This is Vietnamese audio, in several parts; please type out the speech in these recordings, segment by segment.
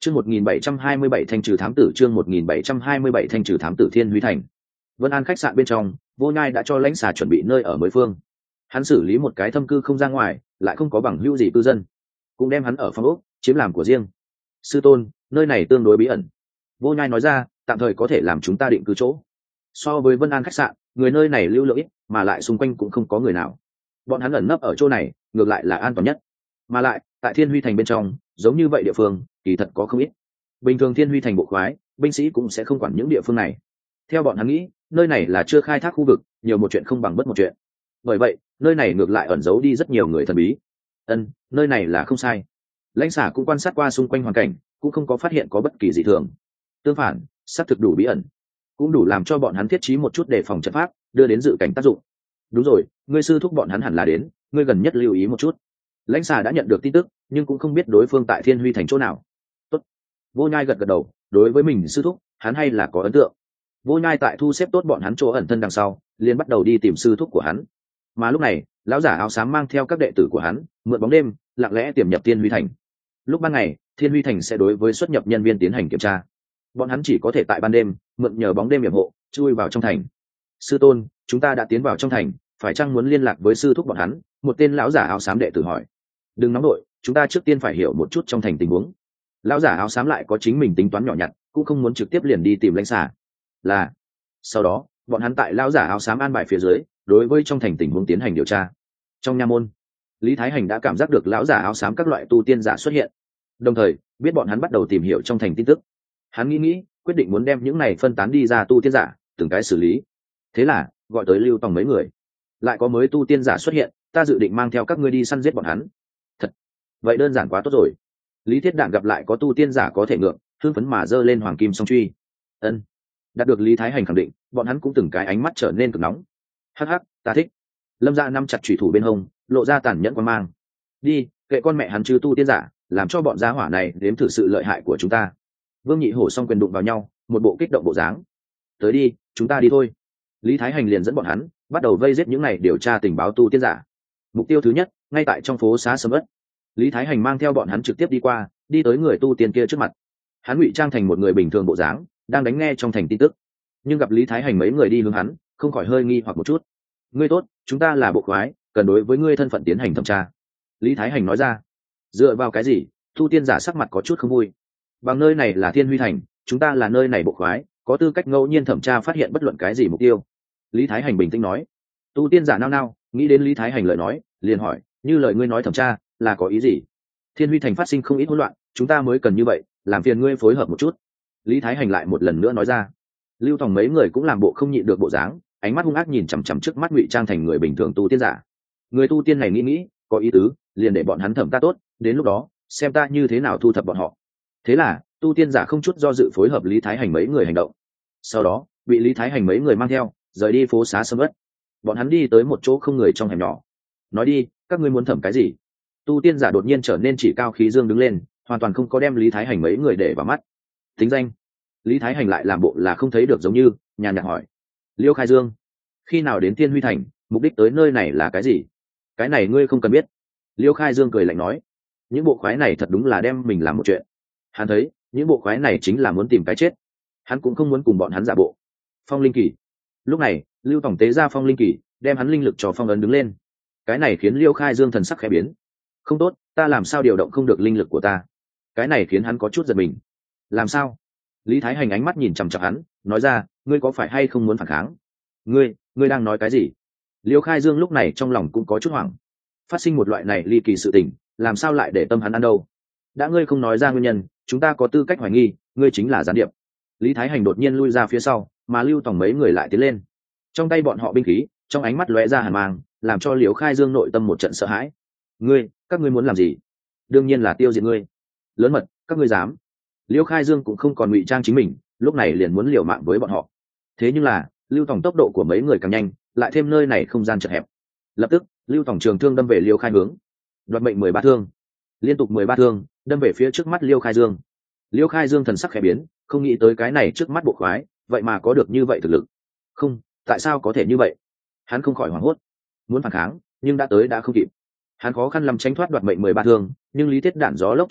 Chương 1727 thanh trừ thám tử, chương 1727 thanh trừ thám tử Thiên Huy Thành. Vân An khách sạn bên trong, Vô Nhai đã cho lãnh xà chuẩn bị nơi ở mới phương. Hắn xử lý một cái thâm cư không ra ngoài, lại không có bằng hữu gì cư dân, cũng đem hắn ở phòng ốc chiếm làm của riêng. Sư tôn, nơi này tương đối bí ẩn. Vô Nhai nói ra, tạm thời có thể làm chúng ta định cư chỗ. So với Vân An khách sạn, người nơi này lưu lượng ít, mà lại xung quanh cũng không có người nào. Bọn hắn ẩn nấp ở chỗ này, ngược lại là an toàn nhất. Mà lại, tại Thiên Huy Thành bên trong, giống như vậy địa phương, kỳ thật có không ít. Bình thường Thiên Huy Thành bộ khoái, binh sĩ cũng sẽ không quản những địa phương này. Theo bọn hắn nghĩ, nơi này là chưa khai thác khu vực, nhiều một chuyện không bằng bất một chuyện. Bởi vậy, nơi này ngược lại ẩn giấu đi rất nhiều người thần bí. Nơi này là không sai. Lãnh xà cũng quan sát qua xung quanh hoàn cảnh, cũng không có phát hiện có bất kỳ dị thường. Tương phản, xác thực đủ bí ẩn, cũng đủ làm cho bọn hắn thiết trí một chút đề phòng trận pháp, đưa đến dự cảnh tác dụng. Đúng rồi, ngươi sư thúc bọn hắn hẳn là đến, ngươi gần nhất lưu ý một chút. Lãnh xà đã nhận được tin tức, nhưng cũng không biết đối phương tại Thiên Huy Thành chỗ nào. Tốt. Vô Nhai gật gật đầu, đối với mình sư thúc, hắn hay là có ấn tượng. Vô Nhai tại thu xếp tốt bọn hắn chỗ ẩn thân đằng sau, liền bắt đầu đi tìm sư thúc của hắn. Mà lúc này, lão giả áo xám mang theo các đệ tử của hắn, mượn bóng đêm, lặng lẽ tiềm nhập Thiên Huy Thành. Lúc ban ngày, Thiên Huy Thành sẽ đối với xuất nhập nhân viên tiến hành kiểm tra. Bọn hắn chỉ có thể tại ban đêm, mượn nhờ bóng đêm yểm hộ, chui vào trong thành. Sư tôn, chúng ta đã tiến vào trong thành, phải chăng muốn liên lạc với sư thúc bọn hắn? Một tên lão giả áo xám đệ tử hỏi. Đừng nóng đội, chúng ta trước tiên phải hiểu một chút trong thành tình huống. Lão giả áo xám lại có chính mình tính toán nhỏ nhặt, cũng không muốn trực tiếp liền đi tìm lãnh xà. Là sau đó, bọn hắn tại lão giả áo xám an bài phía dưới, đối với trong thành tình huống tiến hành điều tra. Trong nha môn, Lý Thái Hành đã cảm giác được lão giả áo xám các loại tu tiên giả xuất hiện, đồng thời biết bọn hắn bắt đầu tìm hiểu trong thành tin tức. Hắn nghĩ, quyết định muốn đem những này phân tán đi ra tu tiên giả, từng cái xử lý. Thế là gọi tới Lưu Tòng mấy người. Lại có mới tu tiên giả xuất hiện, ta dự định mang theo các ngươi đi săn giết bọn hắn. Thật vậy đơn giản quá tốt rồi. Lý Thiết Đản gặp lại có tu tiên giả có thể ngượng, hưng phấn mà giơ lên hoàng kim song truy. Đạt được Lý Thái Hành khẳng định, bọn hắn cũng từng cái ánh mắt trở nên cực nóng. Hắc hắc, ta thích. Lâm Dạ nắm chặt chủy thủ bên hông, lộ ra tàn nhẫn quan mang. Đi, kệ con mẹ hắn chứ tu tiên giả, làm cho bọn gia hỏa này đếm thử sự lợi hại của chúng ta. Vương Nhị Hổ song quyền đụng vào nhau, một bộ kích động bộ dáng. Tới đi, chúng ta đi thôi. Lý Thái Hành liền dẫn bọn hắn bắt đầu vây giết những này điều tra tình báo tu tiên giả. Mục tiêu thứ nhất, ngay tại trong phố xá sầm uất. Lý Thái Hành mang theo bọn hắn trực tiếp đi qua, đi tới người tu tiên kia trước mặt. Hắn ngụy trang thành một người bình thường bộ dáng, đang đánh nghe trong thành tin tức. Nhưng gặp Lý Thái Hành mấy người đi hướng hắn, không khỏi hơi nghi hoặc một chút. Ngươi tốt, chúng ta là bộ khoái, cần đối với ngươi thân phận tiến hành thẩm tra. Lý Thái Hành nói ra. Dựa vào cái gì? Tu tiên giả sắc mặt có chút không vui. Bằng nơi này là Thiên Huy Thành, chúng ta là nơi này bộ khoái, có tư cách ngẫu nhiên thẩm tra phát hiện bất luận cái gì mục tiêu. Lý Thái Hành bình tĩnh nói. Tu tiên giả nao nghĩ đến Lý Thái Hành lời nói, liền hỏi, như lời ngươi nói thẩm tra là có ý gì? Thiên Huy Thành phát sinh không ít hỗn loạn, chúng ta mới cần như vậy, làm phiền ngươi phối hợp một chút. Lý Thái Hành lại một lần nữa nói ra. Lưu Tòng mấy người cũng làm bộ không nhịn được bộ dáng, ánh mắt hung ác nhìn chằm chằm trước mắt ngụy trang thành người bình thường tu tiên giả. Người tu tiên này nghĩ, có ý tứ, liền để bọn hắn thẩm ta tốt, đến lúc đó xem ta như thế nào thu thập bọn họ. Thế là tu tiên giả không chút do dự phối hợp Lý Thái Hành mấy người hành động. Sau đó bị Lý Thái Hành mấy người mang theo rời đi phố xá sầm uất. Bọn hắn đi tới một chỗ không người trong hẻm nhỏ. Nói đi, các ngươi muốn thẩm cái gì? Tu tiên giả đột nhiên trở nên chỉ cao khí dương đứng lên, hoàn toàn không có đem Lý Thái Hành mấy người để vào mắt. Tính danh? Lý Thái Hành lại làm bộ là không thấy được giống như, nhàn nhạt hỏi. Liêu Khai Dương. Khi nào đến Thiên Huy Thành, mục đích tới nơi này là cái gì? Cái này ngươi không cần biết. Liêu Khai Dương cười lạnh nói. Những bộ khoái này thật đúng là đem mình làm một chuyện. Hắn thấy những bộ khoái này chính là muốn tìm cái chết, hắn cũng không muốn cùng bọn hắn giả bộ. Phong linh kỳ. Lúc này Lưu Tổng tế ra phong linh kỳ, đem hắn linh lực cho phong ấn đứng lên. Cái này khiến Liêu Khai Dương thần sắc khẽ biến. Không tốt, ta làm sao điều động không được linh lực của ta? Cái này khiến hắn có chút giật mình. Làm sao? Lý Thái Hành ánh mắt nhìn chằm chằm hắn, nói ra, ngươi có phải hay không muốn phản kháng? Ngươi đang nói cái gì? Liêu Khai Dương lúc này trong lòng cũng có chút hoảng. Phát sinh một loại này ly kỳ sự tình, làm sao lại để tâm hắn ăn đâu? Đã ngươi không nói ra nguyên nhân, chúng ta có tư cách hoài nghi ngươi chính là gián điệp. Lý Thái Hành đột nhiên lui ra phía sau, mà Lưu Tòng mấy người lại tiến lên. Trong tay bọn họ binh khí, trong ánh mắt lóe ra hàn mang, làm cho Liễu Khai Dương nội tâm một trận sợ hãi. Các ngươi muốn làm gì? Đương nhiên là tiêu diệt ngươi. Lớn mật, các ngươi dám? Liễu Khai Dương cũng không còn ngụy trang chính mình, lúc này liền muốn liều mạng với bọn họ. Thế nhưng là Lưu Tòng tốc độ của mấy người càng nhanh, lại thêm nơi này không gian chật hẹp. Lập tức Lưu Tòng trường thương đâm về Liễu Khai hướng, đoạt mệnh 13 thương, liên tục 13 thương đâm về phía trước mắt Liêu Khai Dương. Liêu Khai Dương thần sắc khẽ biến, không nghĩ tới cái này trước mắt bộ khoái vậy mà có được như vậy thực lực. Không, tại sao có thể như vậy? Hắn không khỏi hoảng hốt, muốn phản kháng nhưng đã tới đã không kịp. Hắn khó khăn lắm tránh thoát đoạt mệnh 13 thương, nhưng Lý Thiết Đản gió lốc truy pháp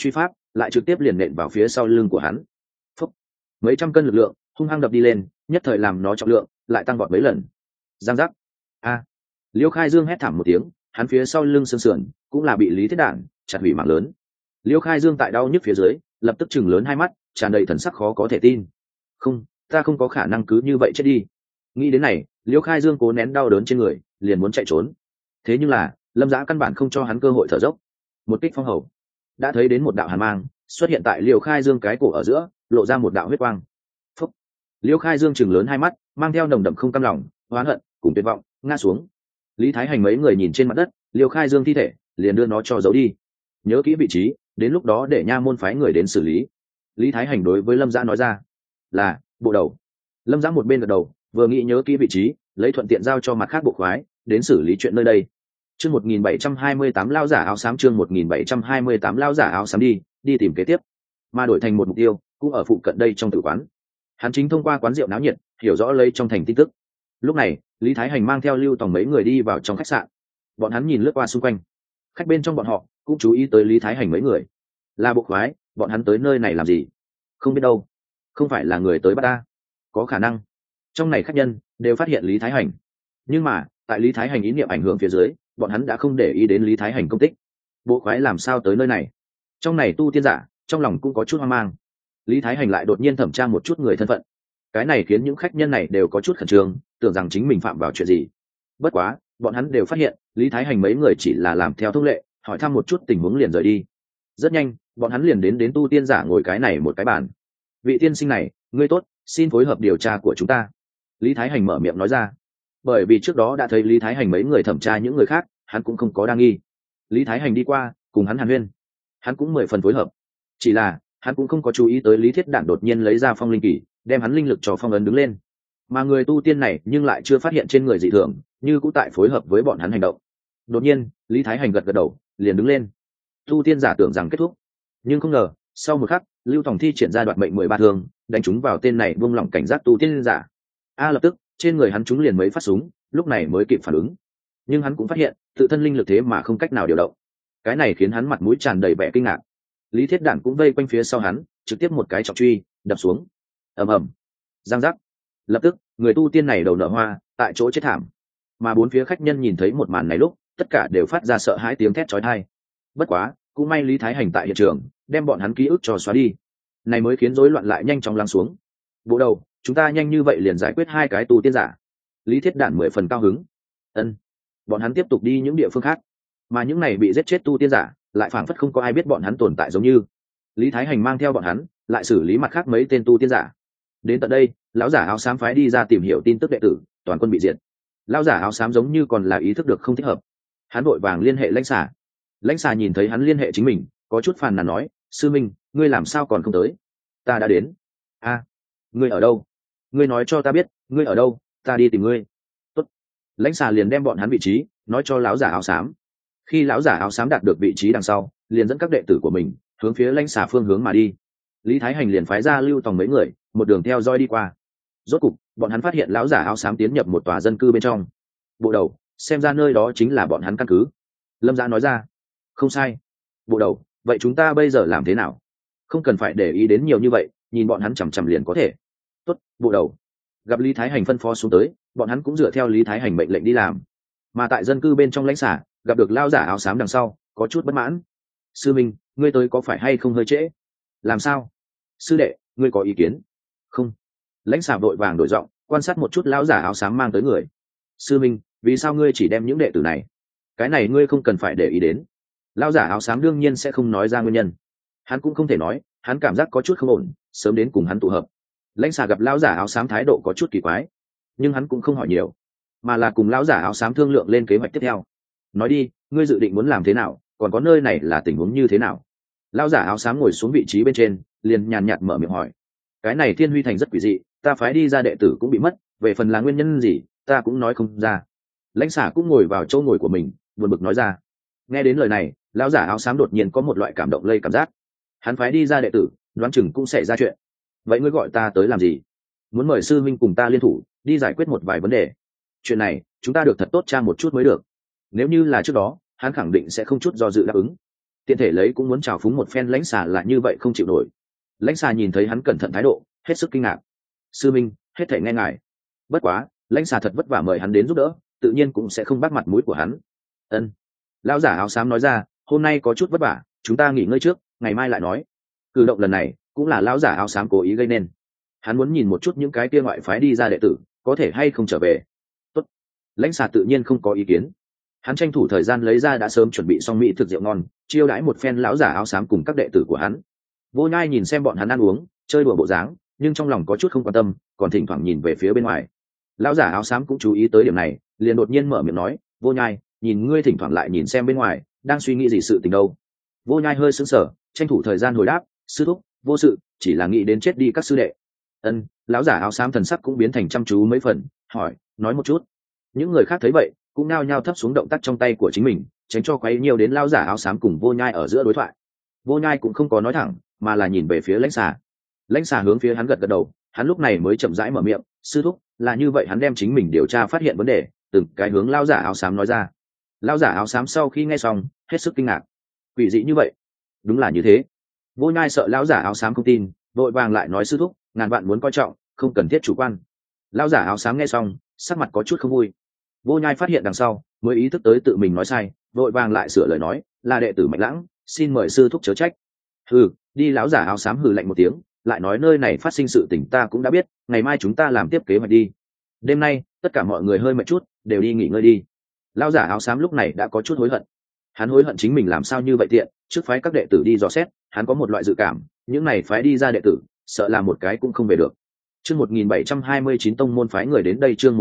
lại trực tiếp liền nện vào phía sau lưng của hắn. Phúc. Mấy trăm cân lực lượng hung hăng đập đi lên, nhất thời làm nó trọng lượng lại tăng vọt mấy lần. Giang giác. A. Liêu Khai Dương hét thảm một tiếng, hắn phía sau lưng xương sườn cũng là bị Lý Thiết Đản chặt hủy mạng lớn. Liêu Khai Dương tại đau nhức phía dưới lập tức chừng lớn hai mắt, tràn đầy thần sắc khó có thể tin. Không, ta không có khả năng cứ như vậy chết đi. Nghĩ đến này, Liêu Khai Dương cố nén đau đớn trên người, liền muốn chạy trốn. Thế nhưng là Lâm Dã căn bản không cho hắn cơ hội thở dốc. Một kích phong hầu, đã thấy đến một đạo hàn mang xuất hiện tại Liêu Khai Dương cái cổ ở giữa, lộ ra một đạo huyết quang. Phúc. Liêu Khai Dương chừng lớn hai mắt, mang theo nồng đậm không cam lòng, oán hận cùng tuyệt vọng ngã xuống. Lý Thái Hành mấy người nhìn trên mặt đất Liêu Khai Dương thi thể, liền đưa nó cho giấu đi. Nhớ kỹ vị trí, đến lúc đó để nha môn phái người đến xử lý. Lý Thái Hành đối với Lâm Dã nói ra. Là bộ đầu. Lâm Dã một bên gật đầu, vừa nghĩ nhớ kỹ vị trí, lấy thuận tiện giao cho mặt khác bộ khoái đến xử lý chuyện nơi đây. Chương 1728 lao giả áo xám, chương 1728 lao giả áo xám đi tìm kế tiếp. Mà đổi thành một mục tiêu, cũng ở phụ cận đây trong tử quán. Hắn chính thông qua quán rượu náo nhiệt, hiểu rõ lấy trong thành tin tức. Lúc này, Lý Thái Hành mang theo Lưu Tòng mấy người đi vào trong khách sạn. Bọn hắn nhìn lướt qua xung quanh. Khách bên trong bọn họ cũng chú ý tới Lý Thái Hành mấy người. Là bộ khoái, bọn hắn tới nơi này làm gì? Không biết đâu. Không phải là người tới bắt ta? Có khả năng. Trong này khách nhân đều phát hiện Lý Thái Hành. Nhưng mà, tại Lý Thái Hành ý niệm ảnh hưởng phía dưới, bọn hắn đã không để ý đến Lý Thái Hành công tích. Bộ khoái làm sao tới nơi này? Trong này tu tiên giả, trong lòng cũng có chút hoang mang. Lý Thái Hành lại đột nhiên thẩm tra một chút người thân phận. Cái này khiến những khách nhân này đều có chút khẩn trương, tưởng rằng chính mình phạm vào chuyện gì. Bất quá, bọn hắn đều phát hiện Lý Thái Hành mấy người chỉ là làm theo thông lệ, hỏi thăm một chút tình huống liền rời đi. Rất nhanh, bọn hắn liền đến tu tiên giả ngồi cái này một cái bàn. Vị tiên sinh này, ngươi tốt, xin phối hợp điều tra của chúng ta. Lý Thái Hành mở miệng nói ra. Bởi vì trước đó đã thấy Lý Thái Hành mấy người thẩm tra những người khác, hắn cũng không có đa nghi. Lý Thái Hành đi qua cùng hắn hàn huyên, hắn cũng 10 phần phối hợp. Chỉ là hắn cũng không có chú ý tới Lý Thiết Đản đột nhiên lấy ra phong linh kỳ, đem hắn linh lực cho phong ấn đứng lên. Mà người tu tiên này nhưng lại chưa phát hiện trên người dị thường, như cũng tại phối hợp với bọn hắn hành động. Đột nhiên, Lý Thái Hành gật gật đầu, liền đứng lên. Tu tiên giả tưởng rằng kết thúc, nhưng không ngờ, sau một khắc, Lưu Tòng thi triển ra đoạt mệnh 13 thương, đánh trúng vào tên này buông lỏng cảnh giác tu tiên giả. Lập tức, trên người hắn trúng liền mấy phát súng, lúc này mới kịp phản ứng. Nhưng hắn cũng phát hiện, tự thân linh lực thế mà không cách nào điều động. Cái này khiến hắn mặt mũi tràn đầy vẻ kinh ngạc. Lý Thiết Đản cũng vây quanh phía sau hắn, trực tiếp một cái trọng truy đập xuống. Ầm ầm, giang giác. Lập tức, người tu tiên này đầu nở hoa, tại chỗ chết thảm. Mà bốn phía khách nhân nhìn thấy một màn này lúc, tất cả đều phát ra sợ hãi tiếng thét chói tai. Bất quá, cũng may Lý Thái Hành tại hiện trường, đem bọn hắn ký ức cho xóa đi. Này mới khiến rối loạn lại nhanh chóng lắng xuống. Bộ đầu, chúng ta nhanh như vậy liền giải quyết hai cái tu tiên giả. Lý Thiết Đản 10 phần cao hứng. Ân. Bọn hắn tiếp tục đi những địa phương khác, mà những này bị giết chết tu tiên giả lại phảng phất không có ai biết bọn hắn tồn tại giống như. Lý Thái Hành mang theo bọn hắn lại xử lý mặt khác mấy tên tu tiên giả. Đến tận đây, lão giả áo xám phái đi ra tìm hiểu tin tức đệ tử, toàn quân bị diệt. Lão giả áo xám giống như còn là ý thức được không thích hợp, hắn vội vàng liên hệ lãnh xà. Lãnh xà nhìn thấy hắn liên hệ chính mình, có chút phàn nàn nói: sư minh, ngươi làm sao còn không tới? Ta đã đến. Ngươi ở đâu? Ngươi nói cho ta biết ngươi ở đâu, ta đi tìm ngươi. Tốt. Lãnh xà liền đem bọn hắn vị trí nói cho lão giả áo xám. Khi lão giả áo xám đạt được vị trí đằng sau, liền dẫn các đệ tử của mình hướng phía lãnh xà phương hướng mà đi. Lý Thái Hành liền phái ra Lưu Tòng mấy người một đường theo dõi đi qua. Rốt cục, bọn hắn phát hiện lão giả áo xám tiến nhập một tòa dân cư bên trong. Bộ đầu, xem ra nơi đó chính là bọn hắn căn cứ. Lâm Dã nói ra. Không sai. Bộ đầu, vậy chúng ta bây giờ làm thế nào? Không cần phải để ý đến nhiều như vậy, nhìn bọn hắn chằm chằm liền có thể. Tốt, bộ đầu. Gặp Lý Thái Hành phân phó xuống tới, bọn hắn cũng dựa theo Lý Thái Hành mệnh lệnh đi làm. Mà tại dân cư bên trong lãnh xà, gặp được lão giả áo xám đằng sau, có chút bất mãn. Sư minh, ngươi tới có phải hay không hơi trễ? Làm sao? Sư đệ, ngươi có ý kiến? Không. Lãnh xà vội vàng đổi giọng, quan sát một chút lão giả áo xám mang tới người. Sư minh, vì sao ngươi chỉ đem những đệ tử này? Cái này ngươi không cần phải để ý đến. Lão giả áo xám đương nhiên sẽ không nói ra nguyên nhân. Hắn cũng không thể nói, hắn cảm giác có chút không ổn, sớm đến cùng hắn tụ hợp. Lãnh xà gặp lão giả áo xám thái độ có chút kỳ quái, nhưng hắn cũng không hỏi nhiều, mà là cùng lão giả áo xám thương lượng lên kế hoạch tiếp theo. Nói đi, ngươi dự định muốn làm thế nào, còn có nơi này là tình huống như thế nào? Lão giả áo xám ngồi xuống vị trí bên trên, liền nhàn nhạt mở miệng hỏi. Cái này Thiên Huy Thành rất quỷ dị, ta phái đi ra đệ tử cũng bị mất, về phần là nguyên nhân gì, ta cũng nói không ra. Lãnh xà cũng ngồi vào chỗ ngồi của mình, buồn bực nói ra. Nghe đến lời này, lão giả áo xám đột nhiên có một loại cảm động lây cảm giác. Hắn phái đi ra đệ tử, đoán chừng cũng sẽ ra chuyện. Vậy ngươi gọi ta tới làm gì? Muốn mời sư minh cùng ta liên thủ, đi giải quyết một vài vấn đề. Chuyện này, chúng ta được thật tốt tra một chút mới được. Nếu như là trước đó, hắn khẳng định sẽ không chút do dự đáp ứng. tiện thể lấy cũng muốn trào phúng một phen lãnh xà là như vậy không chịu nổi. Lãnh xà nhìn thấy hắn cẩn thận thái độ hết sức kinh ngạc. Sư minh, hết thể nghe ngài. Bất quá lãnh xà thật vất vả mời hắn đến giúp đỡ, tự nhiên cũng sẽ không bắt mặt mũi của hắn. Ân. Lão giả áo xám nói ra, hôm nay có chút vất vả, chúng ta nghỉ ngơi trước, ngày mai lại nói. Cử động lần này cũng là lão giả áo xám cố ý gây nên. Hắn muốn nhìn một chút những cái kia ngoại phái đi ra đệ tử có thể hay không trở về. Tốt. Lãnh xà tự nhiên không có ý kiến. Hắn tranh thủ thời gian lấy ra đã sớm chuẩn bị xong mỹ thực rượu ngon, chiêu đãi một phen lão giả áo xám cùng các đệ tử của hắn. Vô Nhai nhìn xem bọn hắn ăn uống chơi đùa bộ dáng, nhưng trong lòng có chút không quan tâm, còn thỉnh thoảng nhìn về phía bên ngoài. Lão giả áo xám cũng chú ý tới điểm này, liền đột nhiên mở miệng nói, Vô Nhai, nhìn ngươi thỉnh thoảng lại nhìn xem bên ngoài, đang suy nghĩ gì sự tình đâu? Vô Nhai hơi sững sờ, tranh thủ thời gian hồi đáp, sư thúc, vô sự, chỉ là nghĩ đến chết đi các sư đệ. Ân. Lão giả áo xám thần sắc cũng biến thành chăm chú mấy phần, hỏi, nói một chút. Những người khác thấy vậy cũng nao nhao thấp xuống động tác trong tay của chính mình, tránh cho quấy nhiều đến lão giả áo xám cùng Vô Nhai ở giữa đối thoại. Vô Nhai cũng không có nói thẳng, mà là nhìn về phía lãnh xà. Lãnh xà hướng phía hắn gật gật đầu, hắn lúc này mới chậm rãi mở miệng, sư thúc, là như vậy. Hắn đem chính mình điều tra phát hiện vấn đề từng cái hướng lão giả áo xám nói ra. Lão giả áo xám sau khi nghe xong hết sức kinh ngạc. Quỷ dị như vậy? Đúng là như thế. Vô Nhai sợ lão giả áo xám không tin, vội vàng lại nói, sư thúc, ngàn vạn muốn coi trọng, không cần thiết chủ quan. Lão giả áo xám nghe xong sắc mặt có chút không vui. Vô Nhai phát hiện đằng sau mới ý thức tới tự mình nói sai, vội vàng lại sửa lời nói, là đệ tử Mạnh Lãng, xin mời sư thúc chớ trách. Hừ, đi. Lão giả áo xám hừ lạnh một tiếng, lại nói, nơi này phát sinh sự tình ta cũng đã biết, ngày mai chúng ta làm tiếp kế hoạch đi. Đêm nay tất cả mọi người hơi mệt chút, đều đi nghỉ ngơi đi. Lão giả áo xám lúc này đã có chút hối hận. Hắn hối hận chính mình làm sao như vậy tiện, trước phái các đệ tử đi dò xét, hắn có một loại dự cảm, những này phái đi ra đệ tử, sợ là một cái cũng không về được. Chương 1729 tông môn phái người đến đây, chương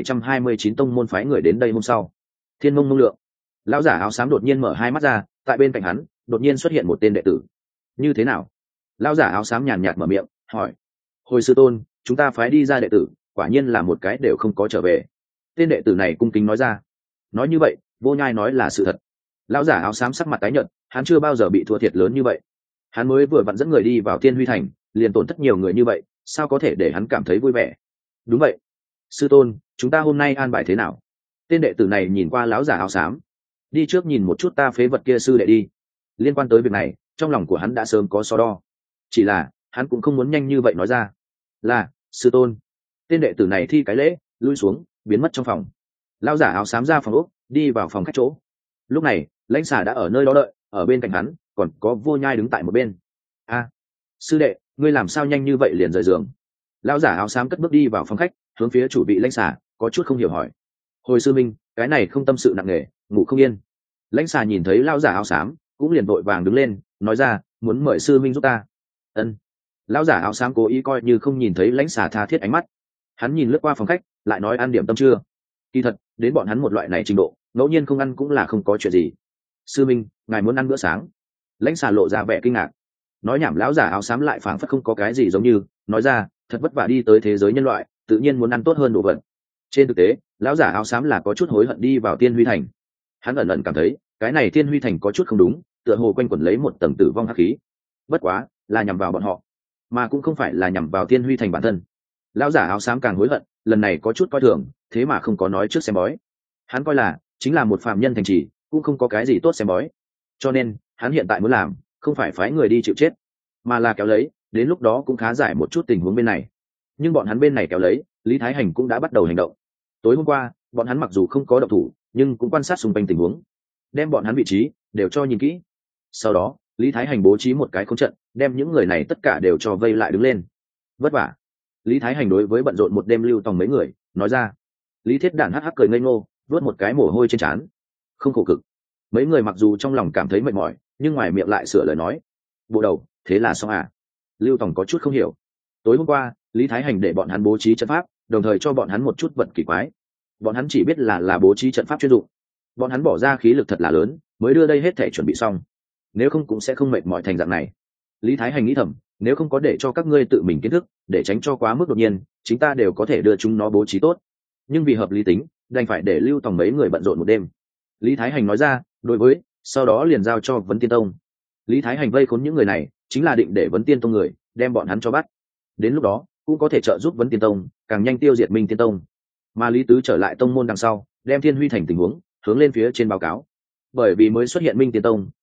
1729 tông môn phái người đến đây hôm sau. Thiên Mông Mông Lượng. Lão giả áo xám đột nhiên mở hai mắt ra, tại bên cạnh hắn, đột nhiên xuất hiện một tên đệ tử. Như thế nào? Lão giả áo xám nhàn nhạt mở miệng, hỏi. Hồi sư tôn, chúng ta phái đi ra đệ tử, quả nhiên là một cái đều không có trở về. Tên đệ tử này cung kính nói ra. Nói như vậy, Vô Nhai nói là sự thật. Lão giả áo xám sắc mặt tái nhợt, hắn chưa bao giờ bị thua thiệt lớn như vậy. Hắn mới vừa vặn dẫn người đi vào Tiên Huy Thành, liền tổn thất nhiều người như vậy, sao có thể để hắn cảm thấy vui vẻ? Đúng vậy. Sư tôn, chúng ta hôm nay an bài thế nào? Tên đệ tử này nhìn qua lão giả áo xám. Đi trước nhìn một chút ta phế vật kia sư đệ đi. Liên quan tới việc này, trong lòng của hắn đã sớm có so đo. Chỉ là, hắn cũng không muốn nhanh như vậy nói ra. Là, sư tôn. Tên đệ tử này thi cái lễ, lui xuống, biến mất trong phòng. Lão giả áo xám ra phòng ốc, đi vào phòng khách chỗ. Lúc này, lãnh xà đã ở nơi đó đợi, ở bên cạnh hắn còn có Vô Nhai đứng tại một bên. A, sư đệ, ngươi làm sao nhanh như vậy liền rời giường? Lão giả áo xám cất bước đi vào phòng khách, hướng phía chủ vị lãnh xà có chút không hiểu hỏi. Hồi sư minh, cái này không tâm sự nặng nề, ngủ không yên. Lãnh xà nhìn thấy lão giả áo xám cũng liền vội vàng đứng lên, nói ra, muốn mời sư minh giúp ta. Ân. Lão giả áo xám cố ý coi như không nhìn thấy lãnh xà tha thiết ánh mắt. Hắn nhìn lướt qua phòng khách, lại nói, ăn điểm tâm chưa? Kỳ thật, đến bọn hắn một loại này trình độ, ngẫu nhiên không ăn cũng là không có chuyện gì. Sư minh, ngài muốn ăn bữa sáng? Lãnh xà lộ ra vẻ kinh ngạc. Nói nhảm lão giả áo xám lại phảng phất không có cái gì giống như, nói ra, thật vất vả đi tới thế giới nhân loại, tự nhiên muốn ăn tốt hơn đồ vật. Trên thực tế, lão giả áo xám là có chút hối hận đi vào Tiên Huy Thành. Hắn ẩn ẩn cảm thấy cái này Tiên Huy Thành có chút không đúng, tựa hồ quanh quẩn lấy một tầng tử vong hắc khí. Bất quá là nhằm vào bọn họ, mà cũng không phải là nhằm vào Tiên Huy Thành bản thân. Lão giả áo xám càng hối hận, lần này có chút coi thường, thế mà không có nói trước xem bói. Hắn coi là chính là một phàm nhân thành trì, cũng không có cái gì tốt xem bói. Cho nên hắn hiện tại muốn làm không phải phái người đi chịu chết, mà là kéo lấy, đến lúc đó cũng khá giải một chút tình huống bên này. Nhưng bọn hắn bên này kéo lấy, Lý Thái Hành cũng đã bắt đầu hành động. Tối hôm qua bọn hắn mặc dù không có động thủ, nhưng cũng quan sát xung quanh tình huống, đem bọn hắn vị trí đều cho nhìn kỹ. Sau đó Lý Thái Hành bố trí một cái khống trận, đem những người này tất cả đều cho vây lại đứng lên. Vất vả. Lý Thái Hành đối với bận rộn một đêm lưu tòng mấy người nói ra. Lý Thiết Đản hắc hắc cười ngây ngô, vuốt một cái mồ hôi trên trán. Không khổ cực. Mấy người mặc dù trong lòng cảm thấy mệt mỏi, nhưng ngoài miệng lại sửa lời nói, bộ đầu, thế là xong à? Lưu Tòng có chút không hiểu. Tối hôm qua Lý Thái Hành để bọn hắn bố trí trận pháp, đồng thời cho bọn hắn một chút vật kỳ quái. Bọn hắn chỉ biết là bố trí trận pháp chuyên dụng. Bọn hắn bỏ ra khí lực thật là lớn mới đưa đây hết thể chuẩn bị xong, nếu không cũng sẽ không mệt mỏi thành dạng này. Lý Thái Hành nghĩ thầm, nếu không có để cho các ngươi tự mình kiến thức, để tránh cho quá mức đột nhiên, chúng ta đều có thể đưa chúng nó bố trí tốt. Nhưng vì hợp lý tính, đành phải để Lưu Tòng mấy người bận rộn một đêm. Lý Thái Hành nói ra, đối với, sau đó liền giao cho Vấn Tiên Tông. Lý Thái Hành vây khốn những người này, chính là định để Vấn Tiên Tông người đem bọn hắn cho bắt. Đến lúc đó cũng có thể trợ giúp Vấn Tiên Tông càng nhanh tiêu diệt Minh Tiên Tông. Mà Lý Tứ trở lại tông môn đằng sau, đem Thiên Huy Thành tình huống hướng lên phía trên báo cáo. Bởi vì mới xuất hiện Minh Tiên Tông,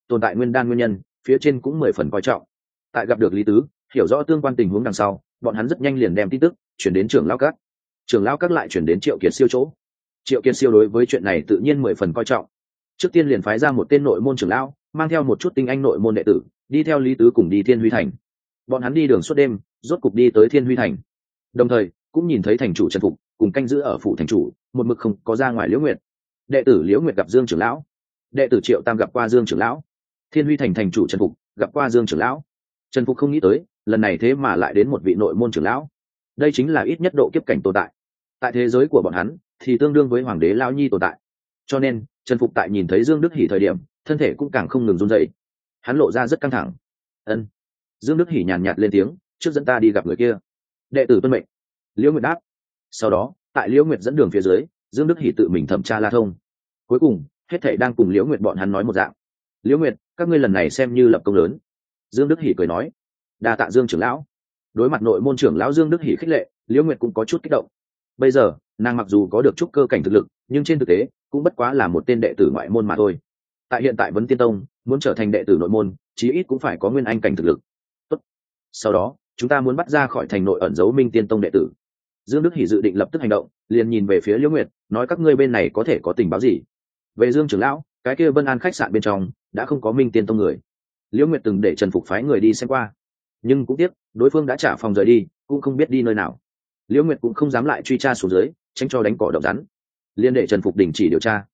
tồn tại nguyên đan nguyên nhân phía trên cũng 10 phần coi trọng. Tại gặp được Lý Tứ, hiểu rõ tương quan tình huống đằng sau, bọn hắn rất nhanh liền đem tin tức chuyển đến trưởng lão các. Trưởng lão các lại chuyển đến Triệu Kiệt Siêu chỗ. Triệu Kiệt Siêu đối với chuyện này tự nhiên 10 phần coi trọng. Trước tiên liền phái ra một tên nội môn trưởng lão, mang theo một chút tinh anh nội môn đệ tử, đi theo Lý Tứ cùng đi Thiên Huy Thành. Bọn hắn đi đường suốt đêm, rốt cục đi tới Thiên Huy Thành. Đồng thời, cũng nhìn thấy thành chủ Trần Phục cùng canh giữ ở phủ thành chủ, một mực không có ra ngoài Liễu Nguyệt. Đệ tử Liễu Nguyệt gặp Dương trưởng lão, đệ tử Triệu Tam gặp qua Dương trưởng lão. Thiên Huy Thành thành chủ Trần Phục gặp qua Dương trưởng lão. Trần Phục không nghĩ tới, lần này thế mà lại đến một vị nội môn trưởng lão. Đây chính là ít nhất độ kiếp cảnh tồn tại. Tại thế giới của bọn hắn, thì tương đương với hoàng đế lão nhi tồn tại. Cho nên, Trần Phục tại nhìn thấy Dương Đức Hỉ thời điểm, thân thể cũng càng không ngừng run rẩy. Hắn lộ ra rất căng thẳng. Ân. Dương Đức Hỉ nhàn nhạt lên tiếng, trước dẫn ta đi gặp người kia. Đệ tử tuân mệnh. Liễu Nguyệt đáp. Sau đó, tại Liễu Nguyệt dẫn đường phía dưới, Dương Đức Hỉ tự mình thẩm tra la thông. Cuối cùng, hết thảy đang cùng Liễu Nguyệt bọn hắn nói một dạng. Liễu Nguyệt, các ngươi lần này xem như lập công lớn. Dương Đức Hỉ cười nói. Đa tạ Dương trưởng lão. Đối mặt nội môn trưởng lão Dương Đức Hỉ khích lệ, Liễu Nguyệt cũng có chút kích động. Bây giờ, nàng mặc dù có được trúc cơ cảnh thực lực, nhưng trên thực tế cũng bất quá là một tên đệ tử ngoại môn mà thôi. Tại hiện tại Vấn Tiên Tông, muốn trở thành đệ tử nội môn, chí ít cũng phải có nguyên anh cảnh thực lực. Tốt. Sau đó, chúng ta muốn bắt ra khỏi thành nội ẩn giấu Minh Tiên Tông đệ tử. Dương Đức Hỉ dự định lập tức hành động, liền nhìn về phía Liễu Nguyệt, nói các ngươi bên này có thể có tình báo gì? Về Dương trưởng lão, cái kia Vân An khách sạn bên trong đã không có Minh Tiên Tông người. Liễu Nguyệt từng để Trần Phục phái người đi xem qua, nhưng cũng tiếc, đối phương đã trả phòng rời đi, cũng không biết đi nơi nào. Liễu Nguyệt cũng không dám lại truy tra xuống dưới, tránh cho đánh cỏ động rắn, liền để Trần Phục đình chỉ điều tra.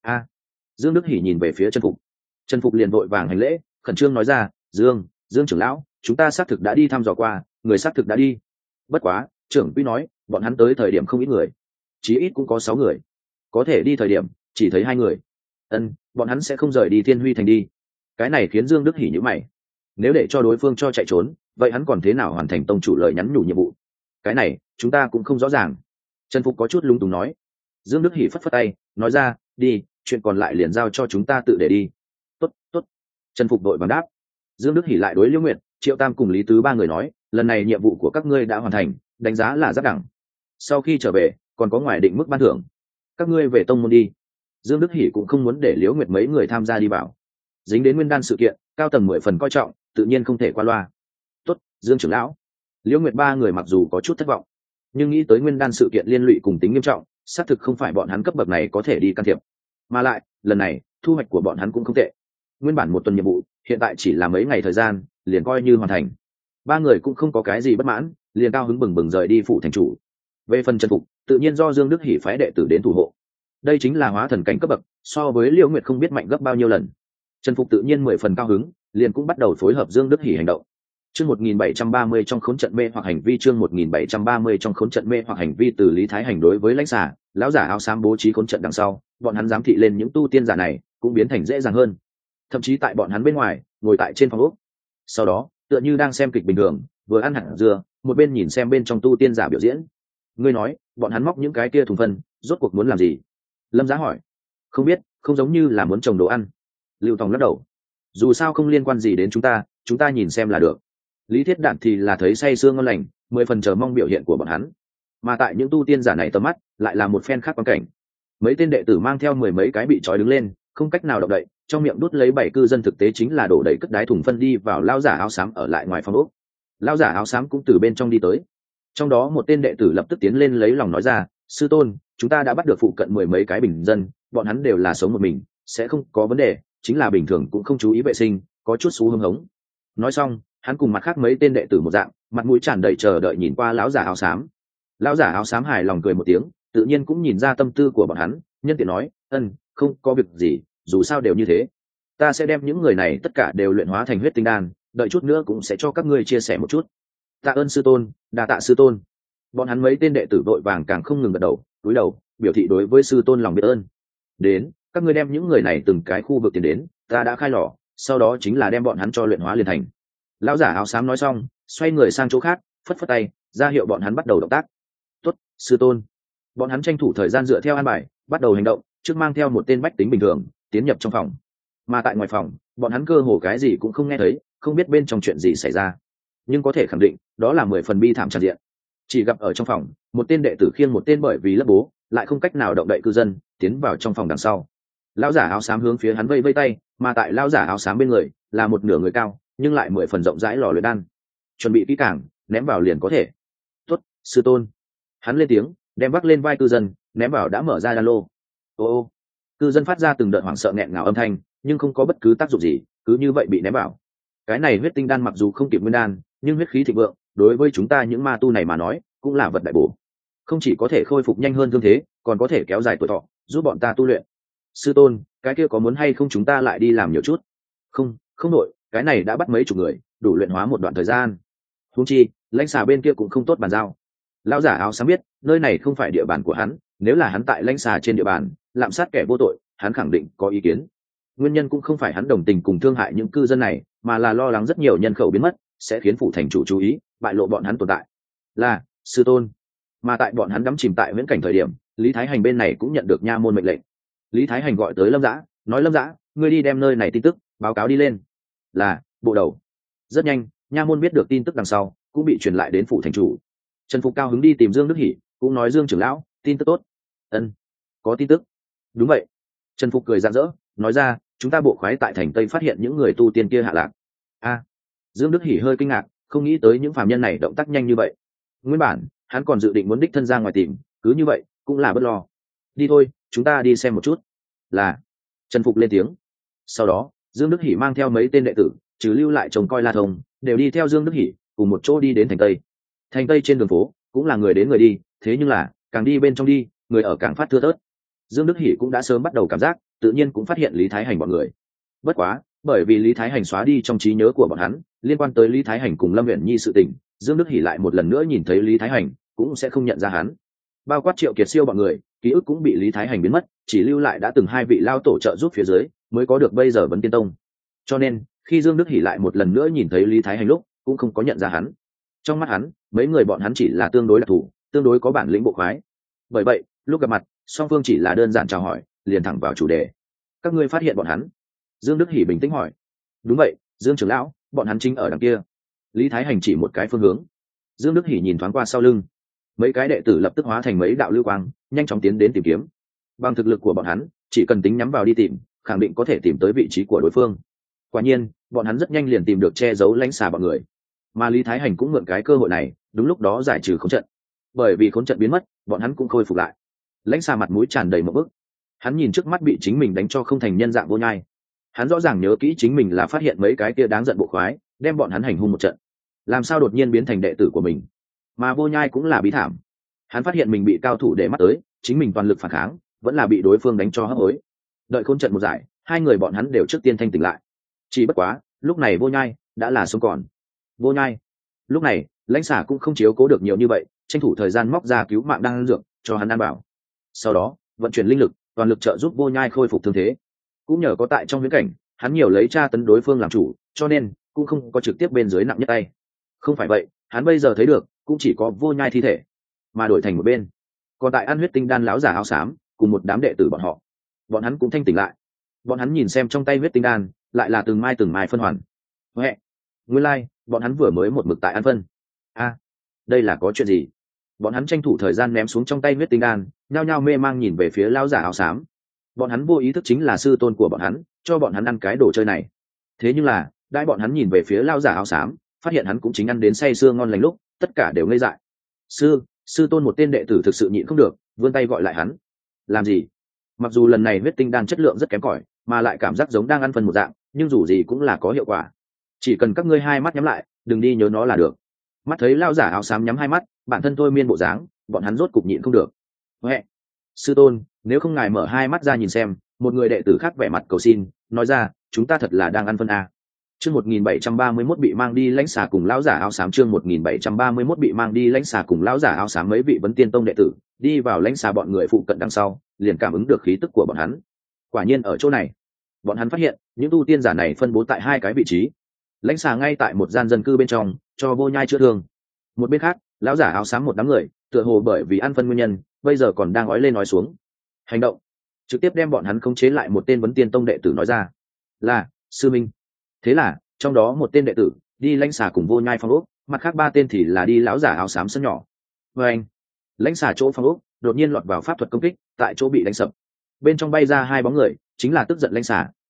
Dương Đức Hỉ nhìn về phía Trần Phục. Trần Phục liền vội vàng hành lễ, khẩn trương nói ra, Dương trưởng lão, chúng ta xác thực đã đi thăm dò qua, người xác thực đã đi. Bất quá, trưởng quy nói, bọn hắn tới thời điểm không ít người, chí ít cũng có 6 người. Có thể đi thời điểm chỉ thấy 2 người. Bọn hắn sẽ không rời đi Thiên Huy Thành đi. Cái này khiến Dương Đức Hỉ nhíu mày. Nếu để cho đối phương cho chạy trốn, vậy hắn còn thế nào hoàn thành tông chủ lời nhắn nhủ nhiệm vụ? Cái này, chúng ta cũng không rõ ràng. Trần Phục có chút lung túng nói. Dương Đức Hỉ phất phất tay, nói ra, đi, chuyện còn lại liền giao cho chúng ta tự để đi. Tốt. Trần Phục đội vàng đáp. Dương Đức Hỉ lại đối Liễu Nguyệt, Triệu Tam cùng Lý Tứ 3 người nói, lần này nhiệm vụ của các ngươi đã hoàn thành, đánh giá là rất đẳng. Sau khi trở về, còn có ngoài định mức ban thưởng. Các ngươi về tông môn đi. Dương Đức Hỉ cũng không muốn để Liễu Nguyệt mấy người tham gia đi vào. Dính đến nguyên đan sự kiện, cao tầng 10 phần coi trọng, tự nhiên không thể qua loa. Tốt, Dương trưởng lão. Liễu Nguyệt 3 người mặc dù có chút thất vọng, nhưng nghĩ tới nguyên đan sự kiện liên lụy cùng tính nghiêm trọng, xác thực không phải bọn hắn cấp bậc này có thể đi can thiệp. Mà lại, lần này, thu hoạch của bọn hắn cũng không tệ. Nguyên bản 1 tuần nhiệm vụ, hiện tại chỉ là mấy ngày thời gian, liền coi như hoàn thành. 3 người cũng không có cái gì bất mãn, liền cao hứng bừng bừng rời đi phủ thành chủ. Về phần Trần Phục, tự nhiên do Dương Đức Hỉ phái đệ tử đến thủ hộ. Đây chính là hóa thần cảnh cấp bậc, so với Liễu Nguyệt không biết mạnh gấp bao nhiêu lần. Trần Phục tự nhiên 10 phần cao hứng, liền cũng bắt đầu phối hợp Dương Đức Hỉ hành động. Chương 1730 trong khốn trận mê hoặc hành vi, chương 1730 trong khốn trận mê hoặc hành vi. Từ Lý Thái Hành đối với lãnh xà, lão giả áo xám bố trí khốn trận đằng sau, bọn hắn giám thị lên những tu tiên giả này, cũng biến thành dễ dàng hơn. Thậm chí tại bọn hắn bên ngoài, ngồi tại trên phòng ốc. Sau đó, tựa như đang xem kịch bình thường, vừa ăn hạt dưa, một bên nhìn xem bên trong tu tiên giả biểu diễn. Ngươi nói, bọn hắn móc những cái kia thùng phân, rốt cuộc muốn làm gì? Lâm Giá hỏi. Không biết, không giống như là muốn trồng đồ ăn. Lưu Tòng lắc đầu. Dù sao không liên quan gì đến chúng ta nhìn xem là được. Lý Thiết Đản thì là thấy say sương ngon lành, 10 phần chờ mong biểu hiện của bọn hắn. Mà tại những tu tiên giả này tầm mắt, lại là một phen khác quan cảnh. Mấy tên đệ tử mang theo 10 mấy cái bị trói đứng lên, không cách nào động đậy, trong miệng đút lấy 7 cư dân, thực tế chính là đổ đầy cất đái thùng phân đi vào lão giả áo xám ở lại ngoài phòng ốc. Lão giả áo xám cũng từ bên trong đi tới. Trong đó một tên đệ tử lập tức tiến lên lấy lòng nói ra, sư tôn, chúng ta đã bắt được phụ cận 10 mấy cái bình dân, bọn hắn đều là sống một mình, sẽ không có vấn đề, chính là bình thường cũng không chú ý vệ sinh, có chút xú hưng hống. Nói xong, hắn cùng mặt khác mấy tên đệ tử một dạng, mặt mũi tràn đầy chờ đợi nhìn qua lão giả áo xám. Lão giả áo xám hài lòng cười một tiếng, tự nhiên cũng nhìn ra tâm tư của bọn hắn, nhân tiện nói, không có việc gì, dù sao đều như thế, ta sẽ đem những người này tất cả đều luyện hóa thành huyết tinh đan, đợi chút nữa cũng sẽ cho các ngươi chia sẻ một chút. Tạ ơn sư tôn, đa tạ sư tôn. Bọn hắn mấy tên đệ tử vội vàng càng không ngừng gật đầu, cúi đầu biểu thị đối với sư tôn lòng biết ơn. Đến, các ngươi đem những người này từng cái khu vực tiến đến, ta đã khai lò, sau đó chính là đem bọn hắn cho luyện hóa liền thành. Lão giả áo xám nói xong, xoay người sang chỗ khác, phất phất tay, ra hiệu bọn hắn bắt đầu động tác. Tốt, sư tôn. Bọn hắn tranh thủ thời gian dựa theo an bài, bắt đầu hành động, trước mang theo một tên bách tính bình thường tiến nhập trong phòng. Mà tại ngoài phòng, bọn hắn cơ hồ cái gì cũng không nghe thấy, không biết bên trong chuyện gì xảy ra, nhưng có thể khẳng định đó là 10 phần bi thảm tràn diện. Chỉ gặp ở trong phòng, một tên đệ tử khiêng một tên bởi vì lấp bố lại không cách nào động đậy cư dân tiến vào trong phòng đằng sau. Lão giả áo xám hướng phía hắn vây vây tay, mà tại lao giả áo xám bên người là một nửa người cao nhưng lại 10 phần rộng rãi lò luyện đan. Chuẩn bị kỹ càng, ném vào liền có thể. Tốt, sư tôn. Hắn lên tiếng, đem vác lên vai cư dân, ném vào đã mở ra đan lô. Ô, cư dân phát ra từng đợt hoảng sợ nghẹn ngào âm thanh, nhưng không có bất cứ tác dụng gì, cứ như vậy bị ném vào. Cái này huyết tinh đan mặc dù không kịp nguyên đan, nhưng huyết khí thịnh vượng, đối với chúng ta những ma tu này mà nói, cũng là vật đại bổ. Không chỉ có thể khôi phục nhanh hơn thương thế, còn có thể kéo dài tuổi thọ, giúp bọn ta tu luyện. Sư tôn, cái kia có muốn hay không chúng ta lại đi làm nhiều chút? Không, không nội, cái này đã bắt mấy chục người, đủ luyện hóa một đoạn thời gian. Huống chi, lãnh xà bên kia cũng không tốt bàn giao. Lão giả áo xám biết, nơi này không phải địa bàn của hắn, nếu là hắn tại lãnh xà trên địa bàn, lạm sát kẻ vô tội, hắn khẳng định có ý kiến. Nguyên nhân cũng không phải hắn đồng tình cùng thương hại những cư dân này, mà là lo lắng rất nhiều nhân khẩu biến mất, sẽ khiến phủ thành chủ chú ý, bại lộ bọn hắn tồn tại. Là, sư tôn. Mà tại bọn hắn đắm chìm tại viễn cảnh thời điểm, Lý Thái Hành bên này cũng nhận được nha môn mệnh lệnh. Lý Thái Hành gọi tới Lâm Dã, nói Lâm Dã, ngươi đi đem nơi này tin tức báo cáo đi lên. Là, bộ đầu. Rất nhanh, nha môn biết được tin tức đằng sau, cũng bị truyền lại đến phủ thành chủ. Trần Phục cao hứng đi tìm Dương Đức Hỉ, cũng nói Dương trưởng lão, tin tức tốt. Ân, có tin tức. Đúng vậy. Trần Phục cười rạng rỡ, nói ra, chúng ta bộ khoái tại thành Tây phát hiện những người tu tiên kia hạ lạc. Dương Đức Hỉ hơi kinh ngạc, không nghĩ tới những phàm nhân này động tác nhanh như vậy. Nguyên bản, hắn còn dự định muốn đích thân ra ngoài tìm, cứ như vậy, cũng là bất lo. Đi thôi, chúng ta đi xem một chút. Là. Trần Phục lên tiếng. Sau đó, Dương Đức Hỉ mang theo mấy tên đệ tử, trừ lưu lại trông coi La Thông, đều đi theo Dương Đức Hỉ, cùng một chỗ đi đến thành Tây. Thành Tây trên đường phố, cũng là người đến người đi, thế nhưng là, càng đi bên trong đi, người ở càng phát thưa thớt. Dương Đức Hỉ cũng đã sớm bắt đầu cảm giác, tự nhiên cũng phát hiện Lý Thái Hành bọn người. Bất quá, bởi vì Lý Thái Hành xóa đi trong trí nhớ của bọn hắn, liên quan tới Lý Thái Hành cùng Lâm Uyển Nhi sự tình, Dương Đức Hỉ lại một lần nữa nhìn thấy Lý Thái Hành, cũng sẽ không nhận ra hắn. Bao quát Triệu Kiệt Siêu bọn người, ký ức cũng bị Lý Thái Hành biến mất, chỉ lưu lại đã từng hai vị lao tổ trợ giúp phía dưới, mới có được bây giờ Vấn Tiên Tông. Cho nên, khi Dương Đức Hỉ lại một lần nữa nhìn thấy Lý Thái Hành lúc, cũng không có nhận ra hắn. Trong mắt hắn, mấy người bọn hắn chỉ là tương đối đặc thù, tương đối có bản lĩnh bộ khoái. Bởi vậy, lúc gặp mặt, song phương chỉ là đơn giản chào hỏi, liền thẳng vào chủ đề. Các ngươi phát hiện bọn hắn? Dương Đức Hỉ bình tĩnh hỏi. Đúng vậy, Dương trưởng lão, bọn hắn chính ở đằng kia. Lý Thái Hành chỉ một cái phương hướng. Dương Đức Hỉ nhìn thoáng qua sau lưng, mấy cái đệ tử lập tức hóa thành mấy đạo lưu quang, nhanh chóng tiến đến tìm kiếm. Bằng thực lực của bọn hắn, chỉ cần tính nhắm vào đi tìm, khẳng định có thể tìm tới vị trí của đối phương. Quả nhiên, bọn hắn rất nhanh liền tìm được che giấu lãnh xà bọn người. Mà Lý Thái Hành cũng mượn cái cơ hội này, đúng lúc đó giải trừ khốn trận. Bởi vì khốn trận biến mất, bọn hắn cũng khôi phục lại. Lãnh xà mặt mũi tràn đầy một bức. Hắn nhìn trước mắt bị chính mình đánh cho không thành nhân dạng Vô Nhai. Hắn rõ ràng nhớ kỹ chính mình là phát hiện mấy cái kia đáng giận bộ khoái, đem bọn hắn hành hung một trận. Làm sao đột nhiên biến thành đệ tử của mình? Mà Vô Nhai cũng là bí thảm. Hắn phát hiện mình bị cao thủ để mắt tới, chính mình toàn lực phản kháng, vẫn là bị đối phương đánh cho hấp hối. Đợi khôn trận một giải, hai người bọn hắn đều trước tiên thanh tỉnh lại. Chỉ bất quá, lúc này Vô Nhai đã là sống còn. Vô Nhai. Lúc này, lãnh xà cũng không chiếu cố được nhiều như vậy, tranh thủ thời gian móc ra cứu mạng đang dược cho hắn ăn bảo. Sau đó, vận chuyển linh lực, toàn lực trợ giúp Vô Nhai khôi phục thương thế. Cũng nhờ có tại trong viễn cảnh, hắn nhiều lấy tra tấn đối phương làm chủ, cho nên cũng không có trực tiếp bên dưới nặng nhất tay. Không phải vậy, hắn bây giờ thấy được cũng chỉ có Vô Nhai thi thể, mà đổi thành một bên còn tại ăn huyết tinh đan lão giả áo xám cùng một đám đệ tử bọn hắn cũng thanh tỉnh lại. Bọn hắn nhìn xem trong tay huyết tinh đan, lại là từng mai phân hoàn. Huệ, nguyên lai, bọn hắn vừa mới một mực tại ăn phân. Đây là có chuyện gì? Bọn hắn tranh thủ thời gian ném xuống trong tay huyết tinh đan, nhao nhao mê mang nhìn về phía lão giả áo xám. Bọn hắn vô ý thức chính là sư tôn của bọn hắn, cho bọn hắn ăn cái đồ chơi này. Thế nhưng là, đãi bọn hắn nhìn về phía lão giả áo xám, phát hiện hắn cũng chính ăn đến say sưa ngon lành lúc, tất cả đều ngây dại. Sư tôn một tên đệ tử thực sự nhịn không được, vươn tay gọi lại hắn. Làm gì? Mặc dù lần này huyết tinh đan chất lượng rất kém cỏi, mà lại cảm giác giống đang ăn phân một dạng, nhưng dù gì cũng là có hiệu quả. Chỉ cần các ngươi hai mắt nhắm lại, đừng đi nhớ nó là được. Mắt thấy lão giả áo xám nhắm hai mắt, bản thân thôi miên bộ dáng, bọn hắn rốt cục nhịn không được. Huệ, sư tôn, nếu không ngài mở hai mắt ra nhìn xem. Một người đệ tử khác vẻ mặt cầu xin, nói ra, chúng ta thật là đang ăn phân a. Chương 1731 bị mang đi lãnh xà cùng lão giả áo xám. Chương 1731 bị mang đi lãnh xà cùng lão giả áo xám. Mấy vị Vấn Tiên Tông đệ tử đi vào lãnh xà bọn người phụ cận đằng sau, liền cảm ứng được khí tức của bọn hắn. Quả nhiên ở chỗ này, bọn hắn phát hiện những tu tiên giả này phân bố tại hai cái vị trí. Lãnh xà ngay tại một gian dân cư bên trong, cho Vô Nhai chữa thương. Một bên khác, lão giả áo xám một đám người, tựa hồ bởi vì ăn phân nguyên nhân, bây giờ còn đang ói lên nói xuống. Hành động, trực tiếp đem bọn hắn khống chế lại. Một tên Vấn Tiên Tông đệ tử nói ra, là sư minh. Thế là, trong đó một tên đệ tử đi lãnh xà cùng Vô Nhai phong ốc, mặt khác ba tên thì là đi lão giả áo xám sân nhỏ. Và anh, lãnh xà chỗ phong ốc đột nhiên lọt vào pháp thuật công kích, tại chỗ bị đánh sập. Bên trong bay ra hai bóng người, chính là tức giận lãnh xà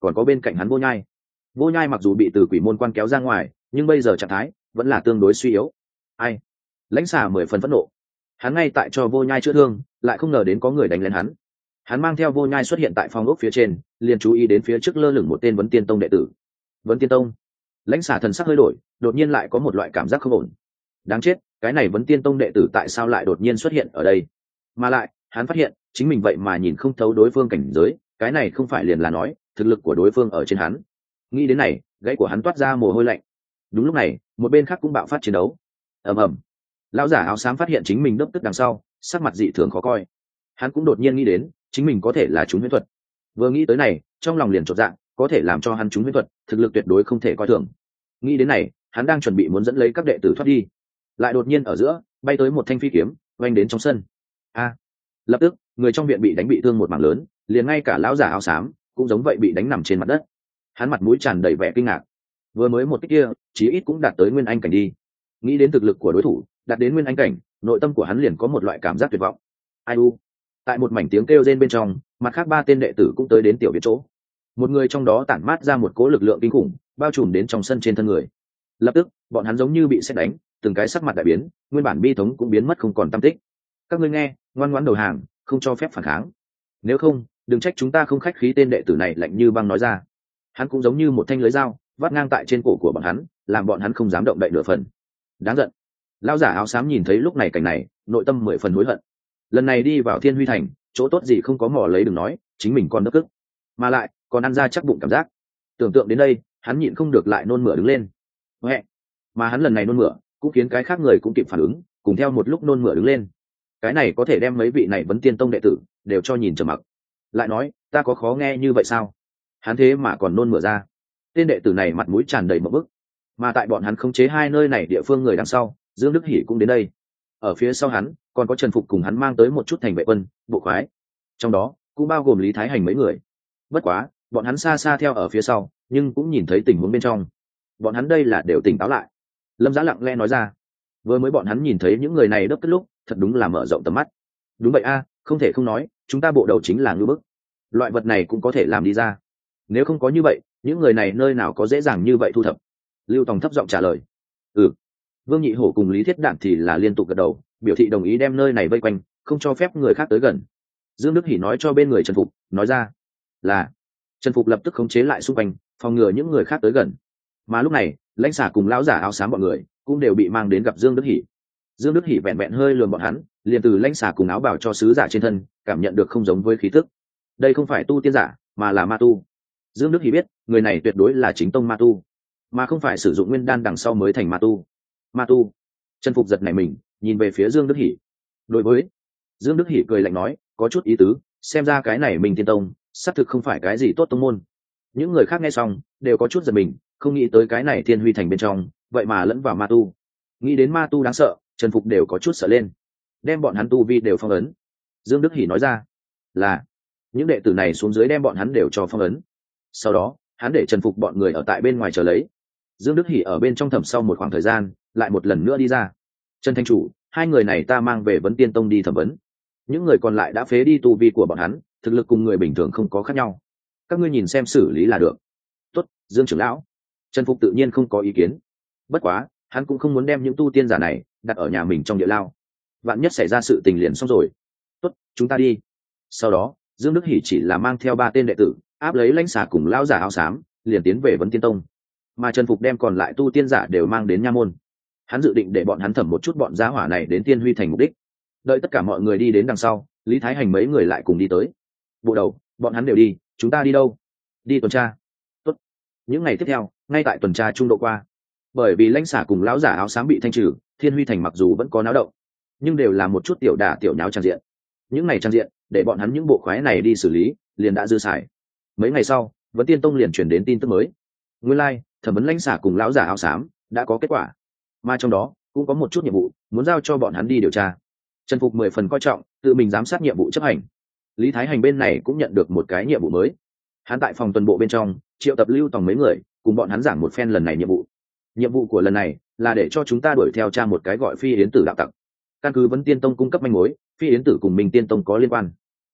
còn có bên cạnh hắn Vô Nhai. Vô Nhai mặc dù bị từ quỷ môn quan kéo ra ngoài, nhưng bây giờ trạng thái vẫn là tương đối suy yếu. Ai? Lãnh Xà 10 phần phẫn nộ. Hắn ngay tại cho Vô Nhai chữa thương, lại không ngờ đến có người đánh lên hắn. Hắn mang theo Vô Nhai xuất hiện tại phòng ốc phía trên, liền chú ý đến phía trước lơ lửng một tên Vấn Tiên Tông đệ tử. Vấn Tiên Tông. Lãnh Xà thần sắc hơi đổi, đột nhiên lại có một loại cảm giác không ổn. Đáng chết, cái này Vấn Tiên Tông đệ tử tại sao lại đột nhiên xuất hiện ở đây? Mà lại, hắn phát hiện, chính mình vậy mà nhìn không thấu đối phương cảnh giới, cái này không phải liền là nói, thực lực của đối phương ở trên hắn. Nghĩ đến này, gáy của hắn toát ra mồ hôi lạnh. Đúng lúc này, một bên khác cũng bạo phát chiến đấu. Ầm ầm. Lão giả áo xám phát hiện chính mình đốc tức đằng sau, sắc mặt dị thường khó coi. Hắn cũng đột nhiên nghĩ đến, chính mình có thể là trúng huyễn thuật. Vừa nghĩ tới này, trong lòng liền chột dạ, có thể làm cho hắn trúng huyễn thuật, thực lực tuyệt đối không thể coi thường. Nghĩ đến này, hắn đang chuẩn bị muốn dẫn lấy các đệ tử thoát đi, lại đột nhiên ở giữa bay tới một thanh phi kiếm, vanh đến trong sân. A! Lập tức, người trong viện bị đánh bị thương một mảng lớn, liền ngay cả lão giả áo xám cũng giống vậy bị đánh nằm trên mặt đất. Hắn mặt mũi tràn đầy vẻ kinh ngạc. Vừa mới một cái kia, chí ít cũng đạt tới nguyên anh cảnh đi. Nghĩ đến thực lực của đối thủ, đạt đến nguyên anh cảnh, nội tâm của hắn liền có một loại cảm giác tuyệt vọng. Ai u? Tại một mảnh tiếng kêu rên bên trong, mặt khác ba tên đệ tử cũng tới đến tiểu viện chỗ. Một người trong đó tản mát ra một cỗ lực lượng kinh khủng, bao trùm đến trong sân trên thân người. Lập tức, bọn hắn giống như bị sét đánh, từng cái sắc mặt đại biến, nguyên bản bi thống cũng biến mất không còn tăm tích. Các ngươi nghe, ngoan ngoãn đầu hàng, không cho phép phản kháng. Nếu không, đừng trách chúng ta không khách khí. Tên đệ tử này lạnh như băng nói ra. Hắn cũng giống như một thanh lưới dao, vắt ngang tại trên cổ của bọn hắn, làm bọn hắn không dám động đậy nửa phần. Đáng giận. Lão giả áo xám nhìn thấy lúc này cảnh này, nội tâm 10 phần hối hận. Lần này đi vào Thiên Huy Thành, chỗ tốt gì không có mò lấy đừng nói, chính mình còn đắc ức, mà lại còn ăn ra chắc bụng cảm giác. Tưởng tượng đến đây, hắn nhịn không được lại nôn mửa đứng lên. Huệ. Mà hắn lần này nôn mửa, cũng khiến cái khác người cũng kịp phản ứng, cùng theo một lúc nôn mửa đứng lên. Cái này có thể đem mấy vị này Vấn Tiên Tông đệ tử đều cho nhìn trầm mặc. Lại nói, ta có khó nghe như vậy sao? Hắn thế mà còn nôn mửa ra. Tên đệ tử này mặt mũi tràn đầy mộng bức. Mà tại bọn hắn khống chế hai nơi này địa phương người đằng sau, Dương Đức Hỉ cũng đến đây. Ở phía sau hắn, còn có Trần Phục cùng hắn mang tới một chút thành vệ quân, bộ khoái. Trong đó, cũng bao gồm Lý Thái Hành mấy người. Bất quá, bọn hắn xa xa theo ở phía sau, nhưng cũng nhìn thấy tình huống bên trong. Bọn hắn đây là đều tỉnh táo lại. Lâm Giá lặng lẽ nói ra. Vừa mới bọn hắn nhìn thấy những người này đớp kết lúc, thật đúng là mở rộng tầm mắt. Đúng vậy a, không thể không nói, chúng ta bộ đầu chính là ngư bức. Loại vật này cũng có thể làm đi ra. Nếu không có như vậy, những người này nơi nào có dễ dàng như vậy thu thập. Lưu Tòng thấp giọng trả lời. Ừ. Vương Nhị Hổ cùng Lý Thiết Đản thì là liên tục gật đầu, biểu thị đồng ý đem nơi này vây quanh, không cho phép người khác tới gần. Dương Đức Hỉ nói cho bên người Trần Phục, nói ra là. Trần Phục lập tức khống chế lại xung quanh, phòng ngừa những người khác tới gần. Mà lúc này, Lãnh Xà cùng lão giả áo xám bọn người cũng đều bị mang đến gặp Dương Đức Hỉ. Dương Đức Hỉ vẹn vẹn hơi lườm bọn hắn, liền từ Lãnh Xà cùng áo bào cho sứ giả trên thân cảm nhận được không giống với khí tức. Đây không phải tu tiên giả, mà là ma tu. Dương Đức Hỉ biết, người này tuyệt đối là chính tông ma tu, mà không phải sử dụng nguyên đan đằng sau mới thành ma tu. Ma tu. Trần Phục giật nảy mình, nhìn về phía Dương Đức Hỉ. Đối với Dương Đức Hỉ cười lạnh nói, có chút ý tứ, xem ra cái này mình Tiên Tông xác thực không phải cái gì tốt tông môn. Những người khác nghe xong đều có chút giật mình, không nghĩ tới cái này Thiên Huy Thành bên trong vậy mà lẫn vào ma tu. Nghĩ đến ma tu đáng sợ, Trần Phục đều có chút sợ lên. Đem bọn hắn tu vi đều phong ấn. Dương Đức Hỉ nói ra là những đệ tử này xuống dưới đem bọn hắn đều cho phong ấn. Sau đó hắn để Trần Phục bọn người ở tại bên ngoài chờ lấy. Dương Đức Hỉ ở bên trong thẩm sau một khoảng thời gian lại một lần nữa đi ra. Trần Thanh Chủ, hai người này ta mang về Vấn Tiên Tông đi thẩm vấn. Những người còn lại đã phế đi tu vi của bọn hắn, thực lực cùng người bình thường không có khác nhau. Các ngươi nhìn xem xử lý là được. Tốt, Dương trưởng lão. Trần Phục tự nhiên không có ý kiến. Bất quá, hắn cũng không muốn đem những tu tiên giả này đặt ở nhà mình trong địa lao. Vạn nhất xảy ra sự tình liền xong rồi. Tốt, chúng ta đi. Sau đó, Dương Đức Hỉ chỉ là mang theo 3 tên đệ tử, áp lấy Lãnh Xà cùng lão giả áo xám, liền tiến về Vấn Tiên Tông. Mà Trần Phục đem còn lại tu tiên giả đều mang đến nha môn. Hắn dự định để bọn hắn thẩm một chút bọn gia hỏa này đến Tiên Huy Thành mục đích. Đợi tất cả mọi người đi đến đằng sau, Lý Thái Hành mấy người lại cùng đi tới. Bộ đầu, bọn hắn đều đi, chúng ta đi đâu? Đi tuần tra. Tốt. Những ngày tiếp theo, ngay tại tuần tra trung độ qua. Bởi vì Lãnh Xà cùng lão giả áo xám bị thanh trừ, Thiên Huy Thành mặc dù vẫn có náo động, nhưng đều là một chút tiểu đả tiểu nháo trang diện. Những ngày trang diện, để bọn hắn những bộ khoái này đi xử lý, liền đã dư xài. Mấy ngày sau, Vấn Tiên Tông liền chuyển đến tin tức mới. Nguyên lai, thẩm vấn Lãnh Xà cùng lão giả áo xám đã có kết quả, mà trong đó cũng có một chút nhiệm vụ muốn giao cho bọn hắn đi điều tra. Trần Phục 10 phần coi trọng, tự mình giám sát nhiệm vụ chấp hành. Lý Thái Hành bên này cũng nhận được một cái nhiệm vụ mới. Hắn tại phòng tuần bộ bên trong triệu tập Lưu Tòng mấy người, cùng bọn hắn giảng một phen lần này nhiệm vụ. Nhiệm vụ của lần này là để cho chúng ta đuổi theo tra một cái gọi Phi Yến Tử đạo tặc. Căn cứ Vấn Tiên Tông cung cấp manh mối, Phi Yến Tử cùng Minh Tiên Tông có liên quan.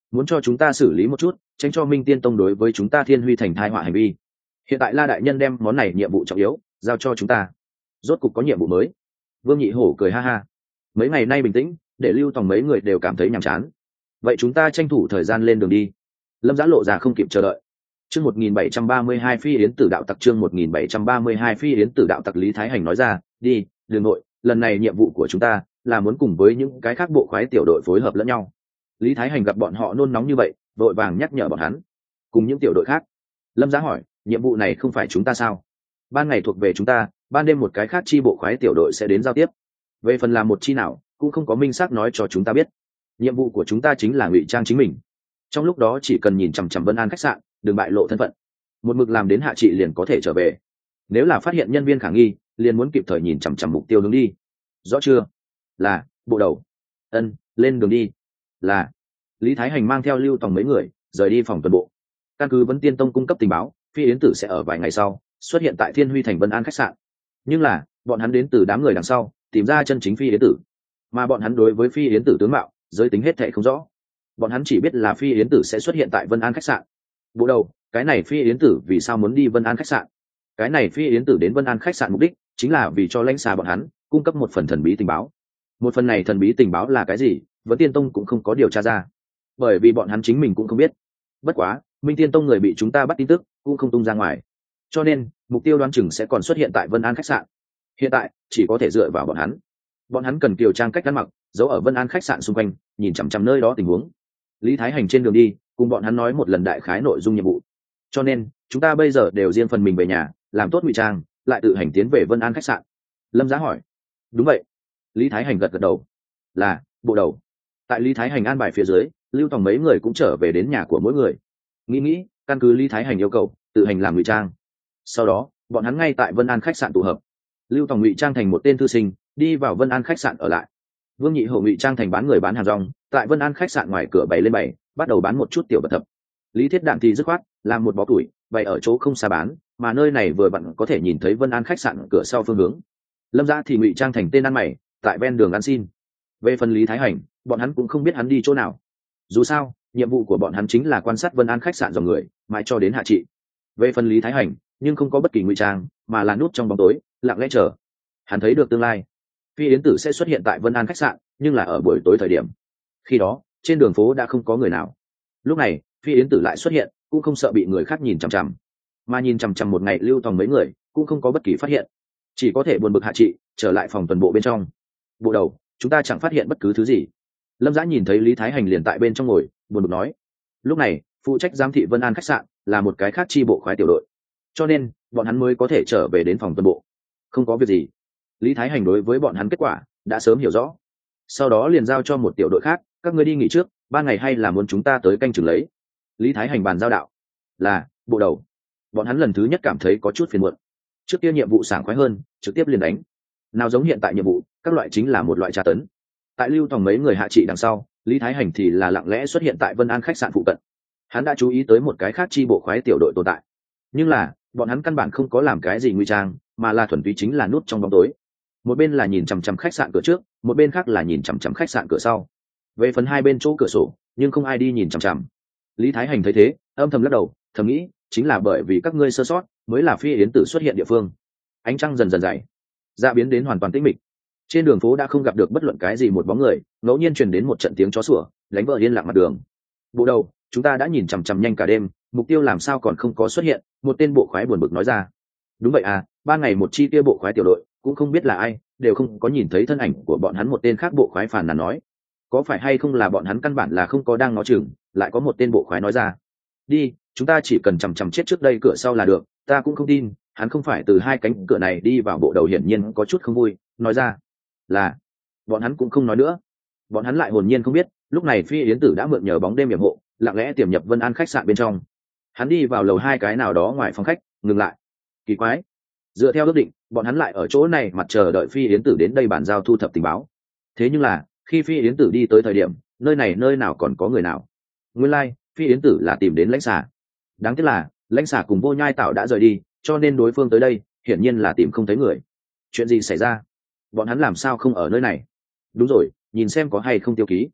muốn cho chúng ta xử lý một chút, tránh cho Minh Tiên Tông đối với chúng ta Thiên Huy Thành tai họa hành vi. Hiện tại La đại nhân đem món này nhiệm vụ trọng yếu giao cho chúng ta, rốt cục có nhiệm vụ mới. Vương Nhị Hổ cười ha ha. Mấy ngày nay bình tĩnh, để Lưu Tòng mấy người đều cảm thấy nhàm chán. Vậy chúng ta tranh thủ thời gian lên đường đi. Lâm Giã lộ ra không kịp chờ đợi. Chương 1732 phi yến tử đạo tặc, chương 1732 phi yến tử đạo tặc. Lý Thái Hành nói ra, đi, đường nội, lần này nhiệm vụ của chúng ta là muốn cùng với những cái khác bộ khoái tiểu đội phối hợp lẫn nhau. Lý Thái Hành gặp bọn họ nôn nóng như vậy, vội vàng nhắc nhở bọn hắn. Cùng những tiểu đội khác. Lâm Giã hỏi, nhiệm vụ này không phải chúng ta sao? Ban ngày thuộc về chúng ta, ban đêm một cái khác chi bộ khoái tiểu đội sẽ đến giao tiếp. Về phần làm một chi nào, cũng không có minh xác nói cho chúng ta biết. Nhiệm vụ của chúng ta chính là ngụy trang chính mình. Trong lúc đó chỉ cần nhìn chằm chằm Vân An khách sạn, đừng bại lộ thân phận. Một mực làm đến hạ trị liền có thể trở về. Nếu là phát hiện nhân viên khả nghi, liền muốn kịp thời nhìn chằm chằm mục tiêu hướng đi. Rõ chưa? Là, bộ đầu. Ân, lên đường đi. Là. Lý Thái Hành mang theo Lưu Tòng mấy người rời đi phòng tuần bộ. Căn cứ Vấn Tiên Tông cung cấp tình báo, phi yến tử sẽ ở vài ngày sau xuất hiện tại Thiên Huy Thành Vân An khách sạn. Nhưng là bọn hắn đến từ đám người đằng sau tìm ra chân chính phi yến tử, mà bọn hắn đối với phi yến tử tướng mạo giới tính hết thảy không rõ. Bọn hắn chỉ biết là phi yến tử sẽ xuất hiện tại Vân An khách sạn. Bộ đầu, cái này phi yến tử vì sao muốn đi Vân An khách sạn? Cái này phi yến tử đến Vân An khách sạn mục đích chính là vì cho lãnh xà bọn hắn cung cấp một phần thần bí tình báo. Một phần này thần bí tình báo là cái gì, Vấn Tiên Tông cũng không có điều tra ra, bởi vì bọn hắn chính mình cũng không biết. Bất quá Minh Tiên Tông người bị chúng ta bắt tin tức cũng không tung ra ngoài, cho nên mục tiêu đoán chừng sẽ còn xuất hiện tại Vân An khách sạn. Hiện tại chỉ có thể dựa vào bọn hắn. Bọn hắn cần kiều trang cách ăn mặc, giấu ở Vân An khách sạn xung quanh, nhìn chằm chằm nơi đó tình huống. Lý Thái Hành trên đường đi cùng bọn hắn nói một lần đại khái nội dung nhiệm vụ, cho nên chúng ta bây giờ đều riêng phần mình về nhà làm tốt ngụy trang, lại tự hành tiến về Vân An khách sạn. Lâm Giá hỏi. Đúng vậy. Lý Thái Hành gật gật đầu. Là, bộ đầu. Tại Lý Thái Hành an bài phía dưới, Lưu Tòng mấy người cũng trở về đến nhà của mỗi người. Nghĩ căn cứ Lý Thái Hành yêu cầu tự hành làm ngụy trang. Sau đó bọn hắn ngay tại Vân An khách sạn tụ hợp. Lưu Tòng ngụy trang thành một tên thư sinh đi vào Vân An khách sạn ở lại. Vương Nhị Hổ ngụy trang thành bán người bán hàng rong, tại Vân An khách sạn ngoài cửa bày lên bày, bắt đầu bán một chút tiểu vật thập. Lý Thiết Đạn thì dứt khoát làm một bó củi bày ở chỗ không xa bán, mà nơi này vừa vặn có thể nhìn thấy Vân An khách sạn cửa sau phương hướng. Lâm Giã thì ngụy trang thành tên ăn mày tại ven đường ăn xin. Về phần Lý Thái Hành, bọn hắn cũng không biết hắn đi chỗ nào. Dù sao nhiệm vụ của bọn hắn chính là quan sát Vân An khách sạn dòng người mãi cho đến hạ trị. Về phần Lý Thái Hành nhưng không có bất kỳ ngụy trang, mà là núp trong bóng tối lặng lẽ chờ. Hắn thấy được tương lai phi yến tử sẽ xuất hiện tại Vân An khách sạn, nhưng là ở buổi tối thời điểm. Khi đó trên đường phố đã không có người nào. Lúc này phi yến tử lại xuất hiện, cũng không sợ bị người khác nhìn chằm chằm, mà nhìn chằm chằm một ngày Lưu Tòng mấy người cũng không có bất kỳ phát hiện, chỉ có thể buồn bực hạ trị trở lại phòng tuần bộ bên trong. Bộ đầu, chúng ta chẳng phát hiện bất cứ thứ gì. Lâm Giã nhìn thấy Lý Thái Hành liền tại bên trong ngồi buồn bực nói. Lúc này phụ trách giám thị Vân An khách sạn là một cái khác chi bộ khoái tiểu đội, cho nên bọn hắn mới có thể trở về đến phòng tuần bộ. Không có việc gì. Lý Thái Hành đối với bọn hắn kết quả đã sớm hiểu rõ, sau đó liền giao cho một tiểu đội khác, các ngươi đi nghỉ trước, ban ngày hay là muốn chúng ta tới canh chừng lấy. Lý Thái Hành bàn giao đạo. Là, bộ đầu. Bọn hắn lần thứ nhất cảm thấy có chút phiền muộn. Trước kia nhiệm vụ sảng khoái hơn, trực tiếp liền đánh. Nào giống hiện tại nhiệm vụ các loại chính là một loại tra tấn. Tại Lưu Tòng mấy người hạ trị đằng sau, Lý Thái Hành thì là lặng lẽ xuất hiện tại Vân An khách sạn phụ cận. Hắn đã chú ý tới một cái khác chi bộ khoái tiểu đội tồn tại, nhưng là bọn hắn căn bản không có làm cái gì nguy trang, mà là thuần túy chính là núp trong bóng tối. Một bên là nhìn chằm chằm khách sạn cửa trước, một bên khác là nhìn chằm chằm khách sạn cửa sau. Về phần hai bên chỗ cửa sổ nhưng không ai đi nhìn chằm chằm. Lý Thái Hành thấy thế âm thầm lắc đầu, thầm nghĩ chính là bởi vì các ngươi sơ sót mới là phi yến tử xuất hiện địa phương. Ánh trăng dần dần dày, dạ biến đến hoàn toàn tĩnh mịch. Trên đường phố đã không gặp được bất luận cái gì một bóng người, ngẫu nhiên truyền đến một trận tiếng chó sủa đánh vỡ yên lặng mặt đường. Bộ đầu, chúng ta đã nhìn chằm chằm nhanh cả đêm, mục tiêu làm sao còn không có xuất hiện? Một tên bộ khoái buồn bực nói ra. Đúng vậy à, ban ngày một chi kia bộ khoái tiểu đội cũng không biết là ai, đều không có nhìn thấy thân ảnh của bọn hắn. Một tên khác bộ khoái phàn nàn nói. Có phải hay không là bọn hắn căn bản là không có đang ngó chừng? Lại có một tên bộ khoái nói ra. Đi, chúng ta chỉ cần chằm chằm chết trước đây cửa sau là được. Ta cũng không tin hắn không phải từ hai cánh cửa này đi vào. Bộ đầu hiển nhiên có chút không vui nói ra. Là, bọn hắn cũng không nói nữa. Bọn hắn lại hồn nhiên không biết lúc này phi yến tử đã mượn nhờ bóng đêm yểm hộ, lặng lẽ tiềm nhập Vân An khách sạn bên trong. Hắn đi vào lầu hai cái nào đó ngoài phòng khách ngừng lại. Kỳ quái, dựa theo ước định bọn hắn lại ở chỗ này mặt chờ đợi phi yến tử đến đây bàn giao thu thập tình báo. Thế nhưng là khi phi yến tử đi tới thời điểm, nơi này nơi nào còn có người nào. Nguyên lai phi yến tử là tìm đến lãnh xà. Đáng tiếc là lãnh xà cùng Vô Nhai Tạo đã rời đi, cho nên đối phương tới đây hiển nhiên là tìm không thấy người. Chuyện gì xảy ra? Bọn hắn làm sao không ở nơi này? Đúng rồi, nhìn xem có hay không tiêu ký.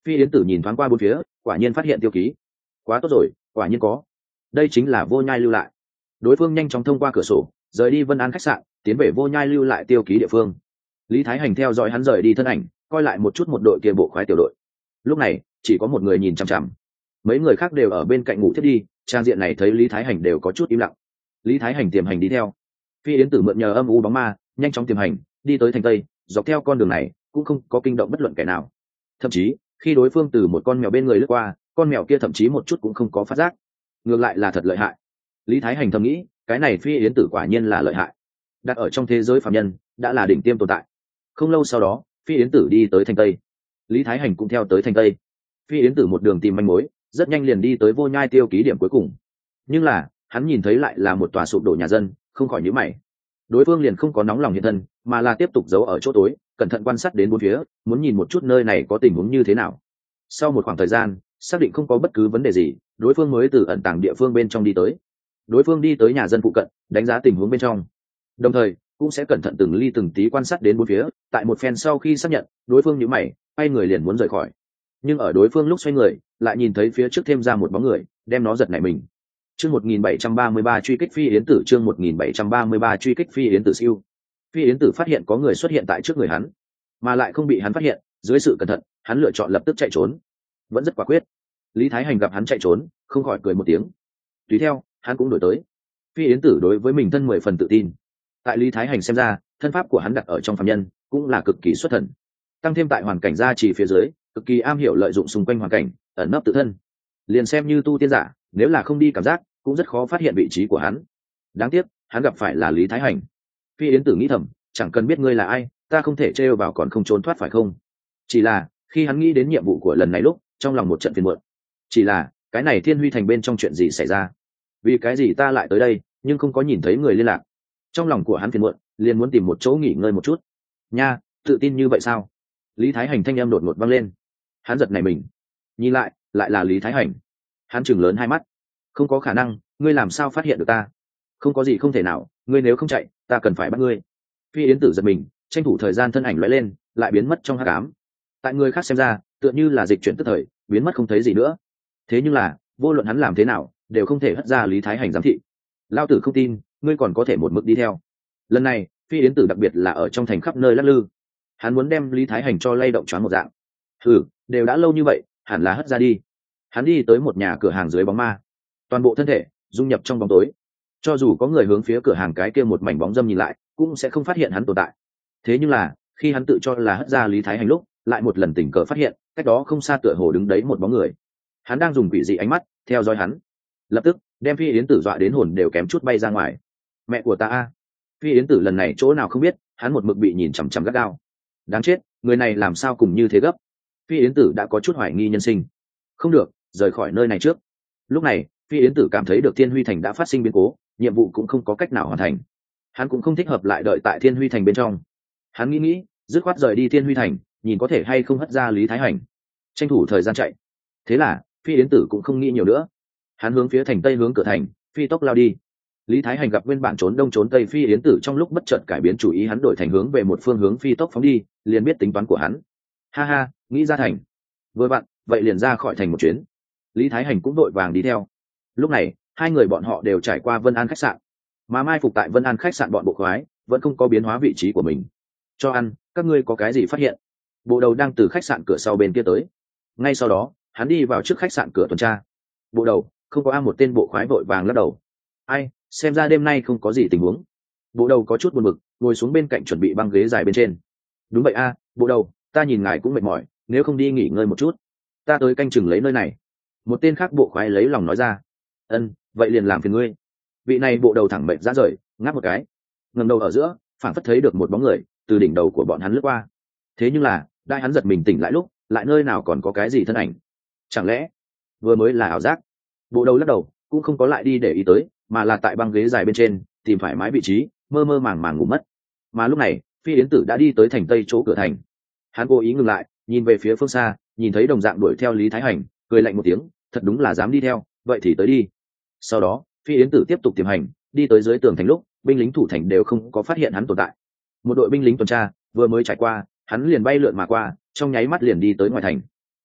Phi yến tử nhìn thoáng qua bốn phía, quả nhiên phát hiện tiêu ký. Quá tốt rồi, quả nhiên có. Đây chính là Vô Nhai lưu lại. Đối phương nhanh chóng thông qua cửa sổ rời đi Vân An khách sạn, tiến về Vô Nhai lưu lại tiêu ký địa phương. Lý Thái Hành theo dõi hắn rời đi thân ảnh, coi lại một chút một đội kia bộ khoái tiểu đội. Lúc này chỉ có một người nhìn chằm chằm, mấy người khác đều ở bên cạnh ngủ thiết đi. Trang diện này thấy Lý Thái Hành đều có chút im lặng. Lý Thái Hành tiềm hành đi theo. Phi yến tử mượn nhờ âm u bóng ma nhanh chóng tiềm hành đi tới thành tây, dọc theo con đường này cũng không có kinh động bất luận kẻ nào. Thậm chí khi đối phương từ một con mèo bên người lướt qua, con mèo kia thậm chí một chút cũng không có phát giác. Ngược lại là thật lợi hại. Lý Thái Hành thầm nghĩ, cái này Phi yến tử quả nhiên là lợi hại, đặt ở trong thế giới phàm nhân đã là đỉnh tiêm tồn tại. Không lâu sau đó Phi yến tử đi tới thành tây, Lý Thái Hành cũng theo tới thành tây. Phi yến tử một đường tìm manh mối, rất nhanh liền đi tới Vô Nhai tiêu ký điểm cuối cùng. Nhưng là hắn nhìn thấy lại là một tòa sụp đổ nhà dân, không khỏi nhíu mày. Đối phương liền không có nóng lòng hiện thân, mà là tiếp tục giấu ở chỗ tối, cẩn thận quan sát đến bốn phía, muốn nhìn một chút nơi này có tình huống như thế nào. Sau một khoảng thời gian xác định không có bất cứ vấn đề gì, đối phương mới từ ẩn tàng địa phương bên trong đi tới. Đối phương đi tới nhà dân phụ cận, đánh giá tình huống bên trong, đồng thời cũng sẽ cẩn thận từng ly từng tí quan sát đến bốn phía. Tại một phen sau khi xác nhận, đối phương nhíu mày, quay người liền muốn rời khỏi. Nhưng ở đối phương lúc xoay người, lại nhìn thấy phía trước thêm ra một bóng người, đem nó giật nảy mình. Chương 1733 truy kích Phi yến tử, chương 1733 truy kích Phi yến tử siêu. Phi yến tử phát hiện có người xuất hiện tại trước người hắn, mà lại không bị hắn phát hiện, dưới sự cẩn thận, hắn lựa chọn lập tức chạy trốn. Vẫn rất quả quyết. Lý Thái Hành gặp hắn chạy trốn, không khỏi cười một tiếng. Tùy theo, hắn cũng đổi tới. Phi yến tử đối với mình thân 10 phần tự tin. Tại Lý Thái Hành xem ra, thân pháp của hắn đặt ở trong phàm nhân, cũng là cực kỳ xuất thần. Tăng thêm tại hoàn cảnh gia trì phía dưới, cực kỳ am hiểu lợi dụng xung quanh hoàn cảnh, ẩn nấp tự thân. Liền xem như tu tiên giả, nếu là không đi cảm giác, cũng rất khó phát hiện vị trí của hắn. Đáng tiếc, hắn gặp phải là Lý Thái Hành. Phi yến tử nghĩ thầm, chẳng cần biết ngươi là ai, ta không thể trêu vào còn không trốn thoát phải không? Chỉ là khi hắn nghĩ đến nhiệm vụ của lần này lúc, trong lòng một trận phiền muộn. Chỉ là cái này Thiên Huy Thành bên trong chuyện gì xảy ra? Vì cái gì ta lại tới đây, nhưng không có nhìn thấy người liên lạc? Trong lòng của hắn phiền muộn, liền muốn tìm một chỗ nghỉ ngơi một chút. Nha, tự tin như vậy sao? Lý Thái Hành thanh âm đột ngột vang lên. Hắn giật nảy mình, nhìn lại là Lý Thái Hành. Hắn chừng lớn hai mắt. Không có khả năng, ngươi làm sao phát hiện được ta? Không có gì không thể nào, ngươi nếu không chạy, ta cần phải bắt ngươi. Phi yến tử giật mình, tranh thủ thời gian thân ảnh lóe lên, lại biến mất trong hắc ám. Tại người khác xem ra, tựa như là dịch chuyển tức thời, biến mất không thấy gì nữa. Thế nhưng là, vô luận hắn làm thế nào, đều không thể hất ra Lý Thái Hành giám thị. Lao tử không tin, ngươi còn có thể một mực đi theo. Lần này, Phi yến tử đặc biệt là ở trong thành khắp nơi lắc lư. Hắn muốn đem Lý Thái Hành cho lay động choáng một dạng. Đều đã lâu như vậy, hẳn là hất ra đi. Hắn đi tới một nhà cửa hàng dưới bóng ma, toàn bộ thân thể dung nhập trong bóng tối. Cho dù có người hướng phía cửa hàng cái kia một mảnh bóng dâm nhìn lại, cũng sẽ không phát hiện hắn tồn tại. Thế nhưng là khi hắn tự cho là hất ra Lý Thái Hành lúc, lại một lần tình cờ phát hiện cách đó không xa tựa hồ đứng đấy một bóng người. Hắn đang dùng quỷ dị ánh mắt theo dõi hắn, lập tức đem Phi yến tử dọa đến hồn đều kém chút bay ra ngoài. Mẹ của ta a! Phi yến tử lần này chỗ nào không biết, hắn một mực bị nhìn chằm chằm gắt gao. Đáng chết, người này làm sao cùng như thế gấp? Phi yến tử đã có chút hoài nghi nhân sinh. Không được, rời khỏi nơi này trước. Lúc này Phi yến tử cảm thấy được Thiên Huy Thành đã phát sinh biến cố, nhiệm vụ cũng không có cách nào hoàn thành. Hắn cũng không thích hợp lại đợi tại Thiên Huy Thành bên trong. Hắn nghĩ dứt khoát rời đi Thiên Huy Thành, nhìn có thể hay không hất ra Lý Thái Hành, tranh thủ thời gian chạy. Thế là Phi yến tử cũng không nghĩ nhiều nữa, hắn hướng phía thành tây hướng cửa thành phi tốc lao đi. Lý Thái Hành gặp nguyên bản trốn đông trốn tây Phi yến tử trong lúc bất chợt cải biến chủ ý, hắn đổi thành hướng về một phương hướng phi tốc phóng đi, liền biết tính toán của hắn. Ha ha, nghĩ ra thành, vừa vặn vậy liền ra khỏi thành một chuyến. Lý Thái Hành cũng đội vàng đi theo. Lúc này hai người bọn họ đều trải qua Vân An khách sạn, mà mai phục tại Vân An khách sạn bọn bộ khoái vẫn không có biến hóa vị trí của mình. Cho ăn, các ngươi có cái gì phát hiện? Bộ đầu đang từ khách sạn cửa sau bên kia tới. Ngay sau đó hắn đi vào trước khách sạn cửa tuần tra. Bộ đầu, không có một tên bộ khoái vội vàng lắc đầu. Ai, xem ra đêm nay không có gì tình huống. Bộ đầu có chút buồn bực, ngồi xuống bên cạnh chuẩn bị băng ghế dài bên trên. Đúng vậy a, bộ đầu, ta nhìn ngài cũng mệt mỏi, nếu không đi nghỉ ngơi một chút, ta tới canh chừng lấy nơi này. Một tên khác bộ khoái lấy lòng nói ra. Vậy liền làm phiền ngươi. Vị này bộ đầu thẳng mệt ra rời, ngáp một cái, ngẩng đầu ở giữa, phảng phất thấy được một bóng người từ đỉnh đầu của bọn hắn lướt qua. Thế nhưng là đại hắn giật mình tỉnh lại lúc, lại nơi nào còn có cái gì thân ảnh? Chẳng lẽ vừa mới là ảo giác? Bộ đầu lắc đầu, cũng không có lại đi để ý tới, mà là tại băng ghế dài bên trên tìm thoải mái vị trí, mơ mơ màng màng ngủ mất. Mà lúc này Phi yến tử đã đi tới thành tây chỗ cửa thành. Hắn cố ý ngừng lại, nhìn về phía phương xa, nhìn thấy đồng dạng đuổi theo Lý Thái Hành, cười lạnh một tiếng, thật đúng là dám đi theo, vậy thì tới đi. Sau đó Phi yến tử tiếp tục tiềm hành, đi tới dưới tường thành lúc binh lính thủ thành đều không có phát hiện hắn tồn tại. Một đội binh lính tuần tra vừa mới trải qua, hắn liền bay lượn mà qua, trong nháy mắt liền đi tới ngoài thành.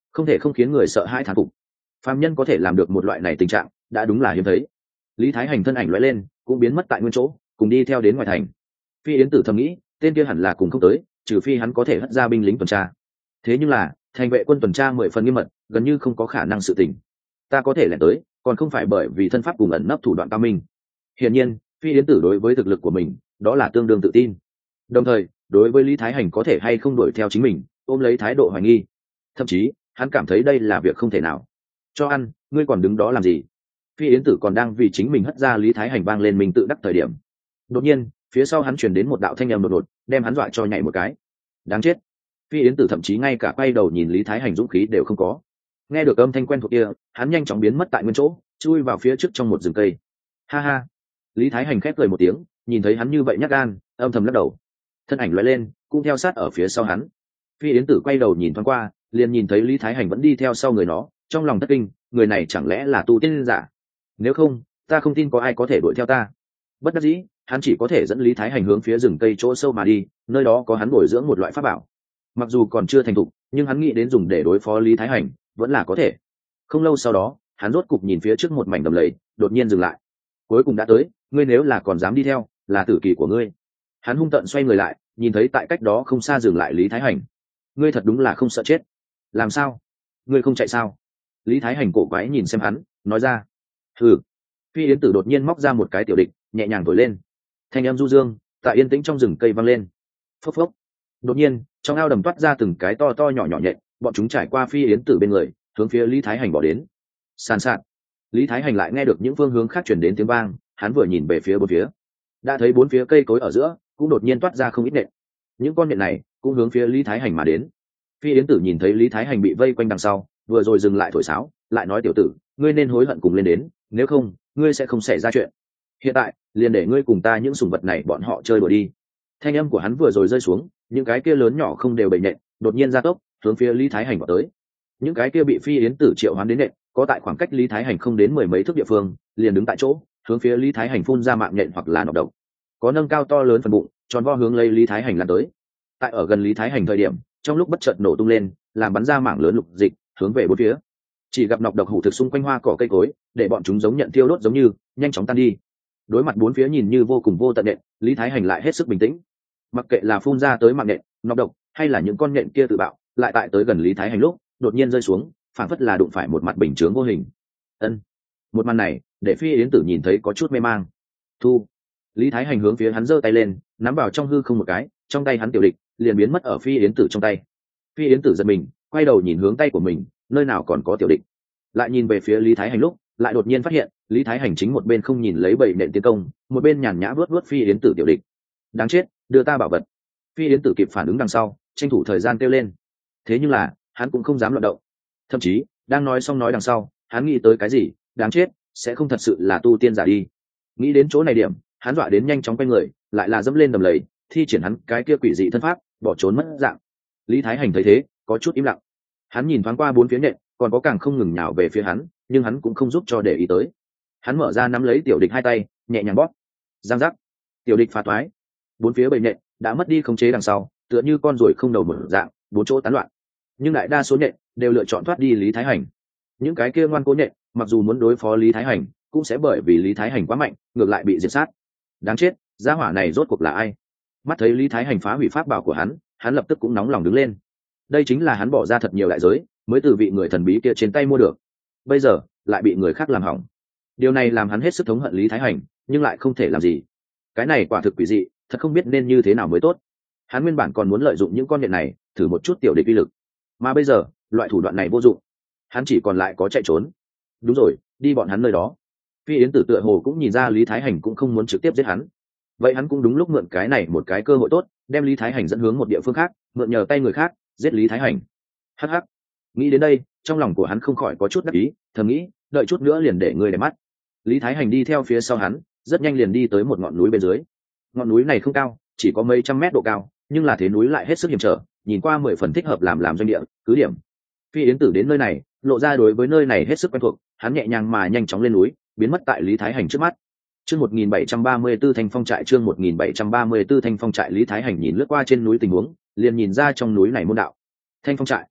không thể không khiến người sợ hãi thán phục. Phàm nhân có thể làm được một loại này tình trạng đã đúng là hiếm thấy. Lý Thái Hành thân ảnh lóe lên cũng biến mất tại nguyên chỗ, cùng đi theo đến ngoài thành. Phi Yến Tử thầm nghĩ, tên kia hẳn là cùng không tới, trừ phi hắn có thể hất ra binh lính tuần tra. Thế nhưng là thành vệ quân tuần tra 10 phần nghiêm mật, gần như không có khả năng sự tình. Ta có thể lẻn tới, còn không phải bởi vì thân pháp cùng ẩn nấp thủ đoạn cao minh. Hiển nhiên, Phi Yến Tử đối với thực lực của mình, đó là tương đương tự tin. Đồng thời, đối với Lý Thái Hành có thể hay không đuổi theo chính mình, ôm lấy thái độ hoài nghi. Thậm chí, hắn cảm thấy đây là việc không thể nào. Cho ăn, ngươi còn đứng đó làm gì? Phi Yến Tử còn đang vì chính mình hất ra Lý Thái Hành vang lên mình tự đắc thời điểm. Đột nhiên, phía sau hắn truyền đến một đạo thanh âm đột ngột, đem hắn dọa cho nhảy một cái. Đáng chết! Phi Yến Tử thậm chí ngay cả quay đầu nhìn Lý Thái Hành dũng khí đều không có. Nghe được âm thanh quen thuộc kia, hắn nhanh chóng biến mất tại nguyên chỗ, chui vào phía trước trong một rừng cây. Ha ha! Lý Thái Hành khép cười một tiếng, nhìn thấy hắn như vậy nhát gan, âm thầm lắc đầu. Thân ảnh lóe lên, cũng theo sát ở phía sau hắn. Phi Yến Tử quay đầu nhìn thoáng qua, liền nhìn thấy Lý Thái Hành vẫn đi theo sau người nó, trong lòng thất kinh, người này chẳng lẽ là tu tiên giả? Nếu không, ta không tin có ai có thể đuổi theo ta. Bất đắc dĩ, hắn chỉ có thể dẫn Lý Thái Hành hướng phía rừng cây chỗ sâu mà đi, nơi đó có hắn bồi dưỡng một loại pháp bảo. Mặc dù còn chưa thành thục, nhưng hắn nghĩ đến dùng để đối phó Lý Thái Hành, vẫn là có thể. Không lâu sau đó, hắn rốt cục nhìn phía trước một mảnh đầm lầy, đột nhiên dừng lại. Cuối cùng đã tới, ngươi nếu là còn dám đi theo, là tử kỳ của ngươi. Hắn hung tợn xoay người lại, nhìn thấy tại cách đó không xa dừng lại Lý Thái Hành. Ngươi thật đúng là không sợ chết. Làm sao? Ngươi không chạy sao? Lý Thái Hành cổ quái nhìn xem hắn, nói ra. Hừ. Phi Yến Tử đột nhiên móc ra một cái tiểu địch, nhẹ nhàng thổi lên. Thanh âm du dương, tại yên tĩnh trong rừng cây vang lên. Phốc phốc. Đột nhiên, trong ao đầm toát ra từng cái to to nhỏ nhỏ nhện, bọn chúng trải qua Phi Yến Tử bên người, hướng phía Lý Thái Hành bỏ đến. Sàn sạt. Lý Thái Hành lại nghe được những phương hướng khác truyền đến tiếng vang, hắn vừa nhìn về phía bốn phía, đã thấy bốn phía cây cối ở giữa cũng đột nhiên toát ra không ít nện. Những con nện này cũng hướng phía Lý Thái Hành mà đến. Phi Yến Tử nhìn thấy Lý Thái Hành bị vây quanh đằng sau, vừa rồi dừng lại thổi sáo, lại nói tiểu tử, ngươi nên hối hận cùng lên đến, nếu không, ngươi sẽ không xảy ra chuyện. Hiện tại, liền để ngươi cùng ta những sủng vật này bọn họ chơi đùa đi. Thanh âm của hắn vừa rồi rơi xuống, những cái kia lớn nhỏ không đều bệnh nện, đột nhiên gia tốc, hướng phía Lý Thái Hành vào tới. Những cái kia bị Phi Yến Tử triệu hoán đến nện, có tại khoảng cách Lý Thái Hành không đến 10 mấy thước địa phương, liền đứng tại chỗ, hướng phía Lý Thái Hành phun ra mạng nhện hoặc là nọc độc. Có nâng cao to lớn phần bụng, tròn vo hướng lấy Lý Thái Hành lan tới. Tại ở gần Lý Thái Hành thời điểm, trong lúc bất chợt nổ tung lên, làm bắn ra mảng lớn lục dịch, hướng về bốn phía. Chỉ gặp nọc độc hủ thực xung quanh hoa cỏ cây cối, để bọn chúng giống nhận tiêu đốt giống như, nhanh chóng tan đi. Đối mặt bốn phía nhìn như vô cùng vô tận nện, Lý Thái Hành lại hết sức bình tĩnh. Mặc kệ là phun ra tới mạng nện, nọc độc, hay là những con nện kia tự bạo, lại tại tới gần Lý Thái Hành lúc, đột nhiên rơi xuống, phảng phất là đụng phải một mặt bình chướng vô hình. Ân. Một màn này, để Phi Yến Tử nhìn thấy có chút mê mang. Thu. Lý Thái Hành hướng phía hắn giơ tay lên, nắm vào trong hư không một cái, trong tay hắn tiểu địch liền biến mất ở Phi Yến Tử trong tay. Phi Yến Tử giật mình, quay đầu nhìn hướng tay của mình, nơi nào còn có tiểu địch. Lại nhìn về phía Lý Thái Hành lúc, lại đột nhiên phát hiện, Lý Thái Hành chính một bên không nhìn lấy bầy nện tiến công, một bên nhàn nhã vuốt vuốt Phi Yến Tử tiểu địch. Đáng chết, đưa ta bảo vật. Phi Yến Tử kịp phản ứng đằng sau, tranh thủ thời gian kêu lên. Thế nhưng là, hắn cũng không dám loạn động. Thậm chí, đang nói xong nói đằng sau, hắn nghĩ tới cái gì, đáng chết, sẽ không thật sự là tu tiên giả đi. Nghĩ đến chỗ này điểm, hắn dọa đến nhanh chóng quay người, lại là dẫm lên đầm lầy, thi triển hắn cái kia quỷ dị thân pháp, bỏ trốn mất dạng. Lý Thái Hành thấy thế, có chút im lặng. Hắn nhìn thoáng qua bốn phía nện, còn có càng không ngừng nhào về phía hắn, nhưng hắn cũng không giúp cho để ý tới. Hắn mở ra nắm lấy tiểu địch hai tay, nhẹ nhàng bóp. Giang giác. Tiểu địch phá toái. Bốn phía bầy nện đã mất đi khống chế đằng sau, tựa như con ruồi không đầu mở dạng, bốn chỗ tán loạn. Nhưng đại đa số nện đều lựa chọn thoát đi Lý Thái Hành. Những cái kia ngoan cố nện, mặc dù muốn đối phó Lý Thái Hành, cũng sẽ bởi vì Lý Thái Hành quá mạnh, ngược lại bị diệt sát. Đáng chết, gia hỏa này rốt cuộc là ai? Mắt thấy Lý Thái Hành phá hủy pháp bảo của hắn lập tức cũng nóng lòng đứng lên. Đây chính là hắn bỏ ra thật nhiều đại giới, mới từ vị người thần bí kia trên tay mua được. Bây giờ lại bị người khác làm hỏng. Điều này làm hắn hết sức thống hận Lý Thái Hành, nhưng lại không thể làm gì. Cái này quả thực quỷ dị, thật không biết nên như thế nào mới tốt. Hắn nguyên bản còn muốn lợi dụng những con nhện này, thử một chút tiểu địch uy lực. Mà bây giờ, loại thủ đoạn này vô dụng. Hắn chỉ còn lại có chạy trốn. Đúng rồi, đi bọn hắn nơi đó. Phi Yến Tử tựa hồ cũng nhìn ra Lý Thái Hành cũng không muốn trực tiếp giết hắn. Vậy hắn cũng đúng lúc mượn cái này một cái cơ hội tốt, đem Lý Thái Hành dẫn hướng một địa phương khác, mượn nhờ tay người khác, giết Lý Thái Hành. Hắc hắc. Nghĩ đến đây, trong lòng của hắn không khỏi có chút đắc ý, thầm nghĩ, đợi chút nữa liền để người để mắt. Lý Thái Hành đi theo phía sau hắn, rất nhanh liền đi tới một ngọn núi bên dưới. Ngọn núi này không cao, chỉ có mấy trăm mét độ cao, nhưng là thế núi lại hết sức hiểm trở, nhìn qua 10 phần thích hợp làm doanh địa, cứ điểm. Phi Yến Tử đến nơi này, lộ ra đối với nơi này hết sức quen thuộc, hắn nhẹ nhàng mà nhanh chóng lên núi, biến mất tại Lý Thái Hành trước mắt. Chương 1734 Thanh Phong trại, chương 1734 Thanh Phong trại. Lý Thái Hành nhìn lướt qua trên núi tình huống, liền nhìn ra trong núi này môn đạo. Thanh Phong trại.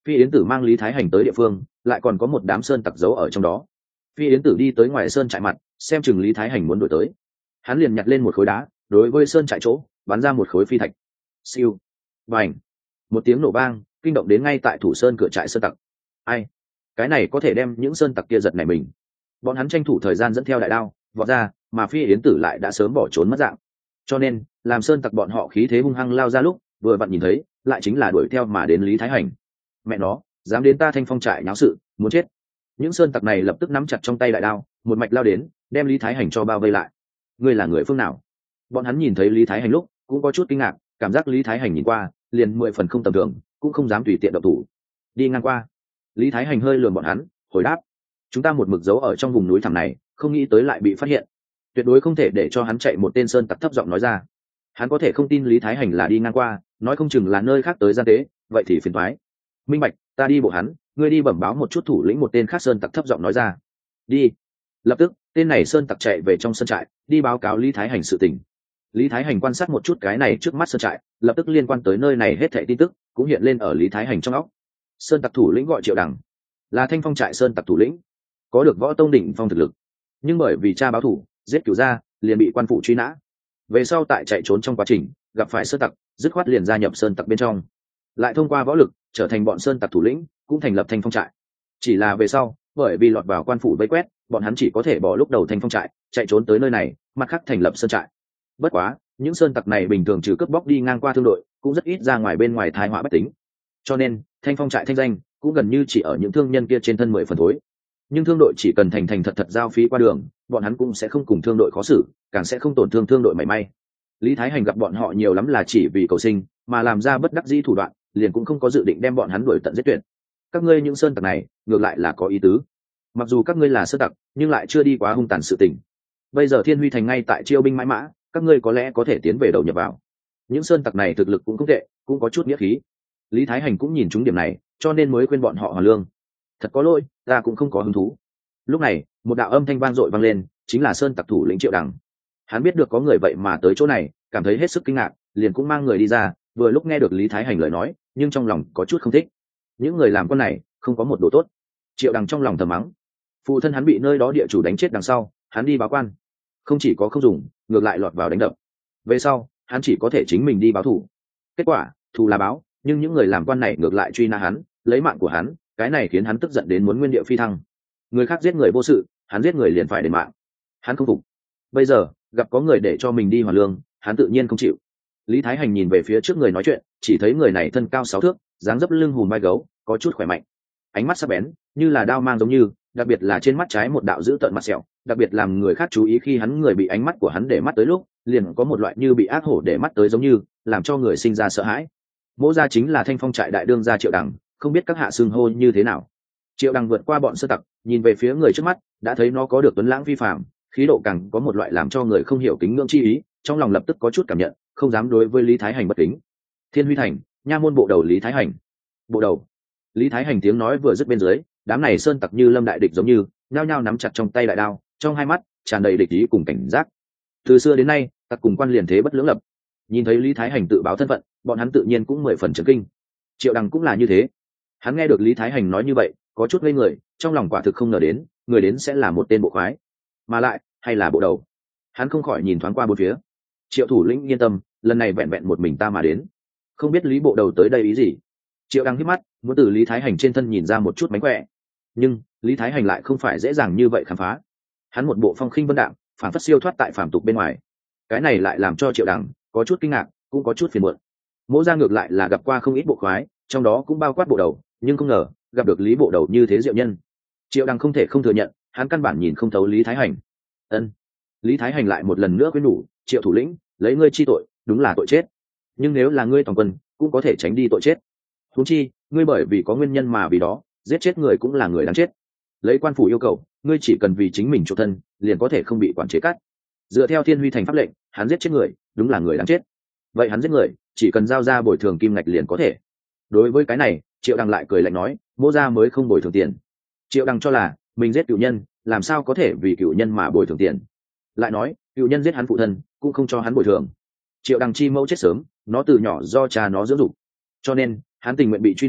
Phi yến tử mang Lý Thái Hành tới địa phương lại còn có một đám sơn tặc giấu ở trong đó. Phi yến tử đi tới ngoài sơn trại mặt, xem chừng Lý Thái Hành muốn đuổi tới, hắn liền nhặt lên một khối đá, đối với sơn trại chỗ bắn ra một khối phi thạch. Siêu, vành, một tiếng nổ vang kinh động đến ngay tại thủ sơn cửa trại sơn tặc. Ai, cái này có thể đem những sơn tặc kia giật này mình. Bọn hắn tranh thủ thời gian dẫn theo đại đao vọt ra, mà Phi yến tử lại đã sớm bỏ trốn mất dạng. Cho nên làm sơn tặc bọn họ khí thế hung hăng lao ra lúc, vừa vặn nhìn thấy lại chính là đuổi theo mà đến Lý Thái Hành. Mẹ nó, dám đến ta Thanh Phong trại nháo sự, muốn chết. Những sơn tặc này lập tức nắm chặt trong tay đại đao, một mạch lao đến, đem Lý Thái Hành cho bao vây lại. Ngươi là người phương nào? Bọn hắn nhìn thấy Lý Thái Hành lúc cũng có chút kinh ngạc, cảm giác Lý Thái Hành nhìn qua liền 10 phần không tầm thường, cũng không dám tùy tiện động thủ. Đi ngang qua, Lý Thái Hành hơi lườm bọn hắn, hồi đáp: chúng ta một mực giấu ở trong vùng núi thẳm này, không nghĩ tới lại bị phát hiện, tuyệt đối không thể để cho hắn chạy. Một tên sơn tặc thấp giọng nói ra. Hắn có thể không tin Lý Thái Hành là đi ngang qua, nói không chừng là nơi khác tới gian tế, vậy thì phiền toái. Minh bạch, ta đi bộ hắn, ngươi đi bẩm báo một chút thủ lĩnh. Một tên khác sơn tặc thấp giọng nói ra. Đi. Lập tức tên này sơn tặc chạy về trong sân trại, đi báo cáo Lý Thái Hành sự tình. Lý Thái Hành quan sát một chút cái này trước mắt sơn trại, lập tức liên quan tới nơi này hết thảy tin tức cũng hiện lên ở Lý Thái Hành trong óc. Sơn tặc thủ lĩnh gọi Triệu Đằng, là Thanh Phong trại sơn tặc thủ lĩnh, có được võ tông đỉnh phong thực lực, nhưng bởi vì cha báo thủ giết cửu gia, liền bị quan phủ truy nã. Về sau tại chạy trốn trong quá trình gặp phải sơn tặc, dứt khoát liền gia nhập sơn tặc bên trong, lại thông qua võ lực trở thành bọn sơn tặc thủ lĩnh, cũng thành lập Thanh Phong trại. Chỉ là về sau bởi vì lọt vào quan phủ vây quét, bọn hắn chỉ có thể bỏ lúc đầu Thanh Phong trại, chạy trốn tới nơi này, mặt khác thành lập sơn trại. Bất quá những sơn tặc này bình thường trừ cướp bóc đi ngang qua thương đội, cũng rất ít ra ngoài bên ngoài tai họa bách tính, cho nên Thanh Phong trại thanh danh cũng gần như chỉ ở những thương nhân kia trên thân 10 phần thối. Nhưng thương đội chỉ cần thành thành thật thật giao phí qua đường, bọn hắn cũng sẽ không cùng thương đội khó xử, càng sẽ không tổn thương thương đội mảy may. Lý Thái Hành gặp bọn họ nhiều lắm là chỉ vì cầu sinh, mà làm ra bất đắc dĩ thủ đoạn, liền cũng không có dự định đem bọn hắn đuổi tận giết tuyệt. Các ngươi những sơn tặc này ngược lại là có ý tứ, mặc dù các ngươi là sơn tặc nhưng lại chưa đi quá hung tàn sự tình. Bây giờ Thiên Huy thành ngay tại chiêu binh mãi mã, các ngươi có lẽ có thể tiến về đầu nhập vào. Những sơn tặc này thực lực cũng không tệ, cũng có chút nghĩa khí. Lý Thái Hành cũng nhìn trúng điểm này, cho nên mới khuyên bọn họ hoàn lương. Thật có lỗi, ta cũng không có hứng thú. Lúc này một đạo âm thanh vang dội vang lên, chính là sơn tặc thủ lĩnh Triệu Đằng. Hắn biết được có người vậy mà tới chỗ này, cảm thấy hết sức kinh ngạc, liền cũng mang người đi ra. Vừa lúc nghe được Lý Thái Hành lời nói, nhưng trong lòng có chút không thích. Những người làm con này không có một đồ tốt. Triệu Đằng trong lòng thầm mắng. Phụ thân hắn bị nơi đó địa chủ đánh chết đằng sau, hắn đi báo quan, không chỉ có không dùng, ngược lại lọt vào đánh đập. Về sau hắn chỉ có thể chính mình đi báo thù. Kết quả thù là báo, nhưng những người làm quan này ngược lại truy nã hắn, lấy mạng của hắn. Cái này khiến hắn tức giận đến muốn nguyên địa phi thăng. Người khác giết người vô sự, hắn giết người liền phải đền mạng. Hắn không phục. Bây giờ gặp có người để cho mình đi hoàn lương, hắn tự nhiên không chịu. Lý Thái Hành nhìn về phía trước người nói chuyện, chỉ thấy người này thân cao 6 thước, dáng dấp lưng hùm vai gấu, có chút khỏe mạnh, ánh mắt sắc bén như là đao mang giống như, đặc biệt là trên mắt trái một đạo dữ tợn mặt sẹo, đặc biệt làm người khác chú ý khi hắn người bị ánh mắt của hắn để mắt tới lúc, liền có một loại như bị ác hổ để mắt tới giống như, làm cho người sinh ra sợ hãi. Mỗ gia chính là Thanh Phong trại đại đương gia Triệu Đằng, không biết các hạ xưng hô như thế nào. Triệu Đằng vượt qua bọn sơ tặc, nhìn về phía người trước mắt, đã thấy nó có được tuấn lãng vi phàm, khí độ càng có một loại làm cho người không hiểu kính ngưỡng chi ý, trong lòng lập tức có chút cảm nhận, không dám đối với Lý Thái Hành bất kính. Thiên Huy thành, nha môn bộ đầu Lý Thái Hành. Bộ đầu. Lý Thái Hành tiếng nói vừa dứt bên dưới, đám này sơn tặc như lâm đại địch giống như, nhao nhao nắm chặt trong tay đại đao, trong hai mắt tràn đầy địch ý cùng cảnh giác. Từ xưa đến nay, tặc cùng quan liền thế bất lưỡng lập. Nhìn thấy Lý Thái Hành tự báo thân phận, bọn hắn tự nhiên cũng 10 phần chấn kinh. Triệu Đằng cũng là như thế. Hắn nghe được Lý Thái Hành nói như vậy, có chút ngây người, trong lòng quả thực không ngờ đến, người đến sẽ là một tên bộ khoái, mà lại hay là bộ đầu. Hắn không khỏi nhìn thoáng qua bốn phía. Triệu thủ lĩnh yên tâm, lần này vẹn vẹn một mình ta mà đến, không biết Lý bộ đầu tới đây ý gì. Triệu Đằng hít mắt, muốn từ Lý Thái Hành trên thân nhìn ra một chút mánh khỏe, nhưng Lý Thái Hành lại không phải dễ dàng như vậy khám phá. Hắn một bộ phong khinh vân đạm, phản phất siêu thoát tại phàm tục bên ngoài, cái này lại làm cho Triệu Đằng có chút kinh ngạc, cũng có chút phiền muộn. Mỗ gia ngược lại là gặp qua không ít bộ khoái, trong đó cũng bao quát bộ đầu, nhưng không ngờ gặp được Lý bộ đầu như thế diệu nhân. Triệu Đằng không thể không thừa nhận, hắn căn bản nhìn không thấu Lý Thái Hành. Ân. Lý Thái Hành lại một lần nữa khuyên nhủ, Triệu thủ lĩnh, lấy ngươi chi tội, đúng là tội chết, nhưng nếu là ngươi toàn quân, cũng có thể tránh đi tội chết. Huống chi, ngươi bởi vì có nguyên nhân mà vì đó giết chết người cũng là người đáng chết. Lấy quan phủ yêu cầu, ngươi chỉ cần vì chính mình chuộc thân, liền có thể không bị quản chế cắt. Dựa theo Thiên Huy thành pháp lệnh, hắn giết chết người, đúng là người đáng chết. Vậy hắn giết người, chỉ cần giao ra bồi thường kim ngạch liền có thể. Đối với cái này, Triệu Đằng lại cười lạnh nói, Mỗ gia mới không bồi thường tiền. Triệu Đằng cho là mình giết cựu nhân, làm sao có thể vì cựu nhân mà bồi thường tiền. Lại nói cựu nhân giết hắn phụ thân, cũng không cho hắn bồi thường. Triệu Đằng chi mẫu chết sớm, nó từ nhỏ do cha nó dưỡng dục, cho nên hắn tình nguyện bị truy nã,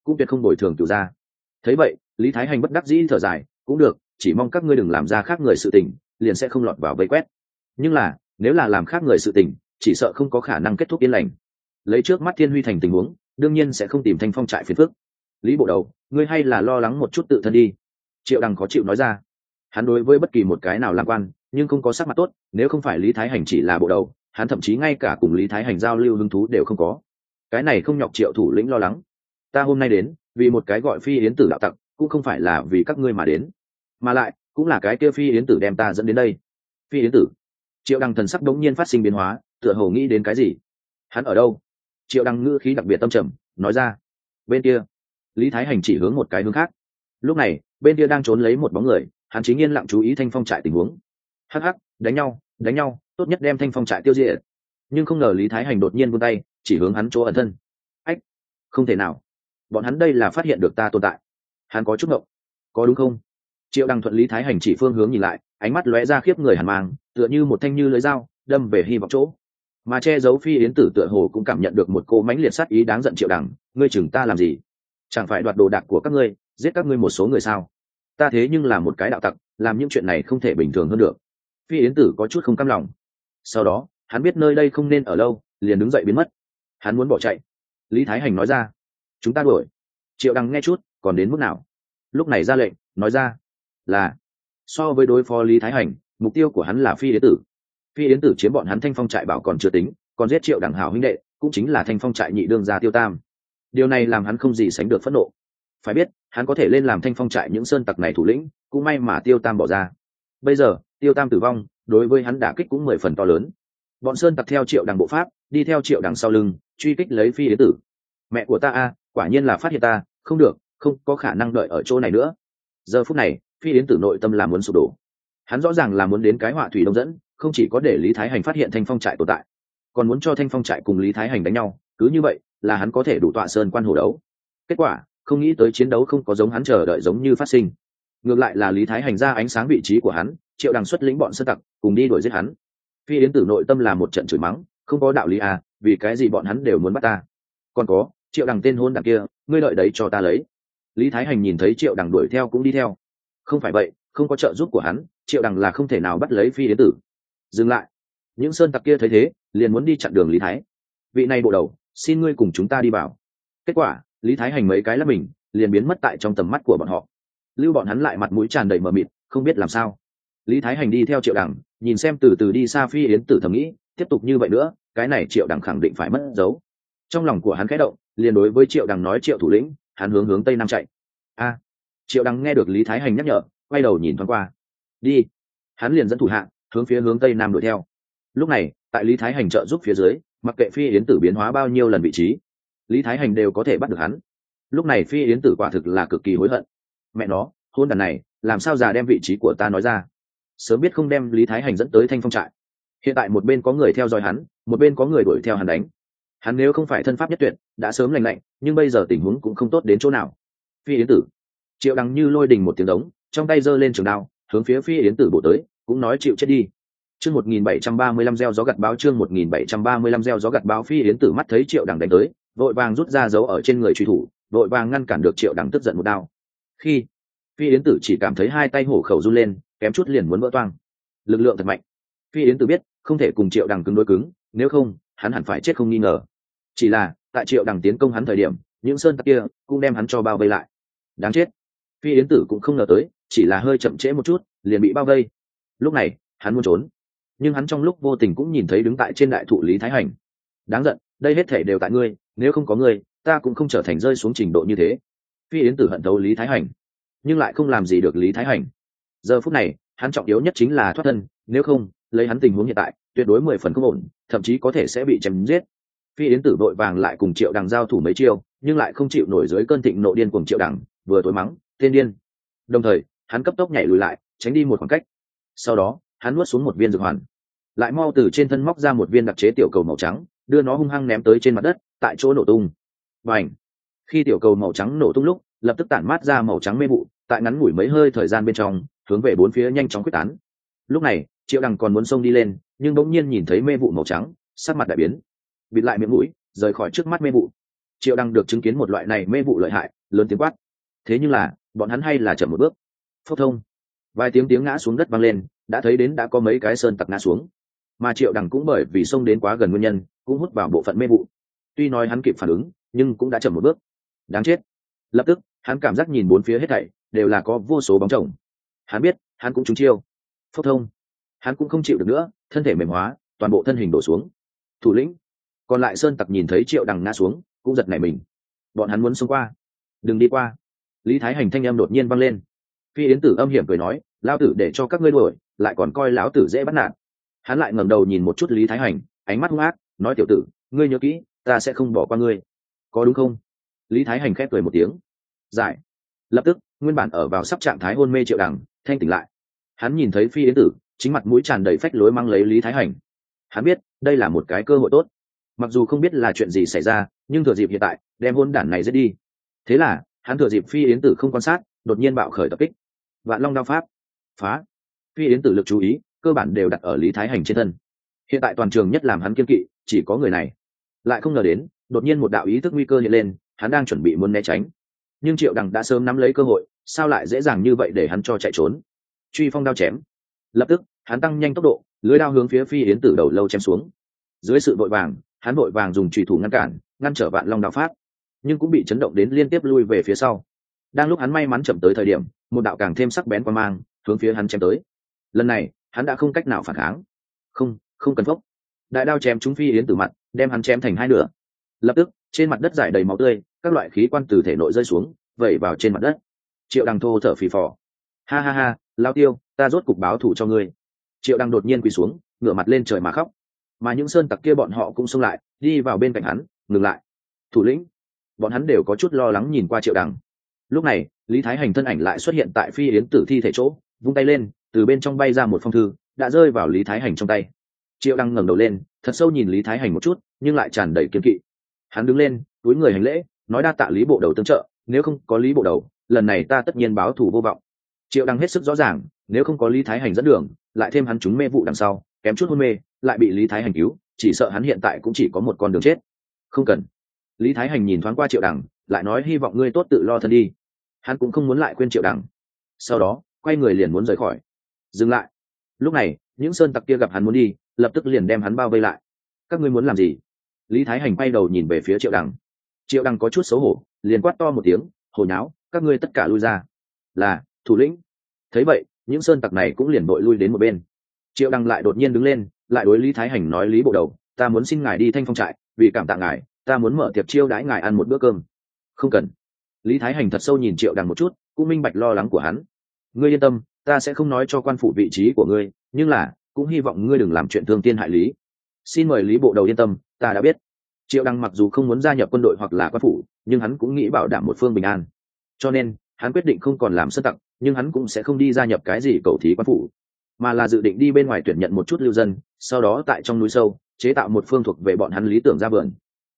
cũng tuyệt không bồi thường cửu gia. Thấy vậy, Lý Thái Hành bất đắc dĩ thở dài, cũng được, chỉ mong các ngươi đừng làm ra khác người sự tình, liền sẽ không lọt vào vây quét. Nhưng là, nếu là làm khác người sự tình, chỉ sợ không có khả năng kết thúc yên lành. Lấy trước mắt Thiên Huy thành tình huống, đương nhiên sẽ không tìm Thanh Phong trại phiền phức. Lý bộ đầu, ngươi hay là lo lắng một chút tự thân đi. Triệu Đằng khó chịu nói ra. Hắn đối với bất kỳ một cái nào làm quan, nhưng không có sắc mặt tốt, nếu không phải Lý Thái Hành chỉ là bộ đầu, hắn thậm chí ngay cả cùng Lý Thái Hành giao lưu hứng thú đều không có. Cái này không nhọc Triệu thủ lĩnh lo lắng. Ta hôm nay đến, vì một cái gọi Phi Yến Tử đạo tặc, cũng không phải là vì các ngươi mà đến, mà lại cũng là cái kia Phi Yến Tử đem ta dẫn đến đây. Phi Yến Tử. Triệu Đằng thần sắc đống nhiên phát sinh biến hóa, tựa hồ nghĩ đến cái gì. Hắn ở đâu? Triệu Đằng ngữ khí đặc biệt tâm trầm, nói ra. Bên kia. Lý Thái Hành chỉ hướng một cái hướng khác. Lúc này, bên kia đang trốn lấy một bóng người, hắn chính yên lặng chú ý Thanh Phong trại tình huống. Hắc hắc, đánh nhau, tốt nhất đem Thanh Phong trại tiêu diệt. Nhưng không ngờ Lý Thái Hành đột nhiên vươn tay, chỉ hướng hắn chỗ ẩn thân. Ách, không thể nào. Bọn hắn đây là phát hiện được ta tồn tại. Hắn có chút ngộng. Có đúng không? Triệu Đằng thuận Lý Thái Hành chỉ phương hướng nhìn lại, ánh mắt lóe ra khiếp người hàn mang, tựa như một thanh như lưỡi dao, đâm về hy vọng chỗ. Mà che giấu Phi Yến Tử tựa hồ cũng cảm nhận được một cô mãnh liệt sát ý đáng giận. Triệu Đằng, ngươi chừng ta làm gì? Chẳng phải đoạt đồ đạc của các ngươi, giết các ngươi một số người sao? Ta thế nhưng là một cái đạo tặc, làm những chuyện này không thể bình thường hơn được. Phi Yến Tử có chút không cam lòng. Sau đó, hắn biết nơi đây không nên ở lâu, liền đứng dậy biến mất. Hắn muốn bỏ chạy. Lý Thái Hành nói ra. Chúng ta đuổi. Triệu Đằng nghe chút, còn đến mức nào? Lúc này ra lệnh, nói ra. Là. So với đối phó Lý Thái Hành, mục tiêu của hắn là Phi Yến Tử. Phi Yến Tử chiếm bọn hắn Thanh Phong trại bảo còn chưa tính, còn giết Triệu Đằng hảo huynh đệ, cũng chính là Thanh Phong trại nhị đương gia Tiêu Tam. Điều này làm hắn không gì sánh được phẫn nộ. Phải biết, hắn có thể lên làm Thanh Phong trại những sơn tặc này thủ lĩnh, cũng may mà Tiêu Tam bỏ ra. Bây giờ, Tiêu Tam tử vong, đối với hắn đả kích cũng 10 phần to lớn. Bọn sơn tặc theo Triệu Đằng bộ pháp, đi theo Triệu Đằng sau lưng, truy kích lấy Phi Yến Tử. Mẹ của ta a, quả nhiên là phát hiện ta, không được, không có khả năng đợi ở chỗ này nữa. Giờ phút này, Phi Yến Tử nội tâm là muốn sụp đổ. Hắn rõ ràng là muốn đến cái họa thủy đông dẫn, không chỉ có để Lý Thái Hành phát hiện Thanh Phong trại tồn tại, còn muốn cho Thanh Phong trại cùng Lý Thái Hành đánh nhau, cứ như vậy là hắn có thể đủ tọa sơn quan hổ đấu. Kết quả, không nghĩ tới chiến đấu không có giống hắn chờ đợi giống như phát sinh. Ngược lại là Lý Thái Hành ra ánh sáng vị trí của hắn, Triệu Đằng xuất lĩnh bọn sơn tặc cùng đi đuổi giết hắn. Phi Yến Tử nội tâm là một trận chửi mắng, không có đạo lý à, vì cái gì bọn hắn đều muốn bắt ta? Còn có, Triệu Đằng tên hôn đằng kia, ngươi đợi đấy cho ta lấy. Lý Thái Hành nhìn thấy Triệu Đằng đuổi theo cũng đi theo. Không phải vậy, không có trợ giúp của hắn, Triệu Đằng là không thể nào bắt lấy Phi Yến Tử. Dừng lại. Những sơn tặc kia thấy thế, liền muốn đi chặn đường Lý Thái. Vị này bộ đầu, xin ngươi cùng chúng ta đi vào. Kết quả, Lý Thái Hành mấy cái lắp mình, liền biến mất tại trong tầm mắt của bọn họ. Lưu bọn hắn lại mặt mũi tràn đầy mờ mịt, không biết làm sao. Lý Thái Hành đi theo Triệu Đằng, nhìn xem từ từ đi xa Phi Yến Tử thầm nghĩ, tiếp tục như vậy nữa, cái này Triệu Đằng khẳng định phải mất dấu. Trong lòng của hắn khẽ động, liền đối với Triệu Đằng nói: Triệu thủ lĩnh, hắn hướng tây nam chạy. A. Triệu Đằng nghe được Lý Thái Hành nhắc nhở, quay đầu nhìn thoáng qua. Đi. Hắn liền dẫn thủ hạ hướng tây nam đuổi theo. Lúc này, tại Lý Thái Hành trợ giúp phía dưới, mặc kệ Phi Yến Tử biến hóa bao nhiêu lần vị trí, Lý Thái Hành đều có thể bắt được hắn. Lúc này Phi Yến Tử quả thực là cực kỳ hối hận. Mẹ nó, hôn đàn này, làm sao già đem vị trí của ta nói ra? Sớm biết không đem Lý Thái Hành dẫn tới Thanh Phong trại. Hiện tại một bên có người theo dõi hắn, một bên có người đuổi theo hắn đánh. Hắn nếu không phải thân pháp nhất tuyệt, đã sớm lành lạnh, nhưng bây giờ tình huống cũng không tốt đến chỗ nào. Phi Yến Tử. Triệu Đằng như lôi đình một tiếng đống, trong tay giơ lên trường đao, hướng phía Phi Yến Tử bổ tới, cũng nói chịu chết đi. Chương 1735 gieo gió gặt báo, chương 1735 gieo gió gặt báo. Phi Yến Tử mắt thấy Triệu Đằng đánh tới, vội vàng rút ra dấu ở trên người truy thủ, vội vàng ngăn cản được Triệu Đằng tức giận một đao. Khi Phi Yến Tử chỉ cảm thấy hai tay hổ khẩu run lên, kém chút liền muốn vỡ toang. Lực lượng thật mạnh. Phi Yến Tử biết, không thể cùng Triệu Đằng cứng đối cứng, nếu không, hắn hẳn phải chết không nghi ngờ. Chỉ là, tại Triệu Đằng tiến công hắn thời điểm, những sơn tặc kia cũng đem hắn cho bao vây lại. Đáng chết. Phi Yến Tử cũng không ngờ tới, chỉ là hơi chậm trễ một chút, liền bị bao vây. Lúc này, hắn muốn trốn, nhưng hắn trong lúc vô tình cũng nhìn thấy đứng tại trên đại thụ Lý Thái Hành. Đáng giận, đây hết thể đều tại ngươi, nếu không có ngươi, ta cũng không trở thành rơi xuống trình độ như thế. Phi Yến Tử hận thấu Lý Thái Hành, nhưng lại không làm gì được Lý Thái Hành. Giờ phút này, hắn trọng yếu nhất chính là thoát thân, nếu không, lấy hắn tình huống hiện tại, tuyệt đối 10 phần không ổn, thậm chí có thể sẽ bị chém giết. Phi Yến Tử vội vàng lại cùng Triệu Đằng giao thủ mấy chiêu, nhưng lại không chịu nổi dưới cơn thịnh nộ điên cuồng Triệu Đằng, vừa tối mắng, tên điên. Đồng thời, hắn cấp tốc nhảy lùi lại, tránh đi một khoảng cách. Sau đó, hắn nuốt xuống một viên dược hoàn, lại mau từ trên thân móc ra một viên đặc chế tiểu cầu màu trắng, đưa nó hung hăng ném tới trên mặt đất, tại chỗ nổ tung. Bành! Khi tiểu cầu màu trắng nổ tung lúc, lập tức tản mát ra màu trắng mê vụ, tại ngắn ngủi mấy hơi thời gian bên trong, hướng về bốn phía nhanh chóng quyết tán. Lúc này, Triệu Đằng còn muốn xông đi lên, nhưng bỗng nhiên nhìn thấy mê vụ màu trắng, sắc mặt đại biến, bịt lại miệng mũi, rời khỏi trước mắt mê vụ. Triệu Đằng được chứng kiến một loại này mê vụ lợi hại, lớn tiếng quát. Thế nhưng là bọn hắn hay là chậm một bước. Phốc thông, vài tiếng ngã xuống đất vang lên, đã thấy đến đã có mấy cái sơn tặc ngã xuống, mà Triệu Đằng cũng bởi vì xông đến quá gần nguyên nhân cũng hút vào bộ phận mê vụ. Tuy nói hắn kịp phản ứng nhưng cũng đã chậm một bước. Đáng chết. Lập tức hắn cảm giác nhìn bốn phía hết thảy đều là có vô số bóng chồng. Hắn biết hắn cũng trúng chiêu. Phốc thông, hắn cũng không chịu được nữa, thân thể mềm hóa, toàn bộ thân hình đổ xuống. Thủ lĩnh. Còn lại sơn tặc nhìn thấy Triệu Đằng ngã xuống cũng giật nảy mình. Bọn hắn muốn xông qua. Đừng đi qua. Lý Thái Hành thanh âm đột nhiên vang lên. Phi Yến Tử âm hiểm cười nói, lão tử để cho các ngươi đuổi, lại còn coi lão tử dễ bắt nạt. Hắn lại ngẩng đầu nhìn một chút Lý Thái Hành, ánh mắt hung ác, nói, tiểu tử, ngươi nhớ kỹ, ta sẽ không bỏ qua ngươi, có đúng không? Lý Thái Hành khép cười một tiếng. Giải. Lập tức nguyên bản ở vào sắp trạng thái hôn mê Triệu Đằng thanh tỉnh lại. Hắn nhìn thấy Phi Yến Tử chính mặt mũi tràn đầy phách lối mang lấy Lý Thái Hành. Hắn biết đây là một cái cơ hội tốt, mặc dù không biết là chuyện gì xảy ra, nhưng thừa dịp hiện tại đem hôn đản này giết đi. Thế là hắn thừa dịp Phi Yến Tử không quan sát, đột nhiên bạo khởi tập kích. Vạn Long đao pháp phá. Phi Yến Tử lực chú ý cơ bản đều đặt ở Lý Thái Hành trên thân. Hiện tại toàn trường nhất làm hắn kiên kỵ chỉ có người này. Lại không ngờ đến đột nhiên một đạo ý thức nguy cơ hiện lên, hắn đang chuẩn bị muốn né tránh, nhưng Triệu Đằng đã sớm nắm lấy cơ hội, sao lại dễ dàng như vậy để hắn cho chạy trốn. Truy phong đao chém. Lập tức hắn tăng nhanh tốc độ, lưỡi đao hướng phía Phi Yến Tử đầu lâu chém xuống. Dưới sự vội vàng, hắn vội vàng dùng chùy thủ ngăn cản, ngăn trở Vạn Long đao pháp, nhưng cũng bị chấn động đến liên tiếp lui về phía sau. Đang lúc hắn may mắn chậm tới thời điểm, một đạo càng thêm sắc bén quang mang hướng phía hắn chém tới. Lần này hắn đã không cách nào phản kháng. Không cần phốc. Đại đao chém trúng Phi Yến Tử mặt, đem hắn chém thành hai nửa. Lập tức trên mặt đất rải đầy máu tươi, các loại khí quan từ thể nội rơi xuống, vẩy vào trên mặt đất. Triệu Đằng thô thở phì phò. Ha ha ha, Lao Tiêu, ta rốt cục báo thù cho ngươi. Triệu Đằng đột nhiên quỳ xuống, ngửa mặt lên trời mà khóc. Mà những sơn tặc kia bọn họ cũng xông lại, đi vào bên cạnh hắn, ngừng lại. Thủ lĩnh. Bọn hắn đều có chút lo lắng nhìn qua Triệu Đằng. Lúc này Lý Thái Hành thân ảnh lại xuất hiện tại Phi Yến Tử thi thể chỗ, vung tay lên, từ bên trong bay ra một phong thư, đã rơi vào Lý Thái Hành trong tay. Triệu Đằng ngẩng đầu lên, thật sâu nhìn Lý Thái Hành một chút, nhưng lại tràn đầy kiên kỵ. Hắn đứng lên, túi người hành lễ, nói đa tạ Lý bộ đầu tương trợ, nếu không có Lý bộ đầu, lần này ta tất nhiên báo thù vô vọng. Triệu Đằng hết sức rõ ràng, nếu không có Lý Thái Hành dẫn đường, lại thêm hắn trúng mê vụ đằng sau, kém chút hôn mê, lại bị Lý Thái Hành cứu, chỉ sợ hắn hiện tại cũng chỉ có một con đường chết. Không cần. Lý Thái Hành nhìn thoáng qua Triệu Đằng, lại nói hy vọng ngươi tốt tự lo thân đi. Hắn cũng không muốn lại khuyên Triệu Đằng. Sau đó quay người liền muốn rời khỏi. Dừng lại. Lúc này những sơn tặc kia gặp hắn muốn đi, lập tức liền đem hắn bao vây lại. Các ngươi muốn làm gì? Lý Thái Hành quay đầu nhìn về phía Triệu Đằng. Triệu Đằng có chút xấu hổ, liền quát to một tiếng, hồ nháo, các ngươi tất cả lui ra. Là thủ lĩnh. Thấy vậy những sơn tặc này cũng liền đội lui đến một bên. Triệu Đằng lại đột nhiên đứng lên, lại đối Lý Thái Hành nói, Lý bộ đầu, ta muốn xin ngài đi Thanh Phong trại, vì cảm tạ ngài, ta muốn mở tiệc chiêu đãi ngài ăn một bữa cơm. Không cần. Lý Thái Hành thật sâu nhìn Triệu Đằng một chút, cũng minh bạch lo lắng của hắn. Ngươi yên tâm, ta sẽ không nói cho quan phủ vị trí của ngươi, nhưng là cũng hy vọng ngươi đừng làm chuyện thương thiên hại lý. Xin mời Lý bộ đầu yên tâm, ta đã biết. Triệu Đằng mặc dù không muốn gia nhập quân đội hoặc là quan phủ, nhưng hắn cũng nghĩ bảo đảm một phương bình an, cho nên hắn quyết định không còn làm sơn tặc, nhưng hắn cũng sẽ không đi gia nhập cái gì cầu thí quan phủ, mà là dự định đi bên ngoài tuyển nhận một chút lưu dân, sau đó tại trong núi sâu chế tạo một phương thuộc về bọn hắn lý tưởng ra vườn.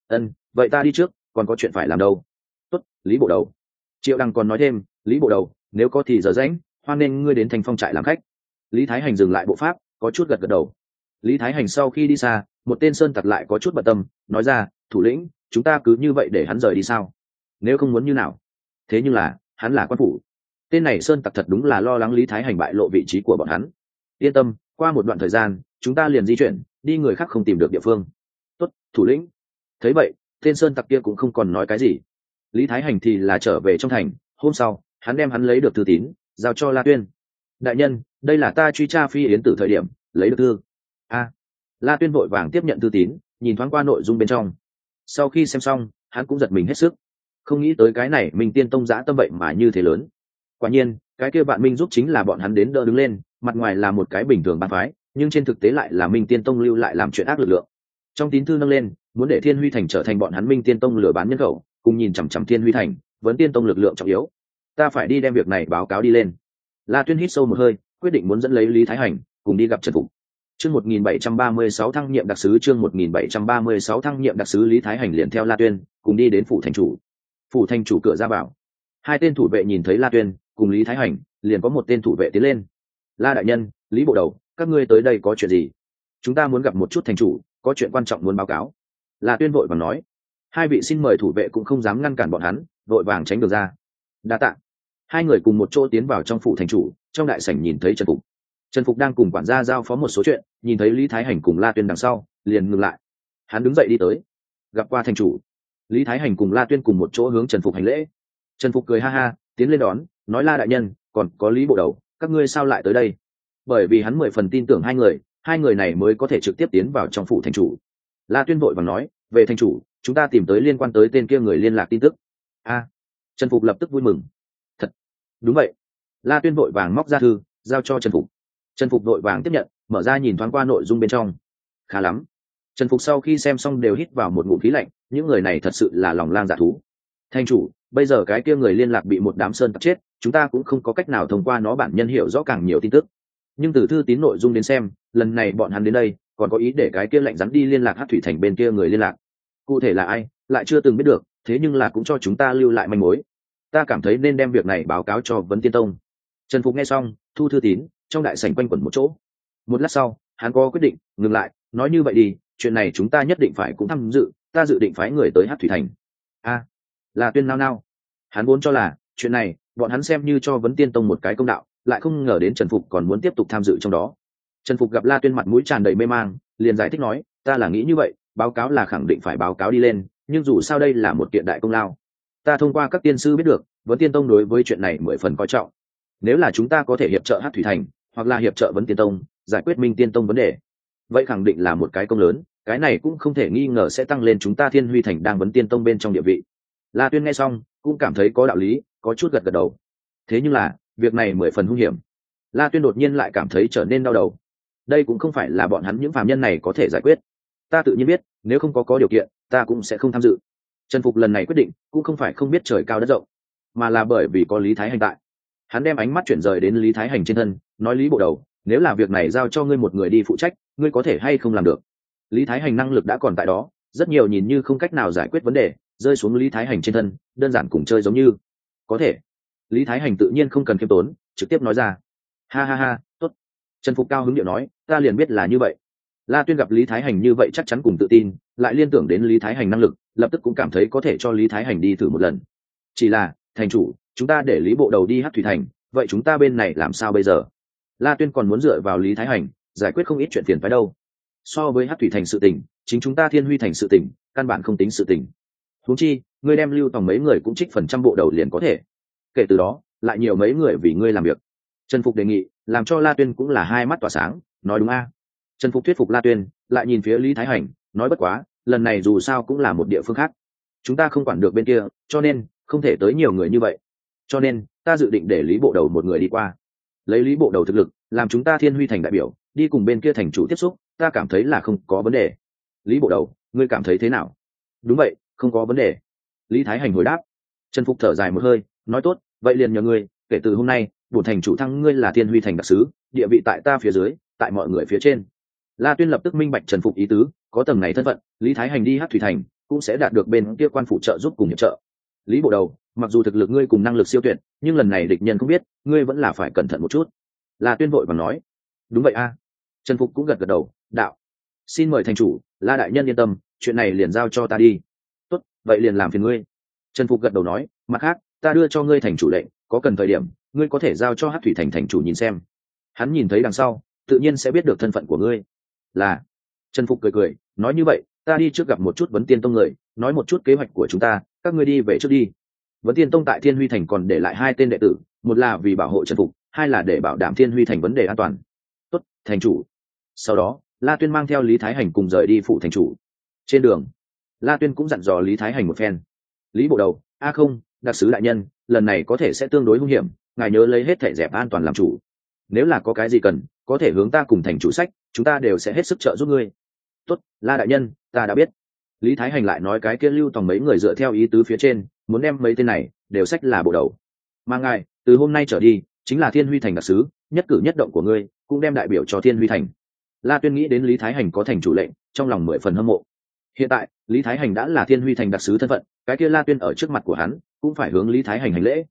Vậy ta đi trước, còn có chuyện phải làm đâu. Tốt, Lý bộ đầu. Triệu Đằng còn nói thêm, Lý bộ đầu, nếu có thì giờ rảnh, hoan nên ngươi đến Thanh Phong trại làm khách. Lý Thái Hành dừng lại bộ pháp, có chút gật gật đầu. Lý Thái Hành sau khi đi xa, một tên sơn tặc lại có chút bận tâm, nói ra, thủ lĩnh, chúng ta cứ như vậy để hắn rời đi sao? Nếu không muốn như nào? Thế nhưng là hắn là quan phủ. Tên này sơn tặc thật đúng là lo lắng Lý Thái Hành bại lộ vị trí của bọn hắn. Yên tâm, qua một đoạn thời gian chúng ta liền di chuyển, đi người khác không tìm được địa phương. Tốt, thủ lĩnh. Thấy vậy tên sơn tặc kia cũng không còn nói cái gì. Lý Thái Hành thì là trở về trong thành. Hôm sau hắn đem hắn lấy được thư tín giao cho La Tuyên. Đại nhân, đây là ta truy tra Phi Yến Tử thời điểm lấy được thư. La Tuyên vội vàng tiếp nhận thư tín, nhìn thoáng qua nội dung bên trong. Sau khi xem xong hắn cũng giật mình hết sức, không nghĩ tới cái này Minh Tiên Tông dã tâm vậy mà như thế lớn. Quả nhiên cái kia Vạn Minh giúp chính là bọn hắn đến đỡ đứng lên, mặt ngoài là một cái bình thường bang phái, nhưng trên thực tế lại là Minh Tiên Tông lưu lại làm chuyện ác lực lượng. Trong tín thư nâng lên muốn để Thiên Huy Thành trở thành bọn hắn Minh Tiên Tông lừa bán nhân khẩu, cùng nhìn chằm chằm Thiên Huy Thành vấn Tiên Tông lực lượng trọng yếu. Ta phải đi đem việc này báo cáo đi lên. La Tuyên hít sâu một hơi, quyết định muốn dẫn lấy Lý Thái Hành cùng đi gặp Trần Phục. Chương 1736 thăng nhiệm đặc sứ, chương 1736 thăng nhiệm đặc sứ. Lý Thái Hành liền theo La Tuyên cùng đi đến phủ thành chủ. Phủ thành chủ cửa ra vào, hai tên thủ vệ nhìn thấy La Tuyên cùng Lý Thái Hành, liền có một tên thủ vệ tiến lên. La đại nhân, Lý bộ đầu, các ngươi tới đây có chuyện gì? Chúng ta muốn gặp một chút thành chủ, có chuyện quan trọng muốn báo cáo. La Tuyên vội vàng nói. Hai vị xin mời thủ vệ cũng không dám ngăn cản bọn hắn, vội vàng tránh được ra. Đa tạ. Hai người cùng một chỗ tiến vào trong phủ thành chủ. Trong đại sảnh nhìn thấy Trần Phục đang cùng quản gia giao phó một số chuyện, nhìn thấy Lý Thái Hành cùng La Tuyên đằng sau liền ngừng lại. Hắn đứng dậy đi tới, gặp qua thành chủ. Lý Thái Hành cùng La Tuyên cùng một chỗ hướng Trần Phục hành lễ. Trần Phục cười ha ha tiến lên đón, nói: La đại nhân, còn có Lý bộ đầu, các ngươi sao lại tới đây? Bởi vì hắn 10 phần tin tưởng hai người này mới có thể trực tiếp tiến vào trong phủ thành chủ. La Tuyên vội vàng nói: về thành chủ, chúng ta tìm tới liên quan tới tên kia người liên lạc tin tức. Trần Phục lập tức vui mừng. Thật? Đúng vậy. La Tuyên vội vàng móc ra thư giao cho Trần Phục. Trần Phục vội vàng tiếp nhận, mở ra nhìn thoáng qua nội dung bên trong. Khá lắm. Trần Phục sau khi xem xong đều hít vào một ngụm khí lạnh, những người này thật sự là lòng lang dạ thú. Thành chủ, bây giờ cái kia người liên lạc bị một đám sơn tặc chết, chúng ta cũng không có cách nào thông qua nó bản nhân hiểu rõ càng nhiều tin tức. Nhưng từ thư tín nội dung đến xem, lần này bọn hắn đến đây còn có ý để cái kia lệnh rắn đi liên lạc Hắc Thủy Thành bên kia người liên lạc. Cụ thể là ai, lại chưa từng biết được, thế nhưng là cũng cho chúng ta lưu lại manh mối. Ta cảm thấy nên đem việc này báo cáo cho Vấn Tiên Tông. Trần Phục nghe xong, thu thư tín, trong đại sảnh quanh quẩn một chỗ. Một lát sau, hắn có quyết định, ngừng lại, nói: như vậy đi, chuyện này chúng ta nhất định phải cũng tham dự, ta dự định phái người tới Hắc Thủy Thành. Là Tuyên nao nao. Hắn vốn cho là chuyện này bọn hắn xem như cho Vấn Tiên Tông một cái công đạo, lại không ngờ đến Trần Phục còn muốn tiếp tục tham dự trong đó. Trần Phục gặp La Tuyên mặt mũi tràn đầy mê mang, liền giải thích nói: ta là nghĩ như vậy, báo cáo là khẳng định phải báo cáo đi lên, nhưng dù sao đây là một kiện đại công lao. Ta thông qua các tiên sư biết được, Vấn Tiên Tông đối với chuyện này 10 phần coi trọng. Nếu là chúng ta có thể hiệp trợ Hắc Thủy Thành, hoặc là hiệp trợ Vấn Tiên Tông giải quyết Minh Tiên Tông vấn đề, vậy khẳng định là một cái công lớn, cái này cũng không thể nghi ngờ sẽ tăng lên chúng ta Thiên Huy Thành đang Vấn Tiên Tông bên trong địa vị. La Tuyên nghe xong cũng cảm thấy có đạo lý, có chút gật đầu. Thế nhưng là việc này 10 phần hung hiểm. La Tuyên đột nhiên lại cảm thấy trở nên đau đầu. Đây cũng không phải là bọn hắn những phàm nhân này có thể giải quyết. Ta tự nhiên biết, nếu không có điều kiện, ta cũng sẽ không tham dự. Trần Phục lần này quyết định cũng không phải không biết trời cao đất rộng, mà là bởi vì có Lý Thái Hành tại. Hắn đem ánh mắt chuyển rời đến Lý Thái Hành trên thân, nói: Lý bộ đầu, nếu là việc này giao cho ngươi một người đi phụ trách, ngươi có thể hay không làm được? Lý Thái Hành năng lực đã còn tại đó, rất nhiều nhìn như không cách nào giải quyết vấn đề rơi xuống Lý Thái Hành trên thân, đơn giản cùng chơi giống như. Có thể. Lý Thái Hành tự nhiên không cần khiêm tốn, trực tiếp nói ra. Ha, tốt. Trần Phục cao hứng điệu nói: ta liền biết là như vậy. La Tuyên gặp Lý Thái Hành như vậy chắc chắn cùng tự tin, lại liên tưởng đến Lý Thái Hành năng lực, lập tức cũng cảm thấy có thể cho Lý Thái Hành đi thử một lần. Chỉ là, thành chủ, chúng ta để Lý bộ đầu đi Hắc Thủy Thành, vậy chúng ta bên này làm sao bây giờ? La Tuyên còn muốn dựa vào Lý Thái Hành giải quyết không ít chuyện phiền phái đâu. So với Hắc Thủy Thành sự tình, chính chúng ta Thiên Huy Thành sự tình, căn bản không tính sự tình. Huống chi, ngươi đem lưu tòng mấy người cũng trích phần trăm bộ đầu liền có thể. Kể từ đó, lại nhiều mấy người vì ngươi làm việc. Trần Phục đề nghị, làm cho La Tuyên cũng là hai mắt tỏa sáng, nói đúng a. Trần Phục thuyết phục La Tuyên, lại nhìn phía Lý Thái Hành, nói: bất quá, lần này dù sao cũng là một địa phương khác, chúng ta không quản được bên kia, cho nên không thể tới nhiều người như vậy. Cho nên, ta dự định để Lý bộ đầu một người đi qua, lấy Lý bộ đầu thực lực, làm chúng ta Thiên Huy Thành đại biểu, đi cùng bên kia thành chủ tiếp xúc, ta cảm thấy là không có vấn đề. Lý bộ đầu, ngươi cảm thấy thế nào? Đúng vậy, không có vấn đề. Lý Thái Hành hồi đáp. Trần Phục thở dài một hơi, nói: tốt, vậy liền nhờ ngươi, kể từ hôm nay, bổn thành chủ thăng ngươi là Thiên Huy Thành đặc sứ, địa vị tại ta phía dưới, tại mọi người phía trên. La Tuyên lập tức minh bạch Trần Phục ý tứ, có tầng này thân phận, Lý Thái Hành đi Hắc Thủy Thành cũng sẽ đạt được bên kia quan phụ trợ giúp cùng hiệp trợ. Lý bộ đầu, mặc dù thực lực ngươi cùng năng lực siêu tuyệt, nhưng lần này địch nhân không biết, ngươi vẫn là phải cẩn thận một chút. La Tuyên vội vàng nói. Đúng vậy a. Trần Phục cũng gật đầu, đạo: xin mời thành chủ, La đại nhân yên tâm, chuyện này liền giao cho ta đi. Tốt, vậy liền làm phiền ngươi. Trần Phục gật đầu nói: mặt khác, ta đưa cho ngươi thành chủ lệnh, có cần thời điểm, ngươi có thể giao cho Hắc Thủy Thành thành chủ nhìn xem. Hắn nhìn thấy đằng sau, tự nhiên sẽ biết được thân phận của ngươi. Là. Trần Phục cười, nói: như vậy, ta đi trước gặp một chút Vấn Tiên Tông người, nói một chút kế hoạch của chúng ta, các ngươi đi về trước đi. Vấn Tiên Tông tại Thiên Huy Thành còn để lại 2 tên đệ tử, một là vì bảo hộ Trần Phục, 2 là để bảo đảm Thiên Huy Thành vấn đề an toàn. Tốt, thành chủ. Sau đó, La Tuyên mang theo Lý Thái Hành cùng rời đi phụ thành chủ. Trên đường, La Tuyên cũng dặn dò Lý Thái Hành một phen. Lý bộ đầu, không, đặc sứ đại nhân, lần này có thể sẽ tương đối hung hiểm, ngài nhớ lấy hết thảy dẹp an toàn làm chủ. Nếu là có cái gì cần, có thể hướng ta cùng thành chủ sách, chúng ta đều sẽ hết sức trợ giúp ngươi. Tốt, La đại nhân, ta đã biết. Lý Thái Hành lại nói cái kia lưu tòng mấy người dựa theo ý tứ phía trên, muốn đem mấy tên này đều sách là bộ đầu. Mà ngài, từ hôm nay trở đi, chính là Thiên Huy Thành đặc sứ, nhất cử nhất động của ngươi cũng đem đại biểu cho Thiên Huy Thành. La Tuyên nghĩ đến Lý Thái Hành có thành chủ lệnh, trong lòng 10 phần hâm mộ. Hiện tại, Lý Thái Hành đã là Thiên Huy Thành đặc sứ thân phận, cái kia La Tuyên ở trước mặt của hắn, cũng phải hướng Lý Thái Hành hành lễ.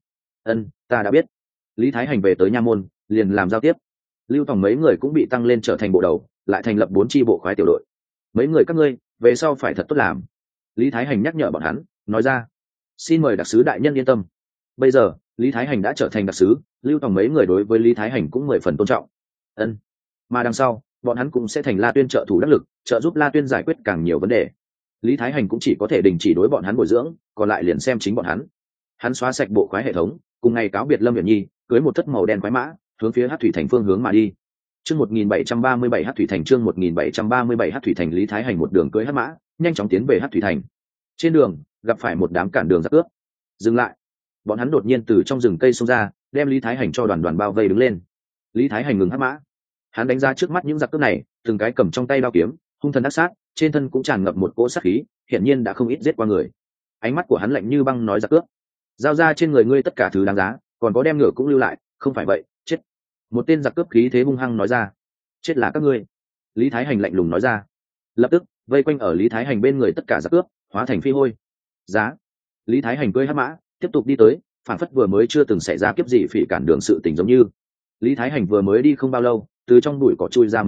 Ta đã biết. Lý Thái Hành về tới nha môn, liền làm giao tiếp. Lưu tòng mấy người cũng bị tăng lên trở thành bộ đầu, lại thành lập 4 chi bộ khoái tiểu đội. Mấy người các ngươi, về sau phải thật tốt làm. Lý Thái Hành nhắc nhở bọn hắn, nói ra. Xin mời đặc sứ đại nhân yên tâm. Bây giờ Lý Thái Hành đã trở thành đặc sứ, Lưu Tòng mấy người đối với Lý Thái Hành cũng 10 phần tôn trọng. Ân. Mà đằng sau bọn hắn cũng sẽ thành La Tuyên trợ thủ đắc lực, trợ giúp La Tuyên giải quyết càng nhiều vấn đề. Lý Thái Hành cũng chỉ có thể đình chỉ đối bọn hắn bồi dưỡng, còn lại liền xem chính bọn hắn. Hắn xóa sạch bộ khoái hệ thống, cùng ngày cáo biệt Lâm Viễn Nhi, cưới một thất màu đen khoái mã, hướng phía Hắc Thủy Thành phương hướng mà đi. Chương 1737 Hắc Thủy Thành, chương 1737 Hắc Thủy Thành. Lý Thái Hành một đường cưỡi hắc mã, nhanh chóng tiến về Hắc Thủy Thành. Trên đường, gặp phải một đám cản đường giặc cướp. Dừng lại. Bọn hắn đột nhiên từ trong rừng cây xông ra, đem Lý Thái Hành cho đoàn đoàn bao vây đứng lên. Lý Thái Hành ngừng hắc mã. Hắn đánh ra trước mắt những giặc cướp này, từng cái cầm trong tay đao kiếm, hung thần ác sát, trên thân cũng tràn ngập một cỗ sát khí, hiển nhiên đã không ít giết qua người. Ánh mắt của hắn lạnh như băng nói giặc cướp, giao ra trên người ngươi tất cả thứ đáng giá, còn có đem ngựa cũng lưu lại, không phải vậy chết. Một tên giặc cướp khí thế hung hăng nói ra. Chết là các ngươi. Lý Thái Hành lạnh lùng nói ra. Lập tức vây quanh ở Lý Thái Hành bên người tất cả giặc cướp hóa thành phi hôi. Giá. Lý Thái Hành cưỡi hắc mã tiếp tục đi tới, phản phất vừa mới chưa từng xảy ra kiếp gì phỉ cản đường sự tình giống như. Lý Thái Hành vừa mới đi không bao lâu, từ trong bụi cỏ chui ra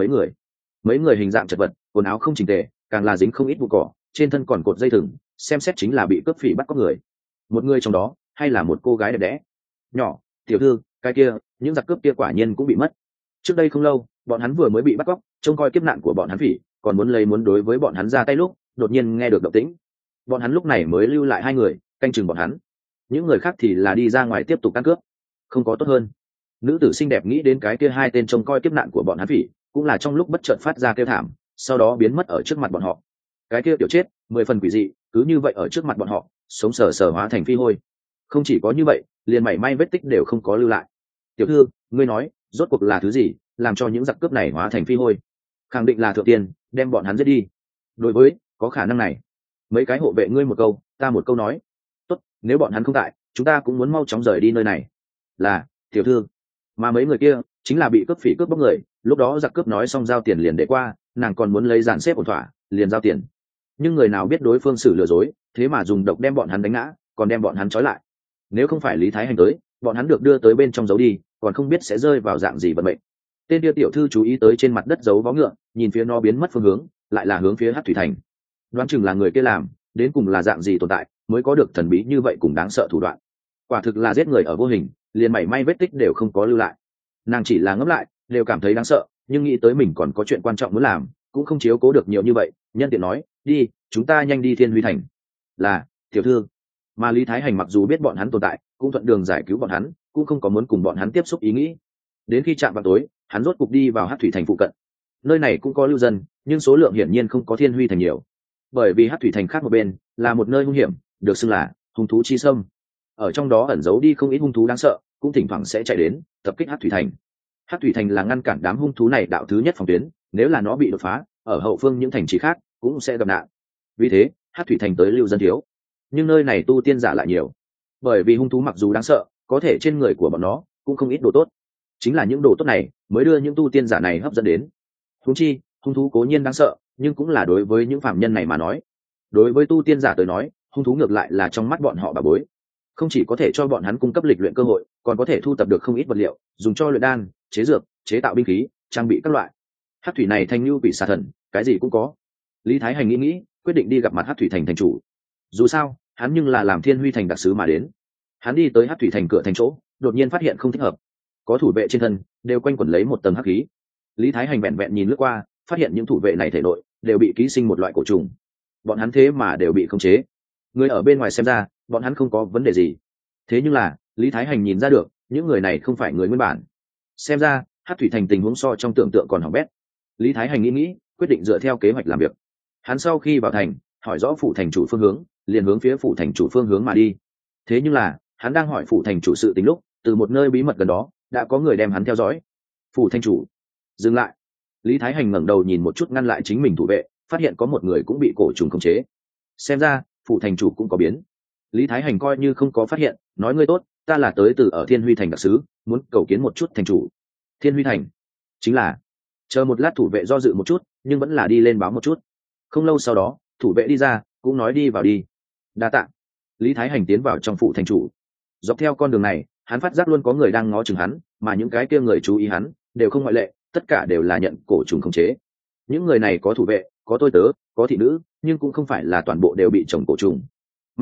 mấy người hình dạng chật vật, quần áo không chỉnh tề, càng là dính không ít bụi cỏ, trên thân còn cột dây thừng, xem xét chính là bị cướp phỉ bắt cóc người. Một người trong đó hay là một cô gái đẹp đẽ. Nhỏ, tiểu thư, cái kia, những giặc cướp kia quả nhiên cũng bị mất. Trước đây không lâu, bọn hắn vừa mới bị bắt cóc, trông coi kiếp nạn của bọn hắn phỉ, còn muốn đối với bọn hắn ra tay lúc, đột nhiên nghe được động tĩnh. Bọn hắn lúc này mới lưu lại 2 người canh chừng bọn hắn, những người khác thì là đi ra ngoài tiếp tục ăn cướp. Không có tốt hơn. Nữ tử xinh đẹp nghĩ đến cái kia 2 tên trông coi kiếp nạn của bọn hắn phỉ, cũng là trong lúc bất chợt phát ra kêu thảm, sau đó biến mất ở trước mặt bọn họ. Cái kia tiểu chết 10 phần quỷ dị, cứ như vậy ở trước mặt bọn họ, sống sờ sờ hóa thành phi hôi. Không chỉ có như vậy, liền mảy may vết tích đều không có lưu lại. Tiểu thư, ngươi nói rốt cuộc là thứ gì làm cho những giặc cướp này hóa thành phi hôi? Khẳng định là thượng tiền đem bọn hắn giết đi. Đối với có khả năng này, mấy cái hộ vệ ngươi một câu ta một câu nói. Tốt, nếu bọn hắn không tại, chúng ta cũng muốn mau chóng rời đi nơi này. Là tiểu thư. Mà mấy người kia chính là bị cướp phỉ cướp bóc người, lúc đó giặc cướp nói xong giao tiền liền để qua, nàng còn muốn lấy dàn xếp ổn thỏa liền giao tiền, nhưng người nào biết đối phương xử lừa dối, thế mà dùng độc đem bọn hắn đánh ngã, còn đem bọn hắn trói lại. Nếu không phải Lý Thái Hành tới, bọn hắn được đưa tới bên trong giấu đi, còn không biết sẽ rơi vào dạng gì vận mệnh. Tên kia tiểu thư chú ý tới trên mặt đất giấu vó ngựa, nhìn phía nó biến mất phương hướng, lại là hướng phía Hắc Thủy Thành. Đoán chừng là người kia làm, đến cùng là dạng gì tồn tại mới có được thần bí như vậy cùng đáng sợ thủ đoạn. Quả thực là giết người ở vô hình, liền mảy may vết tích đều không có lưu lại. Nàng chỉ là ngẫm lại đều cảm thấy đáng sợ, nhưng nghĩ tới mình còn có chuyện quan trọng muốn làm, cũng không chiếu cố được nhiều như vậy, nhân tiện nói, đi, chúng ta nhanh đi Thiên Huy Thành. Là tiểu thư. Mà Lý Thái Hành mặc dù biết bọn hắn tồn tại, cũng thuận đường giải cứu bọn hắn, cũng không có muốn cùng bọn hắn tiếp xúc ý nghĩ. Đến khi chạm vào tối, hắn rốt cục đi vào Hắc Thủy Thành phụ cận. Nơi này cũng có lưu dân, nhưng số lượng hiển nhiên không có Thiên Huy Thành nhiều, bởi vì Hắc Thủy Thành khác một bên là một nơi hung hiểm, được xưng là hung thú chi sâm. Ở trong đó ẩn giấu đi không ít hung thú đáng sợ, cũng thỉnh thoảng sẽ chạy đến tập kích Hắc Thủy Thành. Hắc Thủy Thành là ngăn cản đám hung thú này đạo thứ nhất phòng tuyến, nếu là nó bị đột phá, ở hậu phương những thành trì khác cũng sẽ gặp nạn. Vì thế Hắc Thủy Thành tới lưu dân thiếu, nhưng nơi này tu tiên giả lại nhiều, bởi vì hung thú mặc dù đáng sợ, có thể trên người của bọn nó cũng không ít đồ tốt, chính là những đồ tốt này mới đưa những tu tiên giả này hấp dẫn đến. Huống chi hung thú cố nhiên đáng sợ, nhưng cũng là đối với những phàm nhân này mà nói, đối với tu tiên giả tới nói, hung thú ngược lại là trong mắt bọn họ bà bối. Không chỉ có thể cho bọn hắn cung cấp lịch luyện cơ hội, còn có thể thu tập được không ít vật liệu dùng cho luyện đan, chế dược, chế tạo binh khí, trang bị các loại. Hắc Thủy này thành lưu bị xà thần, cái gì cũng có. Lý Thái Hành nghĩ, quyết định đi gặp mặt Hắc Thủy thành thành chủ. Dù sao hắn nhưng là làm Thiên Huy Thành đặc sứ mà đến. Hắn đi tới Hắc Thủy thành cửa thành chỗ, đột nhiên phát hiện không thích hợp, có thủ vệ trên thân đều quanh quẩn lấy một tầng hắc khí. Lý Thái Hành vẹn vẹn nhìn lướt qua, phát hiện những thủ vệ này thể nội đều bị ký sinh một loại cổ trùng, bọn hắn thế mà đều bị khống chế. Người ở bên ngoài xem ra bọn hắn không có vấn đề gì, thế nhưng là Lý Thái Hành nhìn ra được những người này không phải người nguyên bản. Xem ra Hắc Thủy thành tình huống so trong tưởng tượng còn hỏng bét. Lý Thái Hành nghĩ, quyết định dựa theo kế hoạch làm việc. Hắn sau khi vào thành, hỏi rõ phủ thành chủ phương hướng, liền hướng phía phủ thành chủ phương hướng mà đi. Thế nhưng là hắn đang hỏi phủ thành chủ sự tình lúc, từ một nơi bí mật gần đó đã có người đem hắn theo dõi. Phủ thành chủ dừng lại. Lý Thái Hành ngẩng đầu nhìn một chút, ngăn lại chính mình thủ vệ, phát hiện có một người cũng bị cổ trùng khống chế. Xem ra phủ thành chủ cũng có biến. Lý Thái Hành coi như không có phát hiện, nói, ngươi tốt, ta là tới từ ở Thiên Huy thành đặc sứ, muốn cầu kiến một chút thành chủ. Thiên Huy thành chính là. Chờ một lát, thủ vệ do dự một chút, nhưng vẫn là đi lên báo một chút. Không lâu sau đó thủ vệ đi ra, cũng nói đi vào đi. Đa tạ. Lý Thái Hành tiến vào trong phủ thành chủ. Dọc theo con đường này, hắn phát giác luôn có người đang ngó chừng hắn, mà những cái kia người chú ý hắn đều không ngoại lệ, tất cả đều là nhận cổ trùng khống chế. Những người này có thủ vệ, có tôi tớ, có thị nữ, nhưng cũng không phải là toàn bộ đều bị trồng cổ trùng, mà lại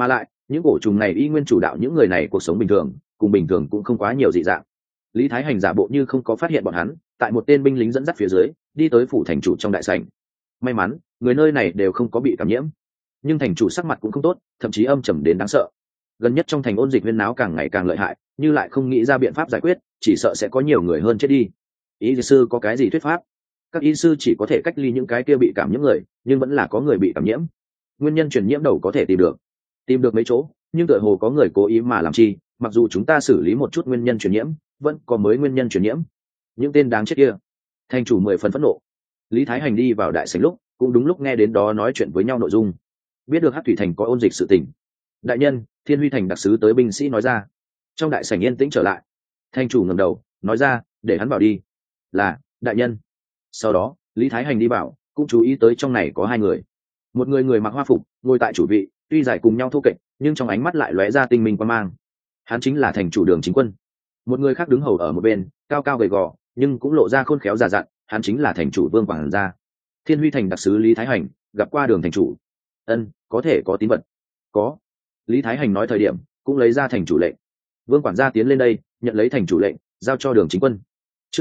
những cổ trùng này y nguyên chủ đạo những người này cuộc sống bình thường, cùng bình thường cũng không quá nhiều dị dạng. Lý Thái Hành giả bộ như không có phát hiện bọn hắn, tại một tên binh lính dẫn dắt phía dưới đi tới phủ thành chủ trong đại sảnh. May mắn người nơi này đều không có bị cảm nhiễm, nhưng thành chủ sắc mặt cũng không tốt, thậm chí âm trầm đến đáng sợ. Gần nhất trong thành ôn dịch huyên náo càng ngày càng lợi hại, như lại không nghĩ ra biện pháp giải quyết, chỉ sợ sẽ có nhiều người hơn chết đi. Y sư có cái gì thuyết pháp? Các y sư chỉ có thể cách ly những cái kia bị cảm nhiễm người, nhưng vẫn là có người bị cảm nhiễm. Nguyên nhân truyền nhiễm đầu có thể tìm được mấy chỗ, nhưng tựa hồ có người cố ý mà làm chi, mặc dù chúng ta xử lý một chút nguyên nhân truyền nhiễm, vẫn có mới nguyên nhân truyền nhiễm. Những tên đáng chết kia. Thành chủ 10 phần phẫn nộ. Lý Thái Hành đi vào đại sảnh lúc cũng đúng lúc nghe đến đó nói chuyện với nhau nội dung, biết được Hắc Thủy Thành có ôn dịch sự tình. Đại nhân, Thiên Huy Thành đặc sứ tới, binh sĩ nói ra. Trong đại sảnh yên tĩnh trở lại. Thành chủ ngẩng đầu nói ra, để hắn vào đi. Là, đại nhân. Sau đó Lý Thái Hành đi vào, cũng chú ý tới trong này có hai người. Một người người mặc hoa phục ngồi tại chủ vị, tuy giải cùng nhau thô kệch nhưng trong ánh mắt lại lóe ra tinh minh quan mang. Hắn chính là thành chủ Đường Chính Quân. Một người khác đứng hầu ở một bên, cao cao gầy gò nhưng cũng lộ ra khôn khéo già dặn, hắn chính là thành chủ Vương Quảng Gia. Thiên Huy Thành đặc sứ Lý Thái Hành gặp qua Đường thành chủ. Ân, có thể có tín vật? Có. Lý Thái Hành nói thời điểm cũng lấy ra thành chủ lệnh. Vương quản gia tiến lên đây nhận lấy thành chủ lệnh, giao cho Đường Chính Quân. Chương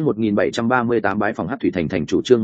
1738 bái phòng Hắc Thủy Thành thành chủ. Chương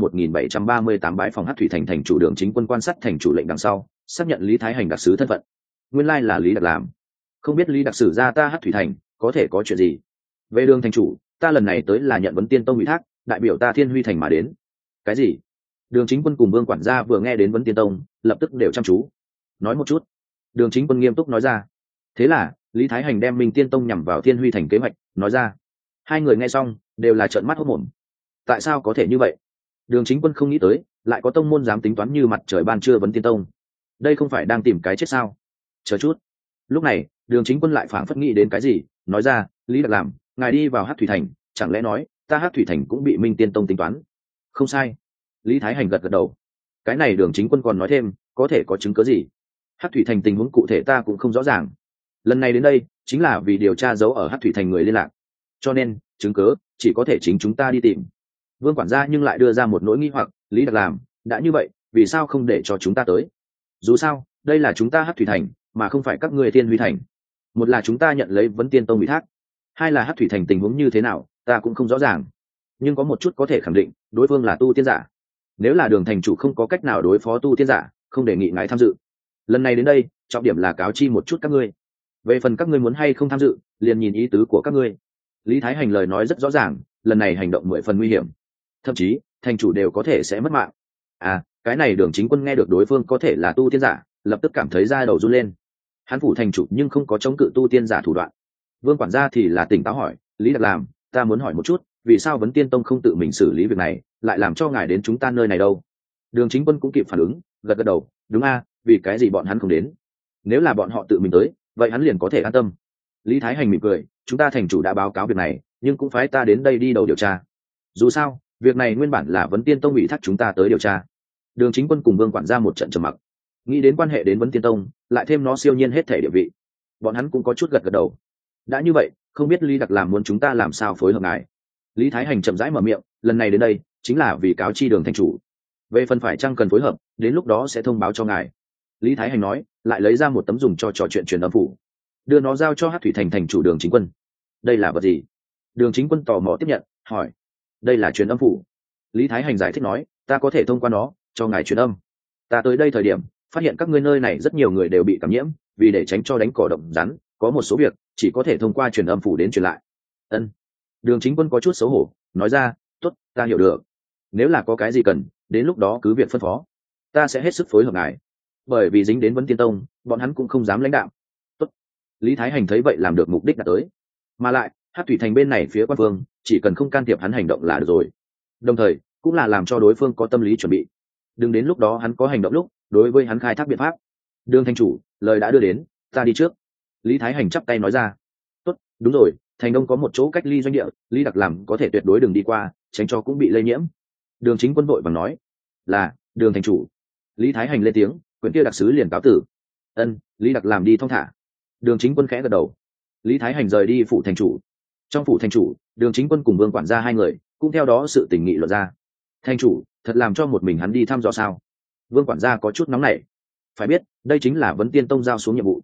1738 bái phòng Hắc Thủy Thành thành chủ. Đường Chính Quân quan sát thành chủ lệnh đằng sau, xác nhận Lý Thái Hành đặc sứ thân phận. Nguyên lai là Lý Đặc làm. Không biết Lý đặc sử ra ta Hắc Thủy Thành có thể có chuyện gì? Về Đường thành chủ, ta lần này tới là nhận vấn Tiên Tông ủy thác, đại biểu ta Thiên Huy Thành mà đến. Cái gì? Đường Chính Quân cùng Vương quản gia vừa nghe đến vấn Tiên Tông, lập tức đều chăm chú. Nói một chút. Đường Chính Quân nghiêm túc nói ra. Thế là Lý Thái Hành đem Minh Tiên Tông nhằm vào Thiên Huy Thành kế hoạch nói ra. Hai người nghe xong đều là trợn mắt hốt mồm. Tại sao có thể như vậy? Đường Chính Quân không nghĩ tới lại có tông môn dám tính toán như mặt trời ban trưa vấn Tiên Tông. Đây không phải đang tìm cái chết sao? Chờ chút. Lúc này Đường Chính Quân lại phảng phất nghĩ đến cái gì, nói ra, Lý Đặc làm, ngài đi vào Hắc Thủy Thành, chẳng lẽ nói ta Hắc Thủy Thành cũng bị Minh Tiên Tông tính toán? Không sai. Lý Thái Hành gật gật đầu. Cái này Đường Chính Quân còn nói thêm, có thể có chứng cứ gì? Hắc Thủy Thành tình huống cụ thể ta cũng không rõ ràng. Lần này đến đây chính là vì điều tra dấu ở Hắc Thủy Thành người liên lạc, cho nên chứng cứ chỉ có thể chính chúng ta đi tìm. Vương quản gia nhưng lại đưa ra một nỗi nghi hoặc, Lý Đặc làm, đã như vậy vì sao không để cho chúng ta tới? Dù sao đây là chúng ta Hắc Thủy Thành mà không phải các ngươi Thiên Huy Thành. Một là chúng ta nhận lấy vấn Tiên Tông ủy thác, hai là Hắc Thủy Thành tình huống như thế nào ta cũng không rõ ràng, nhưng có một chút có thể khẳng định, đối phương là tu tiên giả. Nếu là Đường thành chủ không có cách nào đối phó tu tiên giả, không đề nghị ngài tham dự. Lần này đến đây trọng điểm là cáo chi một chút các ngươi, về phần các ngươi muốn hay không tham dự liền nhìn ý tứ của các ngươi. Lý Thái Hành lời nói rất rõ ràng, lần này hành động 10 phần nguy hiểm, thậm chí thành chủ đều có thể sẽ mất mạng. Cái này Đường Chính Quân nghe được đối phương có thể là tu tiên giả, lập tức cảm thấy da đầu run lên. Hắn phủ thành chủ nhưng không có chống cự tu tiên giả thủ đoạn. Vương quản gia thì là tỉnh táo hỏi, Lý Đặc làm, ta muốn hỏi một chút, vì sao vấn Tiên Tông không tự mình xử lý việc này, lại làm cho ngài đến chúng ta nơi này đâu? Đường Chính Quân cũng kịp phản ứng, gật gật đầu, đúng vì cái gì bọn hắn không đến? Nếu là bọn họ tự mình tới, vậy hắn liền có thể an tâm. Lý Thái Hành mỉm cười, chúng ta thành chủ đã báo cáo việc này, nhưng cũng phái ta đến đây đi đầu điều tra. Dù sao việc này nguyên bản là vấn Tiên Tông ủy thác chúng ta tới điều tra. Đường Chính Quân cùng Vương quản gia một trận trầm mặc, nghĩ đến quan hệ đến vấn Tiên Tông, lại thêm nó siêu nhiên hết thể địa vị, bọn hắn cũng có chút gật gật đầu. Đã như vậy, không biết Lý Đặc làm muốn chúng ta làm sao phối hợp ngài? Lý Thái Hành chậm rãi mở miệng, lần này đến đây chính là vì cáo chi Đường thành chủ, về phần phải chăng cần phối hợp, đến lúc đó sẽ thông báo cho ngài. Lý Thái Hành nói, lại lấy ra một tấm dùng cho trò chuyện truyền âm phủ, đưa nó giao cho Hắc Thủy Thành thành chủ Đường Chính Quân. Đây là vật gì? Đường Chính Quân tò mò tiếp nhận, hỏi. Đây là truyền âm phủ. Lý Thái Hành giải thích nói, ta có thể thông qua nó cho ngài truyền âm. Ta tới đây thời điểm phát hiện các ngươi nơi này rất nhiều người đều bị cảm nhiễm, vì để tránh cho đánh cỏ động rắn, có một số việc chỉ có thể thông qua truyền âm phủ đến truyền lại. Ân. Đường Chính Quân có chút xấu hổ, nói ra, tốt, ta hiểu được. Nếu là có cái gì cần, đến lúc đó cứ việc phân phó, ta sẽ hết sức phối hợp ngài. Bởi vì dính đến vấn Tiên Tông, bọn hắn cũng không dám lãnh đạo. Tốt. Lý Thái Hành thấy vậy làm được mục đích đã tới, mà lại Hắc Thủy Thành bên này phía quan phương chỉ cần không can thiệp hắn hành động là được rồi, đồng thời cũng là làm cho đối phương có tâm lý chuẩn bị, đừng đến lúc đó hắn có hành động lúc đối với hắn khai thác biện pháp. Đường thành chủ, lời đã đưa đến, ta đi trước. Lý Thái Hành chắp tay nói ra. Tốt, đúng rồi, thành đông có một chỗ cách ly doanh địa, Lý Đặc làm có thể tuyệt đối đừng đi qua, tránh cho cũng bị lây nhiễm. Đường Chính Quân vội vàng nói. Là, Đường thành chủ. Lý Thái Hành lên tiếng, quyển kia đặc sứ liền cáo tử. Ân, Lý Đặc làm đi thong thả. Đường Chính Quân khẽ gật đầu. Lý Thái Hành rời đi phủ thành chủ. Trong phủ thành chủ, Đường Chính Quân cùng Vương quản gia hai người cũng theo đó sự tình nghị luận ra. Thành chủ thật làm cho một mình hắn đi thăm dò sao? Vương quản gia có chút nóng nảy. Phải biết đây chính là vấn Tiên Tông giao xuống nhiệm vụ,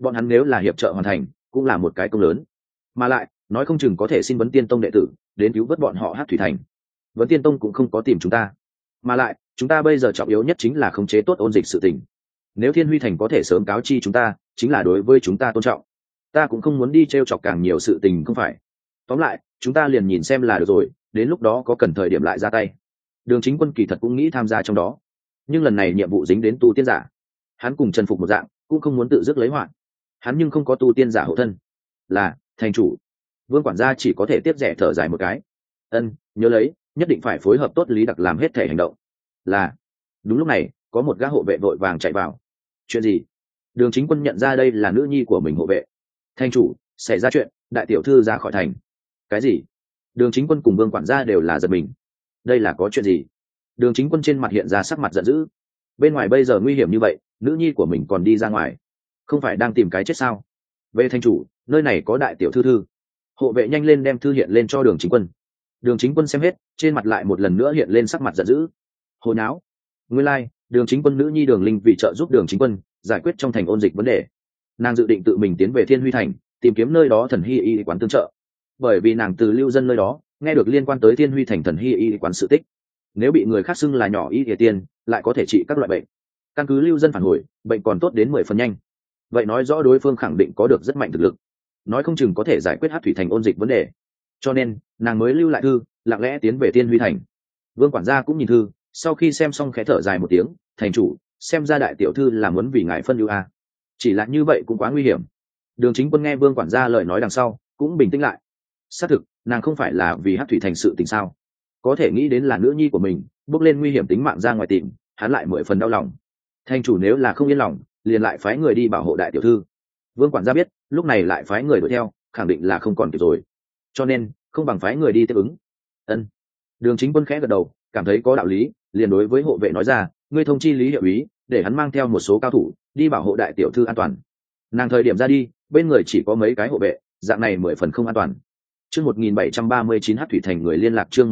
bọn hắn nếu là hiệp trợ hoàn thành cũng là một cái công lớn, mà lại nói không chừng có thể xin vấn tiên tông đệ tử đến cứu vớt bọn họ Hắc thủy thành. Vấn tiên tông cũng không có tìm chúng ta, mà lại chúng ta bây giờ trọng yếu nhất chính là khống chế tốt ôn dịch sự tình. Nếu Thiên Huy thành có thể sớm cáo chi chúng ta, chính là đối với chúng ta tôn trọng. Ta cũng không muốn đi t chọc càng nhiều sự tình, không phải. Tóm lại chúng ta liền nhìn xem là được rồi, đến lúc đó có cần thời điểm lại ra tay. Đường Chính Quân kỳ thật cũng nghĩ tham gia trong đó, nhưng lần này nhiệm vụ dính đến tu tiên giả, hắn cùng Trần Phục một dạng cũng không muốn tự dứt lấy họa. Hắn nhưng không có tu tiên giả hộ thân. Là thành chủ. Vương quản gia chỉ có thể tiếp rẻ thở dài một cái. Ân, nhớ lấy, nhất định phải phối hợp tốt Lý Đặc làm hết thể hành động. Là. Đúng lúc này có một gã hộ vệ vội vàng chạy vào. Chuyện gì? Đường Chính Quân nhận ra đây là nữ nhi của mình hộ vệ. Thành chủ, xảy ra chuyện, đại tiểu thư ra khỏi thành. Cái gì? Đường Chính Quân cùng Vương quản gia đều là giật mình. Đây là có chuyện gì? Đường Chính Quân trên mặt hiện ra sắc mặt giận dữ. Bên ngoài bây giờ nguy hiểm như vậy, nữ nhi của mình còn đi ra ngoài, không phải đang tìm cái chết sao? Về thành chủ, nơi này có đại tiểu thư thư. Hộ vệ nhanh lên đem thư hiện lên cho Đường Chính Quân. Đường Chính Quân xem hết, trên mặt lại một lần nữa hiện lên sắc mặt giận dữ. Hồ nháo. Nguyên lai, Đường Chính Quân nữ nhi Đường Linh vì trợ giúp Đường Chính Quân giải quyết trong thành ôn dịch vấn đề, nàng dự định tự mình tiến về Thiên Huy thành tìm kiếm nơi đó thần hy y quán tương trợ, bởi vì nàng từ lưu dân nơi đó nghe được liên quan tới Thiên Huy thành thần hy y quán sự tích. Nếu bị người khác xưng là nhỏ y địa tiên, lại có thể trị các loại bệnh. Căn cứ lưu dân phản hồi, bệnh còn tốt đến 10 phần nhanh. Vậy nói rõ đối phương khẳng định có được rất mạnh thực lực, nói không chừng có thể giải quyết Hắc thủy thành ôn dịch vấn đề. Cho nên nàng mới lưu lại thư, lặng lẽ tiến về Thiên Huy thành. Vương quản gia cũng nhìn thư, sau khi xem xong khẽ thở dài một tiếng. Thành chủ, xem ra đại tiểu thư là muốn vì ngài phân ưu a. Chỉ là như vậy cũng quá nguy hiểm. Đường Chính Quân nghe Vương quản gia lời nói đằng sau cũng bình tĩnh lại. Xác thực, nàng không phải là vì Hắc thủy thành sự tình sao? Có thể nghĩ đến là nữ nhi của mình bước lên nguy hiểm tính mạng ra ngoài tìm, hắn lại 10 phần đau lòng. Thành chủ nếu là không yên lòng, liền lại phái người đi bảo hộ đại tiểu thư. Vương quản gia biết lúc này lại phái người đuổi theo, khẳng định là không còn kịp rồi, cho nên không bằng phái người đi tiếp ứng. Ân. Đường Chính Quân khẽ gật đầu, cảm thấy có đạo lý, liền đối với hộ vệ nói ra, ngươi thông chi Lý hiệu úy, để hắn mang theo một số cao thủ đi bảo hộ đại tiểu thư an toàn. Nàng thời điểm ra đi, bên người chỉ có mấy cái hộ vệ, dạng này 10 phần không an toàn. Chương 1739 Hắc thủy thành người liên lạc, chương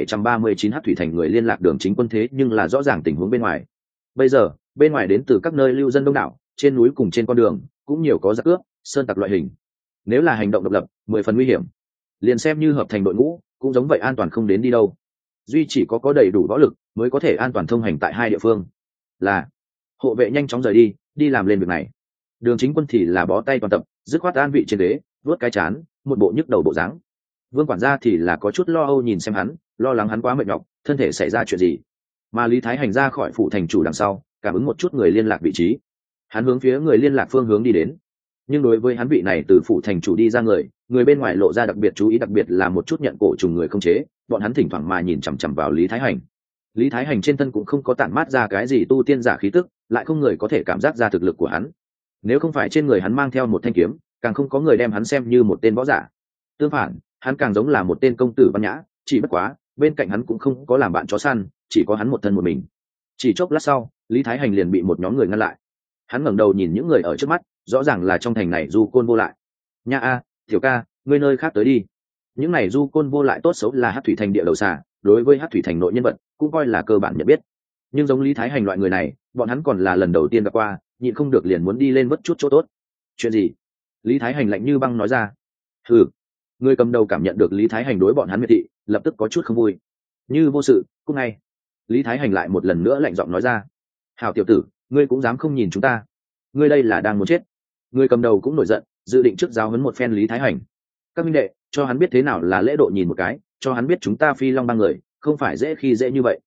1739 Hắc thủy thành người liên lạc. Đường Chính Quân thế nhưng là rõ ràng tình huống bên ngoài. Bây giờ, bên ngoài đến từ các nơi lưu dân đông đảo, trên núi cùng trên con đường cũng nhiều có giặc cướp, sơn tặc loại hình. Nếu là hành động độc lập, 10 phần nguy hiểm. Liền xem như hợp thành đội ngũ, cũng giống vậy an toàn không đến đi đâu. Duy chỉ có đầy đủ võ lực mới có thể an toàn thông hành tại hai địa phương. Là hộ vệ nhanh chóng rời đi, đi làm lên việc này. Đường Chính Quân thì là bó tay toàn tập, dứt khoát an vị trên ghế, vuốt cái chán, một bộ nhức đầu bộ dáng. Vương quản gia thì là có chút lo âu nhìn xem hắn, lo lắng hắn quá mệt nhọc, thân thể xảy ra chuyện gì. Mà Lý Thái Hành ra khỏi phủ thành chủ đằng sau, cảm ứng một chút người liên lạc vị trí, hắn hướng phía người liên lạc phương hướng đi đến. Nhưng đối với hắn vị này từ phủ thành chủ đi ra người bên ngoài lộ ra đặc biệt chú ý, đặc biệt là một chút nhận cổ trùng người không chế, bọn hắn thỉnh thoảng mà nhìn chằm chằm vào Lý Thái Hành. Lý Thái Hành trên thân cũng không có tản mát ra cái gì tu tiên giả khí tức, lại không người có thể cảm giác ra thực lực của hắn. Nếu không phải trên người hắn mang theo một thanh kiếm, càng không có người đem hắn xem như một tên võ giả. Tương phản, hắn càng giống là một tên công tử văn nhã, chỉ bất quá bên cạnh hắn cũng không có làm bạn chó săn, chỉ có hắn một thân một mình. Chỉ chốc lát sau, Lý Thái Hành liền bị một nhóm người ngăn lại. Hắn ngẩng đầu nhìn những người ở trước mắt, rõ ràng là trong thành này du côn vô lại. Nha a, tiểu ca, ngươi nơi khác tới đi. Những này du côn vô lại tốt xấu là Hắc thủy thành địa đầu xà, đối với Hắc thủy thành nội nhân vật cũng coi là cơ bản nhận biết. Nhưng giống Lý Thái Hành loại người này, bọn hắn còn là lần đầu tiên gặp qua, nhịn không được liền muốn đi lên vớt chút chỗ tốt. Chuyện gì? Lý Thái Hành lạnh như băng nói ra. Hừ. Người cầm đầu cảm nhận được Lý Thái Hành đối bọn hắn miệt thị, lập tức có chút không vui. Như vô sự, cúc ngay. Lý Thái Hành lại một lần nữa lạnh giọng nói ra. Hảo tiểu tử, ngươi cũng dám không nhìn chúng ta? Ngươi đây là đang muốn chết. Người cầm đầu cũng nổi giận, dự định trước giáo huấn một phen Lý Thái Hành. Các minh đệ, cho hắn biết thế nào là lễ độ nhìn một cái, cho hắn biết chúng ta Phi Long bang người không phải dễ khi dễ như vậy.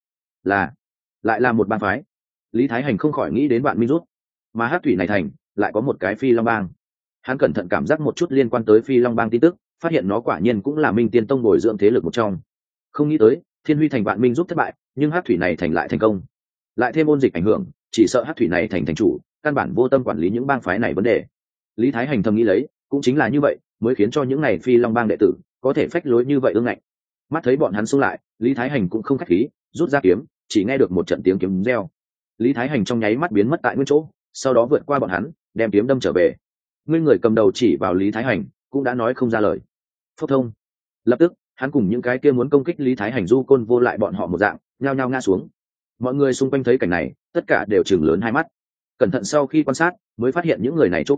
Lại là một bang phái. Lý Thái Hành không khỏi nghĩ đến bạn Minh rút, mà Hắc thủy này thành lại có một cái Phi Long bang. Hắn cẩn thận cảm giác một chút liên quan tới Phi Long bang tin tức, phát hiện nó quả nhiên cũng là Minh Tiên Tông bồi dưỡng thế lực một trong. Không nghĩ tới Thiên Huy thành bạn Minh giúp thất bại, nhưng Hắc thủy này thành lại thành công. Lại thêm ôn dịch ảnh hưởng, chỉ sợ Hắc thủy này thành thành chủ căn bản vô tâm quản lý những bang phái này vấn đề. Lý Thái Hành thầm nghĩ lấy, cũng chính là như vậy mới khiến cho những này Phi Long bang đệ tử có thể phách lối như vậy ương ngạnh. Mắt thấy bọn hắn xung lại, Lý Thái Hành cũng không khách khí, rút ra kiếm, chỉ nghe được một trận tiếng kiếm reo. Lý Thái Hành trong nháy mắt biến mất tại nguyên chỗ, sau đó vượt qua bọn hắn, đem kiếm đâm trở về. Người cầm đầu chỉ vào Lý Thái Hành, cũng đã nói không ra lời. Phốc thông. Lập tức, hắn cùng những cái kia muốn công kích Lý Thái Hành du côn vô lại bọn họ một dạng, nhao nhao ngã xuống. Mọi người xung quanh thấy cảnh này, tất cả đều trừng lớn hai mắt. Cẩn thận sau khi quan sát, mới phát hiện những người này chỗ cổ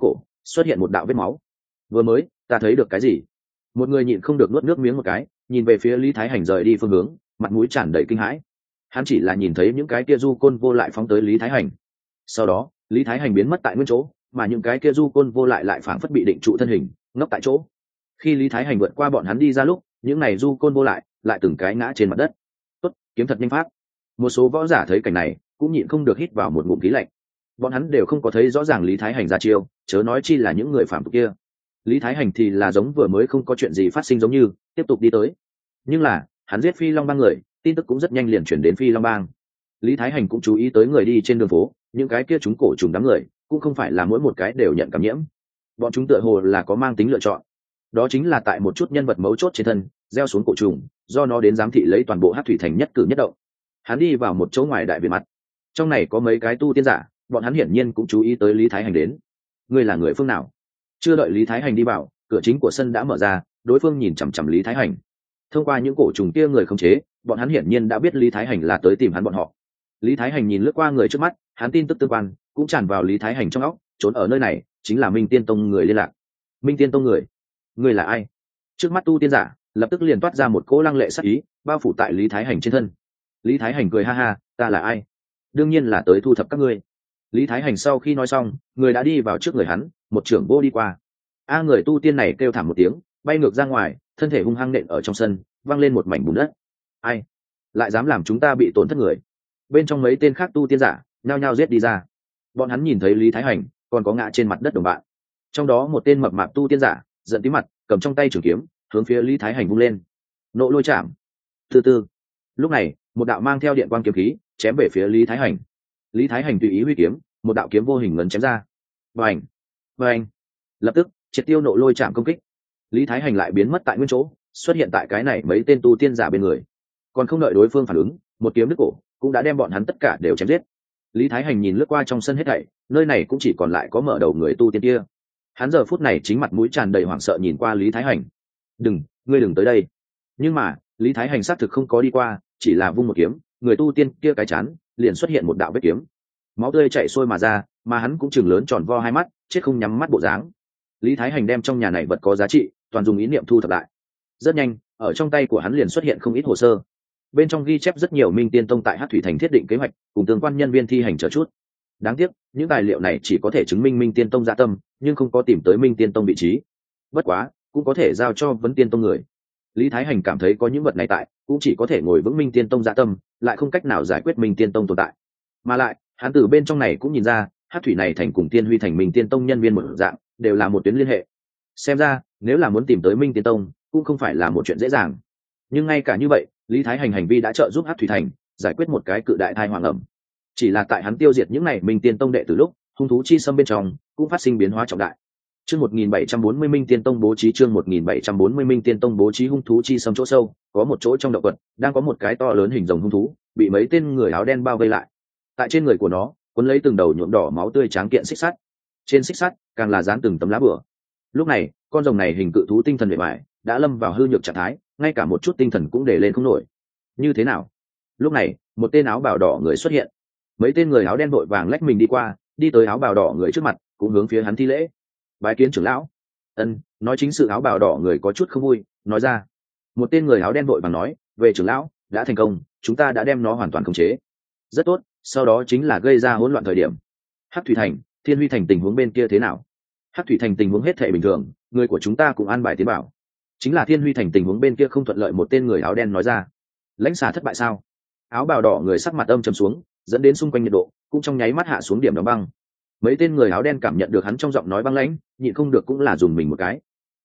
xuất hiện một đạo vết máu. Vừa mới ta thấy được cái gì? Một người nhịn không được nuốt nước miếng một cái, nhìn về phía Lý Thái Hành rời đi phương hướng, mặt mũi tràn đầy kinh hãi. Hắn chỉ là nhìn thấy những cái kia du côn vô lại phóng tới Lý Thái Hành, sau đó Lý Thái Hành biến mất tại nguyên chỗ, mà những cái kia du côn vô lại lại phảng phất bị định trụ thân hình, ngốc tại chỗ. Khi Lý Thái Hành vượt qua bọn hắn đi ra lúc, những này du côn vô lại từng cái ngã trên mặt đất. Tốt, kiếm thật nhanh pháp. Một số võ giả thấy cảnh này cũng nhịn không được hít vào một ngụm khí lạnh. Bọn hắn đều không có thấy rõ ràng Lý Thái Hành ra chiêu, chớ nói chi là những người phạm tục kia. Lý Thái Hành thì là giống vừa mới không có chuyện gì phát sinh giống như tiếp tục đi tới. Nhưng là hắn giết Phi Long Bang người, tin tức cũng rất nhanh liền chuyển đến Phi Long Bang. Lý Thái Hành cũng chú ý tới người đi trên đường phố, những cái kia chúng cổ trùng đám người cũng không phải là mỗi một cái đều nhận cảm nhiễm. Bọn chúng tựa hồ là có mang tính lựa chọn, đó chính là tại một chút nhân vật mấu chốt trên thân gieo xuống cổ trùng, do nó đến giám thị lấy toàn bộ Hắc Thủy Thành nhất cử nhất động. Hắn đi vào một chỗ ngoài đại viện mặt, trong này có mấy cái tu tiên giả, bọn hắn hiển nhiên cũng chú ý tới Lý Thái Hành đến. Ngươi là người phương nào? Chưa đợi Lý Thái Hành đi vào, cửa chính của sân đã mở ra, đối phương nhìn chằm chằm Lý Thái Hành. Thông qua những cổ trùng kia người khống chế, bọn hắn hiển nhiên đã biết Lý Thái Hành là tới tìm hắn bọn họ. Lý Thái Hành nhìn lướt qua người trước mắt, hắn tin tức tương quan cũng tràn vào Lý Thái Hành trong óc, trốn ở nơi này chính là Minh Tiên Tông người liên lạc. Minh Tiên Tông người? Người là ai? Trước mắt tu tiên giả lập tức liền toát ra một cỗ lăng lệ sắc ý, bao phủ tại Lý Thái Hành trên thân. Lý Thái Hành cười ha ha, ta là ai? Đương nhiên là tới thu thập các ngươi. Lý Thái Hành sau khi nói xong, người đã đi vào trước người hắn, một trưởng vô đi qua. Người tu tiên này kêu thảm một tiếng, bay ngược ra ngoài, thân thể hung hăng nện ở trong sân, văng lên một mảnh bùn đất. Ai lại dám làm chúng ta bị tổn thất người? Bên trong mấy tên khác tu tiên giả nhao nhao giết đi ra. Bọn hắn nhìn thấy Lý Thái Hành còn có ngã trên mặt đất đồng bạn, trong đó một tên mập mạp tu tiên giả giận tí mặt, cầm trong tay trường kiếm hướng phía Lý Thái Hành vung lên. Nộ lôi chạm. Từ từ, lúc này một đạo mang theo điện quang kiếm khí chém về phía Lý Thái Hành. Lý Thái Hành tùy ý huy kiếm, một đạo kiếm vô hình ngấn chém ra. Vành, vành, lập tức triệt tiêu nộ lôi chạm công kích. Lý Thái Hành lại biến mất tại nguyên chỗ, xuất hiện tại cái này mấy tên tu tiên giả bên người. Còn không đợi đối phương phản ứng, một kiếm đứt cổ cũng đã đem bọn hắn tất cả đều chém giết. Lý Thái Hành nhìn lướt qua trong sân hết thảy, nơi này cũng chỉ còn lại có mở đầu người tu tiên kia. Hắn giờ phút này chính mặt mũi tràn đầy hoảng sợ nhìn qua Lý Thái Hành. Ngươi đừng tới đây. Nhưng mà Lý Thái Hành xác thực không có đi qua, chỉ là vung một kiếm, người tu tiên kia cái chán liền xuất hiện một đạo vết kiếm, máu tươi chảy xuôi mà ra, mà hắn cũng chừng lớn tròn vo hai mắt, chết không nhắm mắt bộ dáng. Lý Thái Hành đem trong nhà này vật có giá trị toàn dùng ý niệm thu thập lại. Rất nhanh, ở trong tay của hắn liền xuất hiện không ít hồ sơ, bên trong ghi chép rất nhiều Minh Tiên Tông tại Hắc Thủy Thành thiết định kế hoạch cùng tương quan nhân viên thi hành chờ chút. Đáng tiếc những tài liệu này chỉ có thể chứng minh Minh Tiên Tông dạ tâm, nhưng không có tìm tới Minh Tiên Tông vị trí. Bất quá cũng có thể giao cho Vấn Tiên Tông người. Lý Thái Hành cảm thấy có những vật này tại, cũng chỉ có thể ngồi vững Minh Tiên Tông dạ tâm, lại không cách nào giải quyết Minh Tiên Tông tồn tại. Mà lại hắn từ bên trong này cũng nhìn ra, Hắc Thủy này thành cùng Tiên Huy thành Minh Tiên Tông nhân viên một dạng, đều là một tuyến liên hệ. Xem ra nếu là muốn tìm tới Minh Tiên Tông cũng không phải là một chuyện dễ dàng. Nhưng ngay cả như vậy, Lý Thái Hành hành vi đã trợ giúp Hắc Thủy Thành giải quyết một cái cự đại tai hoàng ẩm. Chỉ là tại hắn tiêu diệt những này Minh Tiên Tông đệ từ lúc, hung thú chi xâm bên trong cũng phát sinh biến hóa trọng đại. Chương 1740 Minh Tiên Tông bố trí, chương 1740 Minh Tiên Tông bố trí hung thú chi xâm chỗ sâu, có một chỗ trong động vật, đang có một cái to lớn hình rồng hung thú, bị mấy tên người áo đen bao vây lại. Tại trên người của nó, cuốn lấy từng đầu nhuộm đỏ máu tươi tráng kiện xích sắt. Trên xích sắt càng là dán từng tấm lá bùa. Lúc này, con rồng này hình cự thú tinh thần bề bại, đã lâm vào hư nhược trạng thái, ngay cả một chút tinh thần cũng để lên không nổi. Như thế nào? Lúc này, một tên áo bào đỏ người xuất hiện. Mấy tên người áo đen vội vàng lách mình đi qua, đi tới áo bào đỏ người trước mặt, cũng hướng phía hắn thi lễ. Bái kiến trưởng lão. Nói chính sự áo bào đỏ người có chút không vui, nói ra. Một tên người áo đen vội vàng nói, về trưởng lão, đã thành công, chúng ta đã đem nó hoàn toàn khống chế. Rất tốt, sau đó chính là gây ra hỗn loạn thời điểm. Hắc Thủy Thành, Thiên Huy Thành tình huống bên kia thế nào? Hắc Thủy Thành tình huống hết thảy bình thường, người của chúng ta cũng an bài tiến bảo. Chính là Thiên Huy Thành tình huống bên kia không thuận lợi, một tên người áo đen nói ra. Lãnh xà thất bại sao? Áo bào đỏ người sắc mặt âm trầm xuống, dẫn đến xung quanh nhiệt độ cũng trong nháy mắt hạ xuống điểm đóng băng. Mấy tên người áo đen cảm nhận được hắn trong giọng nói băng lãnh, nhịn không được cũng là dùng mình một cái.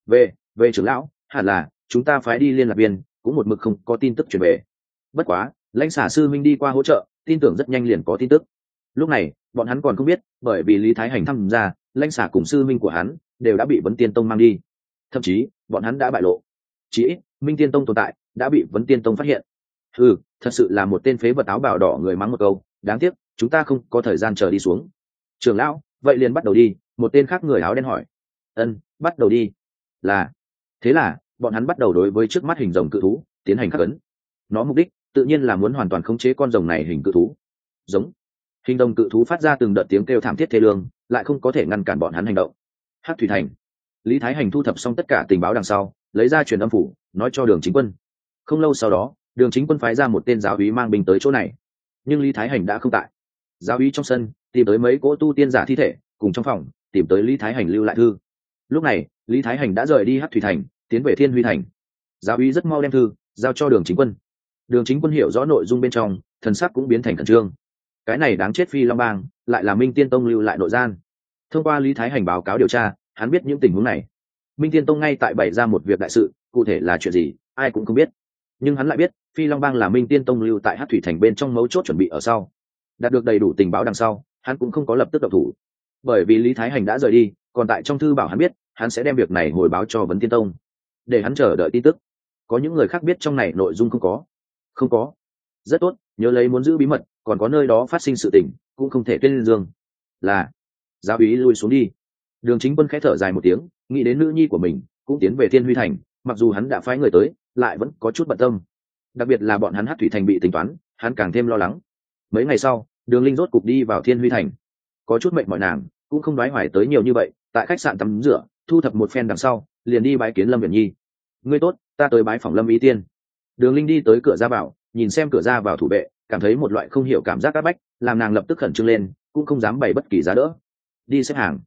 Về trưởng lão, hẳn là chúng ta phái đi liên lạc viên, cũng một mực không có tin tức truyền về. Bất quá lãnh xà sư minh đi qua hỗ trợ, tin tưởng rất nhanh liền có tin tức. Lúc này bọn hắn còn không biết, bởi vì Lý Thái Hành thăm ra, lãnh xà cùng sư minh của hắn đều đã bị Vấn Tiên Tông mang đi, thậm chí bọn hắn đã bại lộ. Chỉ ít Minh Tiên Tông tồn tại đã bị Vấn Tiên Tông phát hiện. Thật sự là một tên phế vật. Áo bào đỏ người mắng một câu, đáng tiếc chúng ta không có thời gian chờ đi xuống. Trưởng lão, vậy liền bắt đầu đi. Một tên khác người áo đen hỏi. Bắt đầu đi. Thế là bọn hắn bắt đầu đối với trước mắt hình rồng cự thú tiến hành khắc ấn. Nó mục đích tự nhiên là muốn hoàn toàn khống chế con rồng này hình cự thú. Giống. Hình rồng cự thú phát ra từng đợt tiếng kêu thảm thiết thê lương, lại không có thể ngăn cản bọn hắn hành động. Hắc thủy thành. Lý Thái Hành thu thập xong tất cả tình báo đằng sau, lấy ra truyền âm phủ, nói cho Đường Chính Quân. Không lâu sau đó, Đường Chính Quân phái ra một tên giáo úy mang binh tới chỗ này, nhưng Lý Thái Hành đã không tại. Giáo úy trong sân tìm tới mấy cỗ tu tiên giả thi thể, cùng trong phòng tìm tới Lý Thái Hành lưu lại thư. Lúc này Lý Thái Hành đã rời đi Hắc thủy thành, tiến về Thiên Huy thành. Giáo úy rất mau đem thư giao cho Đường Chính Quân. Đường Chính Quân hiểu rõ nội dung bên trong, thần sắc cũng biến thành khẩn trương. Cái này đáng chết Phi Long Bang lại là Minh Tiên Tông lưu lại nội gian. Thông qua Lý Thái Hành báo cáo điều tra, hắn biết những tình huống này. Minh Tiên Tông ngay tại bày ra một việc đại sự, cụ thể là chuyện gì ai cũng không biết, nhưng hắn lại biết Phi Long Bang là Minh Tiên Tông lưu tại Hắc thủy thành bên trong mấu chốt chuẩn bị ở sau. Đạt được đầy đủ tình báo đằng sau, hắn cũng không có lập tức động thủ, bởi vì Lý Thái Hành đã rời đi, còn tại trong thư bảo hắn biết hắn sẽ đem việc này hồi báo cho Vấn Tiên Tông, để hắn chờ đợi tin tức. Có những người khác biết trong này nội dung không có. Rất tốt, nhớ lấy muốn giữ bí mật, còn có nơi đó phát sinh sự tình cũng không thể tuyên dương. Là. Giáo úy lui xuống đi. Đường Chính Quân khẽ thở dài một tiếng, nghĩ đến nữ nhi của mình cũng tiến về Thiên Huy thành, mặc dù hắn đã phái người tới, lại vẫn có chút bận tâm. Đặc biệt là bọn hắn Hắc thủy thành bị tính toán, hắn càng thêm lo lắng. Mấy ngày sau, Đường Linh rốt cục đi vào Thiên Huy thành. Có chút mệt mỏi nàng, cũng không đoái hoài tới nhiều như vậy, tại khách sạn tắm rửa, thu thập một phen đằng sau, liền đi bái kiến Lâm Viễn Nhi. Ngươi tốt, ta tới bái phòng Lâm Y Tiên. Đường Linh đi tới cửa ra vào, nhìn xem cửa ra vào thủ vệ, cảm thấy một loại không hiểu cảm giác áp bách, làm nàng lập tức khẩn trương lên, cũng không dám bày bất kỳ giá đỡ. Đi xếp hàng.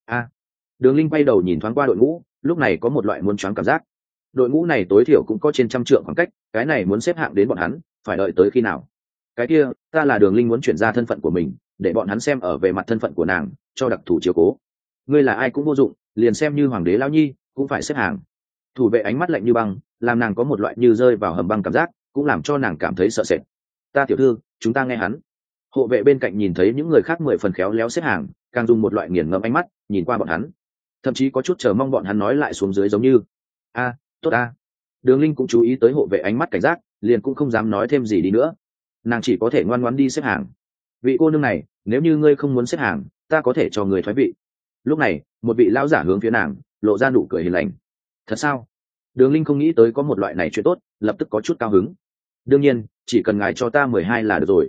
Đường Linh quay đầu nhìn thoáng qua đội ngũ, lúc này có một loại muốn choáng cảm giác. Đội ngũ này tối thiểu cũng có trên 100 trượng khoảng cách, cái này muốn xếp hạng đến bọn hắn, phải đợi tới khi nào? Cái kia, ta là Đường Linh muốn chuyển ra thân phận của mình, để bọn hắn xem ở về mặt thân phận của nàng, cho đặc thù chiếu cố. Ngươi là ai cũng vô dụng, liền xem như hoàng đế lão nhi, cũng phải xếp hàng. Thủ vệ ánh mắt lạnh như băng, làm nàng có một loại như rơi vào hầm băng cảm giác, cũng làm cho nàng cảm thấy sợ sệt. Ta tiểu thư, chúng ta nghe hắn. Hộ vệ bên cạnh nhìn thấy những người khác 10 phần khéo léo xếp hàng, càng dùng một loại nghiền ngẫm ánh mắt nhìn qua bọn hắn, thậm chí có chút chờ mong bọn hắn nói lại xuống dưới giống như tốt a. Đường Linh cũng chú ý tới hộ vệ ánh mắt cảnh giác, liền cũng không dám nói thêm gì đi nữa, nàng chỉ có thể ngoan ngoãn đi xếp hàng. Vị cô nương này, nếu như ngươi không muốn xếp hàng, ta có thể cho người thoái vị. Lúc này một vị lão giả hướng phía nàng lộ ra nụ cười hiền lành. Thật sao? Đường Linh không nghĩ tới có một loại này chuyện tốt, lập tức có chút cao hứng. Đương nhiên, chỉ cần ngài cho ta 12 là được rồi.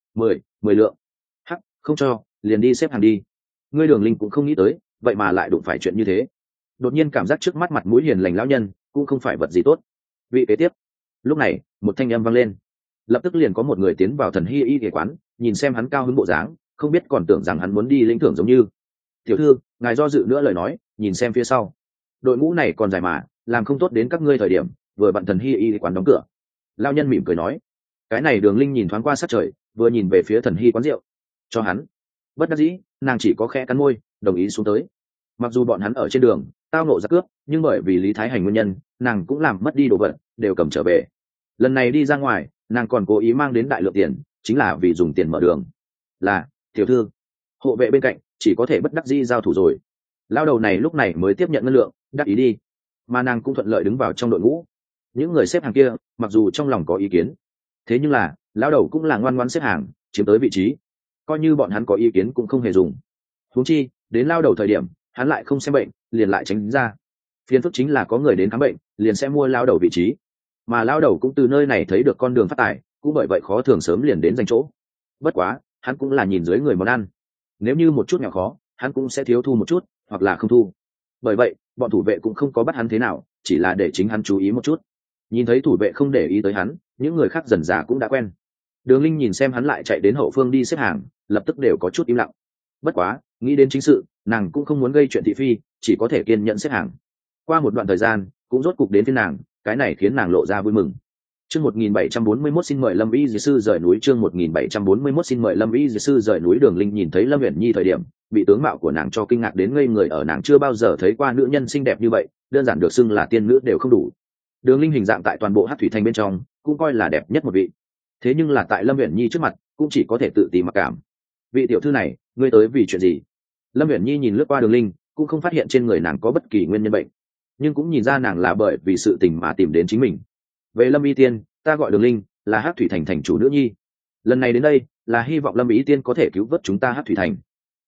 10 lượng. Hắc, không cho, liền đi xếp hàng đi. Ngươi Đường Linh cũng không nghĩ tới, vậy mà lại đụng phải chuyện như thế. Đột nhiên cảm giác trước mắt mặt mũi hiền lành lão nhân cũng không phải vật gì tốt. Vị kế tiếp. Lúc này một thanh âm vang lên, lập tức liền có một người tiến vào Thần Hy y y quán, nhìn xem hắn cao hứng bộ dáng, không biết còn tưởng rằng hắn muốn đi lĩnh thưởng giống như. Tiểu thư, ngài do dự nữa lời nói, nhìn xem phía sau, đội ngũ này còn dài mà, làm không tốt đến các ngươi thời điểm vừa bận Thần Hy y quán đóng cửa. Lão nhân mỉm cười nói. Cái này Đường Linh nhìn thoáng qua sát trời, vừa nhìn về phía Thần Hy quán rượu. Cho hắn. Bất đắc dĩ, nàng chỉ có khẽ cắn môi, đồng ý xuống tới. Mặc dù bọn hắn ở trên đường tao nộ giặc cướp, nhưng bởi vì Lý Thái Hành nguyên nhân, nàng cũng làm mất đi đồ vật, đều cầm trở về. Lần này đi ra ngoài, nàng còn cố ý mang đến đại lượng tiền, chính là vì dùng tiền mở đường. Là, tiểu thư. Hộ vệ bên cạnh chỉ có thể bất đắc dĩ giao thủ rồi. Lao đầu này lúc này mới tiếp nhận ngân lượng, đắc ý đi. Mà nàng cũng thuận lợi đứng vào trong đội ngũ. Những người xếp hàng kia, mặc dù trong lòng có ý kiến, thế nhưng là lao đầu cũng là ngoan ngoãn xếp hàng, chiếm tới vị trí. Coi như bọn hắn có ý kiến cũng không hề dùng. Huống chi, đến lao đầu thời điểm, hắn lại không xem bệnh, liền lại tránh ra. Phiền phức chính là có người đến khám bệnh, liền sẽ mua lao đầu vị trí. Mà lao đầu cũng từ nơi này thấy được con đường phát tài, cũng bởi vậy khó thường sớm liền đến giành chỗ. Bất quá, hắn cũng là nhìn dưới người món ăn. Nếu như một chút nhỏ khó, hắn cũng sẽ thiếu thu một chút, hoặc là không thu. Bởi vậy, bọn thủ vệ cũng không có bắt hắn thế nào, chỉ là để chính hắn chú ý một chút. Nhìn thấy thủ vệ không để ý tới hắn, những người khác dần dà cũng đã quen. Đường Linh nhìn xem hắn lại chạy đến hậu phương đi xếp hàng, lập tức đều có chút im lặng. Bất quá, nghĩ đến chính sự, nàng cũng không muốn gây chuyện thị phi, chỉ có thể kiên nhẫn xếp hàng. Qua một đoạn thời gian, cũng rốt cục đến phiên nàng, cái này khiến nàng lộ ra vui mừng. Chương 1741 xin mời Lâm Y Dì sư rời núi. Chương 1741 xin mời Lâm Y Dì sư rời núi. Đường Linh nhìn thấy Lâm Uyển Nhi thời điểm, bị tướng mạo của nàng cho kinh ngạc đến ngây người, ở nàng chưa bao giờ thấy qua nữ nhân xinh đẹp như vậy, đơn giản được xưng là tiên nữ đều không đủ. Đường Linh hình dạng tại toàn bộ Hắc thủy thành bên trong, cũng coi là đẹp nhất một vị. Thế nhưng là tại Lâm Uyển Nhi trước mặt, cũng chỉ có thể tự tìm mặc cảm. Vị tiểu thư này, ngươi tới vì chuyện gì? Lâm Uyển Nhi nhìn lướt qua Đường Linh, cũng không phát hiện trên người nàng có bất kỳ nguyên nhân bệnh, nhưng cũng nhìn ra nàng là bởi vì sự tình mà tìm đến chính mình. Về Lâm Y Tiên, ta gọi Đường Linh, là Hắc thủy thành thành chủ nữ nhi. Lần này đến đây là hy vọng Lâm Y Tiên có thể cứu vớt chúng ta Hắc thủy thành.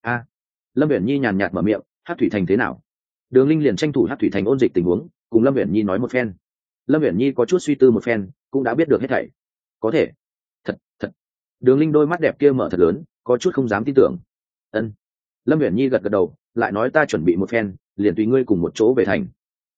Lâm Uyển Nhi nhàn nhạt mở miệng, Hắc thủy thành thế nào? Đường Linh liền tranh thủ Hắc thủy thành ôn dịch tình huống, cùng Lâm Uyển Nhi nói một phen. Lâm Uyển Nhi có chút suy tư một phen, cũng đã biết được hết thảy. Có thể. Thật. Đường Linh đôi mắt đẹp kia mở thật lớn, có chút không dám tin tưởng. Ân. Lâm Uyển Nhi gật gật đầu, lại nói ta chuẩn bị một phen, liền tùy ngươi cùng một chỗ về thành.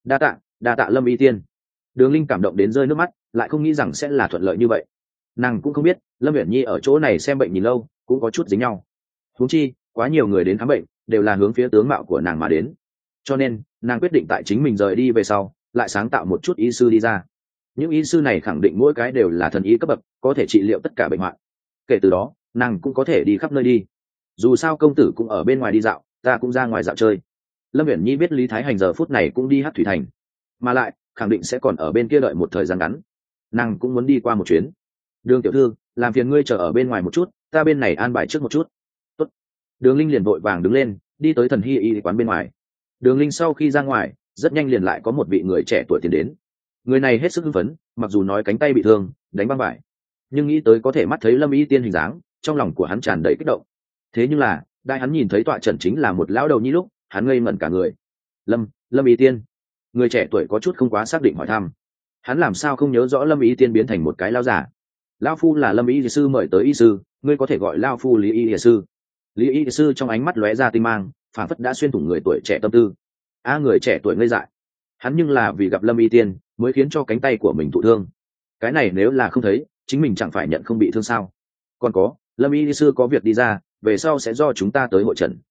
Đa tạ Lâm Y tiên. Đường Linh cảm động đến rơi nước mắt, lại không nghĩ rằng sẽ là thuận lợi như vậy. Nàng cũng không biết Lâm Uyển Nhi ở chỗ này xem bệnh nhìn lâu cũng có chút dính nhau. Huống chi quá nhiều người đến khám bệnh đều là hướng phía tướng mạo của nàng mà đến, cho nên nàng quyết định tại chính mình rời đi về sau lại sáng tạo một chút y sư đi ra. Những y sư này khẳng định mỗi cái đều là thần y cấp bậc, có thể trị liệu tất cả bệnh hoạn. Kể từ đó nàng cũng có thể đi khắp nơi đi. Dù sao công tử cũng ở bên ngoài đi dạo, ta cũng ra ngoài dạo chơi. Lâm Uyển Nhi biết Lý Thái Hành giờ phút này cũng đi hát thủy thành, mà lại khẳng định sẽ còn ở bên kia đợi một thời gian ngắn. Nàng cũng muốn đi qua một chuyến. Đường tiểu thư, làm phiền ngươi chờ ở bên ngoài một chút, ta bên này an bài trước một chút. Tốt. Đường Linh liền vội vàng đứng lên, đi tới thần hy y quán bên ngoài. Đường Linh sau khi ra ngoài, rất nhanh liền lại có một vị người trẻ tuổi tiến đến. Người này hết sức hưng phấn, mặc dù nói cánh tay bị thương, đánh băng vải, nhưng nghĩ tới có thể mắt thấy Lâm Y tiên hình dáng, trong lòng của hắn tràn đầy kích động. Thế nhưng là, đại hắn nhìn thấy tọa trần chính là một lão đầu nhi lúc, hắn ngây ngẩn cả người. Lâm Y tiên. Người trẻ tuổi có chút không quá xác định hỏi thăm. Hắn làm sao không nhớ rõ Lâm Y tiên biến thành một cái lão giả. Lão phu là Lâm Y sư mời tới y sư, ngươi có thể gọi lão phu Lý Y sư. Lý Y sư trong ánh mắt lóe ra tinh mang, phản phất đã xuyên thủng người tuổi trẻ tâm tư. Người trẻ tuổi ngây dại. Hắn nhưng là vì gặp Lâm Y tiên mới khiến cho cánh tay của mình thụ thương. Cái này nếu là không thấy, chính mình chẳng phải nhận không bị thương sao? Còn có, Lâm Y sư có việc đi ra, về sau sẽ do chúng ta tới hội trần.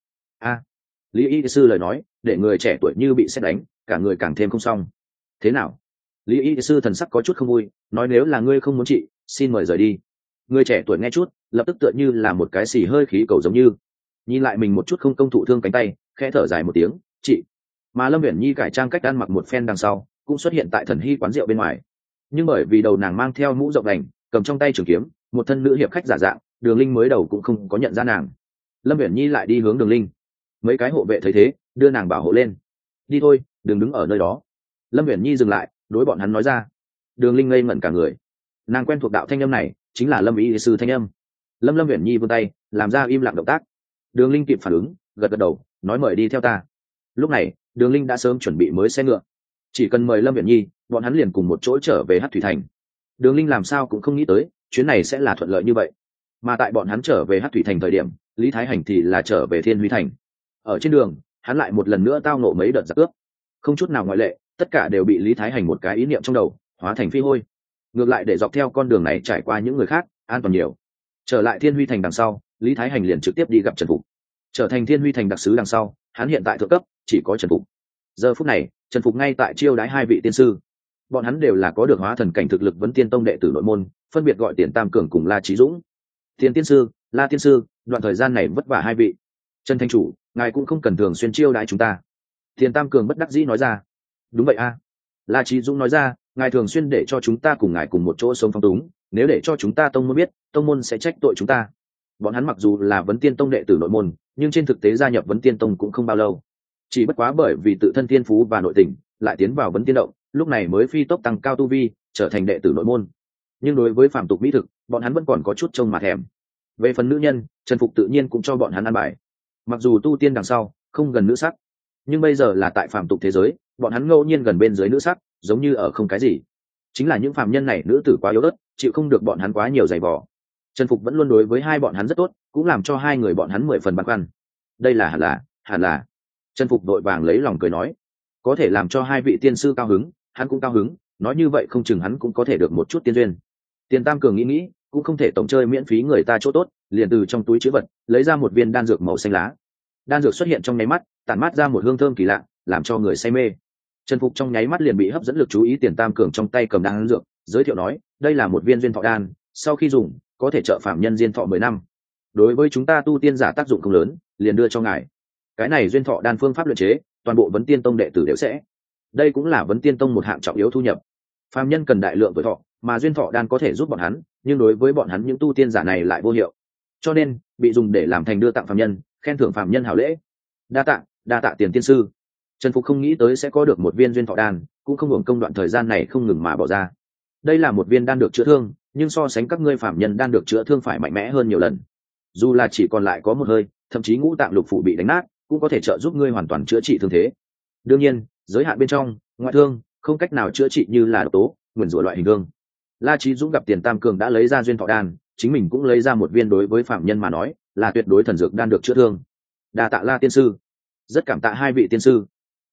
Lý Y sư lời nói để người trẻ tuổi như bị sét đánh, cả người càng thêm không xong. Thế nào? Lý Y sư thần sắc có chút không vui, nói nếu là ngươi không muốn trị, xin mời rời đi. Người trẻ tuổi nghe chút, lập tức tựa như là một cái xì hơi khí cầu giống như, nhìn lại mình một chút không công thụ thương cánh tay, khẽ thở dài một tiếng, chị. Mà Lâm Uyển Nhi cải trang cách ăn mặc một phen đằng sau, cũng xuất hiện tại thần hy quán rượu bên ngoài. Nhưng bởi vì đầu nàng mang theo mũ rộng đành, cầm trong tay trường kiếm, một thân nữ hiệp khách giả dạng, Đường Linh mới đầu cũng không có nhận ra nàng. Lâm Uyển Nhi lại đi hướng Đường Linh. Mấy cái hộ vệ thấy thế, đưa nàng bảo hộ lên. Đi thôi, đừng đứng ở nơi đó. Lâm Uyển Nhi dừng lại, đối bọn hắn nói ra. Đường Linh ngây ngẩn cả người. Nàng quen thuộc đạo thanh âm này, chính là Lâm Y sư thanh âm. Lâm Uyển Nhi vươn tay, làm ra im lặng động tác. Đường Linh kịp phản ứng, gật gật đầu, nói mời đi theo ta. Lúc này, Đường Linh đã sớm chuẩn bị mới xe ngựa, chỉ cần mời Lâm Uyển Nhi, bọn hắn liền cùng một chỗ trở về Hắc Thủy Thành. Đường Linh làm sao cũng không nghĩ tới, chuyến này sẽ là thuận lợi như vậy. Mà tại bọn hắn trở về Hắc Thủy Thành thời điểm, Lý Thái Hành thì là trở về Thiên Huy Thành. Ở trên đường, hắn lại một lần nữa tao nộ mấy đợt giặc cướp, không chút nào ngoại lệ, tất cả đều bị Lý Thái Hành một cái ý niệm trong đầu hóa thành phi hôi. Ngược lại để dọc theo con đường này trải qua những người khác an toàn nhiều. Trở lại Thiên Huy Thành đằng sau, Lý Thái Hành liền trực tiếp đi gặp Trần Phục. Trở thành Thiên Huy Thành đặc sứ đằng sau, hắn hiện tại thượng cấp chỉ có Trần Phục. Giờ phút này, Trần Phục ngay tại chiêu đái hai vị tiên sư. Bọn hắn đều là có được hóa thần cảnh thực lực Vấn Tiên Tông đệ tử nội môn, phân biệt gọi Tiền Tam Cường cùng La Chí Dũng. Tiền tiên sư, La tiên sư, đoạn thời gian này vất vả hai vị. Trần Thanh chủ, ngài cũng không cần thường xuyên chiêu đái chúng ta. Tiền Tam Cường bất đắc dĩ nói ra. Đúng vậy a. La Chí Dũng nói ra, ngài thường xuyên để cho chúng ta cùng ngài cùng một chỗ sống phong túng, nếu để cho chúng ta tông môn biết, tông môn sẽ trách tội chúng ta. Bọn hắn mặc dù là Vấn Tiên Tông đệ tử nội môn, nhưng trên thực tế gia nhập Vấn Tiên Tông cũng không bao lâu, chỉ bất quá bởi vì tự thân thiên phú và nội tình, lại tiến vào Vấn Tiên động, lúc này mới phi tốc tăng cao tu vi, trở thành đệ tử nội môn. Nhưng đối với phạm tục mỹ thực, bọn hắn vẫn còn có chút trông mà thèm. Về phần nữ nhân, Trần Phục tự nhiên cũng cho bọn hắn ăn bài. Mặc dù tu tiên đằng sau không gần nữ sắc, nhưng bây giờ là tại phạm tục thế giới, bọn hắn ngẫu nhiên gần bên dưới nữ sắc, giống như ở không cái gì. Chính là những phàm nhân này nữ tử quá yếu ớt, chịu không được bọn hắn quá nhiều giày vò. Trần Phục vẫn luôn đối với hai bọn hắn rất tốt, cũng làm cho hai người bọn hắn 10 phần băn khoăn. Đây là hẳn là. Trần Phục đội vàng lấy lòng cười nói, có thể làm cho hai vị tiên sư cao hứng, hắn cũng cao hứng, nói như vậy không chừng hắn cũng có thể được một chút tiên duyên. Tiền Tam Cường nghĩ, cũng không thể tổng chơi miễn phí người ta chỗ tốt, liền từ trong túi trữ vật lấy ra một viên đan dược màu xanh lá. Đan dược xuất hiện trong nháy mắt, tản mát ra một hương thơm kỳ lạ, làm cho người say mê. Trần Phục trong nháy mắt liền bị hấp dẫn lực chú ý. Tiền Tam Cường trong tay cầm đan dược, giới thiệu nói, đây là một viên duyên thọ đan, sau khi dùng có thể trợ phạm nhân diên thọ 10 năm. Đối với chúng ta tu tiên giả tác dụng không lớn, liền đưa cho ngài. Cái này duyên thọ đan phương pháp luyện chế, toàn bộ Vấn Tiên Tông đệ tử đều sẽ. Đây cũng là Vấn Tiên Tông một hạng trọng yếu thu nhập. Phàm nhân cần đại lượng tuổi thọ, mà duyên thọ đan có thể giúp bọn hắn, nhưng đối với bọn hắn những tu tiên giả này lại vô hiệu. Cho nên, bị dùng để làm thành đưa tặng phàm nhân, khen thưởng phàm nhân hảo lễ. Đa tạ Tiền tiên sư. Trần Phục không nghĩ tới sẽ có được một viên duyên thọ đan, cũng không hưởng công đoạn thời gian này không ngừng mà bỏ ra. Đây là một viên đan được chữa thương, nhưng so sánh các ngươi phàm nhân đan được chữa thương phải mạnh mẽ hơn nhiều lần. Dù là chỉ còn lại có một hơi, thậm chí ngũ tạng lục phủ bị đánh nát, cũng có thể trợ giúp ngươi hoàn toàn chữa trị thương thế. Đương nhiên, giới hạn bên trong, ngoại thương không cách nào chữa trị như là độc tố, nguyền rủa loại hình thương. La Chí Dũng gặp Tiền Tam Cường đã lấy ra duyên thọ đan, chính mình cũng lấy ra một viên, đối với phạm nhân mà nói là tuyệt đối thần dược đan được chữa thương. Đa tạ La tiên sư. Rất cảm tạ hai vị tiên sư.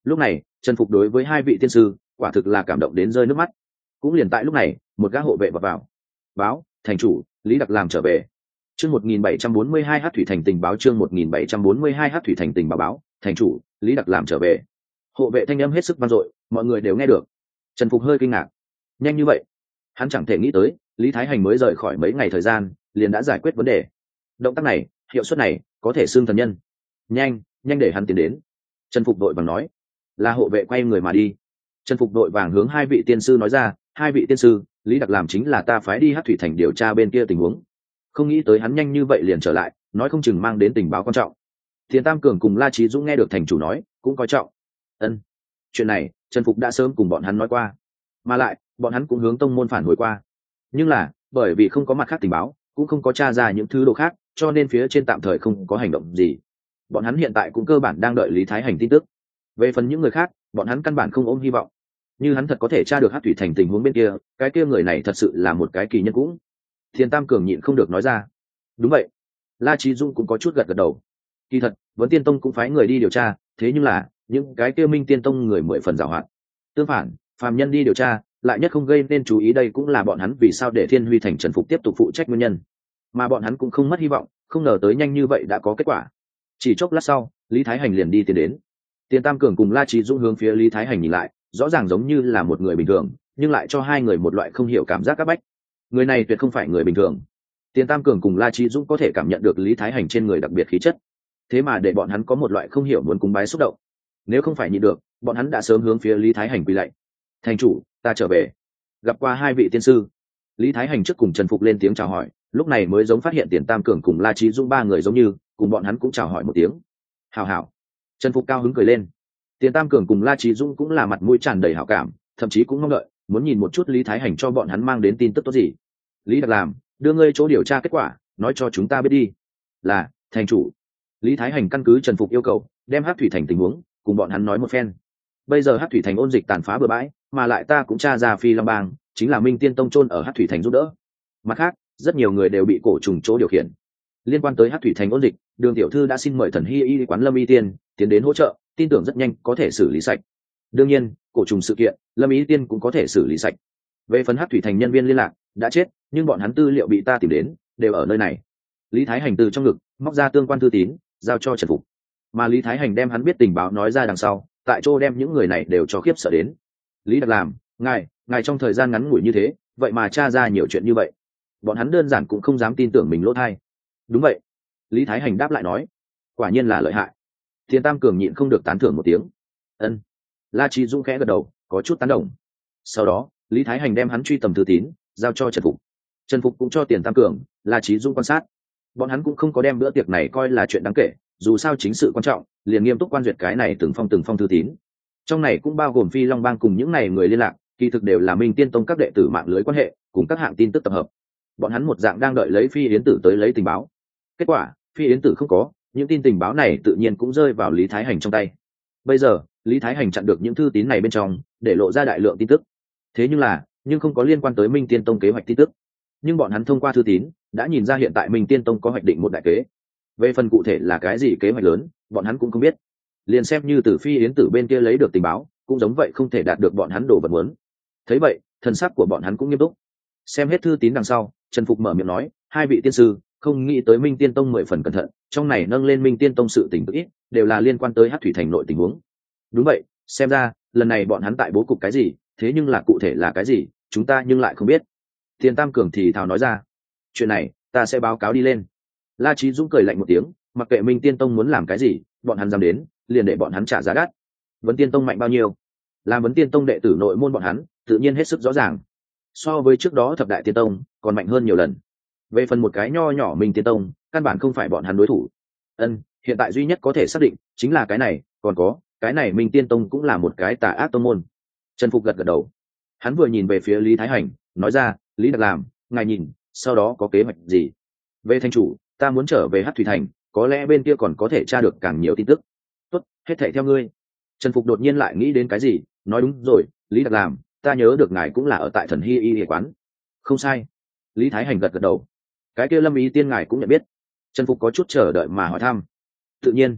Lúc này Trần Phục đối với hai vị tiên sư quả thực là cảm động đến rơi nước mắt. Cũng liền tại lúc này một gã hộ vệ vào báo thành chủ Lý Đặc làm trở về. Chương 1742 Hắc thủy thành tình báo. Chương 1742 Hắc thủy thành tình báo. Thành chủ Lý Đặc làm trở về. Hộ vệ thanh âm hết sức vang dội, mọi người đều nghe được. Trần Phục hơi kinh ngạc, nhanh như vậy? Hắn chẳng thể nghĩ tới Lý Thái Hành mới rời khỏi mấy ngày thời gian liền đã giải quyết vấn đề. Động tác này, hiệu suất này có thể xưng thần nhân. Nhanh nhanh để hắn tiến đến. Trần Phục đội vàng nói. Là hộ vệ quay người mà đi. Trần Phục đội vàng hướng hai vị tiên sư nói ra, hai vị tiên sư, Lý Đặc làm chính là ta phái đi Hắc thủy thành điều tra bên kia tình huống. Không nghĩ tới hắn nhanh như vậy liền trở lại, nói không chừng mang đến tình báo quan trọng. Tiền Tam Cường cùng La Chí Dũng nghe được thành chủ nói cũng coi trọng. Ân, chuyện này Trần Phục đã sớm cùng bọn hắn nói qua, mà lại bọn hắn cũng hướng tông môn phản hồi qua, nhưng là bởi vì không có mặt khác tình báo, cũng không có tra ra những thứ đồ khác, cho nên phía trên tạm thời không có hành động gì. Bọn hắn hiện tại cũng cơ bản đang đợi Lý Thái Hành tin tức. Về phần những người khác, bọn hắn căn bản không ôm hy vọng. Như hắn thật có thể tra được Hắc thủy thành tình huống bên kia, cái kia người này thật sự là một cái kỳ nhân cũng. Thiên Tam Cường nhịn không được nói ra. Đúng vậy. La Chí Dung cũng có chút gật gật đầu. Kỳ thật, Vấn Tiên Tông cũng phái người đi điều tra, thế nhưng là những cái kia Minh Tiên Tông người mười phần giàu hạn. Tương phản, phàm nhân đi điều tra, lại nhất không gây nên chú ý, đây cũng là bọn hắn vì sao để Thiên Huy thành Trần Phục tiếp tục phụ trách nguyên nhân. Mà bọn hắn cũng không mất hy vọng, không ngờ tới nhanh như vậy đã có kết quả. Chỉ chốc lát sau, Lý Thái Hành liền đi tiến đến. Tiền Tam Cường cùng La Chí Dung hướng phía Lý Thái Hành nhìn lại, rõ ràng giống như là một người bình thường, nhưng lại cho hai người một loại không hiểu cảm giác áp bách. Người này tuyệt không phải người bình thường. Tiền Tam Cường cùng La Chí Dung có thể cảm nhận được Lý Thái Hành trên người đặc biệt khí chất, thế mà để bọn hắn có một loại không hiểu muốn cúng bái xúc động. Nếu không phải nhịn được, bọn hắn đã sớm hướng phía Lý Thái Hành quỳ lạy. Thành chủ, ta trở về. Gặp qua hai vị tiên sư. Lý Thái Hành trước cùng Trần Phục lên tiếng chào hỏi, lúc này mới giống phát hiện Tiền Tam Cường cùng La Chí Dung ba người giống như, cùng bọn hắn cũng chào hỏi một tiếng. Hảo hảo. Trần Phục cao hứng cười lên. Tiền Tam Cường cùng La Chí Dung cũng là mặt mũi tràn đầy hảo cảm, thậm chí cũng mong đợi, muốn nhìn một chút Lý Thái Hành cho bọn hắn mang đến tin tức tốt gì. Lý Đặc làm, đưa ngươi chỗ điều tra kết quả, nói cho chúng ta biết đi. Là, thành chủ. Lý Thái Hành căn cứ Trần Phục yêu cầu, đem Hắc thủy thành tình huống cùng bọn hắn nói một phen. Bây giờ Hắc thủy thành ôn dịch tàn phá bừa bãi, mà lại ta cũng tra ra Phi Long Bang chính là Minh Tiên Tông chôn ở Hắc thủy thành giúp đỡ. Mặt khác, rất nhiều người đều bị cổ trùng chỗ điều khiển. Liên quan tới Hắc thủy thành ôn dịch, Đường tiểu thư đã xin mời Thần Hy y quán Lâm Y Tiên tiến đến hỗ trợ, tin tưởng rất nhanh có thể xử lý sạch. Đương nhiên, cổ trùng sự kiện, Lâm Y Tiên cũng có thể xử lý sạch. Về phần Hắc thủy thành nhân viên liên lạc đã chết, nhưng bọn hắn tư liệu bị ta tìm đến, đều ở nơi này. Lý Thái Hành từ trong ngực móc ra tương quan thư tín, giao cho Trần Phục. Mà Lý Thái Hành đem hắn biết tình báo nói ra đằng sau, tại chỗ đem những người này đều cho khiếp sợ đến. Lý Đặc làm, ngài trong thời gian ngắn ngủi như thế, vậy mà tra ra nhiều chuyện như vậy. Bọn hắn đơn giản cũng không dám tin tưởng mình lỗ thai. Đúng vậy. Lý Thái Hành đáp lại nói, quả nhiên là lợi hại. Tiền Tam Cường nhịn không được tán thưởng một tiếng. Ân. La Chí Dũng khẽ gật đầu, có chút tán đồng. Sau đó, Lý Thái Hành đem hắn truy tầm thư tín, giao cho Trần Phục. Trần Phục cũng cho Tiền Tam Cường, La Chí Dũng quan sát. Bọn hắn cũng không có đem bữa tiệc này coi là chuyện đáng kể, dù sao chính sự quan trọng, liền nghiêm túc quan duyệt cái này từng phong thư tín. Trong này cũng bao gồm Phi Long Bang cùng những này người liên lạc, kỳ thực đều là Minh Tiên Tông các đệ tử mạng lưới quan hệ, cùng các hạng tin tức tập hợp. Bọn hắn một dạng đang đợi lấy Phi Yến Tử tới lấy tình báo. Kết quả, Phi Yến Tử không có, những tin tình báo này tự nhiên cũng rơi vào Lý Thái Hành trong tay. Bây giờ, Lý Thái Hành chặn được những thư tín này bên trong, để lộ ra đại lượng tin tức. Thế nhưng không có liên quan tới Minh Tiên Tông kế hoạch tin tức. Nhưng bọn hắn thông qua thư tín, đã nhìn ra hiện tại Minh Tiên Tông có hoạch định một đại kế. Về phần cụ thể là cái gì kế hoạch lớn, bọn hắn cũng không biết. Liền xem như từ Phi Yến Tử bên kia lấy được tình báo, cũng giống vậy không thể đạt được bọn hắn đồ vật muốn. Thấy vậy, thần sắc của bọn hắn cũng nghiêm túc. Xem hết thư tín đằng sau, Trần Phục mở miệng nói, hai vị tiên sư, không nghĩ tới Minh Tiên Tông 10 phần cẩn thận, trong này nâng lên Minh Tiên Tông sự tình ít, đều là liên quan tới Hắc thủy thành nội tình huống. Đúng vậy, xem ra lần này bọn hắn tại bố cục cái gì, thế nhưng là cụ thể là cái gì, chúng ta nhưng lại không biết. Tiền Tam Cường thì thào nói ra, chuyện này ta sẽ báo cáo đi lên. La Chí Dũng cười lạnh một tiếng, mặc kệ Minh Tiên Tông muốn làm cái gì, bọn hắn dám đến, liền để bọn hắn trả giá đắt. Vấn Tiên Tông mạnh bao nhiêu? Làm Vấn Tiên Tông đệ tử nội môn bọn hắn, tự nhiên hết sức rõ ràng. So với trước đó Thập Đại Tiên Tông, còn mạnh hơn nhiều lần. Về phần một cái nho nhỏ Minh Tiên Tông, căn bản không phải bọn hắn đối thủ. Hiện tại duy nhất có thể xác định chính là cái này, còn có, cái này Minh Tiên Tông cũng là một cái tà ác tông môn. Trần Phục gật gật đầu. Hắn vừa nhìn về phía Lý Thái Hành, nói ra, Lý Đặc làm, ngài nhìn, sau đó có kế hoạch gì? Về thành chủ, ta muốn trở về Hắc thủy thành, có lẽ bên kia còn có thể tra được càng nhiều tin tức. Tốt, hết thảy theo ngươi. Trần Phục đột nhiên lại nghĩ đến cái gì, nói đúng rồi, Lý Đặc làm, ta nhớ được ngài cũng là ở tại Thần Hy y quán. Không sai. Lý Thái Hành gật gật đầu. Cái kia Lâm Y Tiên ngài cũng nhận biết. Trần Phục có chút chờ đợi mà hỏi thăm. Tự nhiên.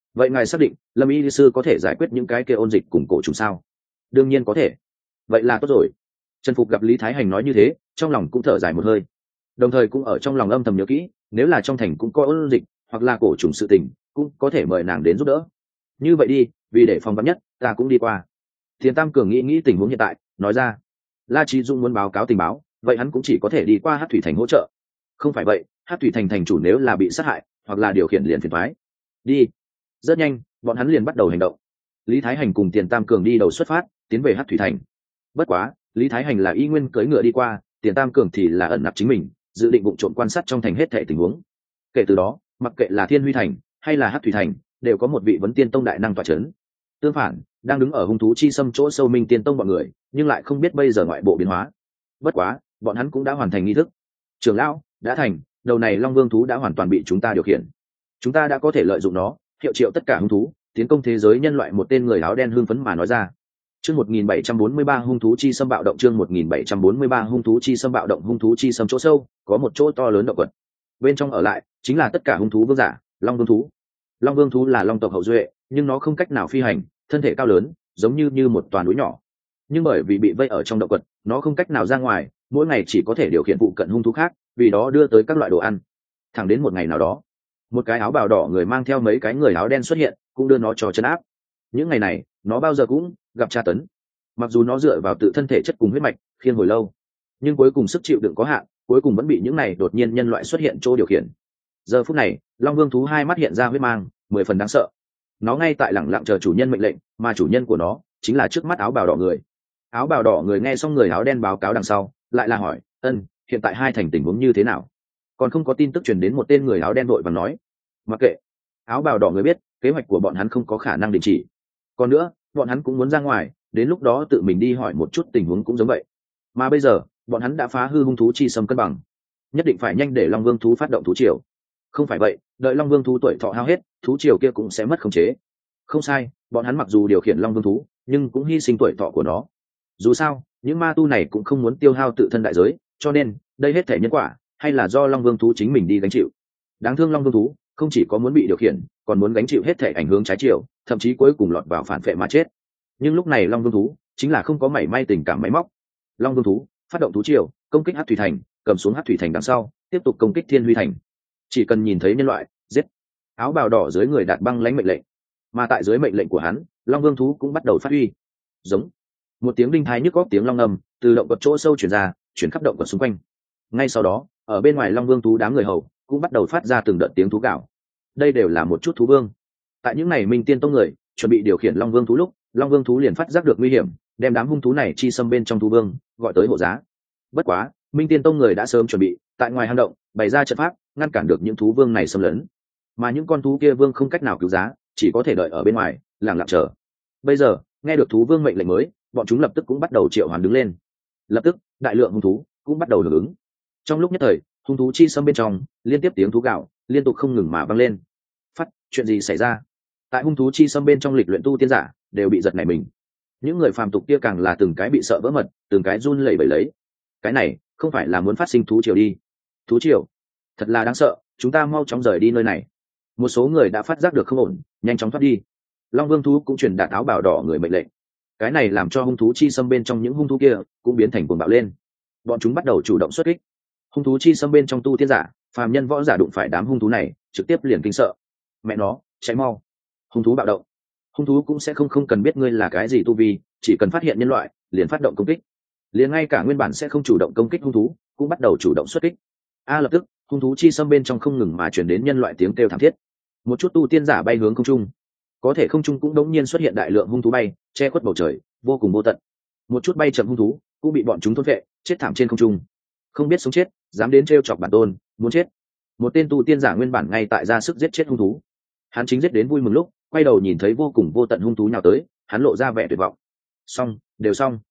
vậy ngài xác định lâm y sư có thể giải quyết những cái kia ôn dịch cùng cổ trùng sao? Đương nhiên có thể. Vậy là tốt rồi. Trần Phục gặp Lý Thái Hành nói như thế, trong lòng cũng thở dài một hơi, đồng thời cũng ở trong lòng âm thầm nhớ kỹ, nếu là trong thành cũng có ôn dịch hoặc là cổ trùng sự tình, cũng có thể mời nàng đến giúp đỡ. Như vậy đi, vì để phòng vắn nhất, ta cũng đi qua. Tiền Tam Cường nghĩ tình huống hiện tại, nói ra. La Chí Dung muốn báo cáo tình báo, vậy hắn cũng chỉ có thể đi qua Hắc Thủy Thành hỗ trợ. Không phải vậy, Hắc Thủy Thành thành chủ nếu là bị sát hại, hoặc là điều khiển liền phiền toái. Đi. Rất nhanh, bọn hắn liền bắt đầu hành động. Lý Thái Hành cùng Tiền Tam Cường đi đầu xuất phát, tiến về Hắc Thủy Thành. Bất quá, Lý Thái Hành là y nguyên cưỡi ngựa đi qua, Tiền Tam Cường thì là ẩn nặc chính mình, dự định vụ trộm quan sát trong thành hết thảy tình huống. Kể từ đó, mặc kệ là Thiên Huy Thành hay là Hắc Thủy Thành, đều có một vị vấn tiên tông đại năng tọa chấn. Tương phản, đang đứng ở hung thú chi xâm chỗ sâu Minh Tiên tông bọn người, nhưng lại không biết bây giờ ngoại bộ biến hóa. Bất quá, bọn hắn cũng đã hoàn thành nghi thức. Trưởng lão, đã thành, đầu này Long Vương thú đã hoàn toàn bị chúng ta điều khiển. Chúng ta đã có thể lợi dụng nó, hiệu triệu tất cả hung thú, tiến công thế giới nhân loại. Một tên người áo đen hưng phấn mà nói ra. Chương 1743 hung thú chi xâm bạo động. Chương 1743 hung thú chi xâm bạo động. Hung thú chi xâm chỗ sâu, có một chỗ to lớn động quật. Bên trong ở lại chính là tất cả hung thú vương giả, Long Vương thú. Long Vương thú là long tộc hậu duệ, nhưng nó không cách nào phi hành, thân thể cao lớn, giống như một toàn núi nhỏ. Nhưng bởi vì bị vây ở trong động quật, nó không cách nào ra ngoài, mỗi ngày chỉ có thể điều khiển phụ cận hung thú khác, vì đó đưa tới các loại đồ ăn. Thẳng đến một ngày nào đó, một cái áo bào đỏ người mang theo mấy cái người áo đen xuất hiện, cũng đưa nó cho trấn áp. Những ngày này, nó bao giờ cũng gặp tra tấn. Mặc dù nó dựa vào tự thân thể chất cùng huyết mạch khiêng hồi lâu, nhưng cuối cùng sức chịu đựng có hạn, cuối cùng vẫn bị những này đột nhiên nhân loại xuất hiện chỗ điều khiển. Giờ phút này, Long Vương thú hai mắt hiện ra huyết mang, 10 phần đáng sợ. Nó ngay tại lẳng lặng chờ chủ nhân mệnh lệnh, mà chủ nhân của nó chính là trước mắt áo bào đỏ người. Áo bào đỏ người nghe xong người áo đen báo cáo đằng sau, lại là hỏi, hiện tại hai thành tình huống như thế nào? Còn không có tin tức truyền đến. Một tên người áo đen vội vàng nói, mặc kệ. Áo bào đỏ người biết kế hoạch của bọn hắn không có khả năng đình chỉ. Còn nữa, bọn hắn cũng muốn ra ngoài, đến lúc đó tự mình đi hỏi một chút tình huống cũng giống vậy. Mà bây giờ, bọn hắn đã phá hư hung thú chi xâm cân bằng, nhất định phải nhanh để Long Vương thú phát động thú triều. Không phải vậy, đợi Long Vương thú tuổi thọ hao hết, thú triều kia cũng sẽ mất khống chế. Không sai, bọn hắn mặc dù điều khiển Long Vương thú, nhưng cũng hy sinh tuổi thọ của nó. Dù sao, những ma tu này cũng không muốn tiêu hao tự thân đại giới, cho nên đây hết thể nhân quả hay là do Long Vương thú chính mình đi gánh chịu. Đáng thương Long Vương thú không chỉ có muốn bị điều khiển, còn muốn gánh chịu hết thể ảnh hưởng trái chiều, thậm chí cuối cùng lọt vào phản phệ mà chết. Nhưng lúc này Long Vương thú chính là không có mảy may tình cảm máy móc. Long Vương thú phát động thú triều, công kích Hắc Thủy Thành, cầm xuống Hắc Thủy Thành đằng sau, tiếp tục công kích Thiên Huy Thành. Chỉ cần nhìn thấy nhân loại, giết. Áo bào đỏ dưới người đạt băng lãnh mệnh lệnh, mà tại dưới mệnh lệnh của hắn, Long Vương thú cũng bắt đầu phát huy. Giống. Một tiếng đinh thái nhức óc tiếng long ngầm từ động quật chỗ sâu truyền ra, chuyển khắp động quật xung quanh. Ngay sau đó, ở bên ngoài Long Vương thú đám người hầu cũng bắt đầu phát ra từng đợt tiếng thú gào. Đây đều là một chút thú vương. Tại những ngày Minh Tiên tông người chuẩn bị điều khiển Long Vương thú lúc, Long Vương thú liền phát giác được nguy hiểm, đem đám hung thú này chi xâm bên trong thú vương gọi tới hộ giá. Bất quá, Minh Tiên tông người đã sớm chuẩn bị, tại ngoài hang động bày ra trận pháp, ngăn cản được những thú vương này xâm lấn. Mà những con thú kia vương không cách nào cứu giá, chỉ có thể đợi ở bên ngoài, lặng lặng chờ. Bây giờ, nghe được thú vương mệnh lệnh mới, bọn chúng lập tức cũng bắt đầu triệu hoán đứng lên. Lập tức, đại lượng hung thú cũng bắt đầu hưởng ứng. Trong lúc nhất thời, hung thú chi xâm bên trong liên tiếp tiếng thú gạo liên tục không ngừng mà vang lên. Chuyện gì xảy ra? Tại hung thú chi xâm bên trong lịch luyện tu tiên giả đều bị giật nảy mình. Những người phàm tục kia càng là từng cái bị sợ vỡ mật, từng cái run lẩy bẩy lấy. Cái này không phải là muốn phát sinh thú triều đi? Thú triều? Thật là đáng sợ, chúng ta mau chóng rời đi nơi này. Một số người đã phát giác được không ổn, nhanh chóng thoát đi. Long Vương thú cũng truyền đạt áo bào đỏ người mệnh lệnh. Cái này làm cho hung thú chi xâm bên trong những hung thú kia cũng biến thành cuồng bạo lên. Bọn chúng bắt đầu chủ động xuất kích. Hung thú chi xâm bên trong tu tiên giả, phàm nhân võ giả đụng phải đám hung thú này, trực tiếp liền kinh sợ. Mẹ nó, cháy mau. Hung thú bạo động. Hung thú cũng sẽ không cần biết ngươi là cái gì tu vi, chỉ cần phát hiện nhân loại liền phát động công kích. Liền ngay cả nguyên bản sẽ không chủ động công kích hung thú cũng bắt đầu chủ động xuất kích. Lập tức, hung thú chi xâm bên trong không ngừng mà truyền đến nhân loại tiếng kêu thảm thiết. Một chút tu tiên giả bay hướng không trung, có thể không trung cũng đống nhiên xuất hiện đại lượng hung thú bay che khuất bầu trời, vô cùng vô tận. Một chút bay chậm hung thú cũng bị bọn chúng thôn vệ, chết thảm trên không trung. Không biết sống chết, dám đến trêu chọc bản tôn, muốn chết. Một tên tu tiên giả nguyên bản ngay tại ra sức giết chết hung thú, hắn chính giết đến vui mừng lúc quay đầu nhìn thấy vô cùng vô tận hung thú nhào tới, hắn lộ ra vẻ tuyệt vọng. Xong, đều xong.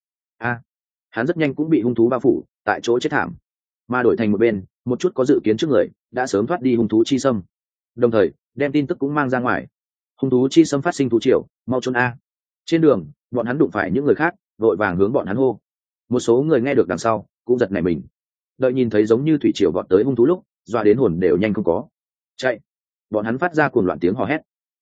Hắn rất nhanh cũng bị hung thú bao phủ, tại chỗ chết thảm. Mà đổi thành một bên, một chút có dự kiến trước người đã sớm thoát đi hung thú chi xâm, đồng thời đem tin tức cũng mang ra ngoài. Hung thú chi xâm phát sinh thú triều, mau trốn a. Trên đường, bọn hắn đụng phải những người khác, vội vàng hướng bọn hắn hô. Một số người nghe được đằng sau cũng giật nảy mình, đợi nhìn thấy giống như thủy triều vọt tới hung thú lúc, doa đến hồn đều nhanh không có. Chạy. Bọn hắn phát ra cuồng loạn tiếng hò hét.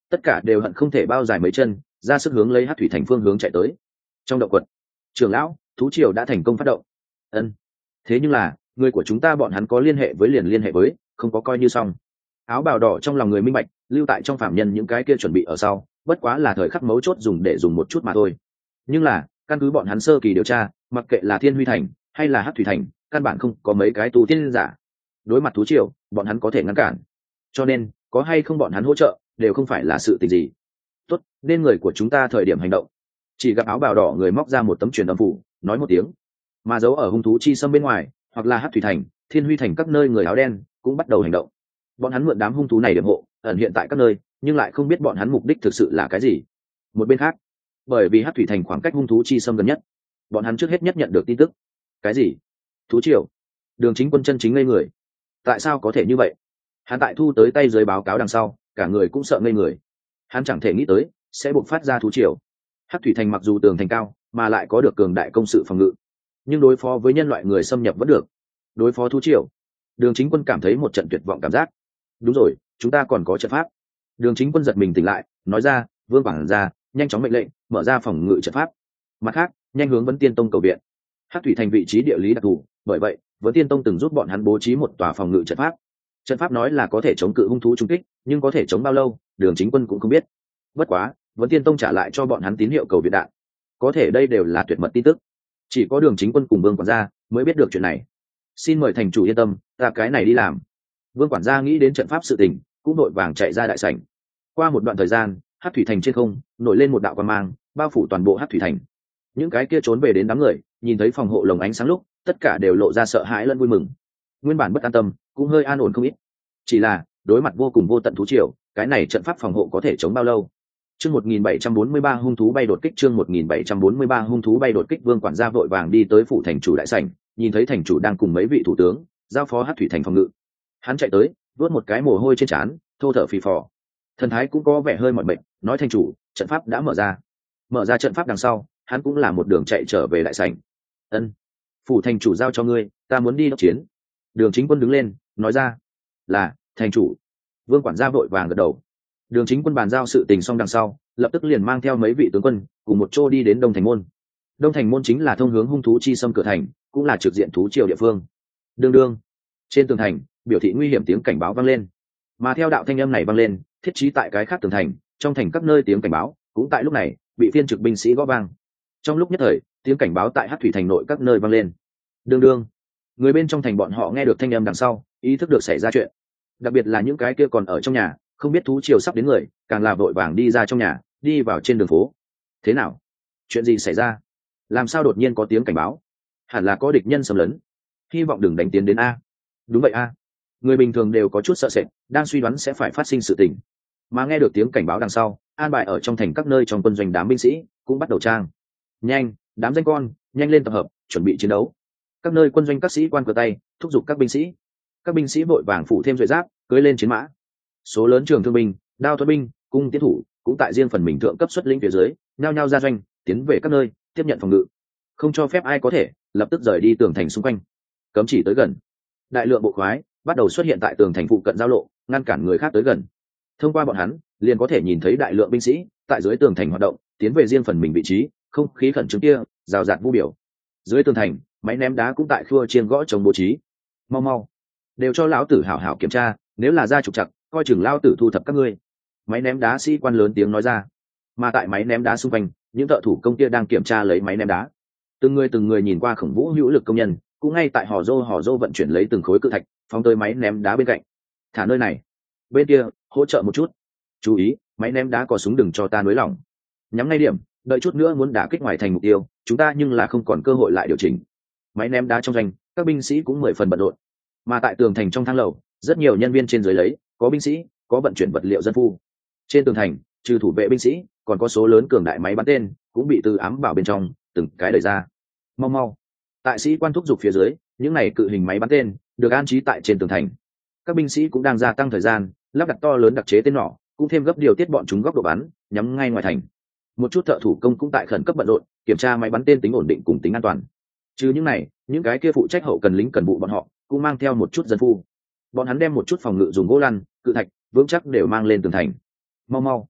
tất cả đều hận không thể bao dài mấy chân ra sức hướng lấy hát thủy thành phương hướng chạy tới. Trong động quật, trưởng lão, thú triều đã thành công phát động. Ân, thế nhưng là người của chúng ta bọn hắn có liên hệ với liền liên hệ với, không có coi như xong. Áo bào đỏ trong lòng người minh bạch, lưu tại trong phạm nhân những cái kia chuẩn bị ở sau, bất quá là thời khắc mấu chốt dùng để dùng một chút mà thôi. Nhưng là căn cứ bọn hắn sơ kỳ điều tra, mặc kệ là Thiên Huy Thành hay là Hát Thủy Thành, căn bản không có mấy cái tu tiên giả. Đối mặt thú triều, bọn hắn có thể ngăn cản. Cho nên, có hay không bọn hắn hỗ trợ, đều không phải là sự tình gì. Tốt, nên người của chúng ta thời điểm hành động. Chỉ gặp áo bào đỏ người móc ra một tấm truyền âm phủ, nói một tiếng. Mà giấu ở hung thú chi xâm bên ngoài, hoặc là Hát Thủy Thành, Thiên Huy Thành các nơi người áo đen cũng bắt đầu hành động. Bọn hắn mượn đám hung thú này điểm hộ, ẩn hiện tại các nơi, nhưng lại không biết bọn hắn mục đích thực sự là cái gì. Một bên khác, bởi vì Hát Thủy Thành khoảng cách hung thú chi xâm gần nhất, bọn hắn trước hết nhất nhận được tin tức. Cái gì? Thú triều? Đường Chính Quân chân chính ngây người. Tại sao có thể như vậy? Hắn tại thu tới tay dưới báo cáo đằng sau, cả người cũng sợ ngây người. Hắn chẳng thể nghĩ tới sẽ buộc phát ra thú triều. Hát Thủy Thành mặc dù tường thành cao, mà lại có được cường đại công sự phòng ngự, nhưng đối phó với nhân loại người xâm nhập vẫn được. Đối phó thú triều, Đường Chính Quân cảm thấy một trận tuyệt vọng cảm giác. Đúng rồi, chúng ta còn có trận pháp. Đường Chính Quân giật mình tỉnh lại, nói ra, Vương quản gia, nhanh chóng mệnh lệnh, mở ra phòng ngự trận pháp. Mặt khác, nhanh hướng Vấn Tiên Tông cầu viện. Hát Thủy Thành vị trí địa lý đặc thù, bởi vậy, Vấn Tiên Tông từng giúp bọn hắn bố trí một tòa phòng ngự trận pháp. Trận pháp nói là có thể chống cự hung thú trung kích, nhưng có thể chống bao lâu, Đường Chính Quân cũng không biết. Bất quá, Vấn Tiên Tông trả lại cho bọn hắn tín hiệu cầu viện đạn. Có thể đây đều là tuyệt mật tin tức. Chỉ có Đường Chính Quân cùng Vương quản gia mới biết được chuyện này. Xin mời thành chủ yên tâm, ta cái này đi làm. Vương quản gia nghĩ đến trận pháp sự tình, cũng đội vàng chạy ra đại sảnh. Qua một đoạn thời gian, Hát Thủy Thành trên không nổi lên một đạo quang mang, bao phủ toàn bộ Hát Thủy Thành. Những cái kia trốn về đến đám người, nhìn thấy phòng hộ lồng ánh sáng lúc, tất cả đều lộ ra sợ hãi lẫn vui mừng. Nguyên bản bất an tâm, cũng hơi an ổn không ít. Chỉ là đối mặt vô cùng vô tận thú triều, cái này trận pháp phòng hộ có thể chống bao lâu? Chương 1743 hung thú bay đột kích, chương 1743 hung thú bay đột kích. Vương quản gia vội vàng đi tới phủ thành chủ đại sảnh, nhìn thấy thành chủ đang cùng mấy vị thủ tướng giao phó Hát Thủy Thành phòng ngự. Hắn chạy tới, vuốt một cái mồ hôi trên trán, thô thở phì phò. Thần thái cũng có vẻ hơi mỏi mệt, nói thành chủ, trận pháp đã mở ra. Mở ra trận pháp đằng sau, hắn cũng là một đường chạy trở về đại sảnh. Ân, phủ thành chủ giao cho ngươi, ta muốn đi đốc chiến. Đường Chính Quân đứng lên, nói ra. Là, thành chủ. Vương quản gia vội vàng gật đầu. Đường Chính Quân bàn giao sự tình xong đằng sau, lập tức liền mang theo mấy vị tướng quân cùng một chỗ đi đến Đông Thành môn. Đông Thành môn chính là thông hướng hung thú chi xâm cửa thành, cũng là trực diện thú triều địa phương. Đương đương, trên tường thành, biểu thị nguy hiểm tiếng cảnh báo vang lên. Mà theo đạo thanh âm này vang lên, thiết trí tại cái khác tường thành, trong thành các nơi tiếng cảnh báo cũng tại lúc này bị phiên trực binh sĩ gõ vang. Trong lúc nhất thời, tiếng cảnh báo tại Hát Thủy Thành nội các nơi vang lên. Đương đương, người bên trong thành bọn họ nghe được thanh âm đằng sau, ý thức được xảy ra chuyện. Đặc biệt là những cái kia còn ở trong nhà, không biết thú triều sắp đến người, càng là vội vàng đi ra trong nhà, đi vào trên đường phố. Thế nào? Chuyện gì xảy ra? Làm sao đột nhiên có tiếng cảnh báo? Hẳn là có địch nhân xâm lấn. Hy vọng đừng đánh tiến đến a. Đúng vậy a. Người bình thường đều có chút sợ sệt, đang suy đoán sẽ phải phát sinh sự tình. Mà nghe được tiếng cảnh báo đằng sau, an bài ở trong thành các nơi trong quân doanh đám binh sĩ cũng bắt đầu trang. Nhanh, đám danh con, nhanh lên tập hợp, chuẩn bị chiến đấu. Các nơi quân doanh các sĩ quan cờ tay, thúc giục các binh sĩ. Các binh sĩ vội vàng phủ thêm duệ giáp, cưỡi lên chiến mã. Số lớn trường thương binh, đao thuật binh, cung tiến thủ cũng tại riêng phần mình thượng cấp xuất lĩnh phía dưới, nhao nhao ra doanh, tiến về các nơi, tiếp nhận phòng ngự. Không cho phép ai có thể lập tức rời đi tường thành xung quanh. Cấm chỉ tới gần. Đại lượng bộ khoái bắt đầu xuất hiện tại tường thành phụ cận giao lộ, ngăn cản người khác tới gần. Thông qua bọn hắn, liền có thể nhìn thấy đại lượng binh sĩ tại dưới tường thành hoạt động, tiến về riêng phần mình vị trí, không khí khẩn trương kia, rào rạt vu biểu. Dưới tường thành, máy ném đá cũng tại khua chiên gõ chống bố trí. Mau mau, đều cho lão tử hảo hảo kiểm tra, nếu là ra trục trặc, coi chừng lão tử thu thập các ngươi. Máy ném đá sĩ quan lớn tiếng nói ra. Mà tại máy ném đá xung quanh, những thợ thủ công kia đang kiểm tra lấy máy ném đá. Từng người nhìn qua khổng vũ hữu lực công nhân, cũng ngay tại hò rô vận chuyển lấy từng khối cự thạch phóng tới máy ném đá bên cạnh. Thả nơi này, bên kia hỗ trợ một chút. Chú ý, máy ném đá có súng đừng cho ta nới lỏng. Nhắm ngay điểm, đợi chút nữa muốn đả kích ngoài thành mục tiêu, chúng ta nhưng là không còn cơ hội lại điều chỉnh. Máy ném đá trong doanh, các binh sĩ cũng 10 phần bận rộn. Mà tại tường thành trong thang lầu, rất nhiều nhân viên trên dưới lấy, có binh sĩ, có vận chuyển vật liệu dân phu. Trên tường thành, trừ thủ vệ binh sĩ, còn có số lớn cường đại máy bắn tên cũng bị từ ám bảo bên trong từng cái đẩy ra. Mau mau, tại sĩ quan thúc giục phía dưới, những này cự hình máy bắn tên được an trí tại trên tường thành. Các binh sĩ cũng đang gia tăng thời gian, lắp đặt to lớn đặc chế tên nỏ, cũng thêm gấp điều tiết bọn chúng góc độ bắn, nhắm ngay ngoài thành. Một chút thợ thủ công cũng tại khẩn cấp bận rộn, kiểm tra máy bắn tên tính ổn định cùng tính an toàn. Trừ những này, những cái kia phụ trách hậu cần lính cần vụ bọn họ cũng mang theo một chút dân phu. Bọn hắn đem một chút phòng ngự dùng gỗ lăn, cự thạch vững chắc đều mang lên tường thành. Mau mau,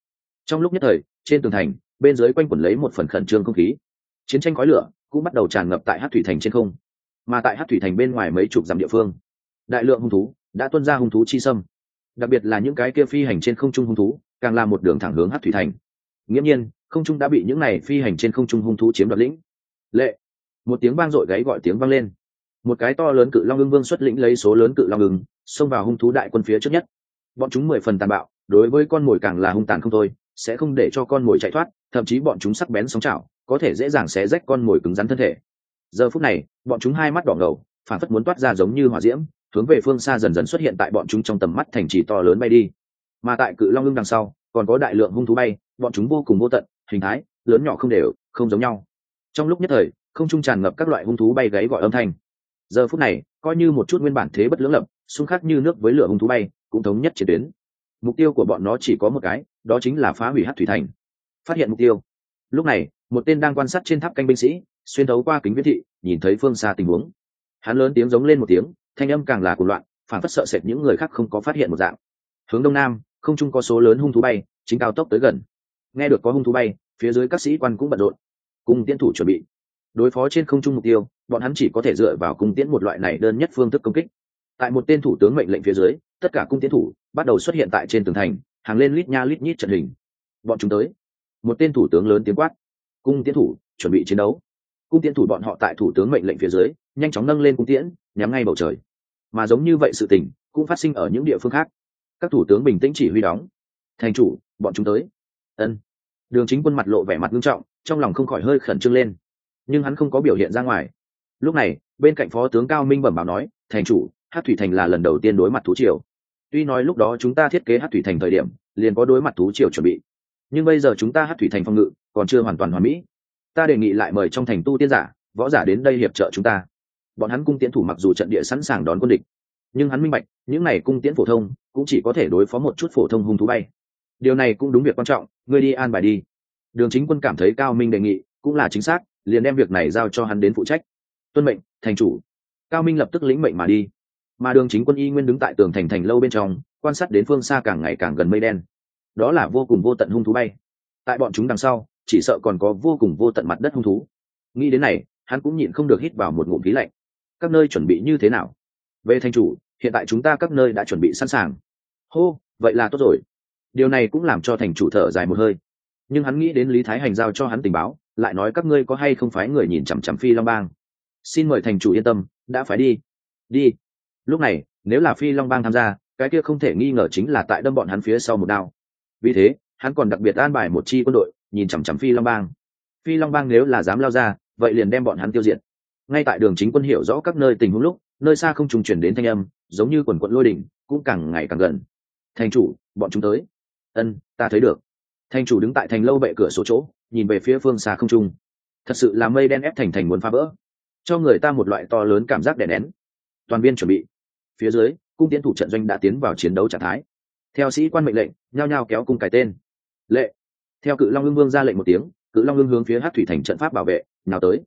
Trong lúc nhất thời, trên tường thành bên dưới quanh quẩn lấy một phần khẩn trương không khí, chiến tranh khói lửa cũng bắt đầu tràn ngập tại Hắc thủy thành trên không. Mà tại Hắc thủy thành bên ngoài mấy chục dặm địa phương, đại lượng hung thú đã tuôn ra hung thú chi xâm, đặc biệt là những cái kia phi hành trên không trung hung thú càng là một đường thẳng hướng Hắc thủy thành. Nghiễm nhiên không trung đã bị những này phi hành trên không trung hung thú chiếm đoạt lĩnh. Lệ, một tiếng vang dội gáy gọi tiếng vang lên, một cái to lớn cự long ưng vương xuất lĩnh lấy số lớn cự long ưng xông vào hung thú đại quân phía trước nhất. Bọn chúng 10 phần tàn bạo, đối với con mồi càng là hung tàn không thôi, sẽ không để cho con mồi chạy thoát, thậm chí bọn chúng sắc bén sóng chảo có thể dễ dàng xé rách con mồi cứng rắn thân thể. Giờ phút này bọn chúng hai mắt đỏ ngầu, phản phất muốn toát ra giống như hỏa diễm, hướng về phương xa dần dần xuất hiện tại bọn chúng trong tầm mắt thành trì to lớn bay đi. Mà tại cự long ưng đằng sau còn có đại lượng hung thú bay, bọn chúng vô cùng vô tận, hình thái lớn nhỏ không đều, không giống nhau. Trong lúc nhất thời không trung tràn ngập các loại hung thú bay gáy gọi âm thanh. Giờ phút này coi như một chút nguyên bản thế bất lưỡng lập, xung khắc như nước với lửa hung thú bay cũng thống nhất chiến tuyến. Mục tiêu của bọn nó chỉ có một cái, đó chính là phá hủy Hắc thủy thành. Phát hiện mục tiêu. Lúc này một tên đang quan sát trên tháp canh binh sĩ xuyên thấu qua kính viễn thị nhìn thấy phương xa tình huống, hắn lớn tiếng giống lên một tiếng, thanh âm càng là cuồng loạn, phản phất sợ sệt những người khác không có phát hiện một dạng. Hướng đông nam không trung có số lớn hung thú bay chính cao tốc tới gần. Nghe được có hung thú bay, phía dưới các sĩ quan cũng bận rộn cùng tiến thủ chuẩn bị đối phó trên không trung mục tiêu. Bọn hắn chỉ có thể dựa vào cung tiễn một loại này đơn nhất phương thức công kích. Tại một tên thủ tướng mệnh lệnh phía dưới, tất cả cung tiễn thủ bắt đầu xuất hiện tại trên tường thành, hàng lên lít nha lít nhít trận hình. Bọn chúng tới. Một tên thủ tướng lớn tiếng quát. Cung tiễn thủ chuẩn bị chiến đấu. Cung tiễn thủ bọn họ tại thủ tướng mệnh lệnh phía dưới nhanh chóng nâng lên cung tiễn, nhắm ngay bầu trời. Mà giống như vậy sự tình cũng phát sinh ở những địa phương khác. Các thủ tướng bình tĩnh chỉ huy đóng. Thành chủ, bọn chúng tới. Ân. Đường Chính Quân mặt lộ vẻ mặt nghiêm trọng, trong lòng không khỏi hơi khẩn trương lên, nhưng hắn không có biểu hiện ra ngoài. Lúc này bên cạnh phó tướng Cao Minh bẩm báo nói, thành chủ, Hắc thủy thành là lần đầu tiên đối mặt thú triều. Tuy nói lúc đó chúng ta thiết kế Hắc thủy thành thời điểm liền có đối mặt thú triều chuẩn bị, nhưng bây giờ chúng ta Hắc thủy thành phòng ngự còn chưa hoàn toàn hoàn mỹ. Ta đề nghị lại mời trong thành tu tiên giả, võ giả đến đây hiệp trợ chúng ta. Bọn hắn cung tiễn thủ mặc dù trận địa sẵn sàng đón quân địch, nhưng hắn minh bạch những này cung tiễn phổ thông cũng chỉ có thể đối phó một chút phổ thông hung thú bay. Điều này cũng đúng việc quan trọng, ngươi đi an bài đi. Đường Chính Quân cảm thấy Cao Minh đề nghị cũng là chính xác, liền đem việc này giao cho hắn đến phụ trách. Tuân mệnh, thành chủ. Cao Minh lập tức lĩnh mệnh mà đi. Mà Đường Chính Quân y nguyên đứng tại tường thành thành lâu bên trong, quan sát đến phương xa càng ngày càng gần mây đen. Đó là vô cùng vô tận hung thú bay. Tại bọn chúng đằng sau chỉ sợ còn có vô cùng vô tận mặt đất hung thú. Nghĩ đến này hắn cũng nhịn không được hít vào một ngụm khí lạnh. Các nơi chuẩn bị như thế nào? Về thành chủ, hiện tại chúng ta các nơi đã chuẩn bị sẵn sàng. Hô, vậy là tốt rồi. Điều này cũng làm cho thành chủ thở dài một hơi. Nhưng hắn nghĩ đến Lý Thái Hành giao cho hắn tình báo, lại nói các ngươi có hay không phái người nhìn chằm chằm Phi Long Bang. Xin mời thành chủ yên tâm, đã phải đi. Đi. Lúc này nếu là Phi Long Bang tham gia, cái kia không thể nghi ngờ chính là tại đâm bọn hắn phía sau một đao. Vì thế hắn còn đặc biệt an bài một chi quân đội nhìn chằm chằm Phi Long Bang. Phi Long Bang nếu là dám lao ra, vậy liền đem bọn hắn tiêu diệt. Ngay tại Đường Chính Quân hiểu rõ các nơi tình huống lúc, nơi xa không trùng chuyển đến thanh âm giống như quần quận lôi đỉnh, cũng càng ngày càng gần. Thành chủ, bọn chúng tới. Ân, ta thấy được. Thành chủ đứng tại thành lâu bệ cửa sổ chỗ, nhìn về phía phương xa không trung. Thật sự là mây đen ép thành muốn phá vỡ, cho người ta một loại to lớn cảm giác đè nén. Toàn viên chuẩn bị. Phía dưới cung tiến thủ trận doanh đã tiến vào chiến đấu trạng thái. Theo sĩ quan mệnh lệnh, nhao nhao kéo cung cài tên. Lệ. Theo Cự Long Ưng Vương ra lệnh một tiếng, Cự Long Ưng hướng phía Hắc thủy thành trận pháp bảo vệ nào tới.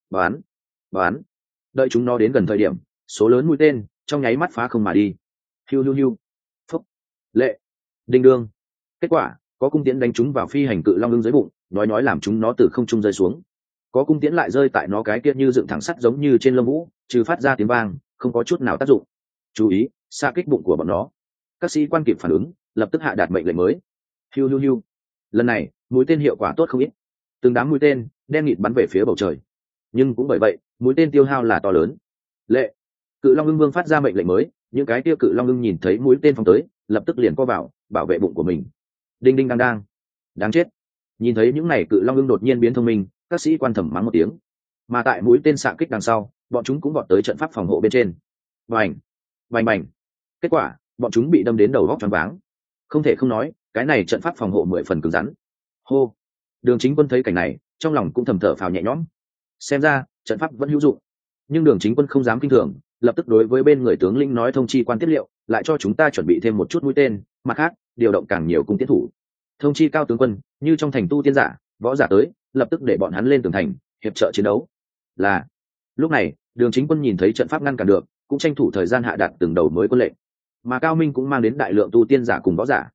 Bán. Đợi chúng nó đến gần thời điểm, số lớn mũi tên trong nháy mắt phá không mà đi. Hiu. Phúc. Lệ. Đinh đương. Kết quả có cung tiễn đánh chúng vào phi hành Cự Long Ưng dưới bụng, nói làm chúng nó từ không trung rơi xuống. Có cung tiễn lại rơi tại nó cái kia như dựng thẳng sắt giống như trên lông vũ, trừ phát ra tiếng vang không có chút nào tác dụng. Chú ý, xa kích bụng của bọn nó. Các sĩ quan kịp phản ứng, lập tức hạ đạt mệnh lệnh mới. Hiu. Lần này mũi tên hiệu quả tốt không ít, từng đám mũi tên đen nghịt bắn về phía bầu trời. Nhưng cũng bởi vậy mũi tên tiêu hao là to lớn. Lệ. Cự Long Ưng Vương phát ra mệnh lệnh mới, những cái kia Cự Long Ưng nhìn thấy mũi tên phóng tới, lập tức liền co vào bảo vệ bụng của mình. Đinh đang. Đáng chết. Nhìn thấy những này Cự Long Ưng đột nhiên biến thông minh, các sĩ quan thầm mắng một tiếng. Mà tại mũi tên xạ kích đằng sau, bọn chúng cũng vọt tới trận pháp phòng hộ bên trên. Bành. Kết quả bọn chúng bị đâm đến đầu góc choáng váng. Không thể không nói, cái này trận pháp phòng hộ 10 phần cứng rắn. Hô. Đường Chính Quân thấy cảnh này, trong lòng cũng thầm thở phào nhẹ nhõm. Xem ra trận pháp vẫn hữu dụng. Nhưng Đường Chính Quân không dám kinh thường, lập tức đối với bên người tướng lĩnh nói thông chi quan tiết liệu, lại cho chúng ta chuẩn bị thêm một chút mũi tên, mặt khác điều động càng nhiều cung tiến thủ. Thông chi Cao tướng quân, như trong thành tu tiên giả, võ giả tới, lập tức để bọn hắn lên tường thành hiệp trợ chiến đấu. Là. Lúc này Đường Chính Quân nhìn thấy trận pháp ngăn cản được, cũng tranh thủ thời gian hạ đạt từng đầu mới quân lệnh. Mà Cao Minh cũng mang đến đại lượng tu tiên giả cùng võ giả.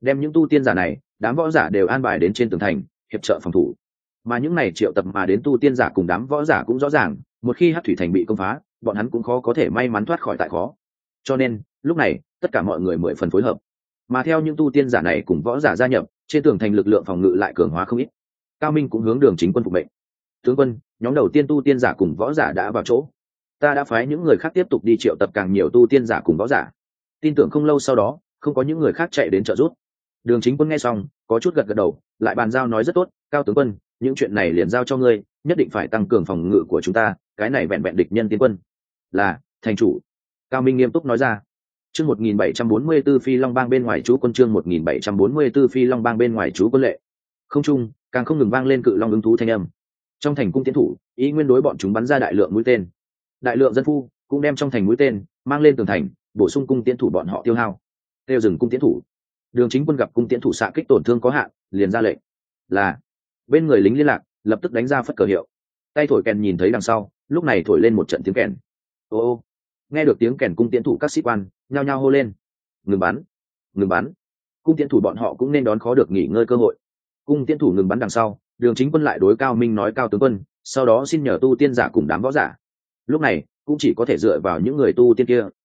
đem những tu tiên giả này đám võ giả đều an bài đến trên tường thành hiệp trợ phòng thủ. Mà những này triệu tập mà đến tu tiên giả cùng đám võ giả cũng rõ ràng, một khi Hắc thủy thành bị công phá, bọn hắn cũng khó có thể may mắn thoát khỏi tại khó. Cho nên lúc này tất cả mọi người mười phần phối hợp, mà theo những tu tiên giả này cùng võ giả gia nhập, trên tường thành lực lượng phòng ngự lại cường hóa không ít. Cao Minh cũng hướng Đường Chính Quân phục mệnh: tướng quân, nhóm đầu tiên tu tiên giả cùng võ giả đã vào chỗ, ta đã phái những người khác tiếp tục đi triệu tập càng nhiều tu tiên giả cùng võ giả, tin tưởng không lâu sau đó không có những người khác chạy đến trợ giúp. Đường Chính Quân nghe xong có chút gật gật đầu, lại bàn giao nói: rất tốt, Cao tướng quân, những chuyện này liền giao cho ngươi, nhất định phải tăng cường phòng ngự của chúng ta, cái này vẹn vẹn địch nhân tiến quân. Là, thành chủ. Cao Minh nghiêm túc nói ra. Chương 1744 Phi Long Bang bên ngoài trú quân, chương 1744 Phi Long Bang bên ngoài trú quân lệ. Không trung, càng không ngừng vang lên cự long ứng thú thanh âm. Trong thành cung tiến thủ, ý nguyên đối bọn chúng bắn ra đại lượng mũi tên. Đại lượng dân phu cũng đem trong thành mũi tên mang lên tường thành, bổ sung cung tiến thủ bọn họ tiêu hao. Tiêu dừng cung tiến thủ. Đường Chính Quân gặp cung tiến thủ xạ kích tổn thương có hạn, liền ra lệnh. Là, bên người lính liên lạc lập tức đánh ra phất cờ hiệu. Tay thổi kèn nhìn thấy đằng sau, lúc này thổi lên một trận tiếng kèn. Ô, nghe được tiếng kèn, cung tiến thủ các sĩ quan nhao nhao hô lên: ngừng bắn, ngừng bắn. Cung tiến thủ bọn họ cũng nên đón khó được nghỉ ngơi cơ hội. Cung tiến thủ ngừng bắn đằng sau, Đường Chính Quân lại đối Cao Minh nói: Cao tướng quân, sau đó xin nhờ tu tiên giả cùng đám võ giả. Lúc này cũng chỉ có thể dựa vào những người tu tiên kia.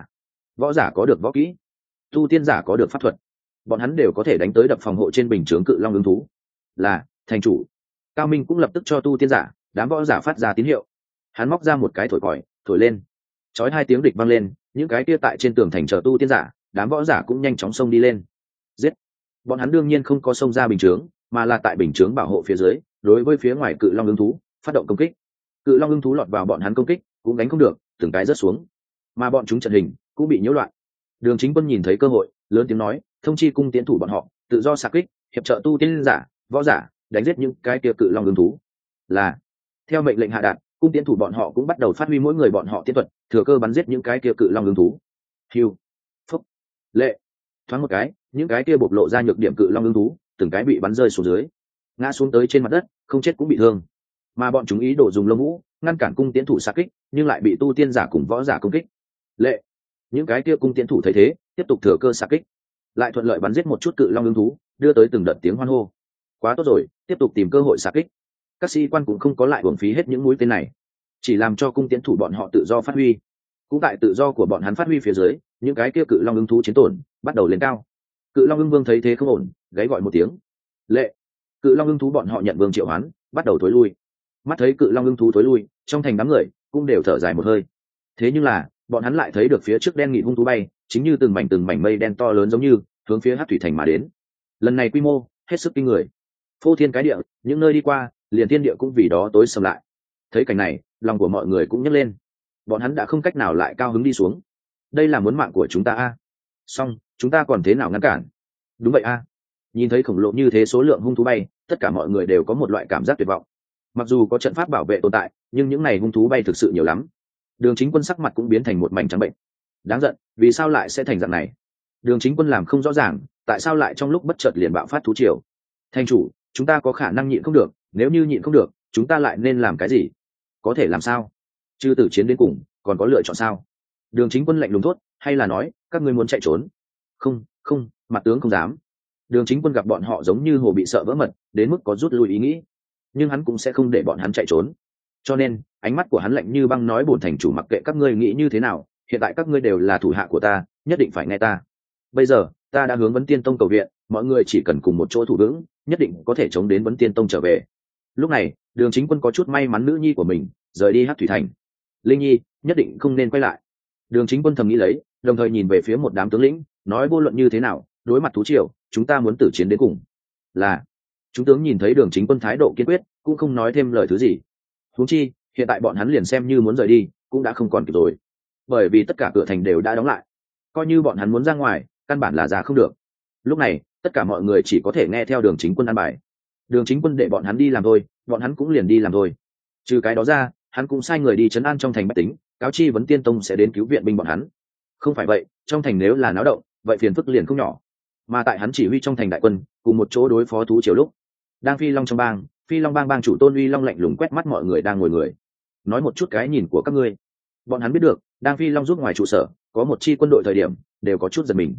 Võ giả có được võ kỹ, tu tiên giả có được pháp thuật, bọn hắn đều có thể đánh tới đập phòng hộ trên bình chướng cự long ứng thú. Là, thành chủ. Cao Minh cũng lập tức cho tu tiên giả, đám võ giả phát ra tín hiệu. Hắn móc ra một cái thổi còi, thổi lên. Chói hai tiếng địch vang lên, những cái kia tại trên tường thành chờ tu tiên giả, đám võ giả cũng nhanh chóng xông đi lên. Giết! Bọn hắn đương nhiên không có xông ra bình chướng, mà là tại bình chướng bảo hộ phía dưới, đối với phía ngoài cự long ứng thú phát động công kích. Cự long ứng thú lọt vào bọn hắn công kích, cũng đánh không được, từng cái rớt xuống. Mà bọn chúng trận hình cũng bị nhiễu loạn. Đường Chính Quân nhìn thấy cơ hội, lớn tiếng nói: thông chi cung tiến thủ bọn họ tự do xạ kích, hiệp trợ tu tiên giả, võ giả đánh giết những cái kia cự long ứng thú. Là, theo mệnh lệnh hạ đạt, cung tiến thủ bọn họ cũng bắt đầu phát huy mỗi người bọn họ tiên thuật, thừa cơ bắn giết những cái kia cự long ứng thú. Hiu, phúc, lệ, thoáng một cái, những cái kia bộc lộ ra nhược điểm cự long ứng thú từng cái bị bắn rơi xuống dưới, ngã xuống tới trên mặt đất, không chết cũng bị thương. Mà bọn chúng ý đồ dùng lông vũ ngăn cản cung tiến thủ xạ kích, nhưng lại bị tu tiên giả cùng võ giả công kích. Lệ, những cái kia cung tiến thủ thấy thế, tiếp tục thừa cơ xạ kích, lại thuận lợi bắn giết một chút cự long ứng thú, đưa tới từng đợt tiếng hoan hô. Quá tốt rồi, tiếp tục tìm cơ hội xạ kích. Các sĩ quan cũng không có lại uổng phí hết những mũi tên này, chỉ làm cho cung tiến thủ bọn họ tự do phát huy. Cũng tại tự do của bọn hắn phát huy phía dưới, những cái kia cự long ứng thú chiến tổn bắt đầu lên cao. Cự long ưng vương thấy thế không ổn, gáy gọi một tiếng: lệ. Cự long ưng thú bọn họ nhận vương triệu hoán, bắt đầu thối lui. Mắt thấy cự long ưng thú thối lui, trong thành đám người cũng đều thở dài một hơi. Thế nhưng là bọn hắn lại thấy được phía trước đen nghị hung thú bay, chính như từng mảnh mây đen to lớn giống như hướng phía Hắc thủy thành mà đến. Lần này quy mô hết sức kinh người, phô thiên cái địa, những nơi đi qua liền thiên địa cũng vì đó tối sầm lại. Thấy cảnh này, lòng của mọi người cũng nhấc lên. Bọn hắn đã không cách nào lại cao hứng đi xuống. Đây là muốn mạng của chúng ta a. Song chúng ta còn thế nào ngăn cản? Đúng vậy a. Nhìn thấy khổng lồ như thế số lượng hung thú bay, tất cả mọi người đều có một loại cảm giác tuyệt vọng. Mặc dù có trận pháp bảo vệ tồn tại, nhưng những này hung thú bay thực sự nhiều lắm. Đường Chính Quân sắc mặt cũng biến thành một mảnh trắng bệnh. Đáng giận, vì sao lại sẽ thành dạng này? Đường Chính Quân làm không rõ ràng, tại sao lại trong lúc bất chợt liền bạo phát thú triều. Thành chủ, chúng ta có khả năng nhịn không được, nếu như nhịn không được, chúng ta lại nên làm cái gì? Có thể làm sao? Chư tử chiến đến cùng, còn có lựa chọn sao? Đường Chính Quân lạnh lùng thốt, hay là nói các ngươi muốn chạy trốn? Không, mặt tướng không dám. Đường Chính Quân gặp bọn họ giống như hồ bị sợ vỡ mật, đến mức có rút lui ý nghĩ, nhưng hắn cũng sẽ không để bọn hắn chạy trốn. Cho nên ánh mắt của hắn lạnh như băng, nói: bổn thành chủ mặc kệ các ngươi nghĩ như thế nào, hiện tại các ngươi đều là thủ hạ của ta, nhất định phải nghe ta. Bây giờ ta đã hướng Vấn Tiên Tông cầu viện, mọi người chỉ cần cùng một chỗ thủ vững, nhất định có thể chống đến Vấn Tiên Tông trở về. Lúc này Đường Chính Quân có chút may mắn nữ nhi của mình rời đi Hắc thủy thành. Linh nhi nhất định không nên quay lại. Đường Chính Quân thầm nghĩ lấy, đồng thời nhìn về phía một đám tướng lĩnh, nói: vô luận như thế nào, đối mặt thú triều, chúng ta muốn tử chiến đến cùng. Là. Chúng tướng nhìn thấy Đường Chính Quân thái độ kiên quyết, cũng không nói thêm lời thứ gì. Huống chi hiện tại bọn hắn liền xem như muốn rời đi cũng đã không còn kịp rồi, bởi vì tất cả cửa thành đều đã đóng lại, coi như bọn hắn muốn ra ngoài căn bản là ra không được. Lúc này tất cả mọi người chỉ có thể nghe theo Đường Chính Quân an bài. Đường Chính Quân để bọn hắn đi làm thôi, bọn hắn cũng liền đi làm thôi. Trừ cái đó ra, hắn cũng sai người đi trấn an trong thành bách tính, cáo chi Vấn Tiên Tông sẽ đến cứu viện binh bọn hắn. Không phải vậy, trong thành nếu là náo động, vậy phiền phức liền không nhỏ. Mà tại hắn chỉ huy trong thành đại quân cùng một chỗ đối phó thú triều lúc, đang Phi Long trong bang, Phi Long bang bang chủ Tôn Uy Long lạnh lùng quét mắt mọi người đang ngồi người, nói: một chút cái nhìn của các ngươi. Bọn hắn biết được đang Phi Long rút ngoài trụ sở có một chi quân đội thời điểm đều có chút giật mình.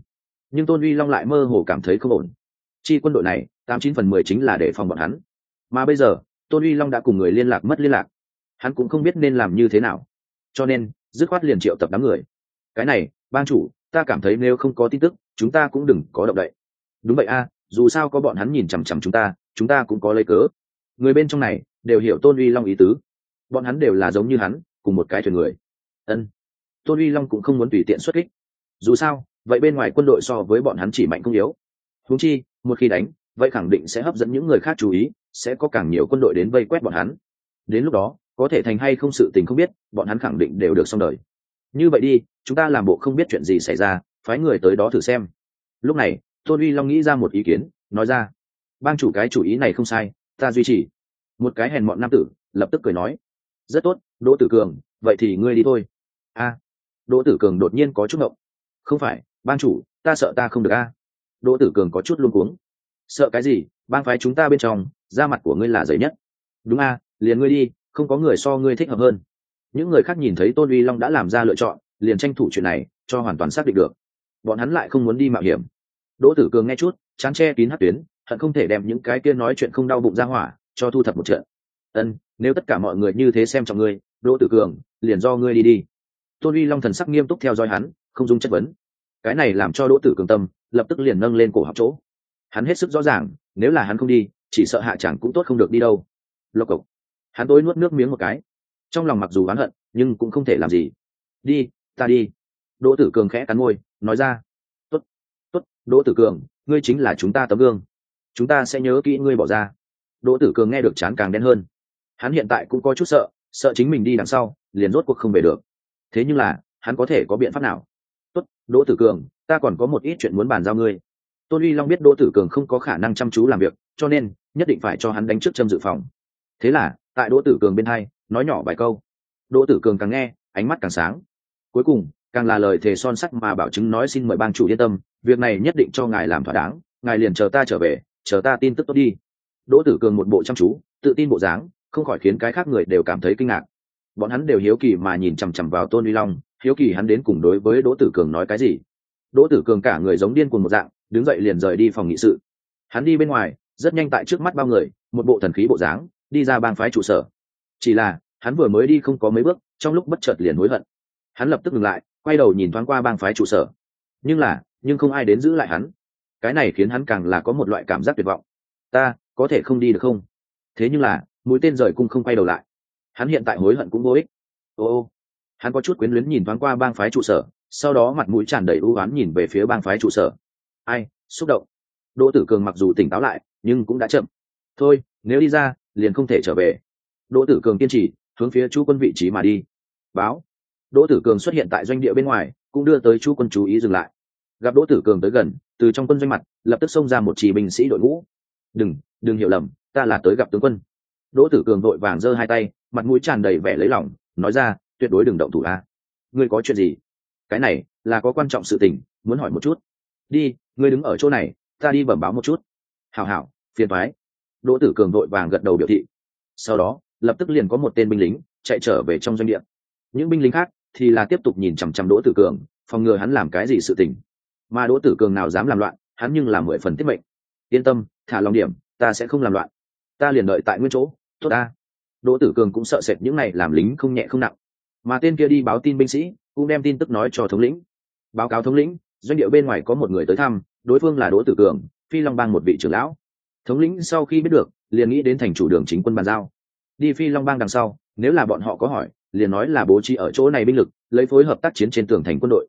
nhưng Tôn Uy Long lại mơ hồ cảm thấy không ổn. Chi quân đội này 89/10 chính là để phòng bọn hắn, mà bây giờ Tôn Uy Long đã cùng người liên lạc mất liên lạc, hắn cũng không biết nên làm như thế nào, cho nên dứt khoát liền triệu tập đám người. Cái này, bang chủ, ta cảm thấy nếu không có tin tức chúng ta cũng đừng có động đậy. Đúng vậy a, dù sao có bọn hắn nhìn chằm chằm chúng ta cũng có lấy cớ. Người bên trong này đều hiểu Tôn Uy Long ý tứ, bọn hắn đều là giống như hắn, cùng một cái thuyền người. Ân, Tôn Uy Long cũng không muốn tùy tiện xuất kích, dù sao vậy bên ngoài quân đội so với bọn hắn chỉ mạnh không yếu, huống chi một khi đánh vậy khẳng định sẽ hấp dẫn những người khác chú ý, sẽ có càng nhiều quân đội đến vây quét bọn hắn. Đến lúc đó có thể thành hay không sự tình không biết, bọn hắn khẳng định đều được xong đời. Như vậy đi, chúng ta làm bộ không biết chuyện gì xảy ra, phái người tới đó thử xem. Lúc này Tôn Uy Long nghĩ ra một ý kiến, nói ra: bang chủ, cái chủ ý này không sai, ta duy trì. Một cái hèn mọn nam tử lập tức cười nói: rất tốt, Đỗ Tử Cường, vậy thì ngươi đi thôi. A, Đỗ Tử Cường đột nhiên có chút ngộng. Không phải, bang chủ, ta sợ ta không được a. Đỗ Tử Cường có chút luống cuống. Sợ cái gì, bang phái chúng ta bên trong da mặt của ngươi là dày nhất. Đúng a, liền ngươi đi, không có người so ngươi thích hợp hơn. Những người khác nhìn thấy Tôn Uy Long đã làm ra lựa chọn, liền tranh thủ chuyện này cho hoàn toàn xác định được, bọn hắn lại không muốn đi mạo hiểm. Đỗ Tử Cường nghe chút chán che kín hất tuyến, hận không thể đem những cái kia nói chuyện không đau bụng ra hỏa cho thu thập một trận. Ân, nếu tất cả mọi người như thế xem trọng ngươi, Đỗ Tử Cường, liền do ngươi đi đi. Tôn Uy Long thần sắc nghiêm túc theo dõi hắn, không dung chất vấn. Cái này làm cho Đỗ Tử Cường tâm lập tức liền nâng lên cổ họng chỗ. Hắn hết sức rõ ràng, nếu là hắn không đi, chỉ sợ hạ chẳng cũng tốt không được đi đâu. Lộc cộc. Hắn tối nuốt nước miếng một cái, trong lòng mặc dù oán hận nhưng cũng không thể làm gì. Đi, ta đi. Đỗ Tử Cường khẽ cắn môi, nói ra: tốt, tốt, Đỗ Tử Cường, ngươi chính là chúng ta tấm gương, chúng ta sẽ nhớ kỹ ngươi bỏ ra. Đỗ Tử Cường nghe được trán càng đen hơn, hắn hiện tại cũng có chút sợ chính mình đi đằng sau liền rốt cuộc không về được. Thế nhưng là hắn có thể có biện pháp nào? Tốt, Đỗ Tử Cường, ta còn có một ít chuyện muốn bàn giao ngươi. Tôn Uy Long biết Đỗ Tử Cường không có khả năng chăm chú làm việc, cho nên nhất định phải cho hắn đánh trước châm dự phòng. Thế là tại Đỗ Tử Cường bên hai nói nhỏ vài câu. Đỗ Tử Cường càng nghe ánh mắt càng sáng, cuối cùng càng là lời thề son sắt mà bảo chứng nói: xin mời bang chủ yên tâm, việc này nhất định cho ngài làm thỏa đáng, ngài liền chờ ta trở về, chờ ta tin tức tốt đi. Đỗ Tử Cường một bộ chăm chú tự tin bộ dáng, không khỏi khiến cái khác người đều cảm thấy kinh ngạc. Bọn hắn đều hiếu kỳ mà nhìn chằm chằm vào Tôn Uy Long, hiếu kỳ hắn đến cùng đối với Đỗ Tử Cường nói cái gì. Đỗ Tử Cường cả người giống điên cuồng một dạng, đứng dậy liền rời đi phòng nghị sự. Hắn đi bên ngoài, rất nhanh tại trước mắt bao người, một bộ thần khí bộ dáng đi ra bang phái trụ sở. Chỉ là hắn vừa mới đi không có mấy bước, trong lúc bất chợt liền hối hận. Hắn lập tức ngừng lại, quay đầu nhìn thoáng qua bang phái trụ sở, nhưng không ai đến giữ lại hắn. Cái này khiến hắn càng là có một loại cảm giác tuyệt vọng. Ta có thể không đi được không? Thế nhưng là mũi tên rời cung không quay đầu lại, hắn hiện tại hối hận cũng vô ích. Ô, hắn có chút quyến luyến nhìn thoáng qua bang phái trụ sở, sau đó mặt mũi tràn đầy ưu ám nhìn về phía bang phái trụ sở. Ai, xúc động. Đỗ Tử Cường mặc dù tỉnh táo lại nhưng cũng đã chậm. Thôi, nếu đi ra liền không thể trở về. Đỗ Tử Cường kiên trì hướng phía chú quân vị trí mà đi. Báo. Đỗ Tử Cường xuất hiện tại doanh địa bên ngoài, cũng đưa tới chú quân chú ý dừng lại. Gặp Đỗ Tử Cường tới gần, từ trong quân doanh mặt lập tức xông ra một chỉ binh sĩ đội ngũ. Đừng hiểu lầm, ta là tới gặp tướng quân. Đỗ Tử Cường vội vàng giơ hai tay, mặt mũi tràn đầy vẻ lấy lòng, nói ra: tuyệt đối đừng động thủ a. Ngươi có chuyện gì? Cái này là có quan trọng sự tình, muốn hỏi một chút. Đi, ngươi đứng ở chỗ này, ta đi bẩm báo một chút. Hảo, phiền toái. Đỗ Tử Cường vội vàng gật đầu biểu thị. Sau đó lập tức liền có một tên binh lính chạy trở về trong doanh địa. Những binh lính khác thì là tiếp tục nhìn chằm chằm Đỗ Tử Cường, phòng ngừa hắn làm cái gì sự tình. Mà Đỗ Tử Cường nào dám làm loạn, hắn nhưng là 10 phần tiết mệnh. Yên tâm, thả lòng điểm, ta sẽ không làm loạn, ta liền đợi tại nguyên chỗ. Tốt ta. Đỗ Tử Cường cũng sợ sệt những này làm lính không nhẹ không nặng. Mà tên kia đi báo tin binh sĩ cũng đem tin tức nói cho thống lĩnh. Báo cáo thống lĩnh, doanh địa bên ngoài có một người tới thăm, đối phương là Đỗ Tử Cường, Phi Long Bang một vị trưởng lão. Thống lĩnh sau khi biết được liền nghĩ đến thành chủ đường chính quân bàn giao, đi Phi Long Bang đằng sau, nếu là bọn họ có hỏi liền nói là bố trí ở chỗ này binh lực, lấy phối hợp tác chiến trên tường thành quân đội.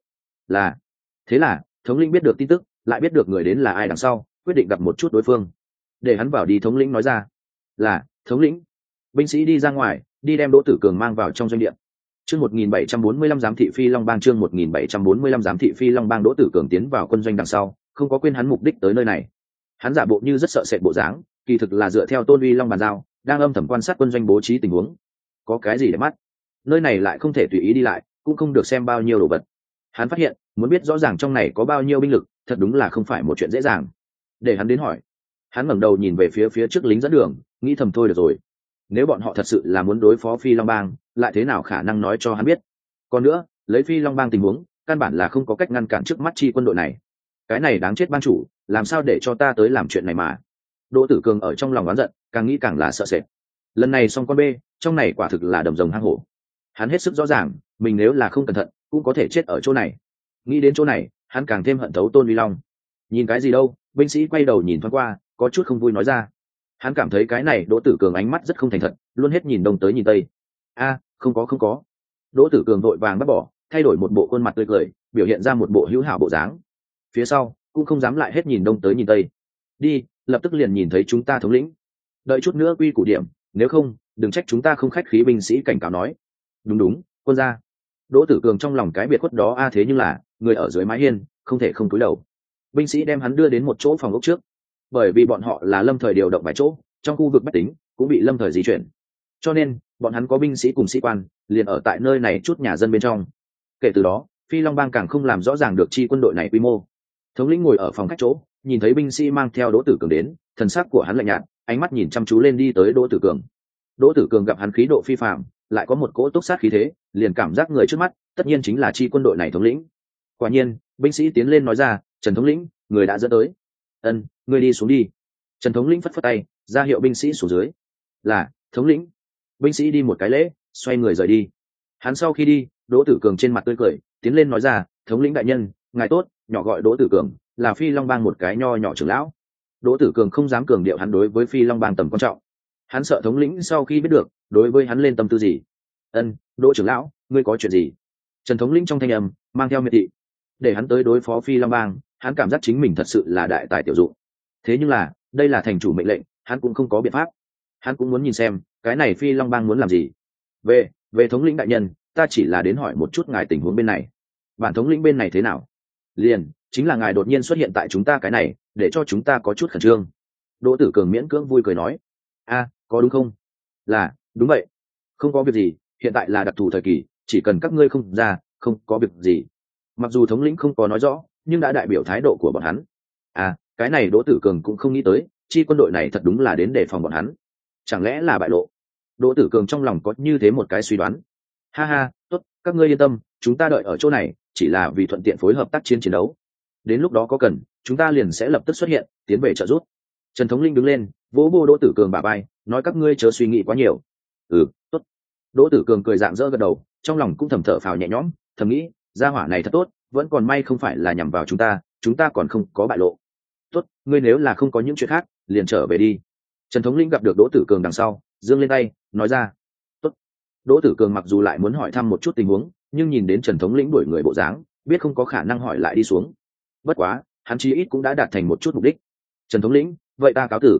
Thế là thống lĩnh biết được tin tức, lại biết được người đến là ai đằng sau, quyết định gặp một chút đối phương. Để hắn vào đi, thống lĩnh nói ra. Là thống lĩnh. Binh sĩ đi ra ngoài, đi đem Đỗ Tử Cường mang vào trong doanh địa. Chương 1745 giám thị Phi Long Bang, chương 1745 giám thị Phi Long Bang. Đỗ Tử Cường tiến vào quân doanh đằng sau, không có quên hắn mục đích tới nơi này. Hắn giả bộ như rất sợ sệt bộ dáng, kỳ thực là dựa theo Tôn Uy Long bàn giao, đang âm thầm quan sát quân doanh bố trí tình huống. Có cái gì để mắt? Nơi này lại không thể tùy ý đi lại, cũng không được xem bao nhiêu đồ vật. Hắn phát hiện, muốn biết rõ ràng trong này có bao nhiêu binh lực, thật đúng là không phải một chuyện dễ dàng. Để hắn đến hỏi. Hắn ngẩng đầu nhìn về phía trước lính dẫn đường, nghĩ thầm thôi được rồi. Nếu bọn họ thật sự là muốn đối phó Phi Long Bang, lại thế nào khả năng nói cho hắn biết? Còn nữa, lấy Phi Long Bang tình huống, căn bản là không có cách ngăn cản trước mắt chi quân đội này. cái này đáng chết ban chủ, làm sao để cho ta tới làm chuyện này mà. Đỗ Tử Cường ở trong lòng oán giận, càng nghĩ càng là sợ sệt. Lần này xong con bê, trong này quả thực là đầm rồng hang hổ. Hắn hết sức rõ ràng, mình nếu là không cẩn thận cũng có thể chết ở chỗ này. Nghĩ đến chỗ này, hắn càng thêm hận thấu Tôn Uy Long. Nhìn cái gì đâu? Binh sĩ quay đầu nhìn thoáng qua, có chút không vui nói ra. Hắn cảm thấy cái này Đỗ Tử Cường ánh mắt rất không thành thật, luôn hết nhìn đông tới nhìn tây. Không có. Đỗ Tử Cường vội vàng bắt bỏ, thay đổi một bộ khuôn mặt tươi cười, biểu hiện ra một bộ hữu hảo bộ dáng. Phía sau cũng không dám lại hết nhìn đông tới nhìn tây. Đi, lập tức liền nhìn thấy chúng ta thống lĩnh. Đợi chút nữa quy củ điểm, nếu không đừng trách chúng ta không khách khí, binh sĩ cảnh cáo nói. Đúng, quân gia. Đỗ Tử Cường trong lòng cái biệt khuất đó thế nhưng là người ở dưới mái hiên không thể không cúi đầu. Binh sĩ đem hắn đưa đến một chỗ phòng ốc trước, bởi vì bọn họ là lâm thời điều động vài chỗ trong khu vực bách tính cũng bị lâm thời di chuyển, cho nên bọn hắn có binh sĩ cùng sĩ quan liền ở tại nơi này chút nhà dân bên trong. Kể từ đó Phi Long Bang càng không làm rõ ràng được chi quân đội này quy mô. Thống lĩnh ngồi ở phòng khách chỗ, nhìn thấy binh sĩ mang theo Đỗ Tử Cường đến, thần sắc của hắn lạnh nhạt, ánh mắt nhìn chăm chú lên đi tới Đỗ Tử Cường. Đỗ Tử Cường gặp hắn khí độ phi phàm, lại có một cỗ túc sát khí thế, liền cảm giác người trước mắt tất nhiên chính là chi quân đội này thống lĩnh. Quả nhiên, binh sĩ tiến lên nói ra, Trần thống lĩnh, người đã dẫn tới. Ngươi đi xuống đi. Trần thống lĩnh phất phất tay, ra hiệu binh sĩ xuống dưới. Là thống lĩnh. Binh sĩ đi một cái lễ, xoay người rời đi. Hắn sau khi đi, Đỗ Tử Cường trên mặt tươi cười, tiến lên nói ra, thống lĩnh đại nhân, ngài tốt, nhỏ gọi Đỗ Tử Cường, là Phi Long Bang một cái nho nhỏ trưởng lão. Đỗ Tử Cường không dám cường điệu hắn đối với Phi Long Bang tầm quan trọng. Hắn sợ thống lĩnh sau khi biết được đối với hắn lên tâm tư gì. Đỗ trưởng lão, ngươi có chuyện gì? Trần thống lĩnh trong thanh âm mang theo miệt thị. Để hắn tới đối phó Phi Long Bang, hắn cảm giác chính mình thật sự là đại tài tiểu dụng. Thế nhưng là đây là thành chủ mệnh lệnh, hắn cũng không có biện pháp. Hắn cũng muốn nhìn xem cái này Phi Long Bang muốn làm gì. Về thống lĩnh đại nhân, ta chỉ là đến hỏi một chút ngài tình huống bên này. Bản thống lĩnh bên này thế nào? Liền chính là ngài đột nhiên xuất hiện tại chúng ta cái này, để cho chúng ta có chút khẩn trương. Đỗ Tử Cường miễn cưỡng vui cười nói, có đúng không? Là đúng vậy, không có việc gì, hiện tại là đặc thù thời kỳ, chỉ cần các ngươi không ra, không có việc gì. Mặc dù thống lĩnh không có nói rõ, nhưng đã đại biểu thái độ của bọn hắn. Cái này Đỗ Tử Cường cũng không nghĩ tới, chi quân đội này thật đúng là đến đề phòng bọn hắn. Chẳng lẽ là bại lộ? Đỗ Tử Cường trong lòng có như thế một cái suy đoán. Tốt, các ngươi yên tâm, chúng ta đợi ở chỗ này chỉ là vì thuận tiện phối hợp tác chiến đấu. Đến lúc đó có cần, chúng ta liền sẽ lập tức xuất hiện, tiến về trợ giúp. Trần thống linh đứng lên, vỗ vô Đỗ Tử Cường bả vai, nói các ngươi chớ suy nghĩ quá nhiều. Tốt. Đỗ Tử Cường cười rạng rỡ gật đầu, trong lòng cũng thầm thở phào nhẹ nhõm, thầm nghĩ, gia hỏa này thật tốt, vẫn còn may không phải là nhằm vào chúng ta còn không có bại lộ. Tốt, ngươi nếu là không có những chuyện khác, liền trở về đi. Trần thống lĩnh gặp được Đỗ Tử Cường đằng sau, giương lên tay, nói ra. Tốt. Đỗ Tử Cường mặc dù lại muốn hỏi thăm một chút tình huống, nhưng nhìn đến Trần thống lĩnh đuổi người bộ dáng, biết không có khả năng hỏi lại đi xuống. Bất quá, hắn chí ít cũng đã đạt thành một chút mục đích. Trần thống lĩnh, vậy ta cáo tử.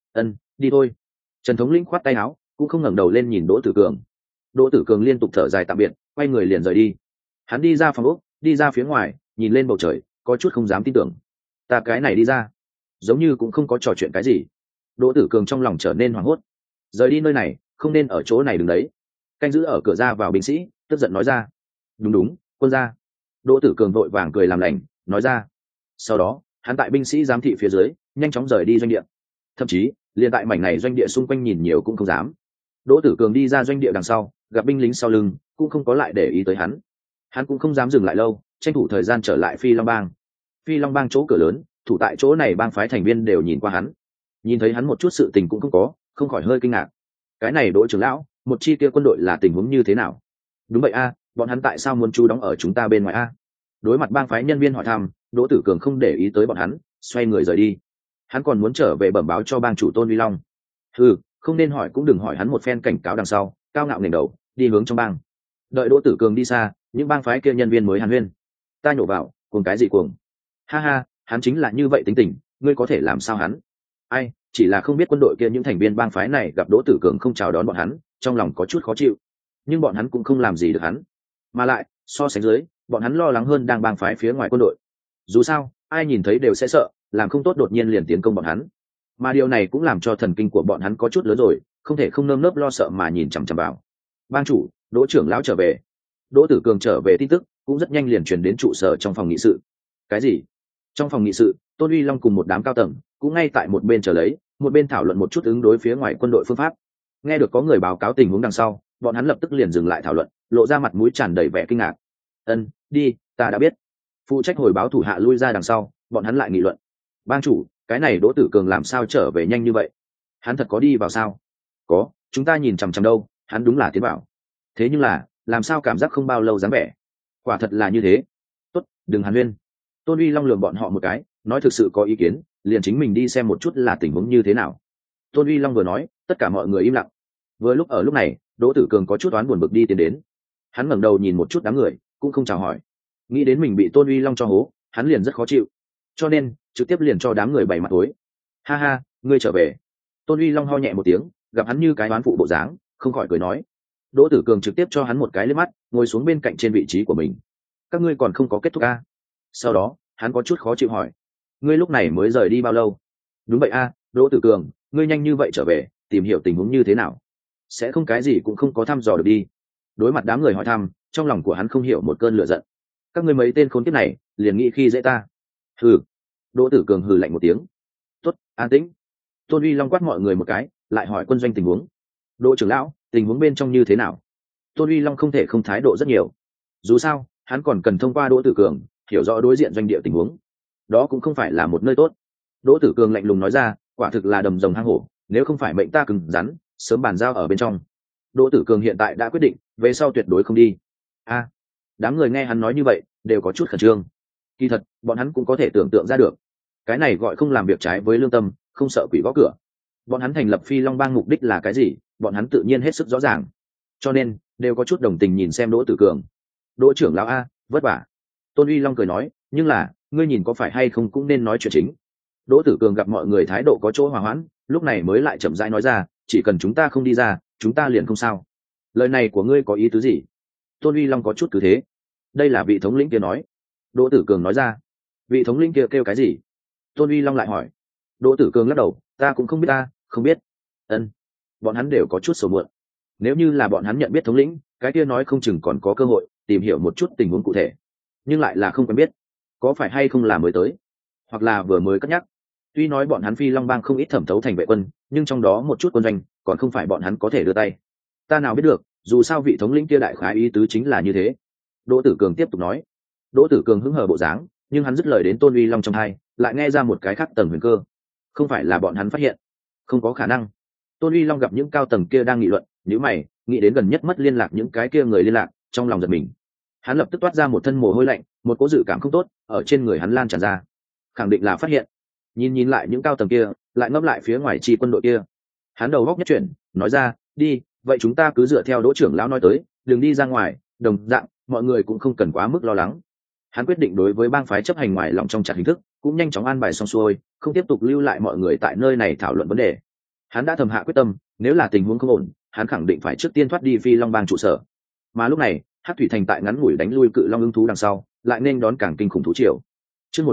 Đi thôi. Trần thống lĩnh khoát tay áo, cũng không ngẩng đầu lên nhìn Đỗ Tử Cường. Đỗ Tử Cường liên tục thở dài tạm biệt, quay người liền rời đi. Hắn đi ra phòng ốc, đi ra phía ngoài, nhìn lên bầu trời, có chút không dám tin tưởng. Ta cái này đi ra, giống như cũng không có trò chuyện cái gì. Đỗ Tử Cường trong lòng trở nên hoảng hốt. Rời đi nơi này, không nên ở chỗ này đứng đấy. Canh giữ ở cửa ra vào binh sĩ tức giận nói ra. Đúng, quân gia. Đỗ Tử Cường vội vàng cười làm lành, nói ra. Sau đó, hắn tại binh sĩ giám thị phía dưới, nhanh chóng rời đi doanh địa. Thậm chí, liền tại mảnh này doanh địa xung quanh nhìn nhiều cũng không dám. Đỗ Tử Cường đi ra doanh địa đằng sau, gặp binh lính sau lưng, cũng không có lại để ý tới hắn. Hắn cũng không dám dừng lại lâu, tranh thủ thời gian trở lại Phi Long Bang. Phi Long Bang chỗ cửa lớn, thủ tại chỗ này bang phái thành viên đều nhìn qua hắn. Nhìn thấy hắn một chút sự tình cũng không có, không khỏi hơi kinh ngạc. Cái này Đỗ trưởng lão, một chi kia quân đội là tình huống như thế nào? Đúng vậy bọn hắn tại sao muốn trú đóng ở chúng ta bên ngoài Đối mặt bang phái nhân viên hỏi thăm, Đỗ Tử Cường không để ý tới bọn hắn, xoay người rời đi. Hắn còn muốn trở về bẩm báo cho bang chủ Tôn Uy Long. Không nên hỏi cũng đừng hỏi, hắn một phen cảnh cáo đằng sau, cao ngạo nghển đầu, đi hướng trong bang. Đợi Đỗ Tử Cường đi xa, những bang phái kia nhân viên mới hàn huyên. Ta nhổ vào, cuồng cái gì cuồng? Hắn chính là như vậy tính tình, ngươi có thể làm sao hắn? Chỉ là không biết quân đội kia những thành viên bang phái này gặp Đỗ Tử Cường không chào đón bọn hắn, trong lòng có chút khó chịu. Nhưng bọn hắn cũng không làm gì được hắn. Mà lại, so sánh dưới, bọn hắn lo lắng hơn đang bang phái phía ngoài quân đội. Dù sao, ai nhìn thấy đều sẽ sợ, làm không tốt đột nhiên liền tiến công bọn hắn. Mà điều này cũng làm cho thần kinh của bọn hắn có chút lớn rồi, không thể không nơm nớp lo sợ mà nhìn chằm chằm vào. Bang chủ, Đỗ trưởng lão trở về. Đỗ Tử Cường trở về tin tức cũng rất nhanh liền truyền đến trụ sở trong phòng nghị sự. Cái gì? Trong phòng nghị sự, Tôn Uy Long cùng một đám cao tầng cũng ngay tại một bên chờ lấy, một bên thảo luận một chút ứng đối phía ngoài quân đội phương pháp. Nghe được có người báo cáo tình huống đằng sau, bọn hắn lập tức liền dừng lại thảo luận, lộ ra mặt mũi tràn đầy vẻ kinh ngạc. Đi, ta đã biết. Phụ trách hồi báo thủ hạ lui ra đằng sau, bọn hắn lại nghị luận. Bang chủ, cái này Đỗ Tử Cường làm sao trở về nhanh như vậy? Hắn thật có đi vào sao? Có, chúng ta nhìn chằm chằm đâu, hắn đúng là tiến vào. Thế nhưng là, làm sao cảm giác không bao lâu dáng vẻ? Quả thật là như thế. Tốt, đừng hàn huyên. Tôn Uy Long lườm bọn họ một cái, nói thực sự có ý kiến, liền chính mình đi xem một chút là tình huống như thế nào. Tôn Uy Long vừa nói, tất cả mọi người im lặng. Vừa lúc này, Đỗ Tử Cường có chút oán buồn bực đi tiến đến. Hắn ngẩng đầu nhìn một chút đám người, cũng không chào hỏi. Nghĩ đến mình bị Tôn Uy Long cho hố, hắn liền rất khó chịu. Cho nên, trực tiếp liền cho đám người bày mặt tối. Ha ha, ngươi trở về. Tôn Uy Long ho nhẹ một tiếng, gặp hắn như cái oán phụ bộ dáng, không khỏi cười nói. Đỗ Tử Cường trực tiếp cho hắn một cái liếc mắt, ngồi xuống bên cạnh trên vị trí của mình. Các ngươi còn không có kết thúc a? Sau đó, hắn có chút khó chịu hỏi. Ngươi lúc này mới rời đi bao lâu? Đúng vậy a, Đỗ Tử Cường, ngươi nhanh như vậy trở về, tìm hiểu tình huống như thế nào? Sẽ không cái gì cũng không có thăm dò được đi. Đối mặt đám người hỏi thăm, trong lòng của hắn không hiểu một cơn lửa giận. Các ngươi mấy tên khốn kiếp này, liền nghĩ khi dễ ta. Hừ. Đỗ Tử Cường hừ lạnh một tiếng. Tốt, an tĩnh. Tôn Uy Long quát mọi người một cái, lại hỏi quân doanh tình huống. Đỗ trưởng lão, tình huống bên trong như thế nào? Tôn Uy Long không thể không thái độ rất nhiều. Dù sao, hắn còn cần thông qua Đỗ Tử Cường hiểu rõ đối diện doanh địa tình huống. Đó cũng không phải là một nơi tốt. Đỗ Tử Cường lạnh lùng nói ra, quả thực là đầm rồng hang hổ, nếu không phải mệnh ta cứng rắn, sớm bàn giao ở bên trong. Đỗ Tử Cường hiện tại đã quyết định, về sau tuyệt đối không đi. A, đám người nghe hắn nói như vậy, đều có chút khẩn trương. Kỳ thật, bọn hắn cũng có thể tưởng tượng ra được, cái này gọi không làm việc trái với lương tâm, không sợ quỷ gõ cửa. Bọn hắn thành lập Phi Long Bang mục đích là cái gì, bọn hắn tự nhiên hết sức rõ ràng, cho nên đều có chút đồng tình nhìn xem Đỗ Tử Cường. Đỗ trưởng lão a, vất vả. Tôn Uy Long cười nói, nhưng là, ngươi nhìn có phải hay không cũng nên nói chuyện chính. Đỗ Tử Cường gặp mọi người thái độ có chỗ hòa hoãn, lúc này mới lại chậm rãi nói ra, chỉ cần chúng ta không đi ra, chúng ta liền không sao. Lời này của ngươi có ý tứ gì? Tôn Uy Long có chút cứ thế. Đây là vị thống lĩnh kia nói. Đỗ Tử Cường nói ra. Vị thống lĩnh kia kêu cái gì? Tôn Uy Long lại hỏi. Đỗ Tử Cường lắc đầu, ta cũng không biết ta, không biết. Ân. Bọn hắn đều có chút sầu muộn. Nếu như là bọn hắn nhận biết thống lĩnh, cái kia nói không chừng còn có cơ hội tìm hiểu một chút tình huống cụ thể, nhưng lại là không quen biết, có phải hay không là mới tới, hoặc là vừa mới cất nhắc. Tuy nói bọn hắn Phi Long Bang không ít thẩm thấu thành vệ quân, nhưng trong đó một chút quân doanh còn không phải bọn hắn có thể đưa tay. Ta nào biết được, dù sao vị thống lĩnh kia đại khái ý tứ chính là như thế. Đỗ Tử Cường tiếp tục nói. Đỗ Tử Cường hứng hờ bộ dáng, nhưng hắn dứt lời đến Tôn Uy Long trong hai, lại nghe ra một cái khác tầng huyền cơ. Không phải là bọn hắn phát hiện, không có khả năng. Tôn Uy Long gặp những cao tầng kia đang nghị luận, nhíu mày, nghĩ đến gần nhất mất liên lạc những cái kia người liên lạc, trong lòng giật mình. Hắn lập tức toát ra một thân mồ hôi lạnh, một cỗ dự cảm không tốt ở trên người hắn lan tràn ra. Khẳng định là phát hiện. Nhìn lại những cao tầng kia, lại ngấp lại phía ngoài chi quân đội kia. Hắn đầu góc nhất chuyển, nói ra, đi, vậy chúng ta cứ dựa theo Đỗ trưởng lão nói tới, đừng đi ra ngoài, đồng dạng, mọi người cũng không cần quá mức lo lắng. Hắn quyết định đối với bang phái chấp hành ngoài lòng trong chặt hình thức, cũng nhanh chóng an bài xong xuôi, không tiếp tục lưu lại mọi người tại nơi này thảo luận vấn đề. Hắn đã thầm hạ quyết tâm, nếu là tình huống không ổn, hắn khẳng định phải trước tiên thoát đi Phi Long Bang trụ sở. Mà lúc này, Hắc Thủy Thành tại ngắn ngủi đánh lui Cự Long ưng thú đằng sau, lại nên đón càng kinh khủng thú triều. Chương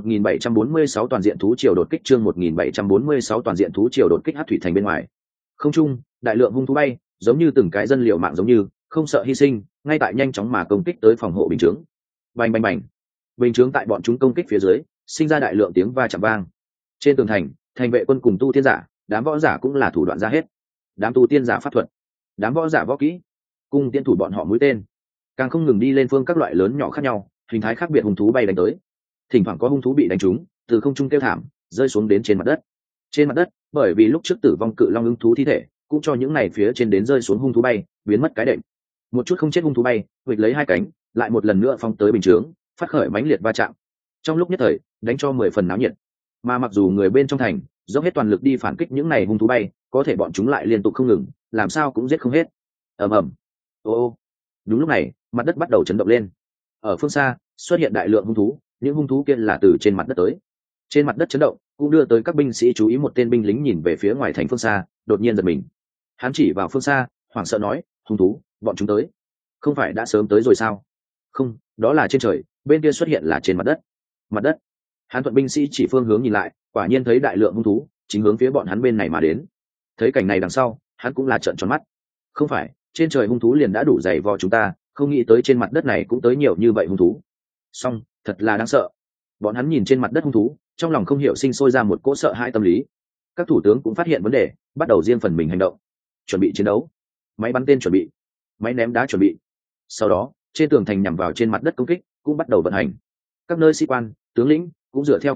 1746 toàn diện thú triều đột kích, chương 1746 toàn diện thú triều đột kích Hắc Thủy Thành bên ngoài. Không trung, đại lượng hung thú bay, giống như từng cái dân liều mạng giống như, không sợ hy sinh, ngay tại nhanh chóng mà công kích tới phòng hộ bình chướng. Bành bành bành. Bình chướng tại bọn chúng công kích phía dưới, sinh ra đại lượng tiếng va chạm vang. Trên tường thành, thành vệ quân cùng tu tiên giả, đám võ giả cũng là thủ đoạn ra hết. Đám tu tiên giả pháp thuật, đám võ giả võ kỹ, cung tiễn thủ bọn họ mũi tên, càng không ngừng đi lên phương các loại lớn nhỏ khác nhau, hình thái khác biệt hung thú bay đánh tới. Thỉnh thoảng có hung thú bị đánh trúng, từ không trung kêu thảm, rơi xuống đến trên mặt đất. Trên mặt đất, bởi vì lúc trước tử vong Cự Long ưng thú thi thể, cũng cho những này phía trên đến rơi xuống hung thú bay, biến mất cái đệm. Một chút không chết hung thú bay, huỵch lấy hai cánh, lại một lần nữa phóng tới bình chướng, phát khởi mãnh liệt va chạm. Trong lúc nhất thời, đánh cho 10 phần náo nhiệt. Mà mặc dù người bên trong thành dốc hết toàn lực đi phản kích những này hung thú bay, có thể bọn chúng lại liên tục không ngừng, làm sao cũng giết không hết. Ầm ầm. Ô. Đúng lúc này, mặt đất bắt đầu chấn động lên. Ở phương xa, xuất hiện đại lượng hung thú, những hung thú kia là từ trên mặt đất tới. Trên mặt đất chấn động, cũng đưa tới các binh sĩ chú ý. Một tên binh lính nhìn về phía ngoài thành phương xa, đột nhiên giật mình. Hắn chỉ vào phương xa, hoảng sợ nói, hung thú, bọn chúng tới. Không phải đã sớm tới rồi sao? Không, đó là trên trời, bên kia xuất hiện là trên mặt đất. Mặt đất. Hán thuận binh sĩ chỉ phương hướng nhìn lại, quả nhiên thấy đại lượng hung thú chính hướng phía bọn hắn bên này mà đến. Thấy cảnh này đằng sau, hắn cũng là trợn tròn mắt. Không phải, trên trời hung thú liền đã đủ dày vò chúng ta, không nghĩ tới trên mặt đất này cũng tới nhiều như vậy hung thú. Song, thật là đáng sợ. Bọn hắn nhìn trên mặt đất hung thú, trong lòng không hiểu sinh sôi ra một cỗ sợ hãi tâm lý. Các thủ tướng cũng phát hiện vấn đề, bắt đầu riêng phần mình hành động. Chuẩn bị chiến đấu. Máy bắn tên chuẩn bị. Máy ném đá chuẩn bị. Sau đó, trên tường thành nhằm vào trên mặt đất công kích cũng bắt đầu vận hành. Các nơi sĩ quan, tướng lĩnh cũng dựa theo kế hoạch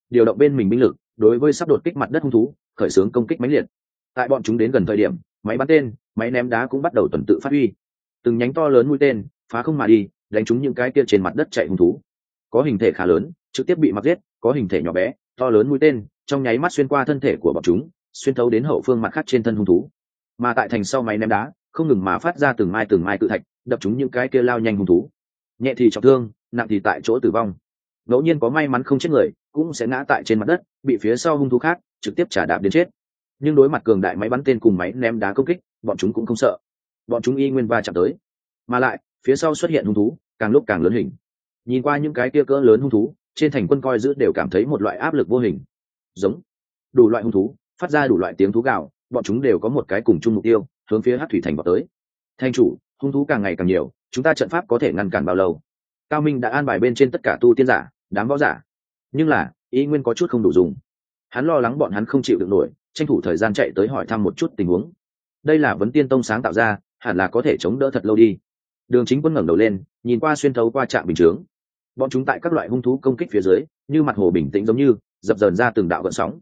điều động bên mình binh lực đối với sắp đột kích mặt đất hung thú khởi xướng công kích mãnh liệt. Tại bọn chúng đến gần thời điểm, máy bắn tên, máy ném đá cũng bắt đầu tuần tự phát huy. Từng nhánh to lớn mũi tên phá không mà đi, đánh trúng những cái kia trên mặt đất chạy hung thú. Có hình thể khá lớn, trực tiếp bị mặc giết, có hình thể nhỏ bé, to lớn mũi tên trong nháy mắt xuyên qua thân thể của bọn chúng, xuyên thấu đến hậu phương mặt khác trên thân hung thú. Mà tại thành sau máy ném đá, không ngừng mà phát ra từng mai cự thạch, đập trúng những cái kia lao nhanh hung thú. Nhẹ thì trọng thương, nặng thì tại chỗ tử vong. Ngẫu nhiên có may mắn không chết người, cũng sẽ ngã tại trên mặt đất, bị phía sau hung thú khác trực tiếp trả đạp đến chết. Nhưng đối mặt cường đại máy bắn tên cùng máy ném đá công kích, bọn chúng cũng không sợ. Bọn chúng y nguyên va chạm tới. Mà lại, phía sau xuất hiện hung thú, càng lúc càng lớn hình. Nhìn qua những cái kia cỡ lớn hung thú, trên thành quân coi giữ đều cảm thấy một loại áp lực vô hình. Giống đủ loại hung thú, phát ra đủ loại tiếng thú gào, bọn chúng đều có một cái cùng chung mục tiêu, hướng phía Hắc thủy thành vào tới. Thành chủ, hung thú càng ngày càng nhiều, chúng ta trận pháp có thể ngăn cản bao lâu? Cao Minh đã an bài bên trên tất cả tu tiên giả, đám võ giả, nhưng là y nguyên có chút không đủ dùng. Hắn lo lắng bọn hắn không chịu được nổi, tranh thủ thời gian chạy tới hỏi thăm một chút tình huống. Đây là vấn tiên tông sáng tạo ra, hẳn là có thể chống đỡ thật lâu đi. Đường Chính Quân ngẩng đầu lên, nhìn qua xuyên thấu qua trạm bình chướng. Bọn chúng tại các loại hung thú công kích phía dưới, như mặt hồ bình tĩnh giống như dập dờn ra từng đạo gợn sóng.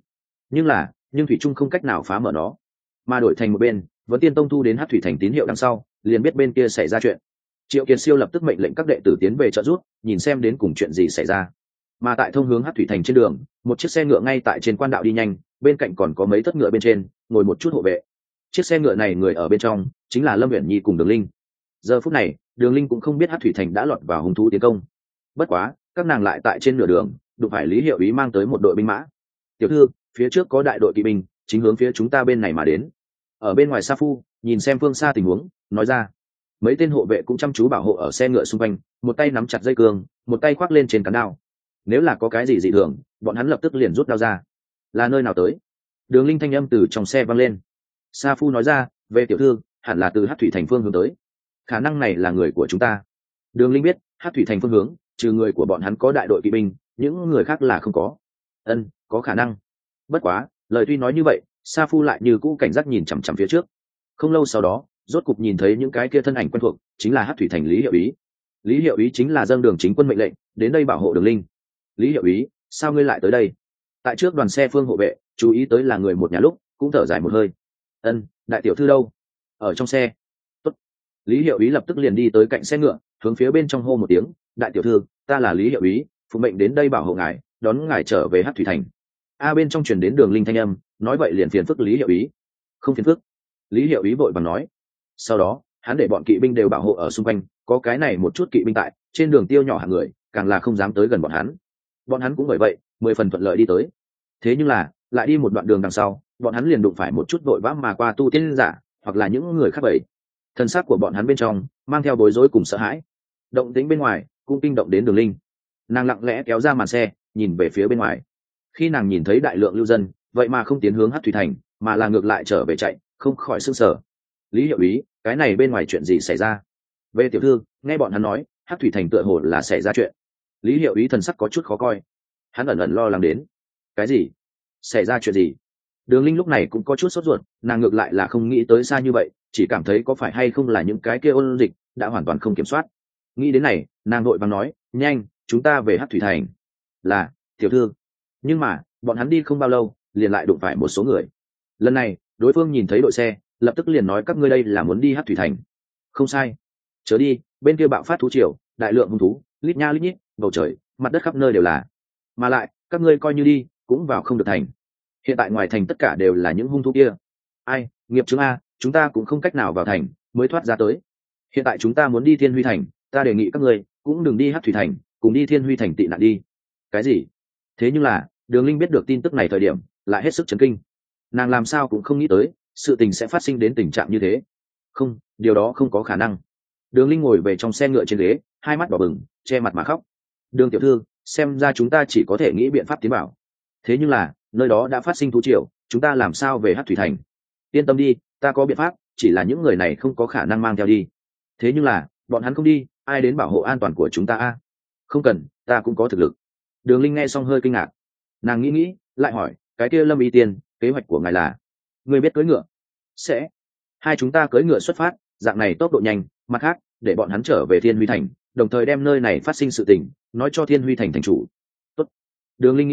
Nhưng thủy trung không cách nào phá mở nó. Mà đổi thành một bên, vấn tiên tông thu đến Hắc thủy thành tín hiệu đằng sau, liền biết bên kia xảy ra chuyện. Triệu Kiệt Siêu lập tức mệnh lệnh các đệ tử tiến về trợ giúp, nhìn xem đến cùng chuyện gì xảy ra. Mà tại thông hướng Hắc thủy thành trên đường, một chiếc xe ngựa ngay tại trên quan đạo đi nhanh, bên cạnh còn có mấy thất ngựa bên trên ngồi một chút hộ vệ. Chiếc xe ngựa này người ở bên trong chính là Lâm Uyển Nhi cùng Đường Linh. Giờ phút này, Đường Linh cũng không biết Hắc thủy thành đã lọt vào hung thú tiến công. Bất quá, các nàng lại tại trên nửa đường, đụng phải Lý Hiệu Ý mang tới một đội binh mã. "Tiểu thư, phía trước có đại đội kỵ binh, chính hướng phía chúng ta bên này mà đến." Ở bên ngoài Sa Phu, nhìn xem phương xa tình huống, nói ra. Mấy tên hộ vệ cũng chăm chú bảo hộ ở xe ngựa xung quanh, một tay nắm chặt dây cương, một tay khoác lên trên cán đao. Nếu là có cái gì dị thường, bọn hắn lập tức liền rút đao ra. "Là nơi nào tới?" Đường Linh thanh âm từ trong xe vang lên. Sa Phu nói ra, "Về tiểu thư, hẳn là từ Hắc thủy thành phương hướng tới. Khả năng này là người của chúng ta." Đường Linh biết, Hắc thủy thành phương hướng, trừ người của bọn hắn có đại đội kỵ binh, những người khác là không có. Có khả năng. Bất quá, lời tuy nói như vậy, Sa Phu lại như cũ cảnh giác nhìn chằm chằm phía trước. Không lâu sau đó, rốt cục nhìn thấy những cái kia thân ảnh quen thuộc, chính là Hắc thủy thành Lý Hiệu Ý. Lý Hiệu Ý chính là dâng Đường Chính Quân mệnh lệnh, đến đây bảo hộ Đường Linh. "Lý Hiệu Ý, sao ngươi lại tới đây?" Tại trước đoàn xe phương hộ vệ, chú ý tới là người một nhà lúc, cũng thở dài một hơi. Đại tiểu thư đâu?" "Ở trong xe." "Tốt." Lý Hiệu Ý lập tức liền đi tới cạnh xe ngựa, hướng phía bên trong hô một tiếng, "Đại tiểu thư, ta là Lý Hiệu Ý, phụ mệnh đến đây bảo hộ ngài, đón ngài trở về Hắc thủy thành." Bên trong truyền đến Đường Linh thanh âm, nói vậy liền phiền phức Lý Hiệu Ý. "Không phiền phức." Lý Hiệu Ý vội vàng nói. Sau đó, hắn để bọn kỵ binh đều bảo hộ ở xung quanh, có cái này một chút kỵ binh tại, trên đường tiêu nhỏ hạng người, càng là không dám tới gần bọn hắn. Bọn hắn cũng bởi vậy, 10 phần thuận lợi đi tới. Thế nhưng là, lại đi một đoạn đường đằng sau, bọn hắn liền đụng phải một chút vội vã mà qua tu tiên giả, hoặc là những người khác vậy. Thân xác của bọn hắn bên trong mang theo bối rối cùng sợ hãi. Động tĩnh bên ngoài cũng kinh động đến Đường Linh. Nàng lặng lẽ kéo ra màn xe, nhìn về phía bên ngoài. Khi nàng nhìn thấy đại lượng lưu dân, vậy mà không tiến hướng Hắc thủy thành, mà là ngược lại trở về chạy, không khỏi sửng sở. "Lý Hiệu Ý, cái này bên ngoài chuyện gì xảy ra?" "Về tiểu thư, nghe bọn hắn nói, Hắc thủy thành tựa hồ là xảy ra chuyện." Lý Hiệu Ý thần sắc có chút khó coi. Hắn ẩn ẩn lo lắng đến. "Cái gì? Xảy ra chuyện gì?" Đường Linh lúc này cũng có chút sốt ruột, nàng ngược lại là không nghĩ tới xa như vậy, chỉ cảm thấy có phải hay không là những cái kia ôn dịch đã hoàn toàn không kiểm soát. Nghĩ đến này, nàng vội vàng nói, "Nhanh, chúng ta về Hắc thủy thành." "Là, tiểu thư." Nhưng mà, bọn hắn đi không bao lâu, liền lại đụng phải một số người. Lần này, đối phương nhìn thấy đội xe, lập tức liền nói, "Các ngươi đây là muốn đi Hắc thủy thành." "Không sai. Chớ đi, bên kia bạo phát thú triều, đại lượng hung thú, lít nha lít nhít, bầu trời, mặt đất khắp nơi đều là. Mà lại, các ngươi coi như đi, cũng vào không được thành. Hiện tại ngoài thành tất cả đều là những hung thú kia. Ai, nghiệp chứng a, chúng ta cũng không cách nào vào thành, mới thoát ra tới. Hiện tại chúng ta muốn đi Thiên Huy thành, ta đề nghị các ngươi cũng đừng đi Hắc thủy thành, cùng đi Thiên Huy thành tị nạn đi." "Cái gì?" Thế nhưng là, Đường Linh biết được tin tức này thời điểm, lại hết sức chấn kinh. Nàng làm sao cũng không nghĩ tới, sự tình sẽ phát sinh đến tình trạng như thế. Không, điều đó không có khả năng. Đường Linh ngồi về trong xe ngựa trên ghế, hai mắt đỏ bừng, che mặt mà khóc. "Đường tiểu thư, xem ra chúng ta chỉ có thể nghĩ biện pháp tiến bảo. Thế nhưng là, nơi đó đã phát sinh thú triều, chúng ta làm sao về Hắc thủy thành?" "Yên tâm đi, ta có biện pháp, chỉ là những người này không có khả năng mang theo đi." "Thế nhưng là, bọn hắn không đi, ai đến bảo hộ an toàn của chúng ta a?" "Không cần, ta cũng có thực lực." Đường Linh nghe xong hơi kinh ngạc. Nàng nghĩ, lại hỏi, "Cái kia Lâm Y Tiên, kế hoạch của ngài là?" "Ngươi biết cưỡi ngựa?" "Sẽ. Hai chúng ta cưỡi ngựa xuất phát, dạng này tốc độ nhanh, mặt khác, để bọn hắn trở về Thiên Huy thành, đồng thời đem nơi này phát sinh sự tình nói cho Thiên Huy thành thành chủ." "Tốt." Đường Linh nghĩ,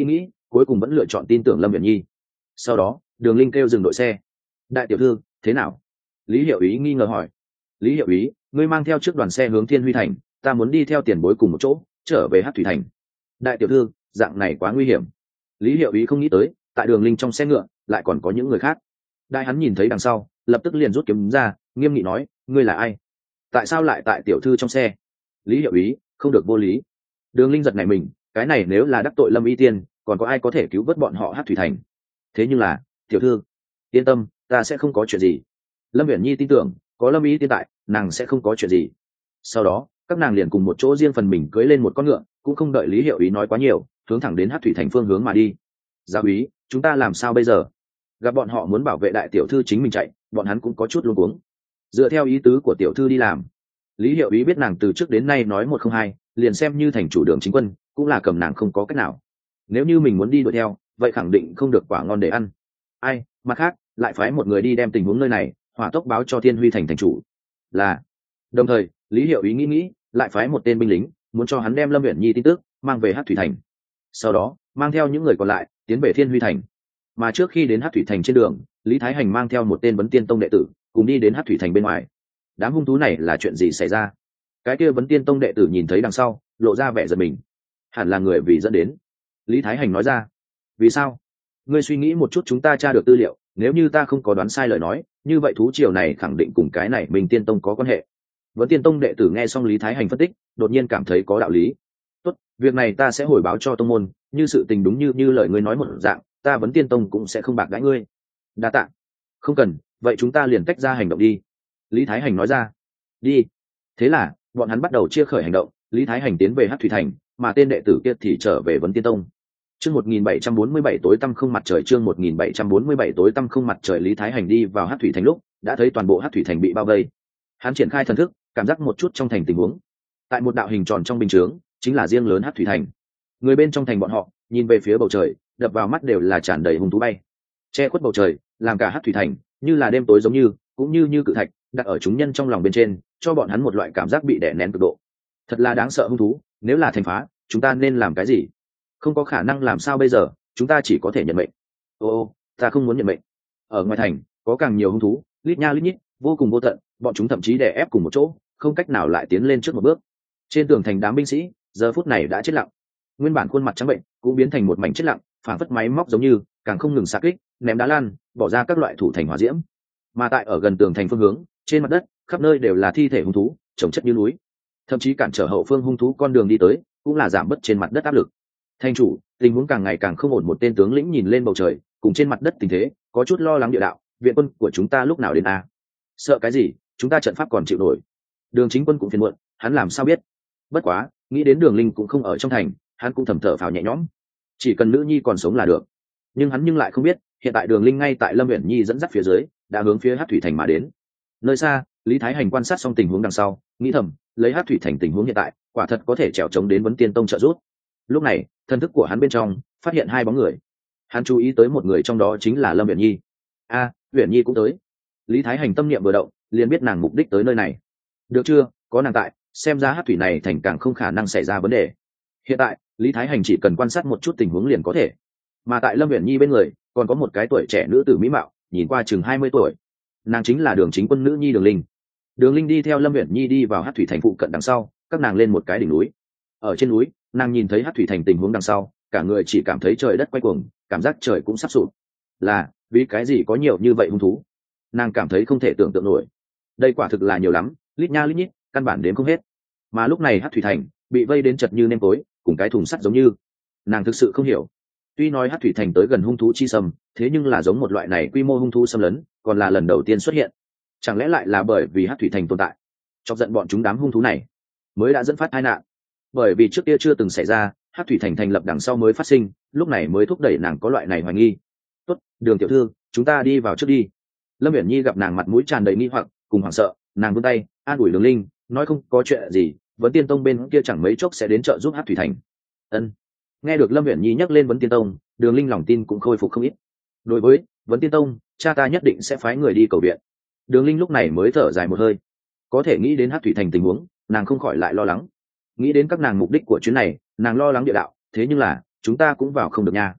cuối cùng vẫn lựa chọn tin tưởng Lâm Viễn Nhi. Sau đó Đường Linh kêu dừng đội xe. Đại tiểu thư, thế nào? Lý Hiệu Ý nghi ngờ hỏi. Lý Hiệu Ý, ngươi mang theo trước đoàn xe hướng Thiên Huy Thành, ta muốn đi theo tiền bối cùng một chỗ trở về Hắc Thủy Thành. Đại tiểu thư, dạng này quá nguy hiểm. Lý Hiệu Ý không nghĩ tới tại Đường Linh trong xe ngựa lại còn có những người khác. Đại hắn nhìn thấy đằng sau lập tức liền rút kiếm ra, nghiêm nghị nói, ngươi là ai? Tại sao lại tại tiểu thư trong xe? Lý Hiệu Ý, không được vô lý. Đường Linh giật nảy mình, cái này nếu là đắc tội Lâm Y Tiên, còn có ai có thể cứu vớt bọn họ Hắc Thủy Thành? Thế nhưng là, tiểu thư, yên tâm, ta sẽ không có chuyện gì. Lâm Viễn Nhi tin tưởng, có Lâm Y Tiên tại, nàng sẽ không có chuyện gì. Sau đó, các nàng liền cùng một chỗ riêng phần mình cưỡi lên một con ngựa, cũng không đợi Lý Hiệu Ý nói quá nhiều, hướng thẳng đến Hắc Thủy Thành phương hướng mà đi. Gia úy, chúng ta làm sao bây giờ? Gặp bọn họ muốn bảo vệ đại tiểu thư chính mình chạy, bọn hắn cũng có chút luống cuống. Dựa theo ý tứ của tiểu thư đi làm. Lý Hiệu Ý biết nàng từ trước đến nay nói một không hai, liền xem như thành chủ đường chính quân cũng là cầm nàng không có cách nào. Nếu như mình muốn đi đuổi theo, vậy khẳng định không được quả ngon để ăn. Ai, mặt khác lại phái một người đi đem tình huống nơi này hỏa tốc báo cho Thiên Huy Thành thành chủ. Là. Đồng thời Lý Hiệu Ý nghĩ lại phái một tên binh lính muốn cho hắn đem Lâm Viễn Nhi tin tức mang về Hắc Thủy Thành, sau đó mang theo những người còn lại tiến về Thiên Huy Thành. Mà trước khi đến Hắc Thủy Thành trên đường, Lý Thái Hành mang theo một tên Vấn Tiên Tông đệ tử cùng đi đến Hắc Thủy Thành bên ngoài. Đám hung thú này là chuyện gì xảy ra? Cái kia Vấn Tiên Tông đệ tử nhìn thấy đằng sau lộ ra vẻ giật mình. Hẳn là người vì dẫn đến. Lý Thái Hành nói ra. Vì sao? Ngươi suy nghĩ một chút, chúng ta tra được tư liệu, nếu như ta không có đoán sai lời nói, như vậy thú triều này khẳng định cùng cái này Minh Tiên Tông có quan hệ. Vấn Tiên Tông đệ tử nghe xong Lý Thái Hành phân tích, đột nhiên cảm thấy có đạo lý. Tốt, việc này ta sẽ hồi báo cho tông môn, như sự tình đúng như lời ngươi nói một dạng, ta Vấn Tiên Tông cũng sẽ không bạc đãi ngươi. Đa tạ. Không cần, vậy chúng ta liền tách ra hành động đi. Lý Thái Hành nói ra. Đi. Thế là bọn hắn bắt đầu chia khởi hành động. Lý Thái Hành tiến về Hắc Thủy Thành, mà tên đệ tử kia thì trở về Vấn Tiên Tông. Chương 1747 tối tăm không mặt trời, chương 1747 tối tăm không mặt trời. Lý Thái Hành đi vào Hắc Thủy Thành lúc đã thấy toàn bộ Hắc Thủy Thành bị bao vây. Hắn triển khai thần thức, cảm giác một chút trong thành tình huống. Tại một đạo hình tròn trong bình chướng, chính là riêng lớn Hắc Thủy Thành. Người bên trong thành bọn họ nhìn về phía bầu trời, đập vào mắt đều là tràn đầy hung thú bay, che khuất bầu trời, làm cả Hắc Thủy Thành như là đêm tối giống như, cũng như cự thạch đặt ở chúng nhân trong lòng bên trên, cho bọn hắn một loại cảm giác bị đè nén cực độ. Thật là đáng sợ hung thú, nếu là thành phá, chúng ta nên làm cái gì? Không có khả năng, làm sao bây giờ? Chúng ta chỉ có thể nhận mệnh. Ô, ta không muốn nhận mệnh. Ở ngoài thành có càng nhiều hung thú, lít nha lít nhít, vô cùng vô tận, bọn chúng thậm chí đè ép cùng một chỗ, không cách nào lại tiến lên trước một bước. Trên tường thành đám binh sĩ giờ phút này đã chết lặng, nguyên bản khuôn mặt trắng bệnh cũng biến thành một mảnh chết lặng, phản phất máy móc giống như, càng không ngừng xạ kích, ném đá lan, bỏ ra các loại thủ thành hỏa diễm. Mà tại ở gần tường thành phương hướng, trên mặt đất khắp nơi đều là thi thể hung thú, chồng chất như núi, thậm chí cản trở hậu phương hung thú con đường đi tới, cũng là giảm bớt trên mặt đất áp lực. Thành chủ, tình huống càng ngày càng không ổn. Một tên tướng lĩnh nhìn lên bầu trời cùng trên mặt đất tình thế, có chút lo lắng địa đạo. Viện quân của chúng ta lúc nào đến a? Sợ cái gì, chúng ta trận pháp còn chịu nổi. Đường chính quân cũng phiền muộn, hắn làm sao biết? Bất quá nghĩ đến Đường Linh cũng không ở trong thành, hắn cũng thầm thở phào nhẹ nhõm, chỉ cần nữ nhi còn sống là được. Nhưng hắn lại không biết, hiện tại Đường Linh ngay tại Lâm Uyển Nhi dẫn dắt phía dưới đã hướng phía Hắc Thủy Thành mà đến. Nơi xa, Lý Thái Hành quan sát xong tình huống đằng sau, nghĩ thầm, lấy Hắc Thủy Thành tình huống hiện tại, quả thật có thể trèo chống đến Vấn Tiên Tông trợ giúp. Lúc này thần thức của hắn bên trong phát hiện hai bóng người. Hắn chú ý tới một người trong đó chính là Lâm Uyển Nhi. A, Uyển Nhi cũng tới. Lý Thái Hành tâm niệm vừa động, liền biết nàng mục đích tới nơi này. Được chưa, có nàng tại, xem ra Hắc Thủy này thành càng không khả năng xảy ra vấn đề. Hiện tại Lý Thái Hành chỉ cần quan sát một chút tình huống liền có thể. Mà tại Lâm Uyển Nhi bên người còn có một cái tuổi trẻ nữ tử mỹ mạo, nhìn qua chừng 20 tuổi. Nàng chính là Đường chính quân nữ nhi Đường Linh. Đường Linh đi theo Lâm Uyển Nhi đi vào Hắc Thủy Thành phụ cận đằng sau, các nàng lên một cái đỉnh núi. Ở trên núi, nàng nhìn thấy Hắc Thủy Thành tình huống đằng sau, cả người chỉ cảm thấy trời đất quay cuồng, cảm giác trời cũng sắp sụp. Là vì cái gì có nhiều như vậy hung thú? Nàng cảm thấy không thể tưởng tượng nổi. Đây quả thực là nhiều lắm, lít nha lít nhít, căn bản đếm không hết. Mà lúc này Hắc Thủy Thành bị vây đến chật như nêm tối, cùng cái thùng sắt giống như. Nàng thực sự không hiểu. Tuy nói Hắc Thủy Thành tới gần hung thú chi xâm, thế nhưng là giống một loại này quy mô hung thú xâm lấn, còn là lần đầu tiên xuất hiện. Chẳng lẽ lại là bởi vì Hắc Thủy Thành tồn tại, chọc giận bọn chúng đám hung thú này, mới đã dẫn phát tai nạn? Bởi vì trước kia chưa từng xảy ra, Hắc Thủy Thành thành lập đằng sau mới phát sinh, lúc này mới thúc đẩy nàng có loại này hoài nghi. Tốt, Đường tiểu thư, chúng ta đi vào trước đi. Lâm Uyển Nhi gặp nàng mặt mũi tràn đầy nghi hoặc cùng hoảng sợ, nàng vươn tay an ủi Đường Linh, nói không có chuyện gì, Vấn Tiên Tông bên kia chẳng mấy chốc sẽ đến trợ giúp Hắc Thủy Thành. Ân. Nghe được Lâm Uyển Nhi nhắc lên Vấn Tiên Tông, Đường Linh lòng tin cũng khôi phục không ít. Đối với Vấn Tiên Tông, cha ta nhất định sẽ phái người đi cầu viện. Đường Linh lúc này mới thở dài một hơi. Có thể nghĩ đến Hắc Thủy Thành tình huống, nàng không khỏi lại lo lắng. Nghĩ đến các nàng mục đích của chuyến này, nàng lo lắng địa đạo, thế nhưng là chúng ta cũng vào không được nha.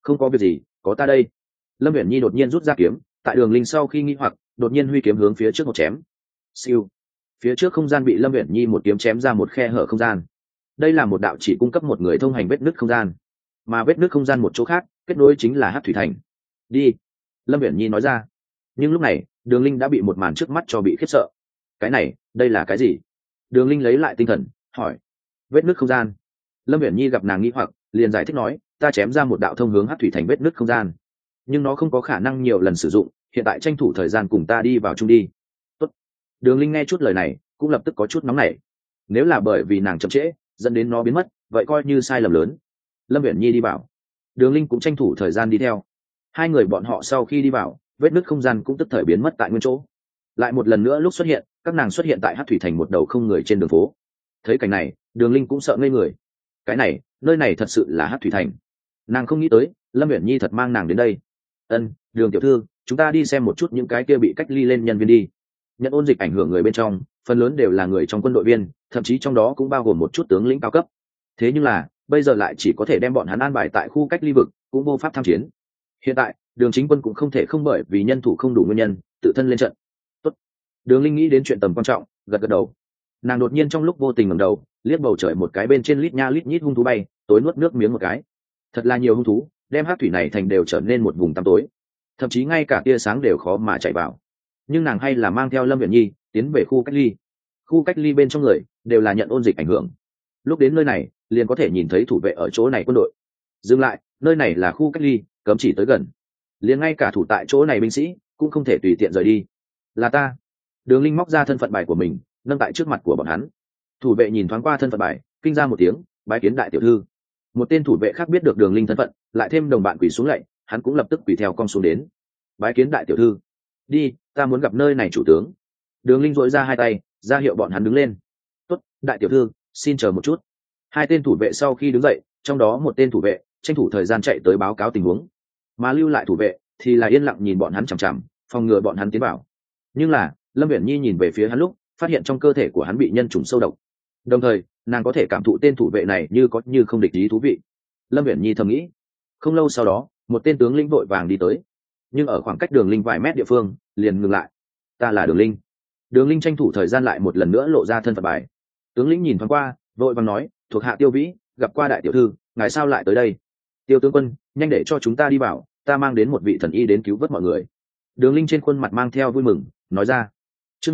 Không có việc gì, có ta đây. Lâm Viễn Nhi đột nhiên rút ra kiếm, tại Đường Linh sau khi nghĩ hoặc đột nhiên huy kiếm hướng phía trước một chém. Siêu. Phía trước không gian bị Lâm Viễn Nhi một kiếm chém ra một khe hở không gian. Đây là một đạo chỉ cung cấp một người thông hành vết nứt không gian, mà vết nứt không gian một chỗ khác kết nối chính là Hắc Thủy Thành. Đi. Lâm Viễn Nhi nói ra. Nhưng lúc này Đường Linh đã bị một màn trước mắt cho bị khiếp sợ. Cái này, đây là cái gì? Đường Linh lấy lại tinh thần hỏi. Vết nứt không gian. Lâm Viễn Nhi gặp nàng nghi hoặc liền giải thích nói, ta chém ra một đạo thông hướng Hắc Thủy Thành vết nứt không gian, nhưng nó không có khả năng nhiều lần sử dụng, hiện tại tranh thủ thời gian cùng ta đi vào chung đi. Tốt. Đường Linh nghe chút lời này cũng lập tức có chút nóng nảy. Nếu là bởi vì nàng chậm trễ dẫn đến nó biến mất, vậy coi như sai lầm lớn. Lâm Viễn Nhi đi vào, Đường Linh cũng tranh thủ thời gian đi theo. Hai người bọn họ sau khi đi vào, vết nứt không gian cũng tức thời biến mất tại nguyên chỗ. Lại một lần nữa lúc xuất hiện, các nàng xuất hiện tại Hắc Thủy Thành một đầu không người trên đường phố. Thấy cảnh này, Đường Linh cũng sợ ngây người. Cái này, nơi này thật sự là Hắc Thủy Thành. Nàng không nghĩ tới Lâm Viễn Nhi thật mang nàng đến đây. Đường tiểu thư, chúng ta đi xem một chút những cái kia bị cách ly lên nhân viên đi. Nhận ôn dịch ảnh hưởng người bên trong, phần lớn đều là người trong quân đội viên, thậm chí trong đó cũng bao gồm một chút tướng lĩnh cao cấp. Thế nhưng là bây giờ lại chỉ có thể đem bọn hắn an bài tại khu cách ly vực, cũng vô pháp tham chiến. Hiện tại Đường chính quân cũng không thể không bởi vì nhân thủ không đủ nguyên nhân tự thân lên trận. Tốt. Đường Linh nghĩ đến chuyện tầm quan trọng, gật gật đầu. Nàng đột nhiên trong lúc vô tình ngẩng đầu liếc bầu trời một cái, bên trên lít nha lít nhít hung thú bay, tối nuốt nước miếng một cái. Thật là nhiều hung thú, đem Hắc Thủy này thành đều trở nên một vùng tăm tối, thậm chí ngay cả tia sáng đều khó mà chạy vào. Nhưng nàng hay là mang theo Lâm Viễn Nhi tiến về khu cách ly. Khu cách ly bên trong người đều là nhận ôn dịch ảnh hưởng. Lúc đến nơi này liền có thể nhìn thấy thủ vệ ở chỗ này quân đội. Dừng lại, nơi này là khu cách ly, cấm chỉ tới gần. Liền ngay cả thủ tại chỗ này binh sĩ cũng không thể tùy tiện rời đi. Là ta. Đường Linh móc ra thân phận bài của mình nâng tại trước mặt của bọn hắn. Thủ vệ nhìn thoáng qua thân phận bài, kinh ra một tiếng, bái kiến đại tiểu thư. Một tên thủ vệ khác biết được Đường Linh thân phận, lại thêm đồng bạn quỳ xuống lạy, hắn cũng lập tức quỳ theo con xuống đến. Bái kiến đại tiểu thư. Đi, ta muốn gặp nơi này chủ tướng. Đường Linh duỗi ra hai tay ra hiệu bọn hắn đứng lên. Tốt, đại tiểu thư, xin chờ một chút. Hai tên thủ vệ sau khi đứng dậy, trong đó một tên thủ vệ tranh thủ thời gian chạy tới báo cáo tình huống, mà lưu lại thủ vệ thì là yên lặng nhìn bọn hắn chằm chằm, phòng ngừa bọn hắn tiến vào. Nhưng là Lâm Viễn Nhi nhìn về phía hắn lúc phát hiện trong cơ thể của hắn bị nhân trùng sâu độc, đồng thời nàng có thể cảm thụ tên thủ vệ này như có như không địch ý thú vị. Lâm Viễn Nhi thầm nghĩ. Không lâu sau đó một tên tướng lĩnh vội vàng đi tới, nhưng ở khoảng cách Đường Linh vài mét địa phương liền ngừng lại. Ta là Đường Linh. Đường Linh tranh thủ thời gian lại một lần nữa lộ ra thân phận bài. Tướng lĩnh nhìn thoáng qua vội vàng nói, thuộc hạ Tiêu Vĩ, gặp qua đại tiểu thư, ngài sao lại tới đây? Tiêu tướng quân, nhanh để cho chúng ta đi vào, ta mang đến một vị thần y đến cứu vớt mọi người. Đường Linh trên khuôn mặt mang theo vui mừng nói ra. Chương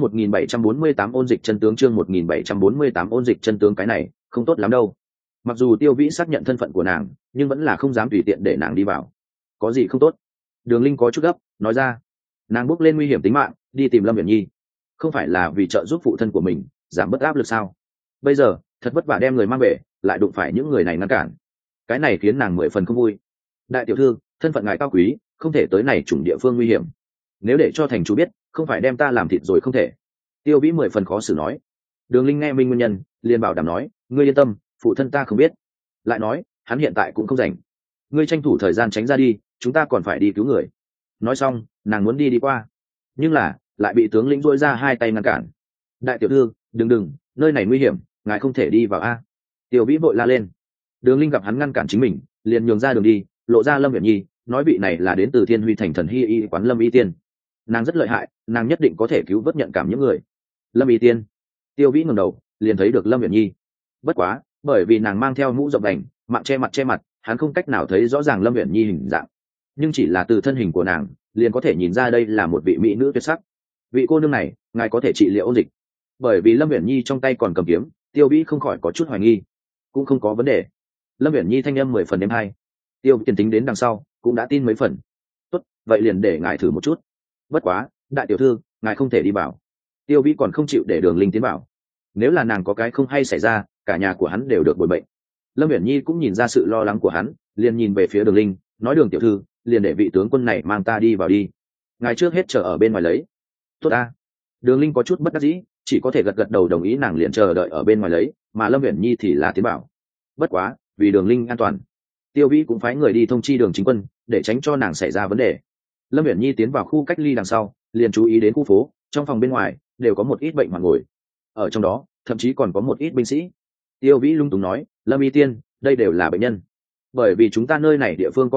1748 ôn dịch chân tướng, chương 1748 ôn dịch chân tướng. Cái này không tốt lắm đâu. Mặc dù Tiêu Vĩ xác nhận thân phận của nàng, nhưng vẫn là không dám tùy tiện để nàng đi vào. Có gì không tốt? Đường Linh có chút gấp nói ra. Nàng bước lên nguy hiểm tính mạng đi tìm Lâm Viễn Nhi, không phải là vì trợ giúp phụ thân của mình giảm bớt áp lực sao? Bây giờ thật vất vả đem người mang về, lại đụng phải những người này ngăn cản, cái này khiến nàng 10 phần không vui. Đại tiểu thư, thân phận ngài cao quý, không thể tới này chủng địa phương nguy hiểm. Nếu để cho thành chủ biết, không phải đem ta làm thịt rồi không thể. Tiêu Vĩ 10 phần khó xử nói. Đường Linh nghe minh nguyên nhân, liền bảo đảm nói, ngươi yên tâm, phụ thân ta không biết. Lại nói, hắn hiện tại cũng không rảnh. Ngươi tranh thủ thời gian tránh ra đi, chúng ta còn phải đi cứu người. Nói xong, nàng muốn đi qua, nhưng là lại bị tướng lĩnh duỗi ra hai tay ngăn cản. Đại tiểu thư, đừng, nơi này nguy hiểm, ngài không thể đi vào a. Tiêu Vĩ vội la lên. Đường Linh gặp hắn ngăn cản chính mình, liền nhường ra đường đi, lộ ra Lâm Viễn Nhi, nói vị này là đến từ Thiên Huy Thành thần hy y quán Lâm Y Tiên. Nàng rất lợi hại, nàng nhất định có thể cứu vớt nhận cảm những người. Lâm Y Tiên. Tiêu Vĩ ngẩng đầu liền thấy được Lâm Viễn Nhi. Bất quá bởi vì nàng mang theo mũ rộng đành, mạng che mặt, hắn không cách nào thấy rõ ràng Lâm Viễn Nhi hình dạng, nhưng chỉ là từ thân hình của nàng liền có thể nhìn ra đây là một vị mỹ nữ tuyệt sắc. Vị cô nương này, ngài có thể trị liệu ôn dịch? Bởi vì Lâm Viễn Nhi trong tay còn cầm kiếm, Tiêu Vĩ không khỏi có chút hoài nghi. Cũng không có vấn đề. Lâm Viễn Nhi thanh âm 10 phần đếm hay. Tiêu Tiền tính đến đằng sau cũng đã tin mấy phần. Tốt, vậy liền để ngài thử một chút. Bất quá đại tiểu thư, ngài không thể đi vào. Tiêu Vĩ còn không chịu để Đường Linh tiến vào. Nếu là nàng có cái không hay xảy ra, cả nhà của hắn đều được bồi bệnh. Lâm Viễn Nhi cũng nhìn ra sự lo lắng của hắn, liền nhìn về phía Đường Linh, nói, Đường tiểu thư, liền để vị tướng quân này mang ta đi vào đi, ngài trước hết chờ ở bên ngoài lấy. Tốt ta. Đường Linh có chút bất đắc dĩ, chỉ có thể gật gật đầu đồng ý. Nàng liền chờ đợi ở bên ngoài lấy, mà Lâm Viễn Nhi thì là tiến bảo. Bất quá vì Đường Linh an toàn, Tiêu Vĩ cũng phái người đi thông chi Đường chính quân, để tránh cho nàng xảy ra vấn đề. Lâm Viễn Nhi tiến vào khu cách ly đằng sau, liền chú ý đến khu phố trong phòng bên ngoài đều có một ít bệnh hoạn ngồi, ở trong đó thậm chí còn có một ít binh sĩ. Tiêu Vĩ lung túng nói, Lâm Y Tiên, đây đều là bệnh nhân, bởi vì chúng ta nơi này địa phương có hạn,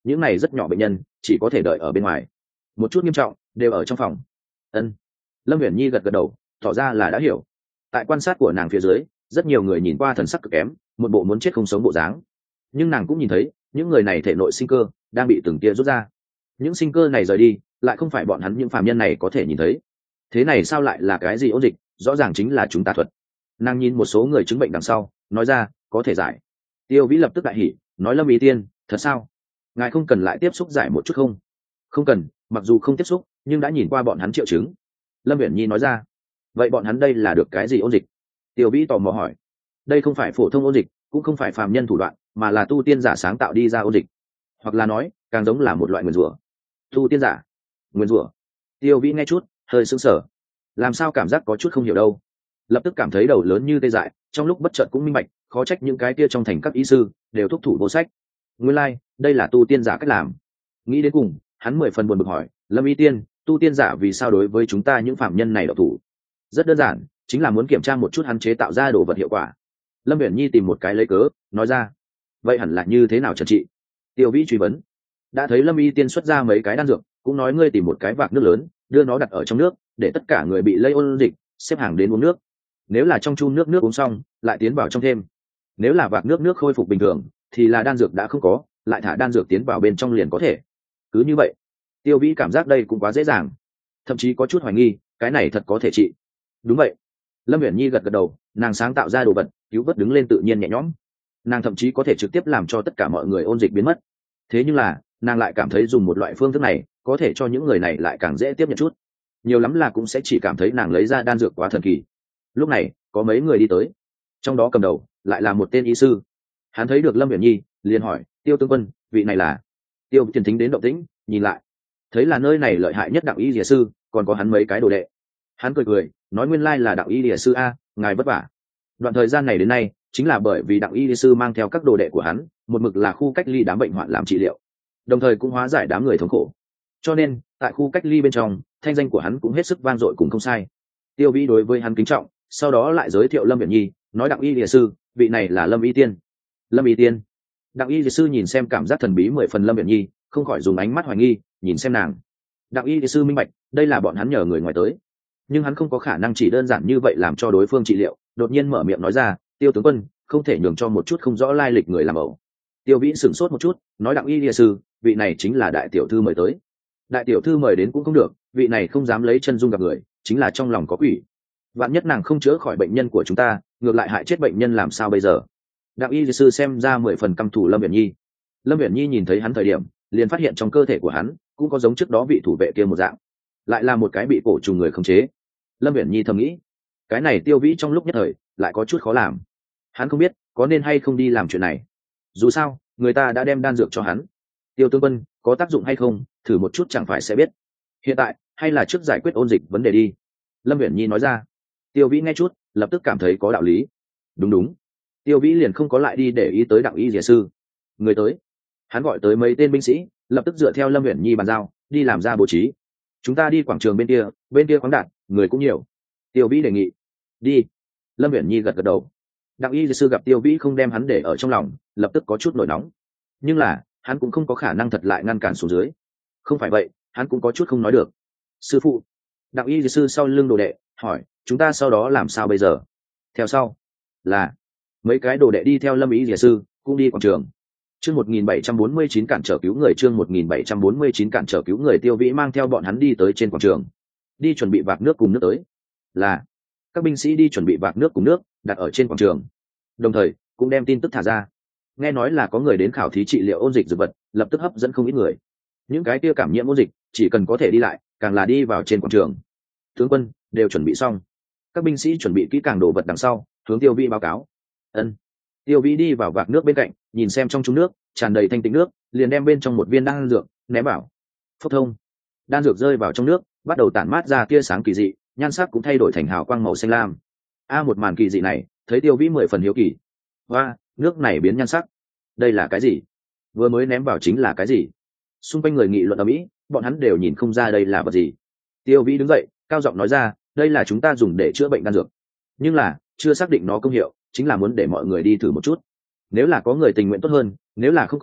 những này rất nhỏ bệnh nhân chỉ có thể đợi ở bên ngoài, một chút nghiêm trọng đều ở trong phòng. Ân. Lâm Uyển Nhi gật gật đầu, tỏ ra là đã hiểu. Tại quan sát của nàng phía dưới, rất nhiều người nhìn qua thần sắc cực kém, một bộ muốn chết không sống bộ dáng, nhưng nàng cũng nhìn thấy những người này thể nội sinh cơ đang bị từng tia rút ra. Những sinh cơ này rời đi lại không phải bọn hắn những phàm nhân này có thể nhìn thấy. Thế này sao lại là cái gì ôn dịch? Rõ ràng chính là chúng ta thuật. Nàng nhìn một số người chứng bệnh đằng sau, nói ra có thể giải. Tiêu Vĩ lập tức đại hỉ, nói Lâm Ý Tiên, thật sao? Ngài không cần lại tiếp xúc giải một chút không? Không cần, mặc dù không tiếp xúc nhưng đã nhìn qua bọn hắn triệu chứng. Lâm Uyển Nhi nói ra. Vậy bọn hắn đây là được cái gì ôn dịch? Tiêu Vĩ tò mò hỏi. Đây không phải phổ thông ôn dịch, cũng không phải phàm nhân thủ đoạn, mà là tu tiên giả sáng tạo đi ra ôn dịch, hoặc là nói càng giống là một loại nguyền rủa. Tu tiên giả nguyền rủa? Tiêu Vĩ nghe chút hơi sững sờ, làm sao cảm giác có chút không hiểu đâu. Lập tức cảm thấy đầu lớn như tê dại, trong lúc bất chợt cũng minh bạch, khó trách những cái kia trong thành các y sư đều thúc thủ vô sách. Nguyên lai đây là tu tiên giả cách làm. Nghĩ đến cùng hắn 10 phần buồn bực hỏi, Lâm Y Tiên, tu tiên giả vì sao đối với chúng ta những phạm nhân này độc thủ? Rất đơn giản, chính là muốn kiểm tra một chút hắn chế tạo ra đồ vật hiệu quả. Lâm Uyển Nhi tìm một cái lấy cớ nói ra. Vậy hẳn là như thế nào trần trị? Tiêu Vĩ truy vấn. Đã thấy Lâm Y Tiên xuất ra mấy cái đan dược, cũng nói ngươi tìm một cái vạc nước lớn, đưa nó đặt ở trong nước, để tất cả người bị lây ôn dịch xếp hàng đến uống nước. Nếu là trong chun nước uống xong lại tiến vào trong thêm, nếu là vạc nước khôi phục bình thường thì là đan dược đã không có, lại thả đan dược tiến vào bên trong liền có thể. Cứ như vậy. Tiêu Vĩ cảm giác đây cũng quá dễ dàng, thậm chí có chút hoài nghi cái này thật có thể trị. Đúng vậy. Lâm Uyển Nhi gật gật đầu, nàng sáng tạo ra đồ vật cứu vớt đứng lên tự nhiên nhẹ nhõm, nàng thậm chí có thể trực tiếp làm cho tất cả mọi người ôn dịch biến mất. Thế nhưng là nàng lại cảm thấy dùng một loại phương thức này có thể cho những người này lại càng dễ tiếp nhận chút, nhiều lắm là cũng sẽ chỉ cảm thấy nàng lấy ra đan dược quá thần kỳ. Lúc này có mấy người đi tới, trong đó cầm đầu lại là một tên y sư. Hắn thấy được Lâm Uyển Nhi liền hỏi, Tiêu tướng quân, vị này là? Tiêu Tiền Thính đến động tĩnh nhìn lại, thấy là nơi này lợi hại nhất Đặng Y Lìa sư, còn có hắn mấy cái đồ đệ. Hắn cười cười nói, nguyên lai là Đặng Y Lìa sư a, ngài vất vả. Đoạn thời gian này đến nay chính là bởi vì Đặng Y Lìa sư mang theo các đồ đệ của hắn một mực là khu cách ly đám bệnh hoạn làm trị liệu, đồng thời cũng hóa giải đám người thống khổ, cho nên tại khu cách ly bên trong thanh danh của hắn cũng hết sức vang dội cùng không sai. Tiêu Vĩ đối với hắn kính trọng, sau đó lại giới thiệu Lâm Uyển Nhi, nói Đặng Y Lìa sư, vị này là Lâm Y Tiên. Lâm Y Tiên? Đặng Y Lìa sư nhìn xem cảm giác thần bí 10 phần Lâm Uyển Nhi, không khỏi dùng ánh mắt hoài nghi nhìn xem nàng. Đặng Y Lìa sư minh bạch đây là bọn hắn nhờ người ngoài tới, nhưng hắn không có khả năng chỉ đơn giản như vậy làm cho đối phương trị liệu, đột nhiên mở miệng nói ra, Tiêu tướng quân, không thể nhường cho một chút không rõ lai lịch người làm ẩu. Tiêu Vĩ sửng sốt một chút, nói Đặng Y Lìa sư, vị này chính là đại tiểu thư mời tới. Đại tiểu thư mời đến cũng không được, vị này không dám lấy chân dung gặp người, chính là trong lòng có quỷ. Vạn nhất nàng không chữa khỏi bệnh nhân của chúng ta, ngược lại hại chết bệnh nhân làm sao bây giờ? Đặng Y sư xem ra 10 phần căm thù Lâm Uyển Nhi. Lâm Uyển Nhi nhìn thấy hắn thời điểm liền phát hiện trong cơ thể của hắn cũng có giống trước đó vị thủ vệ kia một dạng, lại là một cái bị cổ trùng người khống chế. Lâm Uyển Nhi thầm nghĩ, cái này Tiêu Vĩ trong lúc nhất thời lại có chút khó làm. Hắn không biết có nên hay không đi làm chuyện này, dù sao người ta đã đem đan dược cho hắn. Tiêu tướng quân, có tác dụng hay không thử một chút chẳng phải sẽ biết. Hiện tại hay là trước giải quyết ôn dịch vấn đề đi. Lâm Uyển Nhi nói ra. Tiêu Vĩ nghe chút lập tức cảm thấy có đạo lý. Đúng. Tiêu Vĩ liền không có lại đi để ý tới Đặng Y Lìa sư. Người tới, hắn gọi tới mấy tên binh sĩ, lập tức dựa theo Lâm Uyển Nhi bàn giao đi làm ra bố trí. Chúng ta đi quảng trường bên kia khoáng đạt, người cũng nhiều. Tiêu Vĩ đề nghị. Đi. Lâm Uyển Nhi gật gật đầu. Đặng Y Lìa sư gặp Tiêu Vĩ không đem hắn để ở trong lòng, lập tức có chút nổi nóng, nhưng là hắn cũng không có khả năng thật lại ngăn cản xuống dưới. Không phải vậy hắn cũng có chút không nói được. Sư phụ. Đặng Y Lìa sư sau lưng đồ đệ hỏi, chúng ta sau đó làm sao bây giờ? Theo sau là mấy cái đồ đệ đi theo Lâm Y Lìa sư cũng đi quảng trường. Chương 1749 cản trở cứu người, chương 1749 cản trở cứu người. Tiêu Vĩ mang theo bọn hắn đi tới trên quảng trường, đi chuẩn bị vạc nước cùng nước tới. Là các binh sĩ đi chuẩn bị vạc nước cùng nước đặt ở trên quảng trường, đồng thời cũng đem tin tức thả ra. Nghe nói là có người đến khảo thí trị liệu ôn dịch dược vật, lập tức hấp dẫn không ít người. Những cái kia cảm nhiễm ôn dịch chỉ cần có thể đi lại, càng là đi vào trên quảng trường. Tướng quân đều chuẩn bị xong. Các binh sĩ chuẩn bị kỹ càng đồ vật đằng sau hướng Tiêu Vĩ báo cáo. Ân. Tiêu Vĩ đi vào vạc nước bên cạnh, nhìn xem trong chung nước tràn đầy thanh tịnh nước, liền đem bên trong một viên đan dược ném vào. Phốc thông. Đan dược rơi vào trong nước, bắt đầu tản mát ra tia sáng kỳ dị, nhan sắc cũng thay đổi thành hào quang màu xanh lam. Một màn kỳ dị này thấy Tiêu Vĩ 10 phần hiếu kỳ. Hoa, nước này biến nhan sắc, đây là cái gì? Vừa mới ném vào chính là cái gì? Xung quanh người nghị luận ầm ĩ, bọn hắn đều nhìn không ra đây là vật gì. Tiêu Vĩ đứng dậy cao giọng nói ra, đây là chúng ta dùng để chữa bệnh đan dược, nhưng là chưa xác định nó công hiệu, chính là muốn để mọi người đi thử một chút. Nếu là có người tình nguyện tốt hơn, nếu là không có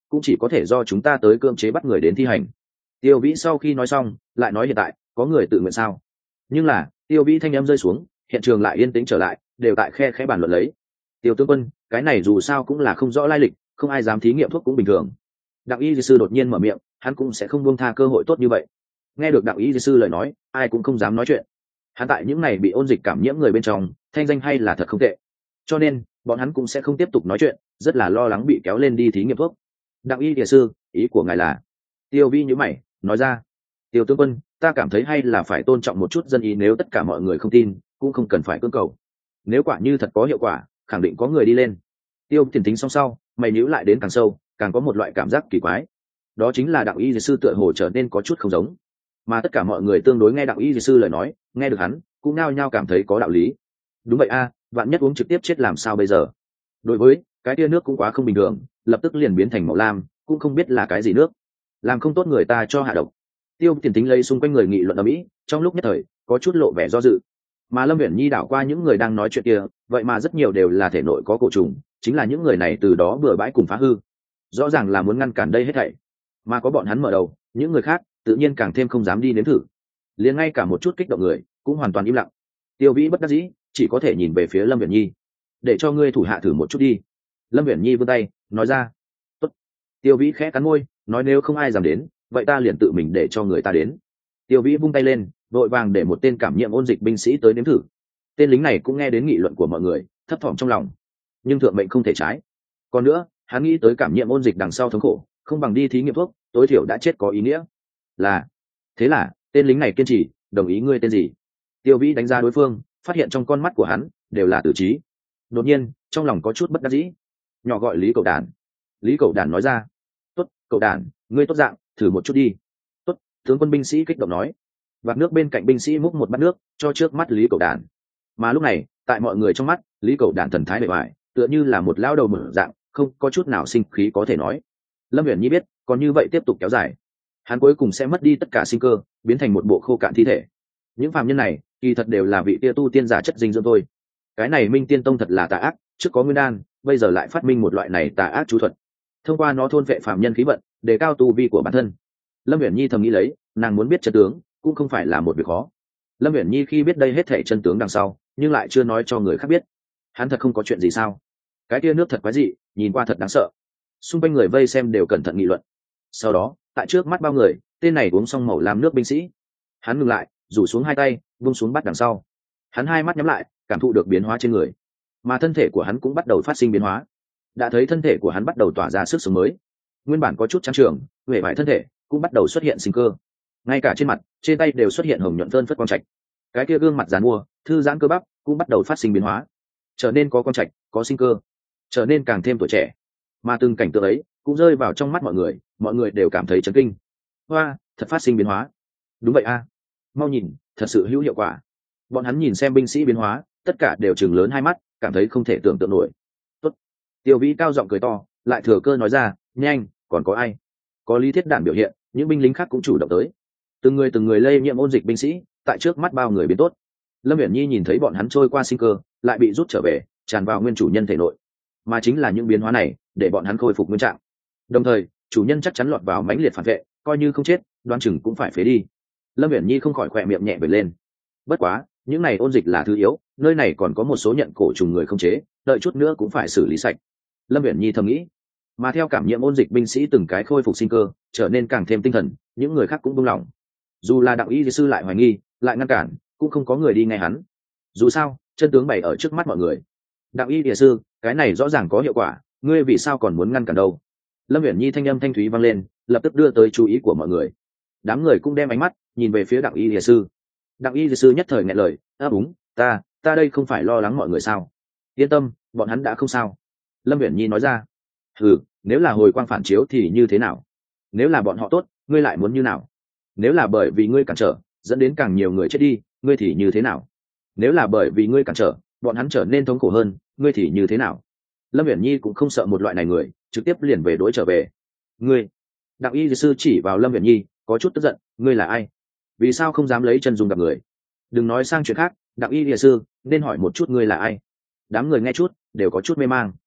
cũng chỉ có thể do chúng ta tới cưỡng chế bắt người đến thi hành. Tiêu Vĩ sau khi nói xong lại nói hiện tại có người tự nguyện sao? Nhưng là Tiêu Vĩ thanh âm rơi xuống, hiện trường lại yên tĩnh trở lại, đều tại khe khẽ bàn luận lấy. Tiêu tướng quân, cái này dù sao cũng là không rõ lai lịch, không ai dám thí nghiệm thuốc cũng bình thường. Đặng y sư đột nhiên mở miệng, hắn cũng sẽ không buông tha cơ hội tốt như vậy. Nghe được Đặng y sư lời nói, ai cũng không dám nói chuyện. Hắn tại những này bị ôn dịch cảm nhiễm người bên trong, thanh danh hay là thật không tệ, cho nên bọn hắn cũng sẽ không tiếp tục nói chuyện, rất là lo lắng bị kéo lên đi thí nghiệm thuốc. Đặng y sư, ý của ngài là? Tiêu Vi nhíu mày nói ra. Tiêu tướng quân, ta cảm thấy hay là phải tôn trọng một chút dân ý, nếu tất cả mọi người không tin cũng không cần phải cưỡng cầu. Nếu quả như thật có hiệu quả, khẳng định có người đi lên. Tiêu Tiền tính xong sau, mày nhíu lại đến càng sâu, càng có một loại cảm giác kỳ quái. Đó chính là Đặng y sư tựa hồ trở nên có chút không giống, mà tất cả mọi người tương đối nghe Đặng y sư lời nói, nghe được hắn cũng nao nhao cảm thấy có đạo lý. Đúng vậy a, vạn nhất uống trực tiếp chết làm sao bây giờ? Đối với cái tia nước cũng quá không bình thường, lập tức liền biến thành màu lam, cũng không biết là cái gì nước, làm không tốt người ta cho hạ độc. Tiêu Tiền tính lấy xung quanh người nghị luận ở mỹ, trong lúc nhất thời có chút lộ vẻ do dự. Mà Lâm Viễn Nhi đảo qua những người đang nói chuyện kia, vậy mà rất nhiều đều là thể nội có cổ trùng, chính là những người này từ đó bừa bãi cùng phá hư, rõ ràng là muốn ngăn cản đây hết thảy. Mà có bọn hắn mở đầu, những người khác tự nhiên càng thêm không dám đi nếm thử, liền ngay cả một chút kích động người cũng hoàn toàn im lặng. Tiêu Vĩ bất đắc dĩ, chỉ có thể nhìn về phía Lâm Viễn Nhi. Để cho ngươi thủ hạ thử một chút đi. Lâm Viễn Nhi vươn tay nói ra. Tốt. Tiêu Vĩ khẽ cắn môi, nói nếu không ai dám đến, vậy ta liền tự mình để cho người ta đến. Tiêu Vĩ vung tay lên, vội vàng để một tên cảm nhiễm ôn dịch binh sĩ tới nếm thử. Tên lính này cũng nghe đến nghị luận của mọi người, thấp thỏm trong lòng, nhưng thượng mệnh không thể trái. Còn nữa, hắn nghĩ tới cảm nhiễm ôn dịch đằng sau thống khổ, không bằng đi thí nghiệm thuốc, tối thiểu đã chết có ý nghĩa. Thế là tên lính này kiên trì, đồng ý. Ngươi tên gì? Tiêu Vĩ đánh giá đối phương, phát hiện trong con mắt của hắn đều là tử trí. Đột nhiên trong lòng có chút bất đắc dĩ, nhỏ gọi Lý Cậu Đản. Lý Cậu Đản nói ra. Tốt, Cậu Đản, ngươi tốt dạng, thử một chút đi. Tốt. Tướng quân binh sĩ kích động nói. Vạc nước bên cạnh binh sĩ múc một bát nước cho trước mắt Lý Cậu Đản. Mà lúc này tại mọi người trong mắt, Lý Cậu Đản thần thái bề ngoài tựa như là một lão đầu mở dạng, không có chút nào sinh khí có thể nói. Lâm Viễn Nhi biết còn như vậy tiếp tục kéo dài, hắn cuối cùng sẽ mất đi tất cả sinh cơ, biến thành một bộ khô cạn thi thể. Những phàm nhân này kỳ thật đều là vị tia tu tiên giả chất dinh dưỡng thôi. Cái này Minh Tiên Tông thật là tà ác, trước có nguyên đan, bây giờ lại phát minh một loại này tà ác chú thuật, thông qua nó thôn vệ phàm nhân khí vận, để cao tu vi của bản thân. Lâm Viễn Nhi thầm nghĩ lấy, nàng muốn biết chân tướng cũng không phải là một việc khó. Lâm Viễn Nhi khi biết đây hết thảy chân tướng đằng sau, nhưng lại chưa nói cho người khác biết. Hắn thật không có chuyện gì sao? Cái tia nước thật quái dị, nhìn qua thật đáng sợ. Xung quanh người vây xem đều cẩn thận nghị luận. Sau đó tại trước mắt bao người, tên này uống xong màu lam nước binh sĩ, hắn ngừng lại, rủ xuống hai tay, vung xuống bắt đằng sau. Hắn hai mắt nhắm lại, cảm thụ được biến hóa trên người, mà thân thể của hắn cũng bắt đầu phát sinh biến hóa. Đã thấy thân thể của hắn bắt đầu tỏa ra sức sống mới, nguyên bản có chút trắng trường huệ vải thân thể cũng bắt đầu xuất hiện sinh cơ, ngay cả trên mặt trên tay đều xuất hiện hồng nhuận phơn phất quang trạch. Cái kia gương mặt dàn mua thư giãn cơ bắp cũng bắt đầu phát sinh biến hóa, trở nên có quang trạch, có sinh cơ, trở nên càng thêm tuổi trẻ. Mà từng cảnh tượng ấy cũng rơi vào trong mắt mọi người đều cảm thấy chấn kinh. Hoa, thật phát sinh biến hóa. Đúng vậy a, mau nhìn, thật sự hữu hiệu quả. Bọn hắn nhìn xem binh sĩ biến hóa, tất cả đều chừng lớn hai mắt, cảm thấy không thể tưởng tượng nổi. Tốt. Tiêu Vĩ cao giọng cười to, lại thừa cơ nói ra, nhanh, còn có ai? Có Lý Thiết Đản biểu hiện, những binh lính khác cũng chủ động tới. Từng người lây nhiễm ôn dịch binh sĩ, tại trước mắt bao người biến tốt. Lâm Viễn Nhi nhìn thấy bọn hắn trôi qua sinh cơ, lại bị rút trở về, tràn vào nguyên chủ nhân thể nội. Mà chính là những biến hóa này, để bọn hắn khôi phục nguyên trạng. Đồng thời, chủ nhân chắc chắn lọt vào mãnh liệt phản vệ, coi như không chết, đoán chừng cũng phải phế đi. Lâm Viễn Nhi không khỏi khỏe miệng nhẹ bật lên. Bất quá, những này ôn dịch là thứ yếu, nơi này còn có một số nhận cổ trùng người không chế, đợi chút nữa cũng phải xử lý sạch. Lâm Viễn Nhi thầm nghĩ. Mà theo cảm nhiễm ôn dịch binh sĩ từng cái khôi phục sinh cơ, trở nên càng thêm tinh thần, những người khác cũng buông lỏng. Dù là Đặng y sư lại hoài nghi, lại ngăn cản, cũng không có người đi nghe hắn. Dù sao, chân tướng bày ở trước mắt mọi người. Đặng y sư, cái này rõ ràng có hiệu quả, ngươi vì sao còn muốn ngăn cản đâu? Lâm Viễn Nhi thanh âm thanh thúy vang lên, lập tức đưa tới chú ý của mọi người. Đám người cũng đem ánh mắt nhìn về phía Đặng y sư. Đặng y sư nhất thời nghẹn lời, đúng, ta đây không phải lo lắng mọi người sao? Yên tâm, bọn hắn đã không sao. Lâm Viễn Nhi nói ra. Nếu là hồi quang phản chiếu thì như thế nào? Nếu là bọn họ tốt, ngươi lại muốn như nào? Nếu là bởi vì ngươi cản trở dẫn đến càng nhiều người chết đi, ngươi thì như thế nào? Nếu là bởi vì ngươi cản trở bọn hắn trở nên thống khổ hơn, ngươi thì như thế nào? Lâm Viễn Nhi cũng không sợ một loại này người, trực tiếp liền về đối trở về. Ngươi? Đặng y sư chỉ vào Lâm Viễn Nhi, có chút tức giận, ngươi là ai? Vì sao không dám lấy chân dung gặp người? Đừng nói sang chuyện khác, Đặng y sư nên hỏi một chút ngươi là ai. Đám người nghe chút đều có chút mê mang.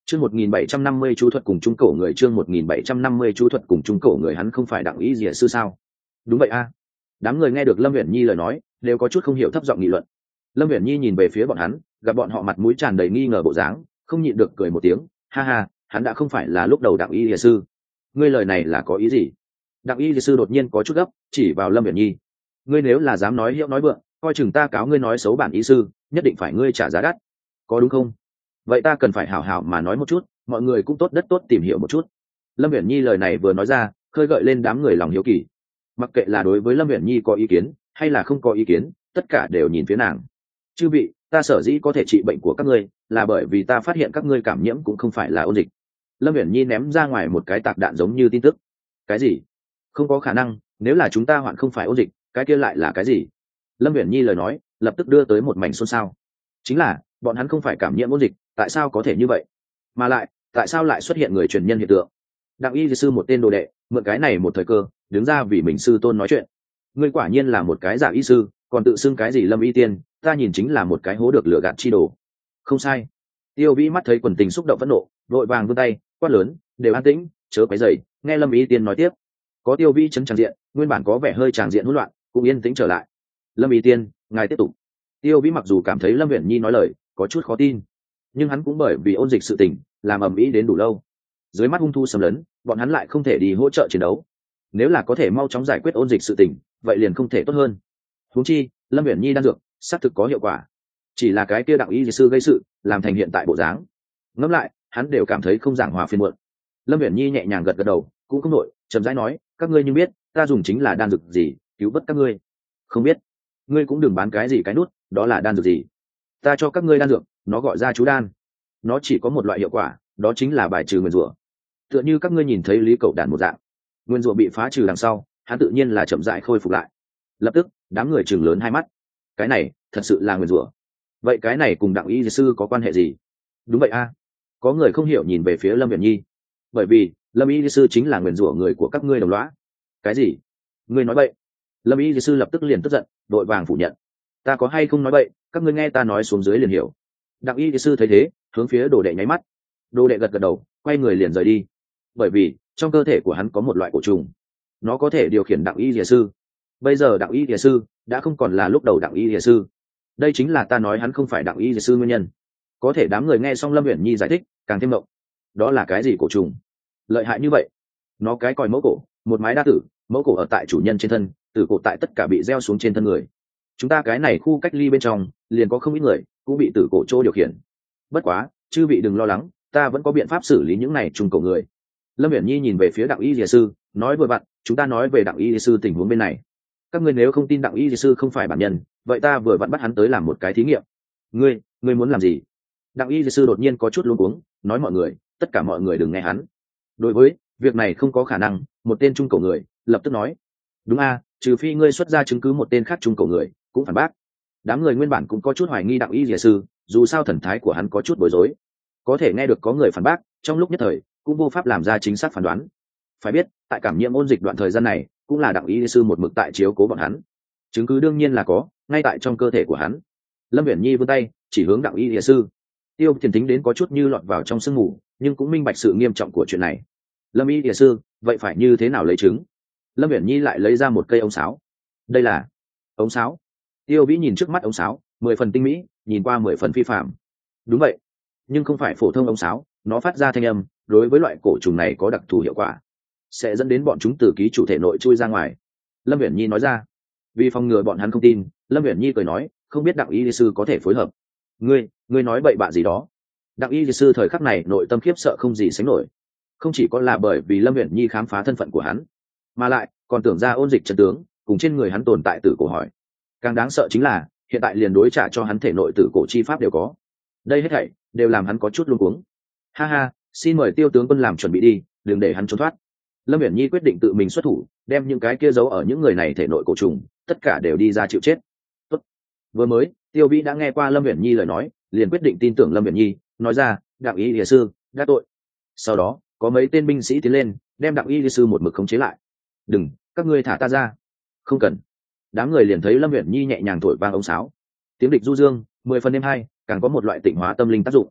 Chương 1750 chú thuật cùng trung cổ người, chương 1750 chú thuật cùng trung cổ người, hắn không phải Đặng Y Dìa sư sao? Đúng vậy a. Đám người nghe được Lâm Uyển Nhi lời nói, đều có chút không hiểu, thấp giọng nghị luận. Lâm Uyển Nhi nhìn về phía bọn hắn, gặp bọn họ mặt mũi tràn đầy nghi ngờ bộ dáng, không nhịn được cười một tiếng, ha ha, hắn đã không phải là lúc đầu Đặng Y Dìa sư. Ngươi lời này là có ý gì? Đặng Y Dìa sư đột nhiên có chút gấp, chỉ vào Lâm Uyển Nhi. Ngươi nếu là dám nói hiệu nói vượng, coi chừng ta cáo ngươi nói xấu bản y sư, nhất định phải ngươi trả giá đắt. Có đúng không? Vậy ta cần phải hảo hảo mà nói một chút, mọi người cũng tốt đất tốt tìm hiểu một chút. Lâm Uyển Nhi lời này vừa nói ra, khơi gợi lên đám người lòng hiếu kỳ. Mặc kệ là đối với Lâm Uyển Nhi có ý kiến hay là không có ý kiến, tất cả đều nhìn phía nàng. Chư vị, ta sở dĩ có thể trị bệnh của các ngươi, là bởi vì ta phát hiện các ngươi cảm nhiễm cũng không phải là ôn dịch. Lâm Uyển Nhi ném ra ngoài một cái tạc đạn giống như tin tức. Cái gì? Không có khả năng, nếu là chúng ta hoạn không phải ôn dịch, cái kia lại là cái gì? Lâm Uyển Nhi lời nói lập tức đưa tới một mảnh xôn xao. Chính là bọn hắn không phải cảm nhiễm ôn dịch, tại sao có thể như vậy? Mà lại tại sao lại xuất hiện người truyền nhân hiện tượng? Đặng Y sư một tên đồ đệ mượn cái này một thời cơ đứng ra vì mình sư tôn nói chuyện. Ngươi quả nhiên là một cái giả y sư, còn tự xưng cái gì Lâm Y tiên, ta nhìn chính là một cái hố được lừa gạt chi đồ. Không sai. Tiêu Vĩ mắt thấy quần tình xúc động phẫn nộ, vội vàng vươn tay quát lớn, đều an tĩnh, chớ quấy rầy, nghe Lâm Y tiên nói tiếp. Có Tiêu Vĩ chấn tràng diện, nguyên bản có vẻ hơi tràng diện hỗn loạn cũng yên tĩnh trở lại. Lâm Y tiên, ngài tiếp tục. Tiêu Vĩ mặc dù cảm thấy Lâm Uyển Nhi nói lời có chút khó tin, nhưng hắn cũng bởi vì ôn dịch sự tình làm ầm ĩ đến đủ lâu, dưới mắt hung thu xâm lấn, bọn hắn lại không thể đi hỗ trợ chiến đấu. Nếu là có thể mau chóng giải quyết ôn dịch sự tình, vậy liền không thể tốt hơn. Huống chi Lâm Uyển Nhi đan dược xác thực có hiệu quả, chỉ là cái kia Đặng Y sư gây sự làm thành hiện tại bộ dáng. Ngẫm lại hắn đều cảm thấy không giảng hòa phiền muộn. Lâm Uyển Nhi nhẹ nhàng gật gật đầu, cũng không nội chậm rãi nói, các ngươi như biết ta dùng chính là đan dược gì cứu vớt các ngươi? Không biết, ngươi cũng đừng bán cái gì cái nút, đó là đan dược gì? Ta cho các ngươi đan dược, nó gọi ra chú đan, nó chỉ có một loại hiệu quả, đó chính là bài trừ nguyền rủa. Tựa như các ngươi nhìn thấy Lý Cẩu Đản một dạng, nguyên rủa bị phá trừ đằng sau, hắn tự nhiên là chậm rãi khôi phục lại. Lập tức đám người chừng lớn hai mắt, cái này thật sự là nguyên rủa? Vậy cái này cùng Đặng Y sư có quan hệ gì? Đúng vậy a. Có người không hiểu nhìn về phía Lâm Uyển Nhi. Bởi vì Lâm Y sư chính là nguyên rủa người của các ngươi đồng lõa. Cái gì? Ngươi nói bậy? Lâm Y sư lập tức liền tức giận, đội vàng phủ nhận. Ta có hay không nói bậy, các ngươi nghe ta nói xuống dưới liền hiểu. Đặng Y sư thấy thế, hướng phía đồ đệ nháy mắt. Đồ đệ gật gật đầu, quay người liền rời đi. Bởi vì trong cơ thể của hắn có một loại cổ trùng, nó có thể điều khiển Đặng Y Lìa sư. Bây giờ Đặng Y Lìa sư đã không còn là lúc đầu Đặng Y Lìa sư. Đây chính là ta nói hắn không phải Đặng Y Lìa sư nguyên nhân. Có thể đám người nghe xong Lâm Uyển Nhi giải thích càng thêm mộng. Đó là cái gì cổ trùng lợi hại như vậy? Nó cái còi mẫu cổ, một mái đa tử, mẫu cổ ở tại chủ nhân trên thân, tử cổ tại tất cả bị gieo xuống trên thân người. Chúng ta cái này khu cách ly bên trong liền có không ít người cũng bị tử cổ chỗ điều khiển. Bất quá chư vị đừng lo lắng, ta vẫn có biện pháp xử lý những này trùng cổ người. Lâm Uyển Nhi nhìn về phía Đặng Y Lìa sư, nói vừa vặn chúng ta nói về Đặng Y Lìa sư tình huống bên này. Các ngươi nếu không tin Đặng Y Lìa sư không phải bản nhân, vậy ta vừa vặn bắt hắn tới làm một cái thí nghiệm. Ngươi muốn làm gì? Đặng Y Lìa sư đột nhiên có chút luống cuống, nói mọi người, tất cả mọi người đừng nghe hắn. Đối với việc này không có khả năng, một tên trung cổ người lập tức nói. Đúng a, trừ phi ngươi xuất ra chứng cứ một tên khác trung cổ người cũng phản bác. Đám người nguyên bản cũng có chút hoài nghi Đặng Y Lìa sư, dù sao thần thái của hắn có chút bối rối. Có thể nghe được có người phản bác, trong lúc nhất thời cũng vô pháp làm ra chính xác phán đoán. Phải biết tại cảm nhiễm ôn dịch đoạn thời gian này cũng là Đặng Y sư một mực tại chiếu cố bọn hắn, chứng cứ đương nhiên là có ngay tại trong cơ thể của hắn. Lâm Uyển Nhi vươn tay chỉ hướng Đặng Y sư. Tiêu Thiền Tính đến có chút như lọt vào trong sương mù, nhưng cũng minh bạch sự nghiêm trọng của chuyện này. Lâm Y sư, vậy phải như thế nào lấy chứng? Lâm Uyển Nhi lại lấy ra một cây ống sáo. Đây là ống sáo? Tiêu Vĩ nhìn trước mắt ống sáo, 10 phần tinh mỹ, nhìn qua 10 phần phi phạm. Đúng vậy, nhưng không phải phổ thông ống sáo, nó phát ra thanh âm, đối với loại cổ trùng này có đặc thù hiệu quả, sẽ dẫn đến bọn chúng từ ký chủ thể nội chui ra ngoài. Lâm Uyển Nhi nói ra. Vì phòng ngừa bọn hắn không tin, Lâm Uyển Nhi cười nói, không biết Đặng Y sư có thể phối hợp. Ngươi nói bậy bạ gì đó? Đặng Y sư thời khắc này nội tâm khiếp sợ không gì sánh nổi. Không chỉ có là bởi vì Lâm Uyển Nhi khám phá thân phận của hắn, mà lại còn tưởng ra ôn dịch chân tướng cùng trên người hắn tồn tại tử cổ hỏi. Càng đáng sợ chính là hiện tại liền đối trả cho hắn thể nội tử cổ chi pháp đều có. Đây hết thảy đều làm hắn có chút luống cuống. Ha ha, xin mời Tiêu tướng quân làm chuẩn bị đi, đừng để hắn trốn thoát. Lâm Uyển Nhi quyết định tự mình xuất thủ, đem những cái kia giấu ở những người này thể nội cổ trùng tất cả đều đi ra chịu chết. Tốt. Vừa mới Tiêu Vĩ đã nghe qua Lâm Uyển Nhi lời nói, liền quyết định tin tưởng Lâm Uyển Nhi, nói ra, Đặng Y Lìa sư đã tội. Sau đó có mấy tên binh sĩ tiến lên, đem Đặng Y Lìa sư một mực khống chế lại. Đừng, các ngươi thả ta ra. Không cần. Đám người liền thấy Lâm Uyển Nhi nhẹ nhàng thổi vang ống sáo, tiếng địch du dương, 10 phần êm hay, càng có một loại tịnh hóa tâm linh tác dụng.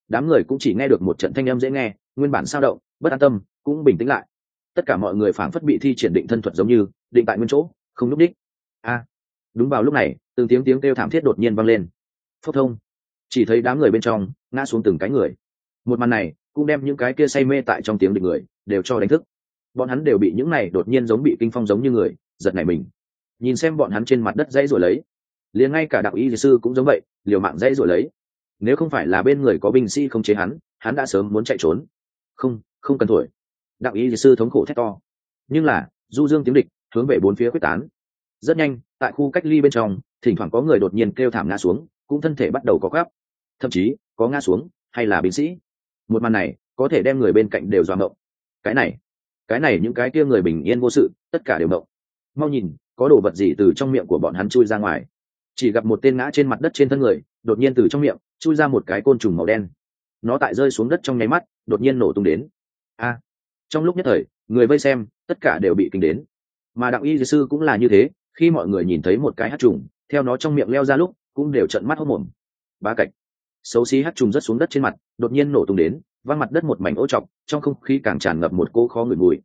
đám người cũng chỉ nghe được một trận thanh âm dễ nghe, nguyên bản sao động bất an tâm cũng bình tĩnh lại. Tất cả mọi người phảng phất bị thi triển định thân thuật, giống như định tại nguyên chỗ không núp đích. Đúng vào lúc này, từng tiếng kêu thảm thiết đột nhiên vang lên. Phốc thông, chỉ thấy đám người bên trong ngã xuống từng cái người. Một màn này cũng đem những cái kia say mê tại trong tiếng địch người đều cho đánh thức. Bọn hắn đều bị những này đột nhiên giống bị kinh phong giống như người giật nảy mình. Nhìn xem bọn hắn trên mặt đất dãy rồi lấy, liền ngay cả đạo y sư cũng giống vậy, liều mạng dãy rồi lấy. Nếu không phải là bên người có binh sĩ không chế hắn đã sớm muốn chạy trốn. Không cần thổi. Đạo y sư thống khổ thét to. Nhưng là du dương tiếng địch hướng về bốn phía quyết tán. Rất nhanh, tại khu cách ly bên trong, thỉnh thoảng có người đột nhiên kêu thảm ngã xuống, cũng thân thể bắt đầu có gắp, thậm chí có ngã xuống hay là binh sĩ. Một màn này có thể đem người bên cạnh đều dọa ngộng. Cái này những cái kia người bình yên vô sự tất cả đều ngộng. Mau nhìn, có đồ vật gì từ trong miệng của bọn hắn chui ra ngoài. Chỉ gặp một tên ngã trên mặt đất trên thân người, đột nhiên từ trong miệng chui ra một cái côn trùng màu đen. Nó tại rơi xuống đất trong nháy mắt đột nhiên nổ tung đến. Trong lúc nhất thời, người vây xem tất cả đều bị kinh đến. Mà đạo y sư cũng là như thế, khi mọi người nhìn thấy một cái hắc trùng theo nó trong miệng leo ra lúc, cũng đều trợn mắt hốt mồm. Bá cạch, xấu xí hắc trùng rớt xuống đất trên mặt, đột nhiên nổ tung đến, văng mặt đất một mảnh ô trọc, trong không khí càng tràn ngập một cỗ khó ngửi mùi.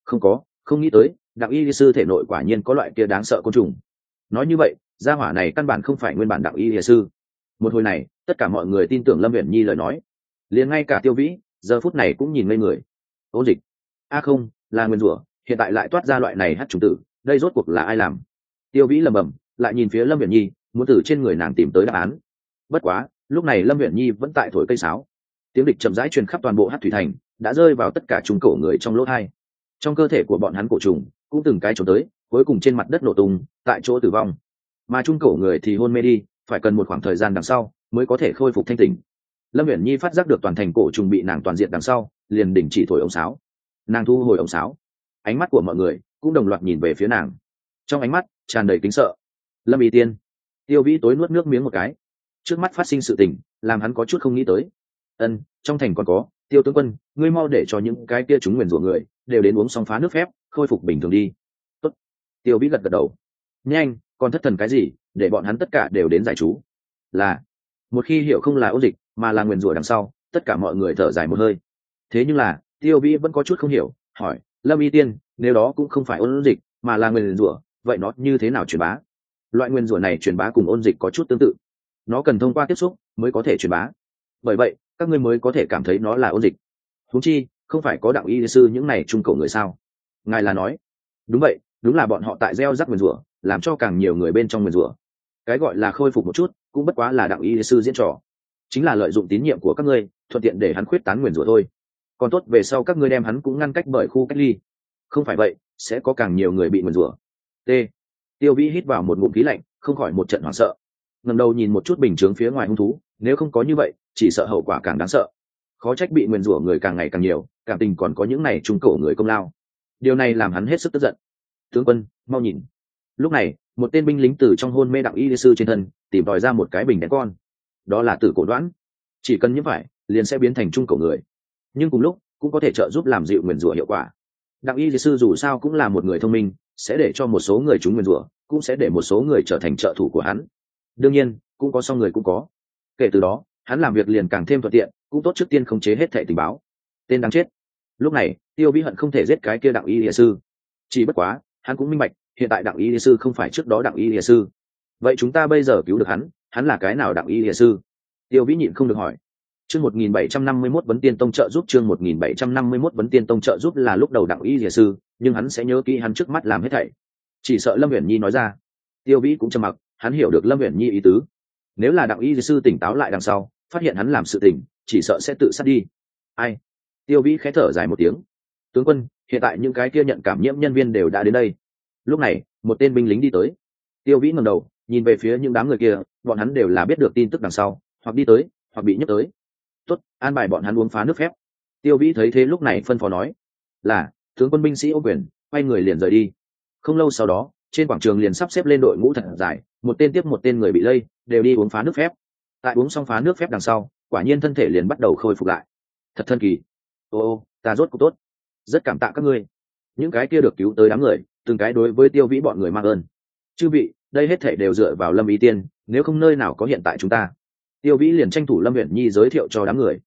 Không nghĩ tới, đạo y sư thể nội quả nhiên có loại kia đáng sợ côn trùng. Nói như vậy, gia hỏa này căn bản không phải nguyên bản đạo y sư. Một hồi này, tất cả mọi người tin tưởng Lâm Uyển Nhi lời nói, liền ngay cả Tiêu Vĩ giờ phút này cũng nhìn ngây người. Ôn dịch? Không, là nguyên rủa, hiện tại lại toát ra loại này hắc trùng tử, đây rốt cuộc là ai làm? Tiêu Vĩ lẩm bẩm, lại nhìn phía Lâm Uyển Nhi, muốn từ trên người nàng tìm tới đáp án. Bất quá, lúc này Lâm Uyển Nhi vẫn tại thổi cây sáo. Tiếng địch chậm rãi truyền khắp toàn bộ Hắc Thủy Thành, đã rơi vào tất cả trung cổ người trong lỗ tai. Trong cơ thể của bọn hắn cổ trùng cũng từng cái trốn tới, cuối cùng trên mặt đất nổ tung, tại chỗ tử vong. Mà trung cổ người thì hôn mê đi, phải cần một khoảng thời gian đằng sau mới có thể khôi phục thanh tỉnh. Lâm Uyển Nhi phát giác được toàn thành cổ trùng bị nàng toàn diện đằng sau, liền đình chỉ thổi ống sáo. Nàng thu hồi ống sáo, ánh mắt của mọi người cũng đồng loạt nhìn về phía nàng, trong ánh mắt tràn đầy kính sợ. Lâm Y Tiên. Tiêu Vĩ tối nuốt nước miếng một cái, trước mắt phát sinh sự tình làm hắn có chút không nghĩ tới. Trong thành còn có Tiêu tướng quân, ngươi mau để cho những cái kia chúng nguyền rủa người đều đến uống xong phá nước phép, khôi phục bình thường đi. Tốt. Tiêu Vĩ gật gật đầu. Nhanh, còn thất thần cái gì, để bọn hắn tất cả đều đến giải chú. Là. Một khi hiểu không là ôn dịch mà là nguyền rủa đằng sau, tất cả mọi người thở dài một hơi. Thế nhưng là Tiêu Vĩ vẫn có chút không hiểu, hỏi Lâm Y Tiên, nếu đó cũng không phải ôn dịch mà là nguyền rủa, vậy nó như thế nào truyền bá? Loại nguyền rủa này truyền bá cùng ôn dịch có chút tương tự, nó cần thông qua tiếp xúc mới có thể truyền bá, bởi vậy các ngươi mới có thể cảm thấy nó là ôn dịch. Huống chi không phải có đạo y sư những này trung cổ người sao? Ngài là nói? Đúng vậy, đúng là bọn họ tại gieo rắc nguyền rủa, làm cho càng nhiều người bên trong nguyền rủa. Cái gọi là khôi phục một chút cũng bất quá là đạo y sư diễn trò, chính là lợi dụng tín nhiệm của các ngươi, thuận tiện để hắn khuyết tán nguyền rủa thôi. Còn tốt về sau các ngươi đem hắn cũng ngăn cách bởi khu cách ly, không phải vậy sẽ có càng nhiều người bị nguyền rủa. T. Tiêu Vĩ hít vào một ngụm khí lạnh, không khỏi một trận hoảng sợ. Ngẩng đầu nhìn một chút bình chướng phía ngoài hung thú, nếu không có như vậy, chỉ sợ hậu quả càng đáng sợ. Khó trách bị nguyền rủa người càng ngày càng nhiều, cảm tình còn có những này trung cổ người công lao. Điều này làm hắn hết sức tức giận. Tướng quân, mau nhìn. Lúc này, một tên binh lính từ trong hôn mê đạo y sư trên thân tìm tòi ra một cái bình đen con. Đó là tử cổ đoán, chỉ cần nhiễm phải, liền sẽ biến thành trung cổ người. Nhưng cùng lúc cũng có thể trợ giúp làm dịu nguyền rủa hiệu quả. Đạo y sư dù sao cũng là một người thông minh, sẽ để cho một số người trúng nguyền rủa, cũng sẽ để một số người trở thành trợ thủ của hắn. Đương nhiên, cũng có song người cũng có. Kể từ đó, hắn làm việc liền càng thêm thuận tiện, cũng tốt trước tiên khống chế hết thảy tình báo. Tên đáng chết. Lúc này, Tiêu Vĩ hận không thể giết cái kia đạo y sư. Chỉ bất quá, hắn cũng minh bạch, hiện tại đạo y sư không phải trước đó đạo y sư. Vậy chúng ta bây giờ cứu được hắn là cái nào đạo y sư? Tiêu Vĩ nhịn không được hỏi. Chương 1751 Vấn Tiên Tông trợ giúp, chương 1751 Vấn Tiên Tông trợ giúp là lúc đầu đạo y lìa sư, nhưng hắn sẽ nhớ kỹ hắn trước mắt làm hết thảy. Chỉ sợ Lâm Uyển Nhi nói ra. Tiêu Vĩ cũng trầm mặc, hắn hiểu được Lâm Uyển Nhi ý tứ. Nếu là đạo y lìa sư tỉnh táo lại đằng sau, phát hiện hắn làm sự tình, chỉ sợ sẽ tự sát đi. Ai? Tiêu Vĩ khẽ thở dài một tiếng. Tướng quân, hiện tại những cái kia nhận cảm nhiễm nhân viên đều đã đến đây. Lúc này, một tên binh lính đi tới. Tiêu Vĩ ngẩng đầu, nhìn về phía những đám người kia, bọn hắn đều là biết được tin tức đằng sau, hoặc đi tới, hoặc bị nhấc tới. Tốt, an bài bọn hắn uống phá nước phép. Tiêu Vĩ thấy thế lúc này phân phó nói. Là, tướng quân binh sĩ ô quyền, quay người liền rời đi. Không lâu sau đó, trên quảng trường liền sắp xếp lên đội ngũ thật dài, một tên tiếp một tên người bị lây, đều đi uống phá nước phép. Tại uống xong phá nước phép đằng sau, quả nhiên thân thể liền bắt đầu khôi phục lại. Thật thần kỳ. Ô, ta rốt cuộc tốt. Rất cảm tạ các ngươi. Những cái kia được cứu tới đám người, từng cái đối với Tiêu Vĩ bọn người mang ơn. Chư vị, đây hết thảy đều dựa vào Lâm Y Tiên, nếu không nơi nào có hiện tại chúng ta. Tiêu Vĩ liền tranh thủ Lâm Uyển Nhi giới thiệu cho đám người.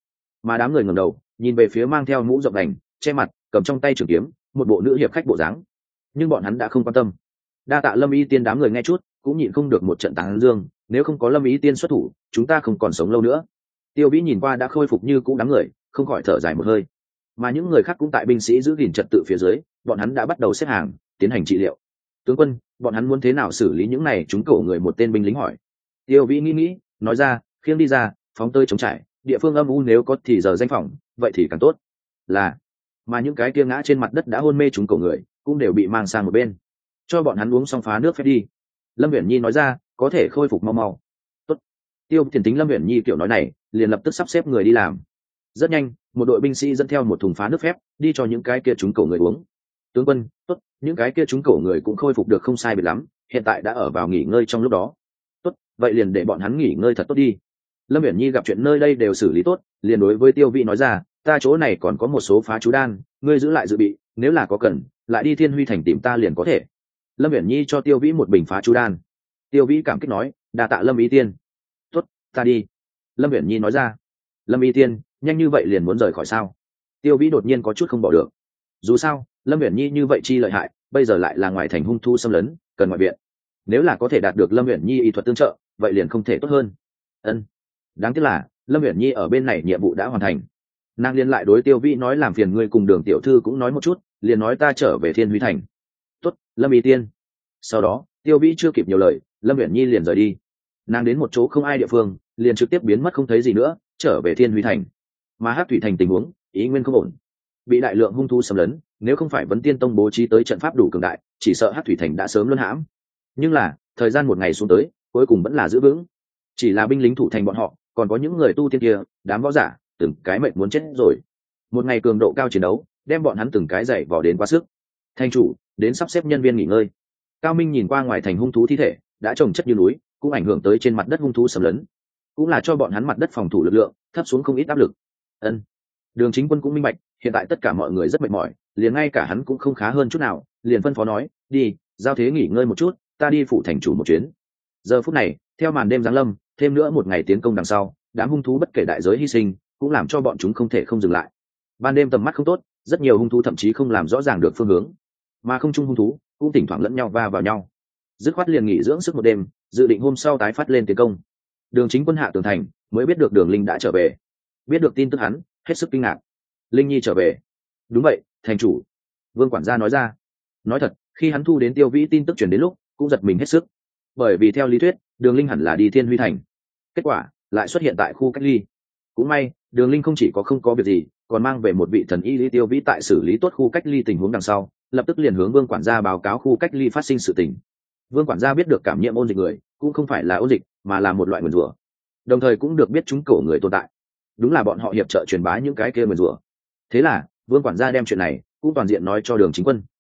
mà đám người ngẩng đầu nhìn về phía mang theo mũ rộng đành che mặt cầm trong tay trường kiếm một bộ nữ hiệp khách bộ dáng, nhưng bọn hắn đã không quan tâm. Đa tạ Lâm Y Tiên đám người nghe chút cũng nhịn không được một trận tán dương, nếu không có Lâm Y Tiên xuất thủ chúng ta không còn sống lâu nữa. Tiêu Vĩ nhìn qua đã khôi phục như cũ đám người không khỏi thở dài một hơi, mà những người khác cũng tại binh sĩ giữ gìn trật tự phía dưới, bọn hắn đã bắt đầu xếp hàng tiến hành trị liệu. Tướng quân, bọn hắn muốn thế nào xử lý những này? Chúng cổ người một tên binh lính hỏi. Tiêu Vĩ nghĩ nói ra, khiêng đi ra phóng tơi chống trải, địa phương âm u nếu có thì giờ danh phòng vậy thì càng tốt. Là, mà những cái kia ngã trên mặt đất đã hôn mê chúng cổ người cũng đều bị mang sang một bên, cho bọn hắn uống xong phá nước phép đi. Lâm Viễn Nhi nói ra, có thể khôi phục mau mau. Tốt. Tiêu Thiền tính Lâm Viễn Nhi kiểu nói này liền lập tức sắp xếp người đi làm. Rất nhanh một đội binh sĩ dẫn theo một thùng phá nước phép đi cho những cái kia chúng cổ người uống. Tướng quân, tốt, những cái kia chúng cổ người cũng khôi phục được không sai biệt lắm, hiện tại đã ở vào nghỉ ngơi trong lúc đó. Tốt, vậy liền để bọn hắn nghỉ ngơi thật tốt đi. Lâm Viễn Nhi gặp chuyện nơi đây đều xử lý tốt, liền đối với Tiêu Vĩ nói ra, ta chỗ này còn có một số phá chú đan, ngươi giữ lại dự bị, nếu là có cần lại đi Thiên Huy thành tìm ta liền có thể. Lâm Viễn Nhi cho Tiêu Vĩ một bình phá chú đan. Tiêu Vĩ cảm kích nói, đa tạ Lâm Y Tiên. Tốt, ta đi. Lâm Viễn Nhi nói ra. Lâm Y Tiên, nhanh như vậy liền muốn rời khỏi sao? Tiêu Vĩ đột nhiên có chút không bỏ được. Dù sao Lâm Viễn Nhi như vậy chi lợi hại, bây giờ lại là ngoài thành hung thu xâm lấn, cần ngoại viện, nếu là có thể đạt được Lâm Viễn Nhi y thuật tương trợ vậy liền không thể tốt hơn. Ân, đáng tiếc là Lâm Viễn Nhi ở bên này nhiệm vụ đã hoàn thành. Nàng liên lại đối Tiêu Vĩ nói, làm phiền ngươi cùng Đường tiểu thư cũng nói một chút, liền nói ta trở về Thiên Huy thành. Tốt, Lâm Y Tiên. Sau đó Tiêu Vĩ chưa kịp nhiều lời, Lâm Viễn Nhi liền rời đi. Nàng đến một chỗ không ai địa phương liền trực tiếp biến mất không thấy gì nữa, trở về Thiên Huy thành. Mà Hắc Thủy thành tình huống ý nguyên không ổn, bị đại lượng hung thú xâm lấn, nếu không phải Vấn Tiên tông bố trí tới trận pháp đủ cường đại chỉ sợ Hắc Thủy thành đã sớm luân hãm. Nhưng là thời gian một ngày xuống tới cuối cùng vẫn là giữ vững, chỉ là binh lính thủ thành bọn họ còn có những người tu tiên kia đám võ giả từng cái mệt muốn chết rồi. Một ngày cường độ cao chiến đấu đem bọn hắn từng cái dậy vò đến quá sức. Thành chủ đến sắp xếp nhân viên nghỉ ngơi. Cao Minh nhìn qua ngoài thành hung thú thi thể đã chồng chất như núi, cũng ảnh hưởng tới trên mặt đất hung thú xâm lấn, cũng là cho bọn hắn mặt đất phòng thủ lực lượng thấp xuống không ít áp lực. Ân, Đường Chính Quân cũng minh bạch hiện tại tất cả mọi người rất mệt mỏi, liền ngay cả hắn cũng không khá hơn chút nào, liền phân phó nói, đi giao thế nghỉ ngơi một chút, ta đi phụ thành chủ một chuyến. Giờ phút này theo màn đêm giáng lâm, thêm nữa một ngày tiến công đằng sau, đám hung thú bất kể đại giới hy sinh cũng làm cho bọn chúng không thể không dừng lại. Ban đêm tầm mắt không tốt, rất nhiều hung thú thậm chí không làm rõ ràng được phương hướng, mà không chung hung thú cũng thỉnh thoảng lẫn nhau va vào nhau. Dứt khoát liền nghỉ dưỡng sức một đêm, dự định hôm sau tái phát lên tiến công. Đường Chính Quân hạ tường thành mới biết được Đường Linh đã trở về. Biết được tin tức hắn hết sức kinh ngạc. Linh Nhi trở về? Đúng vậy, thành chủ. Vương quản gia nói ra. Nói thật, khi hắn thu đến Tiêu Vĩ tin tức truyền đến lúc cũng giật mình hết sức, bởi vì theo lý thuyết Đường Linh hẳn là đi Thiên Huy thành, kết quả lại xuất hiện tại khu cách ly. Cũng may Đường Linh không chỉ có không có việc gì, còn mang về một vị thần y. Tiêu Vĩ tại xử lý tốt khu cách ly tình huống đằng sau, lập tức liền hướng Vương quản gia báo cáo khu cách ly phát sinh sự tình. Vương quản gia biết được cảm nhiễm ôn dịch người cũng không phải là ôn dịch mà là một loại nguyền rủa, đồng thời cũng được biết chúng cổ người tồn tại, đúng là bọn họ hiệp trợ truyền bá những cái kia nguyền rủa. Thế là Vương quản gia đem chuyện này cũng toàn diện nói cho Đường Chính Quân.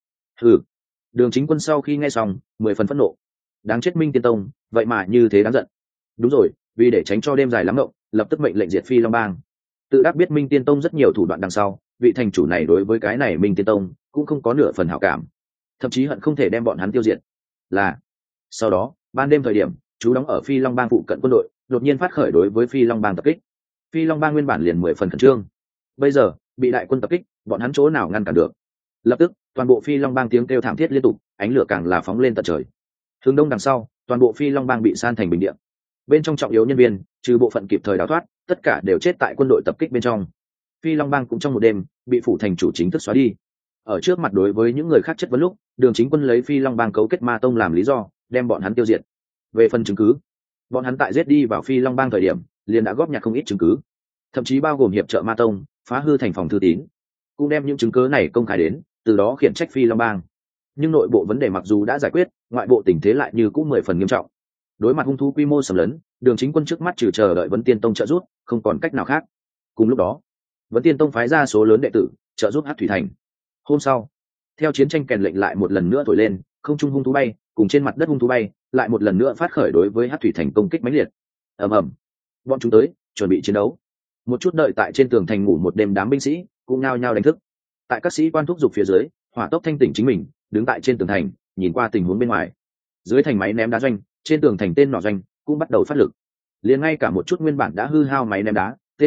Đường Chính Quân sau khi nghe xong 10 phần phẫn nộ. Đáng chết Minh Tiên Tông vậy mà như thế đáng giận. Đúng rồi, vì để tránh cho đêm dài lắm mộng, lập tức mệnh lệnh diệt Phi Long Bang. Tự đắc biết Minh Tiên Tông rất nhiều thủ đoạn đằng sau, vị thành chủ này đối với cái này Minh Tiên Tông cũng không có nửa phần hảo cảm, thậm chí hận không thể đem bọn hắn tiêu diệt. Là sau đó ban đêm thời điểm, chú đóng ở Phi Long Bang phụ cận quân đội đột nhiên phát khởi đối với Phi Long Bang tập kích. Phi Long Bang nguyên bản liền 10 phần khẩn trương, bây giờ bị đại quân tập kích, bọn hắn chỗ nào ngăn cản được. Lập tức toàn bộ Phi Long Bang tiếng kêu thảm thiết liên tục, ánh lửa càng là phóng lên tận trời. Hướng đông đằng sau, toàn bộ Phi Long Bang bị san thành bình địa. Bên trong trọng yếu nhân viên trừ bộ phận kịp thời đào thoát, tất cả đều chết tại quân đội tập kích bên trong. Phi Long Bang cũng trong một đêm bị phủ thành chủ chính thức xóa đi. Ở trước mặt đối với những người khác chất vấn lúc, Đường Chính Quân lấy Phi Long Bang cấu kết ma tông làm lý do đem bọn hắn tiêu diệt. Về phần chứng cứ, bọn hắn tại giết đi vào Phi Long Bang thời điểm liền đã góp nhặt không ít chứng cứ, thậm chí bao gồm hiệp trợ ma tông phá hư thành phòng thư tín, cũng đem những chứng cứ này công khai đến, từ đó khiển trách Phi Long Bang. Nhưng nội bộ vấn đề mặc dù đã giải quyết, ngoại bộ tình thế lại như cũng 10 phần nghiêm trọng. Đối mặt hung thú quy mô sầm lấn, Đường Chính Quân trước mắt trừ chờ đợi Vấn Tiên Tông trợ giúp không còn cách nào khác. Cùng lúc đó Vấn Tiên Tông phái ra số lớn đệ tử trợ giúp Hắc Thủy thành. Hôm sau, theo chiến tranh kèn lệnh lại một lần nữa thổi lên, không trung hung thú bay cùng trên mặt đất hung thú bay lại một lần nữa phát khởi đối với Hắc Thủy thành công kích mãnh liệt. Ầm ầm, bọn chúng tới chuẩn bị chiến đấu. Một chút đợi tại trên tường thành ngủ một đêm đám binh sĩ cũng nao nhao đánh thức. Tại các sĩ quan thúc giục phía dưới, hỏa tốc thanh tỉnh chính mình, đứng tại trên tường thành nhìn qua tình huống bên ngoài. Dưới thành máy ném đá doanh, trên tường thành tên nỏ doanh cũng bắt đầu phát lực. Liền ngay cả một chút nguyên bản đã hư hao máy ném đá, tên nỏ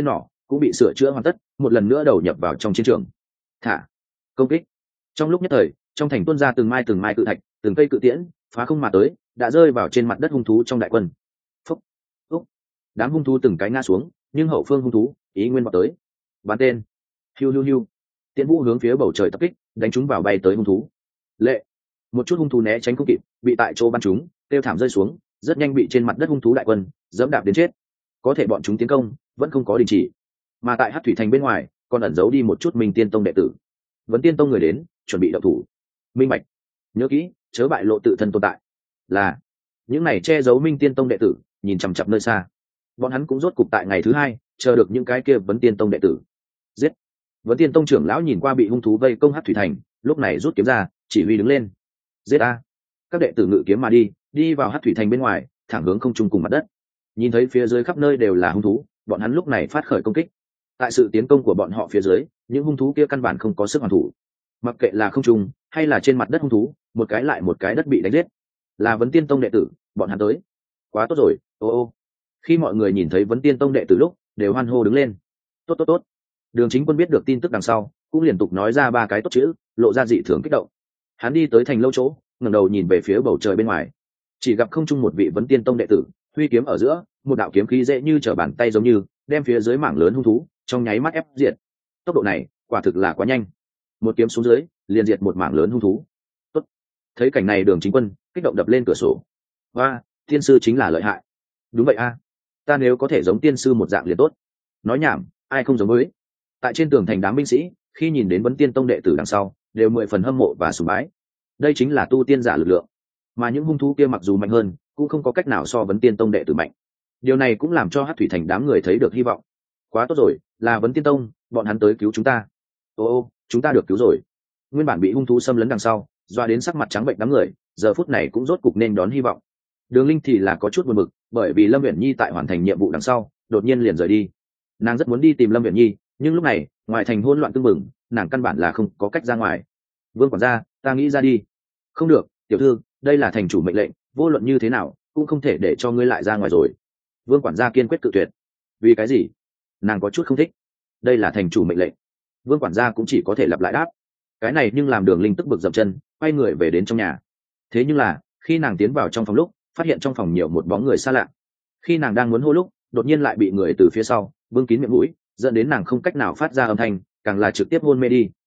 cũng bị sửa chữa hoàn tất, một lần nữa đầu nhập vào trong chiến trường. Thả, công kích. Trong lúc nhất thời, trong thành tuôn ra từng mai cự thạch, từng cây cự tiễn, phá không mà tới, đã rơi vào trên mặt đất hung thú trong đại quân. Phúc, phúc. Đám hung thú từng cái ngã xuống, nhưng hậu phương hung thú ý nguyên vọt tới. Bắn tên. Hiu hiu hiu. Tiễn vũ hướng phía bầu trời tập kích, đánh chúng vào bay tới hung thú. Lệ. Một chút hung thú né tránh không kịp, bị tại chỗ bắn chúng, tiêu thảm rơi xuống, rất nhanh bị trên mặt đất hung thú đại quân dẫm đạp đến chết. Có thể bọn chúng tiến công vẫn không có đình chỉ, mà tại Hắc Thủy Thành bên ngoài còn ẩn giấu đi một chút Minh Tiên Tông đệ tử. Vấn Tiên Tông người đến, chuẩn bị động thủ. Minh bạch, nhớ kỹ, chớ bại lộ tự thân tồn tại. Là những này che giấu Minh Tiên Tông đệ tử nhìn chằm chằm nơi xa, bọn hắn cũng rốt cục tại ngày thứ hai chờ được những cái kia Vấn Tiên Tông đệ tử. Giết. Vấn Tiên Tông trưởng lão nhìn qua bị hung thú vây công Hắc Thủy Thành, lúc này rút kiếm ra, chỉ huy đứng lên. Giết a! Các đệ tử ngự kiếm mà đi vào Hắc Thủy Thành bên ngoài, thẳng hướng không trung cùng mặt đất. Nhìn thấy phía dưới khắp nơi đều là hung thú, bọn hắn lúc này phát khởi công kích. Tại sự tiến công của bọn họ phía dưới, những hung thú kia căn bản không có sức hoàn thủ. Mặc kệ là không trung hay là trên mặt đất hung thú, một cái lại một cái đất bị đánh giết. Là Vấn Tiên Tông đệ tử, bọn hắn tới. Quá tốt rồi, ô. Khi mọi người nhìn thấy Vấn Tiên Tông đệ tử lúc, đều hoan hô đứng lên. Tốt. Đường Chính Quân biết được tin tức đằng sau, cũng liên tục nói ra 3 cái tốt chữ, lộ ra dị thường kích động. Hắn đi tới thành lâu chỗ, ngẩng đầu nhìn về phía bầu trời bên ngoài, chỉ gặp không trung một vị Vấn Tiên Tông đệ tử, huy kiếm ở giữa, một đạo kiếm khí dễ như trở bàn tay giống như đem phía dưới mảng lớn hung thú trong nháy mắt ép diệt. Tốc độ này quả thực là quá nhanh, một kiếm xuống dưới liền diệt một mảng lớn hung thú. Tốt. Thấy cảnh này, Đường Chính Quân kích động đập lên cửa sổ. Và tiên sư chính là lợi hại. Đúng vậy a, ta nếu có thể giống tiên sư một dạng liền tốt. Nói nhảm, ai không giống với. Tại trên tường thành, đám binh sĩ khi nhìn đến Vấn Tiên Tông đệ tử đằng sau đều 10 phần hâm mộ và sùng bái. Đây chính là tu tiên giả lực lượng, mà những hung thú kia mặc dù mạnh hơn cũng không có cách nào so Vấn Tiên Tông đệ tử mạnh. Điều này cũng làm cho Hắc Thủy Thành đám người thấy được hy vọng. Quá tốt rồi, là Vấn Tiên Tông, bọn hắn tới cứu chúng ta. Ô, chúng ta được cứu rồi. Nguyên bản bị hung thú xâm lấn đằng sau, doa đến sắc mặt trắng bệnh đám người, giờ phút này cũng rốt cục nên đón hy vọng. Đường Linh thì là có chút buồn bực, bởi vì Lâm Uyển Nhi tại hoàn thành nhiệm vụ đằng sau, đột nhiên liền rời đi. Nàng rất muốn đi tìm Lâm Uyển Nhi, nhưng lúc này, ngoài thành hỗn loạn tưng bừng, nàng căn bản là không có cách ra ngoài. Vương quản gia, ta nghĩ ra đi. Không được, tiểu thư, đây là thành chủ mệnh lệnh, vô luận như thế nào cũng không thể để cho ngươi lại ra ngoài rồi. Vương quản gia kiên quyết cự tuyệt. Vì cái gì? Nàng có chút không thích. Đây là thành chủ mệnh lệnh. Vương quản gia cũng chỉ có thể lặp lại đáp. Cái này nhưng làm Đường Linh tức bực dậm chân, quay người về đến trong nhà. Thế nhưng là khi nàng tiến vào trong phòng lúc, phát hiện trong phòng nhiều một bóng người xa lạ. Khi nàng đang muốn hô lúc, đột nhiên lại bị người từ phía sau bưng kín miệng mũi, dẫn đến nàng không cách nào phát ra âm thanh, càng là trực tiếp hôn mê đi.